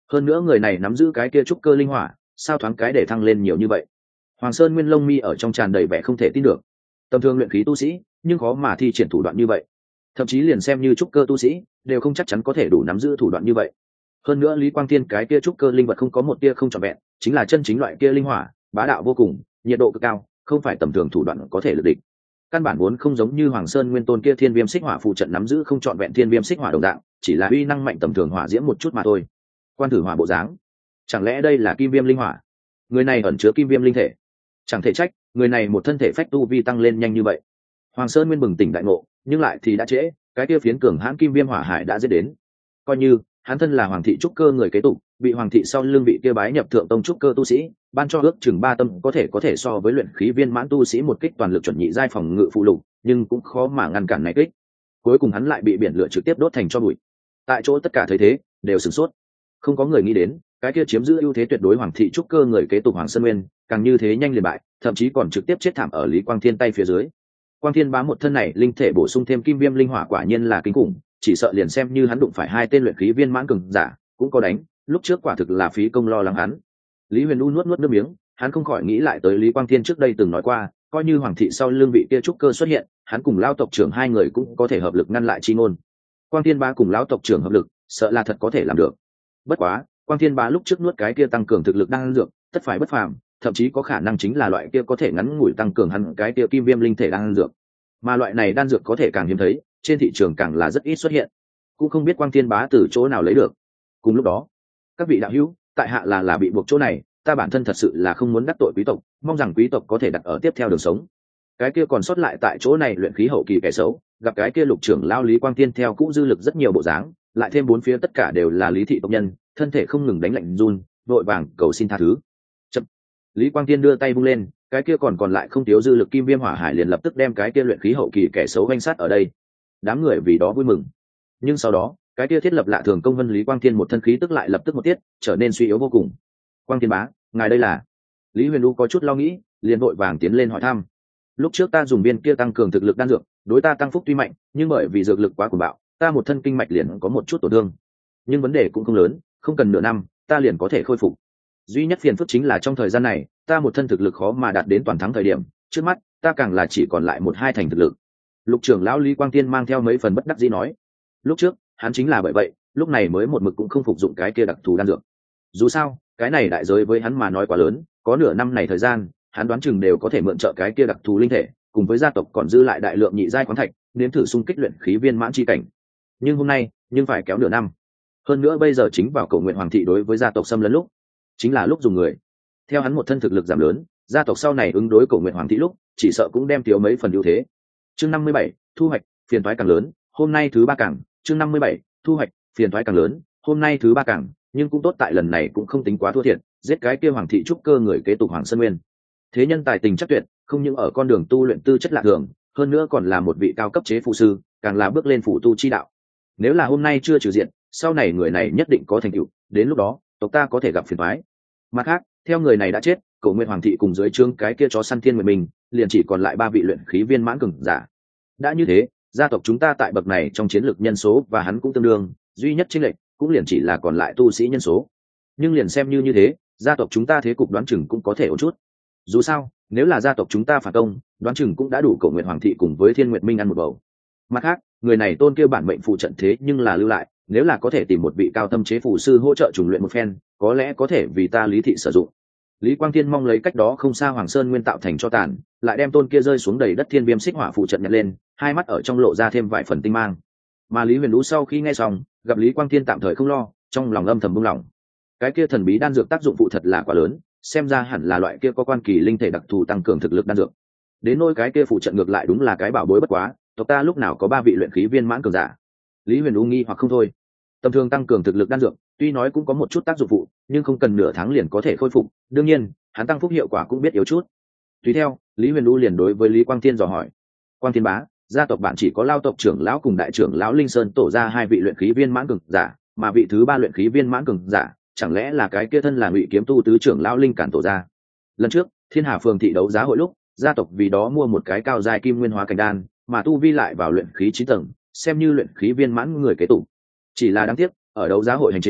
hơn nữa người này nắm giữ cái kia trúc cơ linh hỏa, sao thoáng cái để thăng lên nhiều như vậy. Hoàng Sơn Nguyên lông mi ở trong tràn đầy vẻ không thể tin được. Tầm thường luyện khí tu sĩ nhưng khó mà thi triển thủ đoạn như vậy, thậm chí liền xem như trúc cơ tu sĩ đều không chắc chắn có thể đủ nắm giữ thủ đoạn như vậy. Hơn nữa Lý Quang Thiên cái kia trúc cơ linh vật không có một tia không trọn vẹn, chính là chân chính loại kia linh hỏa, bá đạo vô cùng, nhiệt độ cực cao, không phải tầm thường thủ đoạn có thể lực địch. Căn bản vốn không giống như Hoàng Sơn Nguyên Tôn kia Thiên Viêm Xích Hỏa phù trận nắm giữ không trọn vẹn Thiên Viêm Xích Hỏa đồng dạng, chỉ là uy năng mạnh tầm thường hỏa diễm một chút mà thôi. Quan thử hỏa bộ dáng, chẳng lẽ đây là Kim Viêm linh hỏa? Người này ẩn chứa Kim Viêm linh thể, chẳng thể trách người này một thân thể phách tu vi tăng lên nhanh như vậy. Hoàng Sơn Nguyên bừng tỉnh đại ngộ, nhưng lại thì đã trễ, cái kia phiến cường hãn Kim Viêm hỏa hải đã giết đến. Coi như hắn thân là hoàng thị trúc cơ người kế tục, bị hoàng thị sau lưng vị kia bái nhập thượng tông trúc cơ tu sĩ ban cho ước chừng ba tâm có thể có thể so với luyện khí viên mãn tu sĩ một kích toàn lực chuẩn nhị giai phòng ngự phụ lục, nhưng cũng khó mà ngăn cản này kích. Cuối cùng hắn lại bị biển lửa trực tiếp đốt thành tro bụi. Tại chỗ tất cả thấy thế đều sửng sốt, không có người nghĩ đến cái kia chiếm giữ ưu thế tuyệt đối hoàng thị trúc cơ người kế tục Hoàng Sơn Nguyên càng như thế nhanh liền bại, thậm chí còn trực tiếp chết thảm ở Lý Quang Thiên tay phía dưới. Quang Thiên Bá một thân này linh thể bổ sung thêm Kim Viêm linh hỏa quả nhiên là kinh khủng, chỉ sợ liền xem như hắn đụng phải hai tên luyện khí viên mãn cường giả cũng có đánh, lúc trước quả thực là phí công lo lắng hắn. Lý Huyền U nuốt nuốt nước miếng, hắn không khỏi nghĩ lại tới Lý Quang Thiên trước đây từng nói qua, coi như hoàng thị sau lưng vị kia trúc cơ xuất hiện, hắn cùng lão tộc trưởng hai người cũng có thể hợp lực ngăn lại chi ngôn. Quang Thiên Bá cùng lão tộc trưởng hợp lực, sợ là thật có thể làm được. Bất quá, Quang Thiên Bá lúc trước nuốt cái kia tăng cường thực lực đang dược, tất phải bất phàm, thậm chí có khả năng chính là loại kia có thể ngắn ngủi tăng cường hắn cái kia Kim Viêm linh thể đang dược. Mà loại này đan dược có thể càng hiếm thấy, trên thị trường càng là rất ít xuất hiện, cũng không biết Quang Thiên Bá từ chỗ nào lấy được. Cùng lúc đó, các vị đạo hữu, tại hạ là là bị buộc chỗ này, ta bản thân thật sự là không muốn đắc tội quý tộc, mong rằng quý tộc có thể đặt ở tiếp theo đường sống. Cái kia còn sót lại tại chỗ này luyện khí hậu kỳ kẻ xấu, gặp cái kia lục trưởng lao Lý Quang Thiên theo cũ dư lực rất nhiều bộ dáng, lại thêm bốn phía tất cả đều là lý thị tộc nhân, thân thể không ngừng đánh lạnh run, vội vàng cầu xin tha thứ. Chậm. Lý Quang Thiên đưa tay vung lên, cái kia còn còn lại không thiếu dư lực Kim Viêm hỏa hải liền lập tức đem cái kia luyện khí hậu kỳ kẻ xấu vanh sát ở đây. Đám người vì đó vui mừng. Nhưng sau đó, cái kia thiết lập lạ thường công vân Lý Quang Thiên một thân khí tức lại lập tức một tiết, trở nên suy yếu vô cùng. Quang Thiên Bá, ngài đây là? Lý Huyền Du có chút lo nghĩ, liền vội vàng tiến lên hỏi thăm. Lúc trước ta dùng viên kia tăng cường thực lực đan dược, đối ta tăng phúc tuy mạnh, nhưng bởi vì dược lực quá cuồng bạo, ta một thân kinh mạch liền có một chút tổn thương. Nhưng vấn đề cũng không lớn, không cần nửa năm, ta liền có thể khôi phục. Duy nhất phiền phức chính là trong thời gian này, ta một thân thực lực khó mà đạt đến toàn thắng thời điểm, trước mắt, ta càng là chỉ còn lại một hai thành thực lực. Lục trưởng lão Lý Quang Thiên mang theo mấy phần bất đắc dĩ nói. Lúc trước, hắn chính là bởi vậy, lúc này mới một mực cũng không phục dụng cái kia đặc thù đan dược. Dù sao, cái này đại giới với hắn mà nói quá lớn, có nửa năm này thời gian, hắn đoán chừng đều có thể mượn trợ cái kia đặc thù linh thể, cùng với gia tộc còn dư lại đại lượng nhị giai khoáng thạch, nếm thử xung kích luyện khí viên mãn chi cảnh. Nhưng hôm nay, nhưng phải kéo nửa năm. Hơn nữa bây giờ chính vào cầu nguyện hoàng thị đối với gia tộc xâm lấn lúc, chính là lúc dùng người. Theo hắn một thân thực lực giảm lớn, gia tộc sau này ứng đối cầu nguyện hoàng thị lúc, chỉ sợ cũng đem thiếu mấy phần ưu thế. Chương năm mươi bảy, thu hoạch, phiền toái càng lớn, hôm nay thứ ba càng, chương năm mươi bảy, thu hoạch, phiền toái càng lớn, hôm nay thứ ba càng, nhưng cũng tốt tại lần này cũng không tính quá thua thiệt, giết cái kia hoàng thị trúc cơ người kế tục Hoàng Sơn Nguyên. Thế nhân tài tình chắc tuyệt, không những ở con đường tu luyện tư chất lạ thường, hơn nữa còn là một vị cao cấp chế phụ sư, càng là bước lên phụ tu chi đạo. Nếu là hôm nay chưa trừ diện, sau này người này nhất định có thành tựu, đến lúc đó, tộc ta có thể gặp phiền toái. Mặt khác, theo người này đã chết, Cổ Nguyệt Hoàng thị cùng dưới trướng cái kia chó săn Thiên Nguyệt mình, liền chỉ còn lại ba vị luyện khí viên mãn cường giả. Đã như thế, gia tộc chúng ta tại bậc này trong chiến lược nhân số và hắn cũng tương đương, duy nhất chênh lệch cũng liền chỉ là còn lại tu sĩ nhân số. Nhưng liền xem như như thế, gia tộc chúng ta thế cục đoán chừng cũng có thể ổn chút. Dù sao, nếu là gia tộc chúng ta phản công, đoán chừng cũng đã đủ Cổ Nguyệt Hoàng thị cùng với Thiên Nguyệt Minh ăn một bầu. Mặt khác, người này tôn kêu bản mệnh phụ trận thế nhưng là lưu lại, nếu là có thể tìm một vị cao thâm chế phù sư hỗ trợ trùng luyện một phen, có lẽ có thể vì ta Lý thị sử dụng. Lý Quang Thiên mong lấy cách đó không xa Hoàng Sơn Nguyên tạo thành cho tàn, lại đem tôn kia rơi xuống đầy đất Thiên Viêm Xích Hỏa phụ trận nhặt lên, hai mắt ở trong lộ ra thêm vài phần tinh mang. Mà Lý Huyền Vũ sau khi nghe xong, gặp Lý Quang Thiên tạm thời không lo, trong lòng âm thầm buông lỏng. Cái kia thần bí đan dược tác dụng phụ thật là quá lớn, xem ra hẳn là loại kia có quan kỳ linh thể đặc thù tăng cường thực lực đan dược. Đến nỗi cái kia phụ trận ngược lại đúng là cái bảo bối bất quá, tộc ta lúc nào có ba vị luyện khí viên mãn cường giả. Lý Huyền U nghi hoặc không thôi. Tầm thường tăng cường thực lực đan dược, tuy nói cũng có một chút tác dụng phụ, nhưng không cần nửa tháng liền có thể khôi phục, đương nhiên, hắn tăng phúc hiệu quả cũng biết yếu chút. Tùy theo, Lý Huyền U liền đối với Lý Quang Thiên dò hỏi. Quang Thiên Bá, gia tộc bạn chỉ có Lao tộc trưởng lão cùng đại trưởng lão Linh Sơn tổ ra hai vị luyện khí viên mãn cường giả, mà vị thứ ba luyện khí viên mãn cường giả, chẳng lẽ là cái kia thân là Ngụy Kiếm tu tứ trưởng lão Linh Cản tổ ra. Lần trước, Thiên Hà phường thị đấu giá hội lúc, gia tộc vì đó mua một cái cao giai kim nguyên hóa cảnh đan, mà tu vi lại vào luyện khí chín tầng, xem như luyện khí viên mãn người kế tục. Chỉ là đáng tiếc, ở đấu giá hội hành trình,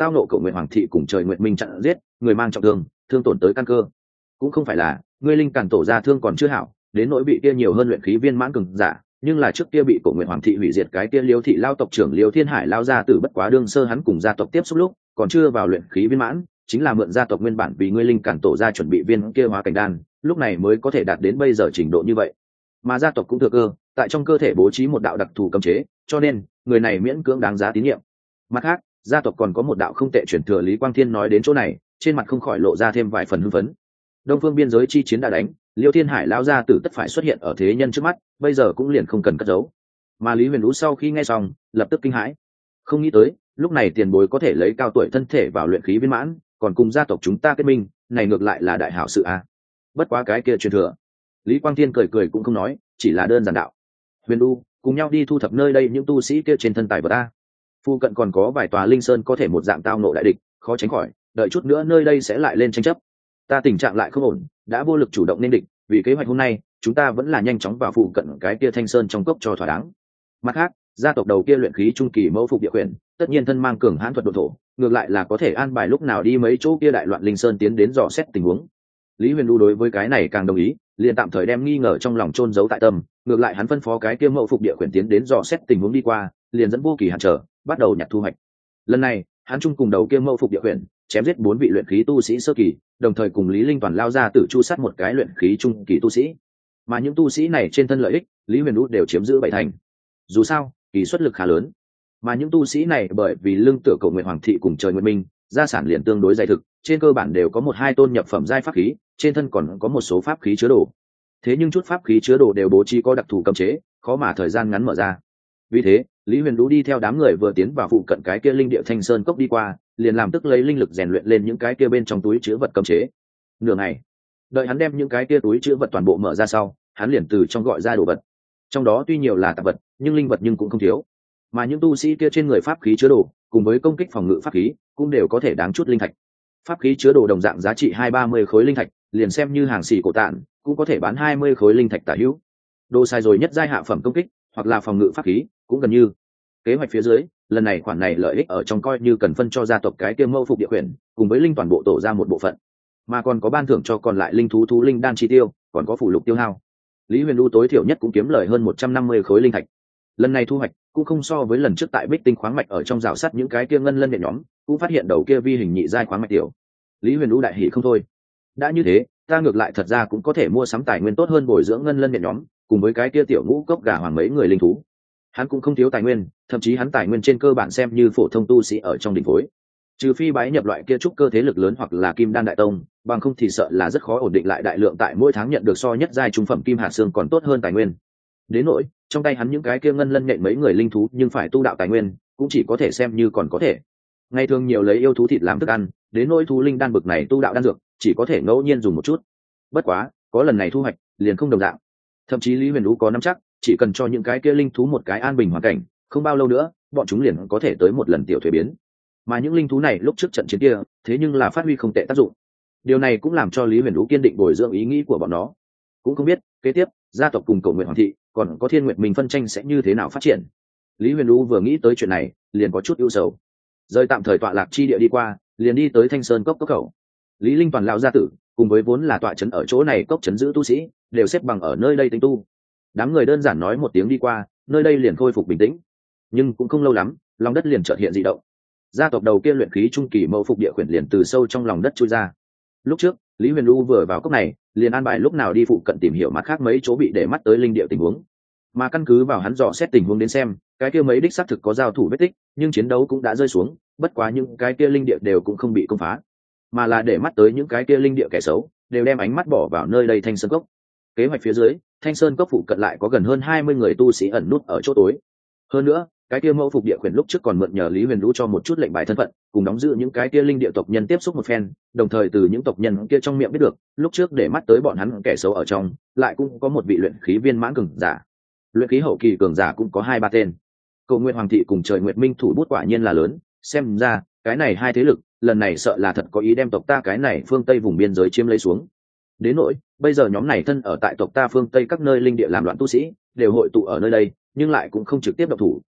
tao nộ Cổ Nguyện Hoàng thị cùng Trời Nguyện Minh chặn giết, người mang trọng thương, thương tổn tới căn cơ. Cũng không phải là ngươi linh càn tổ ra thương còn chưa hảo, đến nỗi bị kia nhiều hơn luyện khí viên mãn cường giả, nhưng là trước kia bị Cổ Nguyện Hoàng thị hủy diệt cái kia Liêu thị lao tộc trưởng Liêu Thiên Hải lao ra từ bất quá đương sơ hắn cùng gia tộc tiếp xúc lúc, còn chưa vào luyện khí viên mãn, chính là mượn gia tộc nguyên bản vì ngươi linh càn tổ ra chuẩn bị viên kia hóa cảnh đan, lúc này mới có thể đạt đến bây giờ trình độ như vậy. Mà gia tộc cũng thừa cơ tại trong cơ thể bố trí một đạo đặc thù cấm chế, cho nên người này miễn cưỡng đáng giá tín nhiệm. Mặt khác, gia tộc còn có một đạo không tệ truyền thừa. Lý Quang Thiên nói đến chỗ này, trên mặt không khỏi lộ ra thêm vài phần hưng phấn. Đông phương biên giới chi chiến đã đánh, Liêu Thiên Hải lão gia tử tất phải xuất hiện ở thế nhân trước mắt, bây giờ cũng liền không cần cất giấu. Mà Lý Huyền Vũ sau khi nghe xong, lập tức kinh hãi, không nghĩ tới lúc này tiền bối có thể lấy cao tuổi thân thể vào luyện khí viên mãn, còn cùng gia tộc chúng ta kết minh, này ngược lại là đại hảo sự a. Bất quá cái kia truyền thừa, Lý Quang Thiên cười cười cũng không nói, chỉ là đơn giản đạo: Huyền Vũ, cùng nhau đi thu thập nơi đây những tu sĩ kia trên thân tài vật a. Phu cận còn có vài tòa linh sơn có thể một dạng tao nộ đại địch, khó tránh khỏi, đợi chút nữa nơi đây sẽ lại lên tranh chấp. Ta tình trạng lại không ổn, đã vô lực chủ động nên địch, vì kế hoạch hôm nay chúng ta vẫn là nhanh chóng vào phụ cận cái kia thanh sơn trong cốc cho thỏa đáng. Mặt khác, gia tộc đầu kia luyện khí trung kỳ mẫu phục địa quyền, tất nhiên thân mang cường hãn thuật độ thổ, ngược lại là có thể an bài lúc nào đi mấy chỗ kia đại loạn linh sơn tiến đến dò xét tình huống. Lý Huyền Du đối với cái này càng đồng ý, liền tạm thời đem nghi ngờ trong lòng chôn giấu tại tâm, ngược lại hắn phân phó cái kia mẫu phục địa quyền tiến đến dò xét tình huống đi qua, liền dẫn vô kỳ hạn trở, bắt đầu nhặt thu hoạch. Lần này, hắn chung cùng đầu kia mẫu phục địa quyền, chém giết bốn vị luyện khí tu sĩ sơ kỳ, đồng thời cùng Lý Linh Toàn lao ra tử chu sát một cái luyện khí trung kỳ tu sĩ. Mà những tu sĩ này trên thân lợi ích, Lý Huyền Du đều chiếm giữ bảy thành. Dù sao, kỳ suất lực khá lớn. Mà những tu sĩ này bởi vì lương tựa Cổ Nguyện Hoàng thị cùng Trời Nguyện Minh, gia sản liền tương đối dày thực, trên cơ bản đều có một hai tôn nhập phẩm giai pháp khí, trên thân còn có một số pháp khí chứa đồ. Thế nhưng chút pháp khí chứa đồ đều bố trí có đặc thù cấm chế, khó mà thời gian ngắn mở ra. Vì thế, Lý Huyền Vũ đi theo đám người vừa tiến vào phụ cận cái kia linh địa Thanh Sơn cốc đi qua, liền làm tức lấy linh lực rèn luyện lên những cái kia bên trong túi chứa vật cấm chế. Nửa ngày, đợi hắn đem những cái kia túi chứa vật toàn bộ mở ra sau, hắn liền từ trong gọi ra đồ vật. Trong đó tuy nhiều là tạp vật, nhưng linh vật nhưng cũng không thiếu. Mà những tu sĩ kia trên người pháp khí chứa đồ, cùng với công kích phòng ngự pháp khí, cũng đều có thể đáng chút linh thạch. Pháp khí chứa đồ đồng dạng giá trị hai ba mươi khối linh thạch, liền xem như hàng xỉ cổ tạn, cũng có thể bán hai mươi khối linh thạch tả hữu. Đồ sai rồi nhất giai hạ phẩm công kích, hoặc là phòng ngự pháp khí, cũng gần như. Kế hoạch phía dưới, lần này khoản này lợi ích ở trong coi như cần phân cho gia tộc cái kia mẫu phục địa quyền, cùng với linh toàn bộ tổ ra một bộ phận, mà còn có ban thưởng cho còn lại linh thú thú linh đan chi tiêu, còn có phụ lục tiêu hao. Lý Huyền Du tối thiểu nhất cũng kiếm lời hơn một trăm năm mươi khối linh thạch. Lần này thu hoạch cũng không so với lần trước tại Bích Tinh khoáng mạch ở trong rào sắt những cái kia ngân lân nhẹ nhóm, cũng phát hiện đầu kia vi hình nhị giai khoáng mạch tiểu. Lý Huyền Du đại hỉ không thôi. Đã như thế, ta ngược lại thật ra cũng có thể mua sắm tài nguyên tốt hơn bồi dưỡng ngân lân nhẹ nhóm, cùng với cái kia tiểu ngũ cốc gà hoàng mấy người linh thú. Hắn cũng không thiếu tài nguyên, thậm chí hắn tài nguyên trên cơ bản xem như phổ thông tu sĩ ở trong đỉnh phối. Trừ phi bái nhập loại kia trúc cơ thế lực lớn hoặc là kim đan đại tông, bằng không thì sợ là rất khó ổn định lại đại lượng tại mỗi tháng nhận được so nhất giai trung phẩm kim hạt xương còn tốt hơn tài nguyên. Đến nỗi trong tay hắn những cái kia ngân lân nhện mấy người linh thú nhưng phải tu đạo tài nguyên, cũng chỉ có thể xem như còn có thể. Ngày thường nhiều lấy yêu thú thịt làm thức ăn, đến nỗi thú linh đan bực này tu đạo đan dược, chỉ có thể ngẫu nhiên dùng một chút. Bất quá, có lần này thu hoạch, liền không đồng dạng. Thậm chí Lý Huyền Vũ có nắm chắc, chỉ cần cho những cái kia linh thú một cái an bình hoàn cảnh, không bao lâu nữa, bọn chúng liền có thể tới một lần tiểu thuế biến. Mà những linh thú này lúc trước trận chiến kia, thế nhưng là phát huy không tệ tác dụng. Điều này cũng làm cho Lý Huyền Vũ kiên định bồi dưỡng ý nghĩ của bọn nó. Cũng không biết, kế tiếp, gia tộc cùng Cổ Nguyện Hoàng thị, còn có Thiên Nguyệt Minh phân tranh sẽ như thế nào phát triển. Lý Huyền Vũ vừa nghĩ tới chuyện này, liền có chút ưu sầu. Rơi tạm thời tọa lạc chi địa đi qua, liền đi tới Thanh Sơn cốc cốc khẩu. Lý Linh Toàn lão gia tử, cùng với vốn là tọa trấn ở chỗ này cốc trấn giữ tu sĩ, đều xếp bằng ở nơi đây tinh tu. Đám người đơn giản nói một tiếng đi qua, nơi đây liền khôi phục bình tĩnh. Nhưng cũng không lâu lắm, lòng đất liền chợt hiện dị động. Gia tộc đầu kia luyện khí trung kỳ mẫu phục địa khuyển liền từ sâu trong lòng đất chui ra. Lúc trước, Lý Huyền Du vừa vào cốc này, liền an bài lúc nào đi phụ cận tìm hiểu mặt khác mấy chỗ bị để mắt tới linh địa tình huống. Mà căn cứ vào hắn dò xét tình huống đến xem, cái kia mấy đích xác thực có giao thủ vết tích, nhưng chiến đấu cũng đã rơi xuống, bất quá những cái kia linh địa đều cũng không bị công phá, mà là để mắt tới những cái kia linh địa kẻ xấu, đều đem ánh mắt bỏ vào nơi đây Thanh Sơn cốc. Kế hoạch phía dưới, Thanh Sơn cốc phụ cận lại có gần hơn hai mươi người tu sĩ ẩn nút ở chỗ tối. Hơn nữa, cái kia mẫu phục địa khuyển lúc trước còn mượn nhờ Lý Huyền Vũ cho một chút lệnh bài thân phận, cùng đóng giữ những cái kia linh địa tộc nhân tiếp xúc một phen, đồng thời từ những tộc nhân kia trong miệng biết được, lúc trước để mắt tới bọn hắn kẻ xấu ở trong, lại cũng có một vị luyện khí viên mãn cường giả. Luyện khí hậu kỳ cường giả cũng có hai ba tên. Cổ Nguyện Hoàng thị cùng Trời Nguyệt Minh thủ bút quả nhiên là lớn, xem ra, cái này hai thế lực, lần này sợ là thật có ý đem tộc ta cái này phương Tây vùng biên giới chiếm lấy xuống. Đến nỗi, bây giờ nhóm này thân ở tại tộc ta phương Tây các nơi linh địa làm loạn tu sĩ, đều hội tụ ở nơi đây, nhưng lại cũng không trực tiếp động thủ,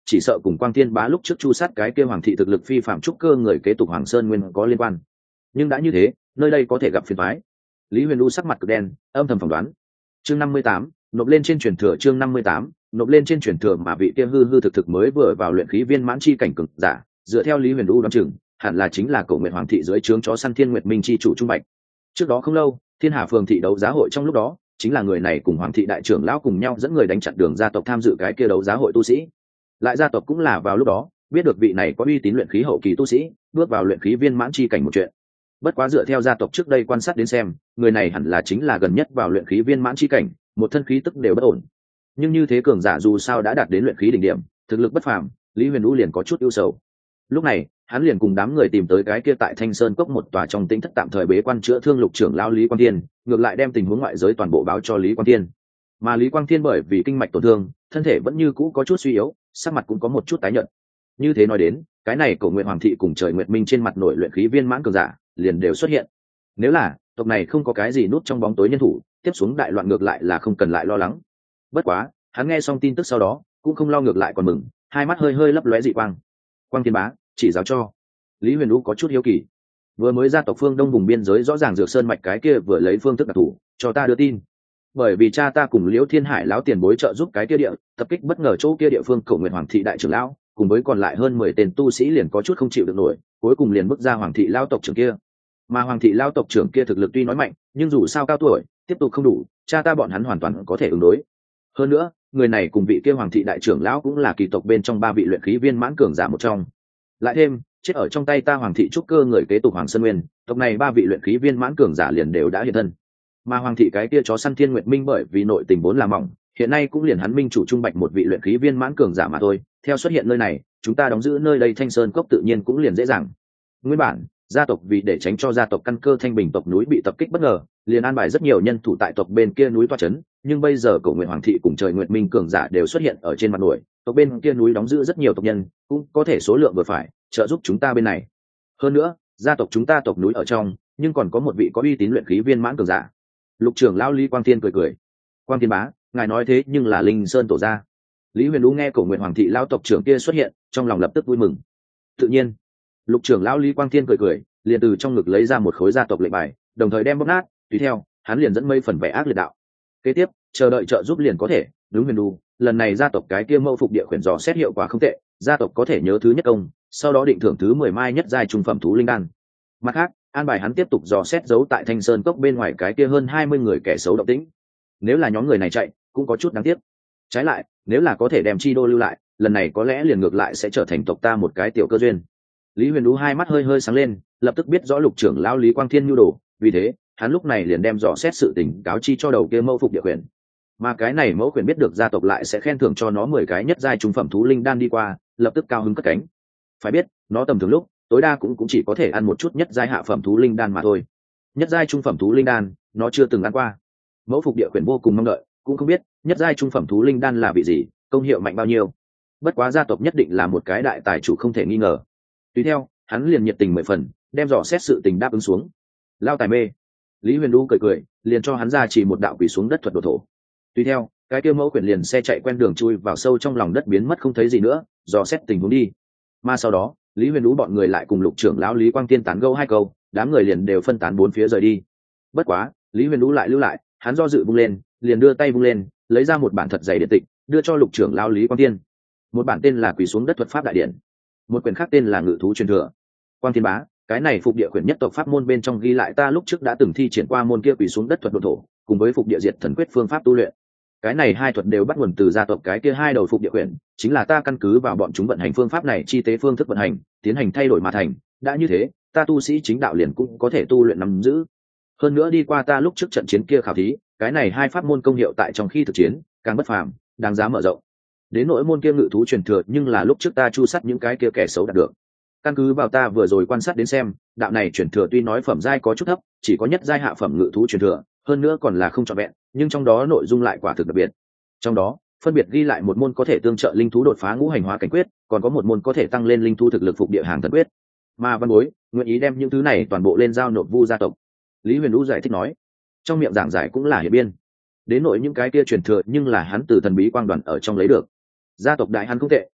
chỉ sợ cùng Quang Thiên Bá lúc trước chu sát cái kia hoàng thị thực lực phi phạm trúc cơ người kế tục Hoàng Sơn Nguyên có liên quan. Nhưng đã như thế, nơi đây có thể gặp phiền toái. Lý Huyền Du sắc mặt cực đen, âm thầm phỏng đoán. Chương năm mươi tám, nộp lên trên truyền thừa. Chương năm mươi tám, nộp lên trên truyền thừa. Mà vị kia hư hư thực thực mới vừa vào luyện khí viên mãn chi cảnh cực giả, dựa theo Lý Huyền Du đoán chừng, hẳn là chính là Cổ Nguyệt Hoàng thị dưới trướng chó săn Thiên Nguyệt Minh chi chủ Trung Bạch. Trước đó không lâu, Thiên Hà phường thị đấu giá hội trong lúc đó, chính là người này cùng Hoàng thị đại trưởng lão cùng nhau dẫn người đánh chặn đường gia tộc tham dự cái kia đấu giá hội tu sĩ. Lại gia tộc cũng là vào lúc đó biết được vị này có uy tín luyện khí hậu kỳ tu sĩ bước vào luyện khí viên mãn chi cảnh một chuyện. Bất quá dựa theo gia tộc trước đây quan sát đến xem, người này hẳn là chính là gần nhất vào luyện khí viên mãn chi cảnh, một thân khí tức đều bất ổn. Nhưng như thế cường giả dù sao đã đạt đến luyện khí đỉnh điểm, thực lực bất phàm, Lý Huyền Vũ liền có chút ưu sầu. Lúc này, hắn liền cùng đám người tìm tới cái kia tại Thanh Sơn cốc một tòa trong tĩnh thất tạm thời bế quan chữa thương lục trưởng lão Lý Quang Thiên, ngược lại đem tình huống ngoại giới toàn bộ báo cho Lý Quang Thiên. Mà Lý Quang Thiên bởi vì kinh mạch tổn thương, thân thể vẫn như cũ có chút suy yếu, sắc mặt cũng có một chút tái nhợt. Như thế nói đến, cái này Cổ Nguyệt Hoàng thị cùng Trời Nguyệt Minh trên mặt nội luyện khí viên mãn cường giả, liền đều xuất hiện. Nếu là tộc này không có cái gì nút trong bóng tối nhân thủ, tiếp xuống đại loạn ngược lại là không cần lại lo lắng. Bất quá, hắn nghe xong tin tức sau đó, cũng không lo ngược lại còn mừng, hai mắt hơi hơi lấp lóe dị quang. Quang Thiên Bá, chỉ giáo cho. Lý Huyền Vũ có chút hiếu kỳ. Vừa mới ra tộc phương đông vùng biên giới rõ ràng Dược Sơn mạch cái kia vừa lấy phương thức đặc thủ, cho ta đưa tin. Bởi vì cha ta cùng Liễu Thiên Hải lão tiền bối trợ giúp cái kia địa, tập kích bất ngờ chỗ kia địa phương Cổ Nguyệt Hoàng thị đại trưởng lão, cùng với còn lại hơn mười tên tu sĩ liền có chút không chịu được nổi, cuối cùng liền bước ra Hoàng thị lão tộc trưởng kia. Mà Hoàng thị lão tộc trưởng kia thực lực tuy nói mạnh, nhưng dù sao cao tuổi, tiếp tục không đủ, cha ta bọn hắn hoàn toàn có thể ứng đối. Hơn nữa, người này cùng vị kia Hoàng thị đại trưởng lão cũng là kỳ tộc bên trong ba vị luyện khí viên mãn cường giả một trong. Lại thêm, chết ở trong tay ta Hoàng thị trúc cơ người kế tục Hoàng Sơn Nguyên, tộc này ba vị luyện khí viên mãn cường giả liền đều đã hiện thân. Mà Hoàng thị cái kia chó săn Thiên Nguyệt Minh bởi vì nội tình vốn là mỏng, hiện nay cũng liền hắn minh chủ Trung Bạch một vị luyện khí viên mãn cường giả mà thôi. Theo xuất hiện nơi này, chúng ta đóng giữ nơi đây Thanh Sơn cốc tự nhiên cũng liền dễ dàng. Nguyên bản, gia tộc vì để tránh cho gia tộc căn cơ Thanh Bình tộc núi bị tập kích bất ngờ, liền an bài rất nhiều nhân thủ tại tộc bên kia núi toa chấn, nhưng bây giờ Cổ Nguyệt Hoàng thị cùng Trời Nguyệt Minh cường giả đều xuất hiện ở trên mặt nổi, tộc bên kia núi đóng giữ rất nhiều tộc nhân, cũng có thể số lượng vừa phải, trợ giúp chúng ta bên này. Hơn nữa, gia tộc chúng ta tộc núi ở trong, nhưng còn có một vị có uy tín luyện khí viên mãn cường giả. Lục trưởng lão Lý Quang Thiên cười cười. Quang Thiên Bá, ngài nói thế nhưng là Linh Sơn tổ gia. Lý Huyền Vũ nghe Cổ Nguyệt Hoàng thị lão tộc trưởng kia xuất hiện, trong lòng lập tức vui mừng. Tự nhiên, Lục trưởng lão Lý Quang Thiên cười cười, liền từ trong ngực lấy ra một khối gia tộc lệnh bài, đồng thời đem bóp nát, tùy theo, hắn liền dẫn mây phần vẻ ác liệt đạo. Kế tiếp, chờ đợi trợ giúp liền có thể, đúng Huyền Vũ, lần này gia tộc cái kia mâu phục địa khuyển dò xét hiệu quả không tệ, gia tộc có thể nhớ thứ nhất công, sau đó định thưởng thứ mười mai nhất giai trung phẩm thú linh đan. Mặt khác, an bài hắn tiếp tục dò xét giấu tại Thanh Sơn cốc bên ngoài cái kia hơn hai mươi người kẻ xấu động tĩnh. Nếu là nhóm người này chạy, cũng có chút đáng tiếc. Trái lại, nếu là có thể đem chi đô lưu lại, lần này có lẽ liền ngược lại sẽ trở thành tộc ta một cái tiểu cơ duyên. Lý Huyền Vũ hai mắt hơi hơi sáng lên, lập tức biết rõ Lục trưởng lão Lý Quang Thiên nhu đồ, vì thế, hắn lúc này liền đem dò xét sự tình cáo chi cho đầu kia mẫu phục địa quyền. Mà cái này mẫu quyền biết được gia tộc lại sẽ khen thưởng cho nó mười cái nhất giai trung phẩm thú linh đan đi qua, lập tức cao hứng cất cánh. Phải biết, nó tầm thường lúc tối đa cũng cũng chỉ có thể ăn một chút nhất giai hạ phẩm thú linh đan mà thôi. Nhất giai trung phẩm thú linh đan, nó chưa từng ăn qua. Mẫu phục địa quyền vô cùng mong đợi, cũng không biết nhất giai trung phẩm thú linh đan là vị gì, công hiệu mạnh bao nhiêu. Bất quá gia tộc nhất định là một cái đại tài chủ không thể nghi ngờ. Tùy theo, hắn liền nhiệt tình mười phần, đem dò xét sự tình đáp ứng xuống. Lao tài mê. Lý Huyền Du cười cười, liền cho hắn ra chỉ một đạo quỷ xuống đất thuật độ thổ. Tùy theo, cái kia mẫu quyển liền xe chạy quen đường chui vào sâu trong lòng đất biến mất không thấy gì nữa, dò xét tình huống đi. Mà sau đó, Lý Huyền Vũ bọn người lại cùng Lục trưởng lão Lý Quang Tiên tán gẫu hai câu, đám người liền đều phân tán bốn phía rời đi. Bất quá, Lý Huyền Vũ lại lưu lại, hắn do dự vung lên, liền đưa tay vung lên, lấy ra một bản thật dày điện tịch, đưa cho Lục trưởng lão Lý Quang Tiên. Một bản tên là Quỳ xuống đất thuật pháp đại điển, một quyển khác tên là Ngự thú truyền thừa. Quang Thiên Bá, cái này phục địa quyển nhất tộc pháp môn bên trong ghi lại ta lúc trước đã từng thi triển qua môn kia Quỳ xuống đất thuật độ thổ, cùng với phục địa diệt thần quyết phương pháp tu luyện. Cái này hai thuật đều bắt nguồn từ gia tộc cái kia hai đầu phục địa quyển, chính là ta căn cứ vào bọn chúng vận hành phương pháp này chi tế phương thức vận hành, tiến hành thay đổi mà thành. Đã như thế, ta tu sĩ chính đạo liền cũng có thể tu luyện nắm giữ. Hơn nữa đi qua ta lúc trước trận chiến kia khảo thí, cái này hai pháp môn công hiệu tại trong khi thực chiến càng bất phàm, đáng giá mở rộng. Đến nỗi môn kia ngự thú truyền thừa, nhưng là lúc trước ta chu sát những cái kia kẻ xấu đạt được. Căn cứ vào ta vừa rồi quan sát đến xem, đạo này truyền thừa tuy nói phẩm giai có chút thấp, chỉ có nhất giai hạ phẩm ngự thú truyền thừa, hơn nữa còn là không trọn vẹn, nhưng trong đó nội dung lại quả thực đặc biệt. Trong đó, phân biệt ghi lại một môn có thể tương trợ linh thú đột phá ngũ hành hóa cảnh quyết, còn có một môn có thể tăng lên linh thú thực lực phục địa hàng thần quyết. Mà Văn Bối nguyện ý đem những thứ này toàn bộ lên giao nộp Vu gia tộc. Lý Huyền Vũ giải thích nói, trong miệng giảng giải cũng là hiệp biên. Đến nội những cái kia truyền thừa nhưng là hắn từ thần bí quang đoàn ở trong lấy được. Gia tộc đại hắn không tệ,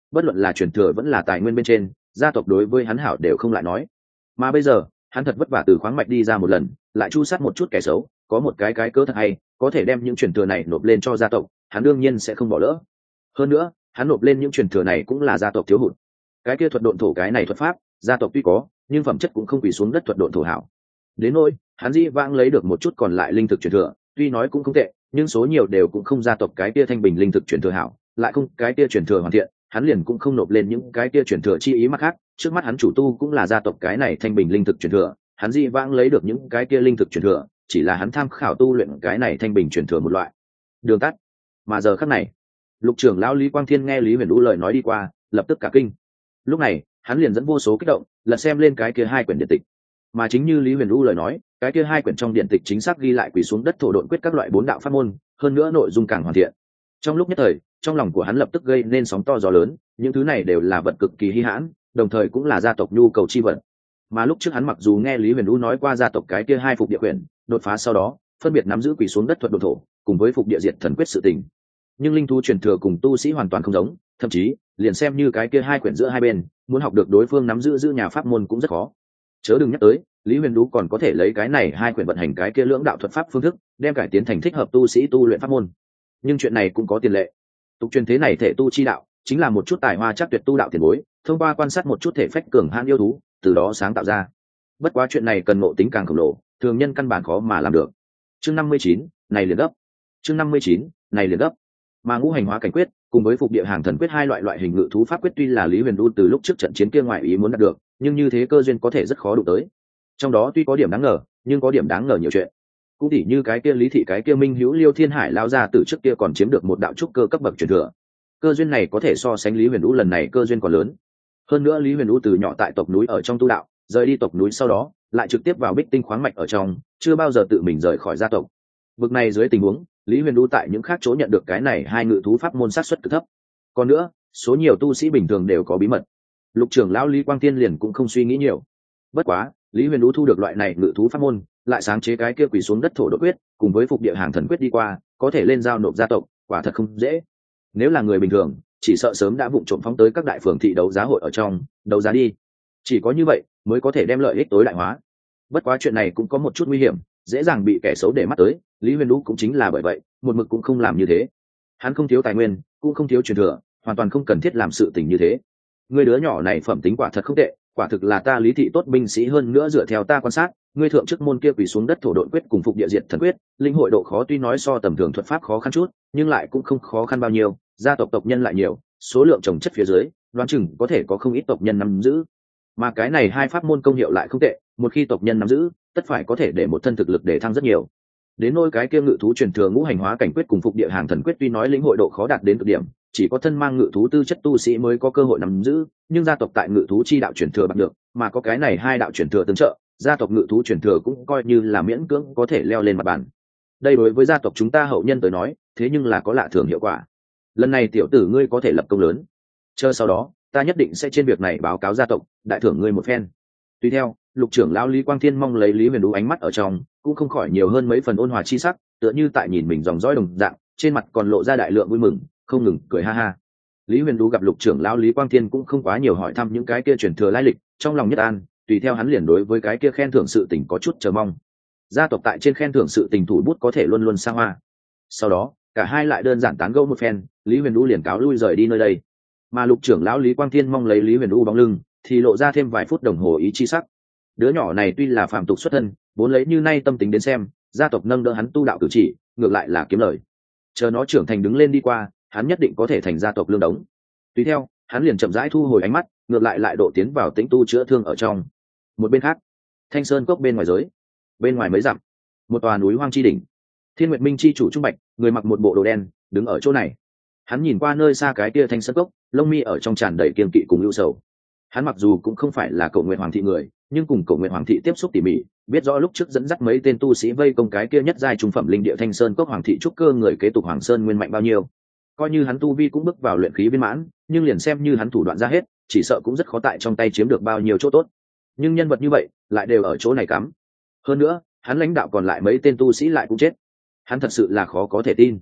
bất luận là truyền thừa vẫn là tài nguyên bên trên, gia tộc đối với hắn hảo đều không lại nói. Mà bây giờ hắn thật vất vả từ khoáng mạch đi ra một lần, lại chu sát một chút kẻ xấu, có một cái cái cớ thật hay, có thể đem những truyền thừa này nộp lên cho gia tộc, hắn đương nhiên sẽ không bỏ lỡ. Hơn nữa hắn nộp lên những truyền thừa này cũng là gia tộc thiếu hụt. Cái kia thuật độn thổ cái này thuật pháp gia tộc tuy có, nhưng phẩm chất cũng không quỳ xuống đất thuật độn thổ hảo. Đến nỗi hắn dĩ vãng lấy được một chút còn lại linh thực truyền thừa, tuy nói cũng không tệ, nhưng số nhiều đều cũng không gia tộc cái kia thanh bình linh thực truyền thừa hảo, lại không cái kia truyền thừa hoàn thiện, hắn liền cũng không nộp lên những cái kia truyền thừa chi ý. Mặt khác, trước mắt hắn chủ tu cũng là gia tộc cái này thanh bình linh thực truyền thừa, hắn dĩ vãng lấy được những cái kia linh thực truyền thừa chỉ là hắn tham khảo tu luyện cái này thanh bình truyền thừa một loại đường tắt. Mà giờ khắc này, lục trưởng lão Lý Quang Thiên nghe Lý Huyền Vũ lời nói đi qua, lập tức cả kinh. Lúc này hắn liền dẫn vô số kích động lật xem lên cái kia hai quyển điện tịch, mà chính như Lý Huyền Vũ lời nói, cái kia hai quyển trong điện tịch chính xác ghi lại quỳ xuống đất thổ độn quyết các loại bốn đạo pháp môn, hơn nữa nội dung càng hoàn thiện. Trong lúc nhất thời, trong lòng của hắn lập tức gây nên sóng to gió lớn, những thứ này đều là vật cực kỳ hi hãn, đồng thời cũng là gia tộc nhu cầu chi vật. Mà lúc trước hắn mặc dù nghe Lý Huyền Vũ nói qua gia tộc cái kia hai phục địa quyển đột phá sau đó phân biệt nắm giữ quỳ xuống đất thuật độn thổ cùng với phục địa diệt thần quyết sự tình, nhưng linh thú truyền thừa cùng tu sĩ hoàn toàn không giống, thậm chí liền xem như cái kia hai quyển giữa hai bên muốn học được đối phương nắm giữ giữ nhà pháp môn cũng rất khó. Chớ đừng nhắc tới Lý Huyền Vũ còn có thể lấy cái này hai quyển vận hành cái kia lưỡng đạo thuật pháp phương thức, đem cải tiến thành thích hợp tu sĩ tu luyện pháp môn. Nhưng chuyện này cũng có tiền lệ. Tục truyền thế này thể tu chi đạo chính là một chút tài hoa chắc tuyệt tu đạo tiền bối, thông qua quan sát một chút thể phách cường hãn yêu thú, từ đó sáng tạo ra. Bất quá chuyện này cần ngộ tính càng khổng lồ, thường nhân căn bản khó mà làm được. Chương năm mươi chín, này liền gấp. Chương năm mươi chín, này liền gấp. Mà ngũ hành hóa cảnh quyết cùng với phục địa hàng thần quyết hai loại loại hình ngự thú pháp quyết tuy là Lý Huyền Vũ từ lúc trước trận chiến kia ngoại ý muốn đạt được, nhưng như thế cơ duyên có thể rất khó đụng tới. Trong đó tuy có điểm đáng ngờ, nhưng có điểm đáng ngờ nhiều chuyện. Cũng tỉ như cái kia Lý thị cái kia Minh Hữu Liêu Thiên Hải lao ra từ trước kia còn chiếm được một đạo trúc cơ cấp bậc truyền thừa. Cơ duyên này có thể so sánh Lý Huyền Vũ lần này cơ duyên còn lớn. Hơn nữa Lý Huyền Vũ từ nhỏ tại tộc núi ở trong tu đạo, rời đi tộc núi sau đó, lại trực tiếp vào Bích Tinh khoáng mạch ở trong, chưa bao giờ tự mình rời khỏi gia tộc. Bực này dưới tình huống, Lý Huyền Vũ tại những khác chỗ nhận được cái này hai ngự thú pháp môn sát suất cực thấp. Còn nữa, số nhiều tu sĩ bình thường đều có bí mật. Lục trưởng lão Lý Quang Tiên liền cũng không suy nghĩ nhiều. Bất quá, Lý Huyền Vũ thu được loại này ngự thú pháp môn, lại sáng chế cái kia quỳ xuống đất thổ độn quyết, cùng với phục địa hàng thần quyết đi qua, có thể lên giao nộp gia tộc, quả thật không dễ. Nếu là người bình thường, chỉ sợ sớm đã vụng trộm phóng tới các đại phường thị đấu giá hội ở trong, đấu giá đi. Chỉ có như vậy mới có thể đem lợi ích tối đại hóa. Bất quá chuyện này cũng có một chút nguy hiểm, dễ dàng bị kẻ xấu để mắt tới, Lý Huyền Vũ cũng chính là bởi vậy, một mực cũng không làm như thế. Hắn không thiếu tài nguyên, cũng không thiếu truyền thừa, hoàn toàn không cần thiết làm sự tình như thế. Người đứa nhỏ này phẩm tính quả thật không tệ, quả thực là ta Lý thị tốt binh sĩ, hơn nữa dựa theo ta quan sát, ngươi thượng chức môn kia quỳ xuống đất thổ độn quyết cùng phục địa diệt thần quyết, linh hội độ khó tuy nói so tầm thường thuật pháp khó khăn chút, nhưng lại cũng không khó khăn bao nhiêu, gia tộc tộc nhân lại nhiều, số lượng chồng chất phía dưới, đoán chừng có thể có không ít tộc nhân nắm giữ. Mà cái này hai pháp môn công hiệu lại không tệ, một khi tộc nhân nắm giữ, tất phải có thể để một thân thực lực để thăng rất nhiều. Đến nôi cái kia ngự thú truyền thừa ngũ hành hóa cảnh quyết cùng phục địa hàng thần quyết tuy nói lĩnh hội độ khó đạt đến cực điểm, chỉ có thân mang ngự thú tư chất tu sĩ mới có cơ hội nắm giữ, nhưng gia tộc tại ngự thú chi đạo truyền thừa bằng được, mà có cái này hai đạo truyền thừa tương trợ, gia tộc ngự thú truyền thừa cũng coi như là miễn cưỡng có thể leo lên mặt bàn. Đây đối với gia tộc chúng ta hậu nhân tới nói, thế nhưng là có lạ thường hiệu quả. Lần này tiểu tử ngươi có thể lập công lớn, chờ sau đó ta nhất định sẽ trên việc này báo cáo gia tộc, đại thưởng ngươi một phen. Tuy theo, lục trưởng lão Lý Quang Thiên mong lấy Lý Huyền Vũ ánh mắt ở trong, cũng không khỏi nhiều hơn mấy phần ôn hòa chi sắc, tựa như tại nhìn mình dòng dõi đồng dạng, trên mặt còn lộ ra đại lượng vui mừng, không ngừng cười ha ha. Lý Huyền Vũ gặp lục trưởng lão Lý Quang Thiên cũng không quá nhiều hỏi thăm những cái kia truyền thừa lai lịch, trong lòng nhất an, tùy theo hắn liền đối với cái kia khen thưởng sự tình có chút chờ mong. Gia tộc tại trên khen thưởng sự tình thủ bút có thể luôn luôn xa hoa. Sau đó, cả hai lại đơn giản tán gẫu một phen, Lý Huyền Vũ liền cáo lui rời đi nơi đây. Mà lục trưởng lão Lý Quang Thiên mong lấy Lý Huyền Vũ bóng lưng, thì lộ ra thêm vài phút đồng hồ ý chi sắc. Đứa nhỏ này tuy là phàm tục xuất thân, vốn lấy như nay tâm tính đến xem, gia tộc nâng đỡ hắn tu đạo cử chỉ, ngược lại là kiếm lời. Chờ nó trưởng thành đứng lên đi qua, hắn nhất định có thể thành gia tộc lương đống. Tùy theo, hắn liền chậm rãi thu hồi ánh mắt, ngược lại lại độ tiến vào tĩnh tu chữa thương ở trong. Một bên khác, Thanh Sơn cốc bên ngoài giới, bên ngoài mấy dặm, một tòa núi hoang chi đỉnh. Thiên Nguyệt Minh chi chủ Trung Bạch, người mặc một bộ đồ đen, đứng ở chỗ này. Hắn nhìn qua nơi xa cái kia Thanh Sơn cốc, lông mi ở trong tràn đầy kiên kỵ cùng ưu sầu. Hắn mặc dù cũng không phải là Cổ Nguyệt Hoàng thị người, nhưng cùng Cổ Nguyệt Hoàng thị tiếp xúc tỉ mỉ, biết rõ lúc trước dẫn dắt mấy tên tu sĩ vây công cái kia nhất giai trung phẩm linh địa Thanh Sơn cốc Hoàng thị trúc cơ người kế tục Hoàng Sơn nguyên mạnh bao nhiêu. Coi như hắn tu vi cũng bước vào luyện khí viên mãn, nhưng liền xem như hắn thủ đoạn ra hết, chỉ sợ cũng rất khó tại trong tay chiếm được bao nhiêu chỗ tốt. Nhưng nhân vật như vậy lại đều ở chỗ này cắm. Hơn nữa, hắn lãnh đạo còn lại mấy tên tu sĩ lại cũng chết. Hắn thật sự là khó có thể tin.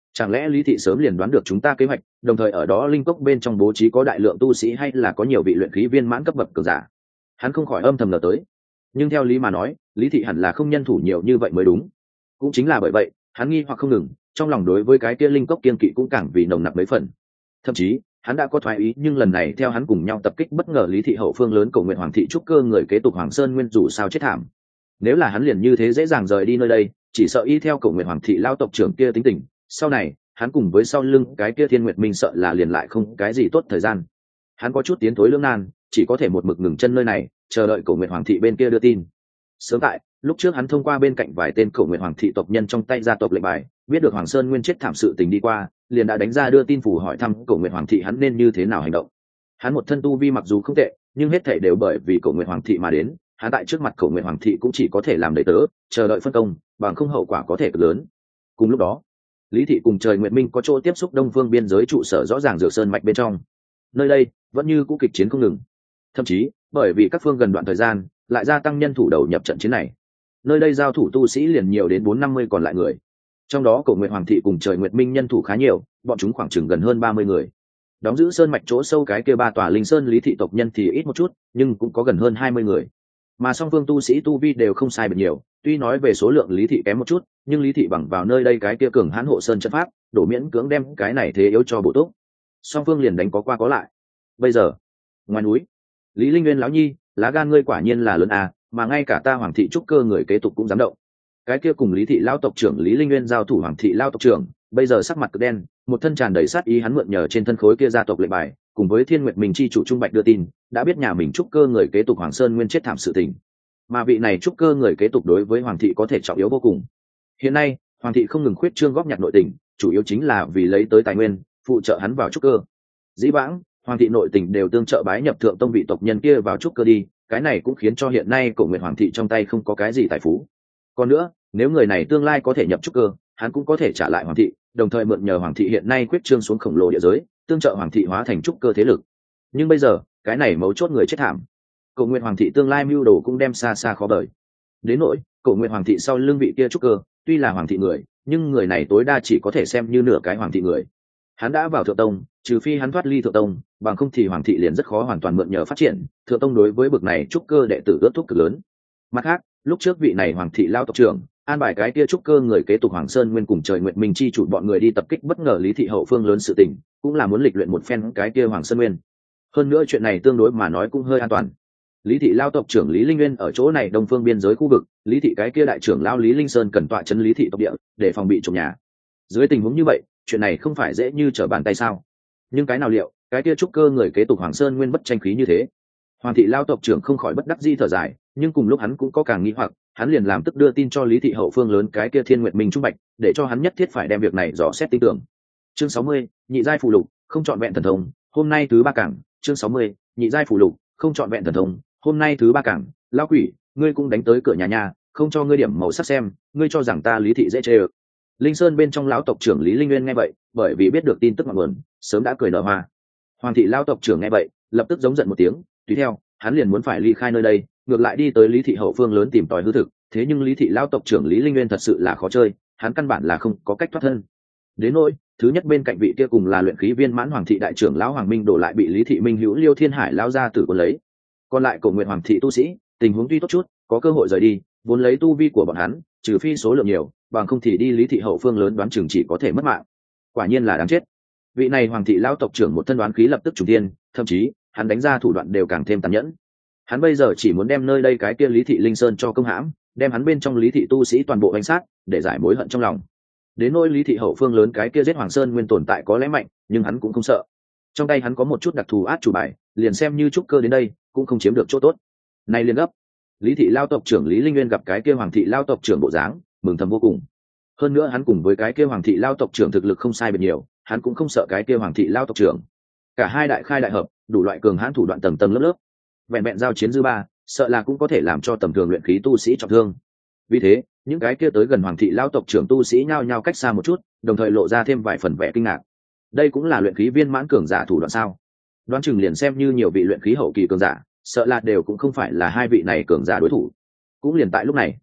Chẳng lẽ lý thị sớm liền đoán được chúng ta kế hoạch, đồng thời ở đó linh cốc bên trong bố trí có đại lượng tu sĩ hay là có nhiều vị luyện khí viên mãn cấp bậc cường giả? Hắn không khỏi âm thầm ngờ tới. Nhưng theo lý mà nói, lý thị hẳn là không nhân thủ nhiều như vậy mới đúng. Cũng chính là bởi vậy, hắn nghi hoặc không ngừng, trong lòng đối với cái kia linh cốc kiên kỵ cũng càng vì nồng nặc mấy phần. Thậm chí hắn đã có thoái ý, nhưng lần này theo hắn cùng nhau tập kích bất ngờ lý thị hậu phương lớn Cổ Nguyện Hoàng thị trúc cơ người kế tục Hoàng Sơn Nguyên dù sao chết thảm. Nếu là hắn liền như thế dễ dàng rời đi nơi đây, chỉ sợ y theo Cổ Nguyện Hoàng thị lao tộc trưởng kia tính tình, sau này hắn cùng với sau lưng cái kia Thiên Nguyệt Minh sợ là liền lại không cái gì tốt thời gian. Hắn có chút tiến thối lưỡng nan, chỉ có thể một mực ngừng chân nơi này, chờ đợi Cổ Nguyện Hoàng thị bên kia đưa tin. Sớm tại lúc trước hắn thông qua bên cạnh vài tên Cổ Nguyện Hoàng thị tộc nhân trong tay gia tộc lệnh bài, biết được Hoàng Sơn Nguyên chết thảm sự tình đi qua, liền đã đánh ra đưa tin phủ hỏi thăm Cổ Nguyện Hoàng thị hắn nên như thế nào hành động. Hắn một thân tu vi mặc dù không tệ, nhưng hết thảy đều bởi vì Cổ Nguyện Hoàng thị mà đến, hắn tại trước mặt Cổ Nguyện Hoàng thị cũng chỉ có thể làm đầy tớ, chờ đợi phân công, bằng không hậu quả có thể cực lớn. Cùng lúc đó, Lý thị cùng Trời Nguyệt Minh có chỗ tiếp xúc đông phương biên giới trụ sở rõ ràng Dược Sơn mạch bên trong. Nơi đây vẫn như cũ kịch chiến không ngừng, thậm chí bởi vì các phương gần đoạn thời gian lại gia tăng nhân thủ đầu nhập trận chiến này, nơi đây giao thủ tu sĩ liền nhiều đến bốn năm mươi còn lại người. Trong đó Cổ Nguyện Hoàng thị cùng Trời Nguyệt Minh nhân thủ khá nhiều, bọn chúng khoảng chừng gần hơn ba mươi người. Đóng giữ sơn mạch chỗ sâu cái kia ba tòa linh sơn lý thị tộc nhân thì ít một chút, nhưng cũng có gần hơn hai mươi người. Mà song phương tu sĩ tu vi đều không sai biệt nhiều, tuy nói về số lượng lý thị kém một chút, nhưng lý thị bằng vào nơi đây cái kia cường hãn hộ sơn trận pháp, đổ miễn cưỡng đem cái này thế yếu cho bổ túc. Song phương liền đánh có qua có lại. Bây giờ, ngoài núi, Lý Linh Nguyên lão nhi, lá gan ngươi quả nhiên là lớn à, mà ngay cả ta Hoàng thị trúc cơ người kế tục cũng dám động. Cái kia cùng Lý thị lao tộc trưởng Lý Linh Nguyên giao thủ Hoàng thị lao tộc trưởng, bây giờ sắc mặt cực đen, một thân tràn đầy sát ý, hắn mượn nhờ trên thân khối kia gia tộc lệnh bài, cùng với Thiên Nguyệt Minh chi chủ Trung Bạch đưa tin, đã biết nhà mình trúc cơ người kế tục Hoàng Sơn Nguyên chết thảm sự tình. Mà vị này trúc cơ người kế tục đối với Hoàng thị có thể trọng yếu vô cùng. Hiện nay, Hoàng thị không ngừng khuyết trương góp nhặt nội tình, chủ yếu chính là vì lấy tới tài nguyên, phụ trợ hắn vào trúc cơ. Dĩ vãng, Hoàng thị nội tình đều tương trợ bái nhập thượng tông vị tộc nhân kia vào trúc cơ đi, cái này cũng khiến cho hiện nay Cổ Nguyện Hoàng thị trong tay không có cái gì tài phú. Còn nữa, nếu người này tương lai có thể nhập trúc cơ, hắn cũng có thể trả lại Hoàng thị, đồng thời mượn nhờ Hoàng thị hiện nay quyết trương xuống khổng lồ địa giới, tương trợ Hoàng thị hóa thành trúc cơ thế lực. Nhưng bây giờ, cái này mấu chốt người chết thảm, Cổ Nguyện Hoàng thị tương lai mưu đồ cũng đem xa xa khó bời. Đến nỗi Cổ Nguyện Hoàng thị sau lưng vị kia trúc cơ, tuy là Hoàng thị người, nhưng người này tối đa chỉ có thể xem như nửa cái Hoàng thị người. Hắn đã vào thượng tông, trừ phi hắn thoát ly thượng tông, bằng không thì Hoàng thị liền rất khó hoàn toàn mượn nhờ phát triển. Thượng tông đối với bậc này trúc cơ đệ tử ước thúc cực lớn. Mặt khác, lúc trước vị này Hoàng thị lao tộc trưởng an bài cái kia trúc cơ người kế tục Hoàng Sơn Nguyên cùng Trời Nguyệt Minh chi chủ bọn người đi tập kích bất ngờ Lý thị hậu phương lớn sự tình, cũng là muốn lịch luyện một phen cái kia Hoàng Sơn Nguyên. Hơn nữa chuyện này tương đối mà nói cũng hơi an toàn. Lý thị lao tộc trưởng Lý Linh Nguyên ở chỗ này đông phương biên giới khu vực, Lý thị cái kia đại trưởng lao Lý Linh Sơn cần tọa trấn Lý thị tộc địa để phòng bị trộm nhà. Dưới tình huống như vậy, chuyện này không phải dễ như trở bàn tay sao? Nhưng cái nào liệu, cái kia trúc cơ người kế tục Hoàng Sơn Nguyên bất tranh khí như thế. Hoàng thị lao tộc trưởng không khỏi bất đắc dĩ thở dài, nhưng cùng lúc hắn cũng có càng nghi hoặc, hắn liền làm tức đưa tin cho Lý thị hậu phương lớn cái kia Thiên Nguyệt Minh Trung Bạch, để cho hắn nhất thiết phải đem việc này dò xét tin tưởng. Chương sáu mươi, nhị giai phụ lục, không chọn vẹn thần thông, hôm nay thứ ba cảng. Chương sáu mươi, nhị giai phụ lục, không chọn vẹn thần thông, hôm nay thứ ba cảng. Lão quỷ, ngươi cũng đánh tới cửa nhà nhà, không cho ngươi điểm màu sắc xem, ngươi cho rằng ta Lý thị dễ chê ơ? Linh Sơn bên trong lão tộc trưởng Lý Linh Nguyên nghe vậy, bởi vì biết được tin tức ngọn nguồn, sớm đã cười nở hoa. Hoàng thị lão tộc trưởng nghe vậy, lập tức giống giận một tiếng, tùy theo, hắn liền muốn phải ly khai nơi đây, ngược lại đi tới Lý thị hậu phương lớn tìm tòi hư thực. Thế nhưng Lý thị lão tộc trưởng Lý Linh Nguyên thật sự là khó chơi, hắn căn bản là không có cách thoát thân. Đến nỗi thứ nhất bên cạnh vị kia cùng là luyện khí viên mãn Hoàng thị đại trưởng lão Hoàng Minh đổ lại bị Lý thị Minh Hữu Liêu Thiên Hải lão gia tử cuốn lấy. Còn lại Cổ Nguyện Hoàng thị tu sĩ, tình huống tuy tốt chút, có cơ hội rời đi, vốn lấy tu vi của bọn hắn, trừ phi số lượng nhiều, bằng không thì đi Lý thị hậu phương lớn đoán chừng chỉ có thể mất mạng. Quả nhiên là đáng chết. Vị này Hoàng thị lão tộc trưởng một thân đoán khí lập tức trùng thiên, thậm chí hắn đánh ra thủ đoạn đều càng thêm tàn nhẫn. Hắn bây giờ chỉ muốn đem nơi đây cái kia Lý thị Linh Sơn cho công hãm, đem hắn bên trong Lý thị tu sĩ toàn bộ đánh sát, để giải mối hận trong lòng. Đến nỗi Lý thị hậu phương lớn cái kia giết Hoàng Sơn Nguyên tồn tại có lẽ mạnh, nhưng hắn cũng không sợ. Trong tay hắn có một chút đặc thù át chủ bài, liền xem như trúc cơ đến đây, cũng không chiếm được chỗ tốt. Này liền gấp. Lý thị lao tộc trưởng Lý Linh Nguyên gặp cái kia Hoàng thị lao tộc trưởng bộ dáng, mừng thầm vô cùng. Hơn nữa hắn cùng với cái kia Hoàng thị lao tộc trưởng thực lực không sai biệt nhiều, hắn cũng không sợ cái kia Hoàng thị lao tộc trưởng. Cả hai đại khai đại hợp, đủ loại cường hãn thủ đoạn tầng tầng lớp lớp. Vẹn vẹn giao chiến dư ba, sợ là cũng có thể làm cho tầm thường luyện khí tu sĩ trọng thương. Vì thế, những cái kia tới gần Hoàng thị lao tộc trưởng tu sĩ nhao nhao cách xa một chút, đồng thời lộ ra thêm vài phần vẻ kinh ngạc. Đây cũng là luyện khí viên mãn cường giả thủ đoạn sao? Đoán chừng liền xem như nhiều vị luyện khí hậu kỳ cường giả, sợ là đều cũng không phải là hai vị này cường giả đối thủ. Cũng liền tại lúc này,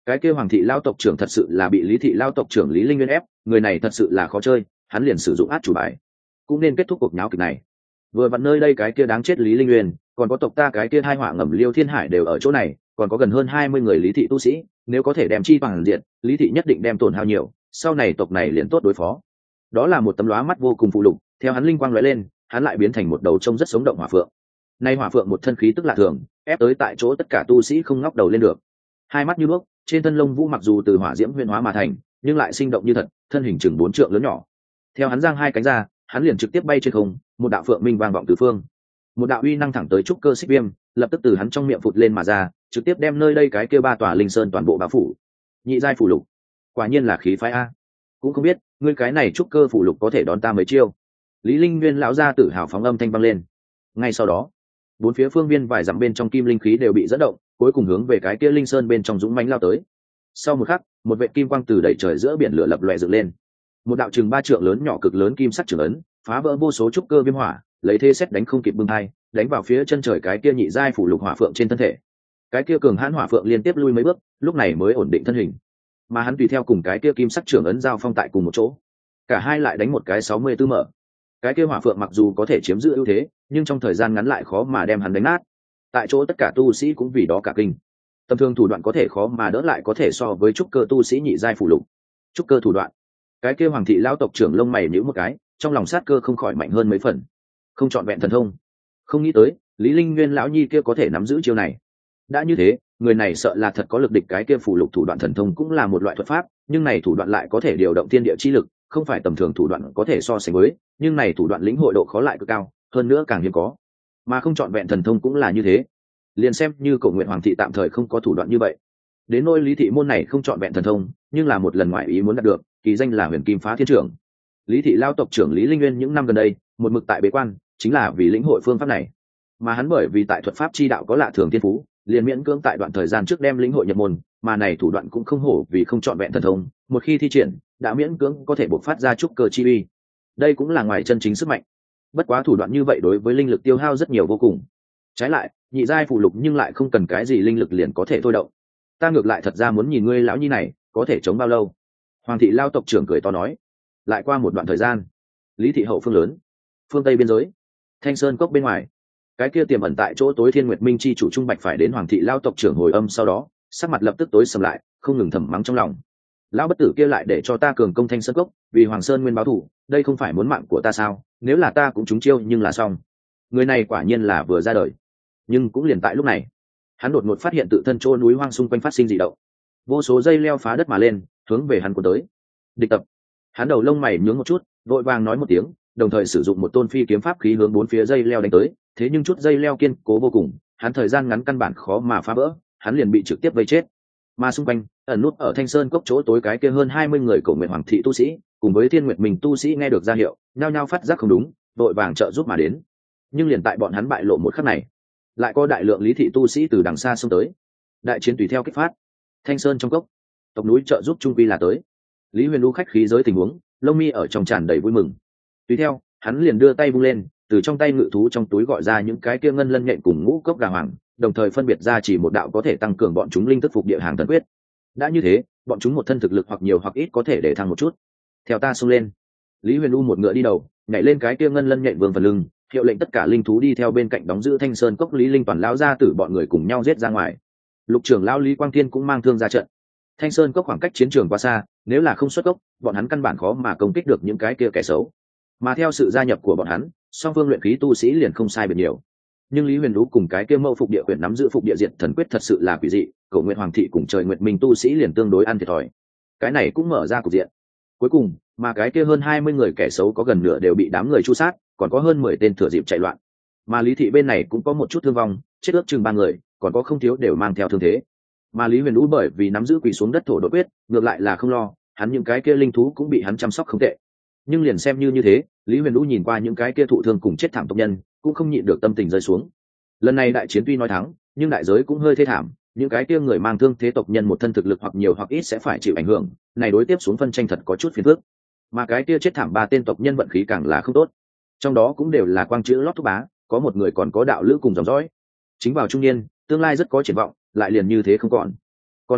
cái kia hoàng thị lao tộc trưởng thật sự là bị lý thị lao tộc trưởng lý linh nguyên ép, người này thật sự là khó chơi, hắn liền sử dụng át chủ bài, cũng nên kết thúc cuộc nháo kịch này. Vừa vặn nơi đây cái kia đáng chết lý linh nguyên, còn có tộc ta cái kia hai họa ngầm liêu thiên hải đều ở chỗ này, còn có gần hơn hai mươi người lý thị tu sĩ, nếu có thể đem chi bằng diện, lý thị nhất định đem tổn hao nhiều, sau này tộc này liền tốt đối phó. Đó là một tấm lóa mắt vô cùng phụ lục, theo hắn linh quang lóe lên, hắn lại biến thành một đầu trông rất sống động hỏa phượng. Nay hỏa phượng một thân khí tức lạ thường, ép tới tại chỗ tất cả tu sĩ không ngóc đầu lên được. Hai mắt như đuốc, trên thân lông vũ mặc dù từ hỏa diễm huyễn hóa mà thành, nhưng lại sinh động như thật, thân hình chừng bốn trượng lớn nhỏ. Theo hắn giang hai cánh ra, hắn liền trực tiếp bay trên không, một đạo phượng minh vang vọng tứ phương. Một đạo uy năng thẳng tới trúc cơ xích viêm, lập tức từ hắn trong miệng phụt lên mà ra, trực tiếp đem nơi đây cái kia ba tòa linh sơn toàn bộ bao phủ. Nhị giai phủ lục, quả nhiên là khí phái a. Cũng không biết, ngươi cái này trúc cơ phủ lục có thể đón ta mấy chiêu. Lý Linh Nguyên lão gia tử hào phóng âm thanh vang lên. Ngay sau đó, bốn phía phương viên vài dặm bên trong kim linh khí đều bị dẫn động, cuối cùng hướng về cái kia linh sơn bên trong dũng mãnh lao tới. Sau một khắc, một vệt kim quang từ đẩy trời giữa biển lửa lập lòe dựng lên. Một đạo chừng ba trượng lớn nhỏ cực lớn kim sắc trường ấn, phá vỡ vô số trúc cơ viêm hỏa, lấy thế xét đánh không kịp bưng hai, đánh vào phía chân trời cái kia nhị giai phủ lục hỏa phượng trên thân thể. Cái kia cường hãn hỏa phượng liên tiếp lui mấy bước, lúc này mới ổn định thân hình. Mà hắn tùy theo cùng cái kia kim sắc trường ấn giao phong tại cùng một chỗ. Cả hai lại đánh một cái sáu mươi tư mở. Cái kia hỏa phượng mặc dù có thể chiếm giữ ưu thế, nhưng trong thời gian ngắn lại khó mà đem hắn đánh nát. Tại chỗ tất cả tu sĩ cũng vì đó cả kinh. Tầm thường thủ đoạn có thể khó mà đỡ lại có thể so với trúc cơ tu sĩ nhị giai phủ lục. Trúc cơ thủ đoạn. Cái kia hoàng thị lão tộc trưởng lông mày nhíu một cái, trong lòng sát cơ không khỏi mạnh hơn mấy phần. Không chọn vẹn thần thông. Không nghĩ tới, Lý Linh Nguyên lão nhi kia có thể nắm giữ chiêu này. Đã như thế, người này sợ là thật có lực địch, cái kia phủ lục thủ đoạn thần thông cũng là một loại thuật pháp, nhưng này thủ đoạn lại có thể điều động thiên địa chi lực, không phải tầm thường thủ đoạn có thể so sánh với, nhưng này thủ đoạn lĩnh hội độ khó lại cực cao, hơn nữa càng hiếm có. Mà không chọn vẹn thần thông cũng là như thế. Liền xem như Cổ Nguyện hoàng thị tạm thời không có thủ đoạn như vậy. Đến nỗi Lý thị môn này không chọn vẹn thần thông, nhưng là một lần ngoại ý muốn đạt được, kỳ danh là Huyền Kim Phá Thiên Trưởng. Lý thị lao tộc trưởng Lý Linh Nguyên những năm gần đây, một mực tại bế quan, chính là vì lĩnh hội phương pháp này. Mà hắn bởi vì tại thuật pháp chi đạo có lạ thường thiên phú, liền miễn cưỡng tại đoạn thời gian trước đem lĩnh hội nhập môn, mà này thủ đoạn cũng không hổ vì không chọn vẹn thần thông, một khi thi triển, đã miễn cưỡng có thể bộc phát ra trúc cơ chi uy. Đây cũng là ngoài chân chính sức mạnh. Bất quá thủ đoạn như vậy đối với linh lực tiêu hao rất nhiều vô cùng. Trái lại, nhị giai phụ lục nhưng lại không cần cái gì linh lực liền có thể thôi động. Ta ngược lại thật ra muốn nhìn ngươi lão nhi này có thể chống bao lâu. Hoàng thị lao tộc trưởng cười to nói. Lại qua một đoạn thời gian, Lý thị hậu phương lớn, phương tây biên giới, Thanh Sơn cốc bên ngoài, cái kia tiềm ẩn tại chỗ tối Thiên Nguyệt Minh chi chủ Trung Bạch phải đến Hoàng thị lao tộc trưởng hồi âm, sau đó sắc mặt lập tức tối sầm lại, không ngừng thầm mắng trong lòng. Lão bất tử kia lại để cho ta cường công Thanh Sơn cốc, vì Hoàng Sơn nguyên báo thù, đây không phải muốn mạng của ta sao? Nếu là ta cũng trúng chiêu nhưng là xong. Người này quả nhiên là vừa ra đời. Nhưng cũng liền tại lúc này, hắn đột ngột phát hiện tự thân chỗ núi hoang xung quanh phát sinh dị động, vô số dây leo phá đất mà lên, hướng về hắn cuốn tới. Địch tập. Hắn đầu lông mày nhướng một chút, vội vàng nói một tiếng, đồng thời sử dụng một tôn phi kiếm pháp khí hướng bốn phía dây leo đánh tới. Thế nhưng chút dây leo kiên cố vô cùng, hắn thời gian ngắn căn bản khó mà phá vỡ, hắn liền bị trực tiếp vây chết. Mà xung quanh, ẩn nút ở Thanh Sơn cốc chỗ tối cái kia hơn hai mươi người Cổ Nguyện hoàng thị tu sĩ, cùng với Thiên Nguyệt Minh tu sĩ nghe được ra hiệu, nhao nhao phát giác không đúng, vội vàng trợ giúp mà đến. Nhưng liền tại bọn hắn bại lộ một khắc này, lại có đại lượng Lý thị tu sĩ từ đằng xa xông tới. Đại chiến tùy theo kích phát. Thanh Sơn trong cốc, tộc núi trợ giúp trung quy là tới. Lý Huyền Du khách khí giới tình huống, lông mi ở trong tràn đầy vui mừng. Tùy theo, hắn liền đưa tay vung lên, từ trong tay ngự thú trong túi gọi ra những cái kia ngân lân nhện cùng ngũ cốc gà hoàng, đồng thời phân biệt ra chỉ một đạo có thể tăng cường bọn chúng linh thức phục địa hàng thần quyết. Đã như thế, bọn chúng một thân thực lực hoặc nhiều hoặc ít có thể để thăng một chút. Theo ta xông lên. Lý Huyền Du một ngựa đi đầu, nhảy lên cái kia ngân lân nhện vương phần lưng, hiệu lệnh tất cả linh thú đi theo bên cạnh đóng giữ Thanh Sơn cốc. Lý Linh toàn lão ra tử bọn người cùng nhau giết ra ngoài. Lục trưởng lão Lý Quang Thiên cũng mang thương ra trận. Thanh Sơn cốc khoảng cách chiến trường quá xa, nếu là không xuất cốc, bọn hắn căn bản khó mà công kích được những cái kia kẻ xấu. Mà theo sự gia nhập của bọn hắn, song phương luyện khí tu sĩ liền không sai biệt nhiều. Nhưng Lý Huyền Đú cùng cái kia mâu phục địa quyền nắm giữ phục địa diệt thần quyết thật sự là quỷ dị, Cổ Nguyện hoàng thị cùng Trời Nguyệt Minh tu sĩ liền tương đối ăn thiệt thòi. Cái này cũng mở ra cục diện. Cuối cùng, mà cái kia hơn hai mươi người kẻ xấu có gần nửa đều bị đám người chu sát, còn có hơn mười tên thừa dịp chạy loạn. Mà Lý thị bên này cũng có một chút thương vong, chết ước chừng ba người, còn có không thiếu đều mang theo thương thế. Mà Lý Huyền Đú bởi vì nắm giữ quỷ xuống đất thổ đột quyết, ngược lại là không lo, hắn những cái kia linh thú cũng bị hắn chăm sóc không tệ. Nhưng liền xem như như thế, Lý Huyền Đũ nhìn qua những cái kia thụ thương cùng chết thảm tộc nhân, cũng không nhịn được tâm tình rơi xuống. Lần này đại chiến tuy nói thắng, nhưng đại giới cũng hơi thê thảm, những cái kia người mang thương thế tộc nhân một thân thực lực hoặc nhiều hoặc ít sẽ phải chịu ảnh hưởng, này đối tiếp xuống phân tranh thật có chút phiền phức. Mà cái kia chết thảm ba tên tộc nhân vận khí càng là không tốt. Trong đó cũng đều là quang chữ lót thúc bá, có một người còn có đạo lữ cùng dòng dõi. Chính vào trung niên, tương lai rất có triển vọng, lại liền như thế không còn. Còn nữa,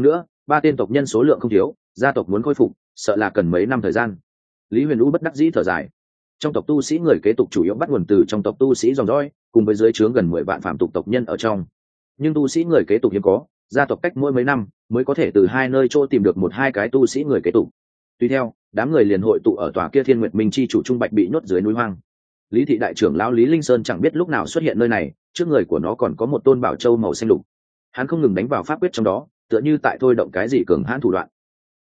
ba tên tộc nhân số lượng không thiếu, gia tộc muốn khôi phục sợ là cần mấy năm thời gian. Lý Huyền Vũ bất đắc dĩ thở dài. Trong tộc tu sĩ người kế tục chủ yếu bắt nguồn từ trong tộc tu sĩ dòng dõi, cùng với dưới trướng gần mười vạn phạm tục tộc nhân ở trong. Nhưng tu sĩ người kế tục hiếm có, gia tộc cách mỗi mấy năm mới có thể từ hai nơi chỗ tìm được một hai cái tu sĩ người kế tục. Tuy theo, đám người liền hội tụ ở tòa kia Thiên Nguyệt Minh chi chủ Trung Bạch bị nhốt dưới núi hoang. Lý thị đại trưởng lão Lý Linh Sơn chẳng biết lúc nào xuất hiện nơi này, trước người của nó còn có một tôn bảo châu màu xanh lục. Hắn không ngừng đánh vào pháp quyết trong đó, tựa như tại thôi động cái gì cường hãn thủ đoạn.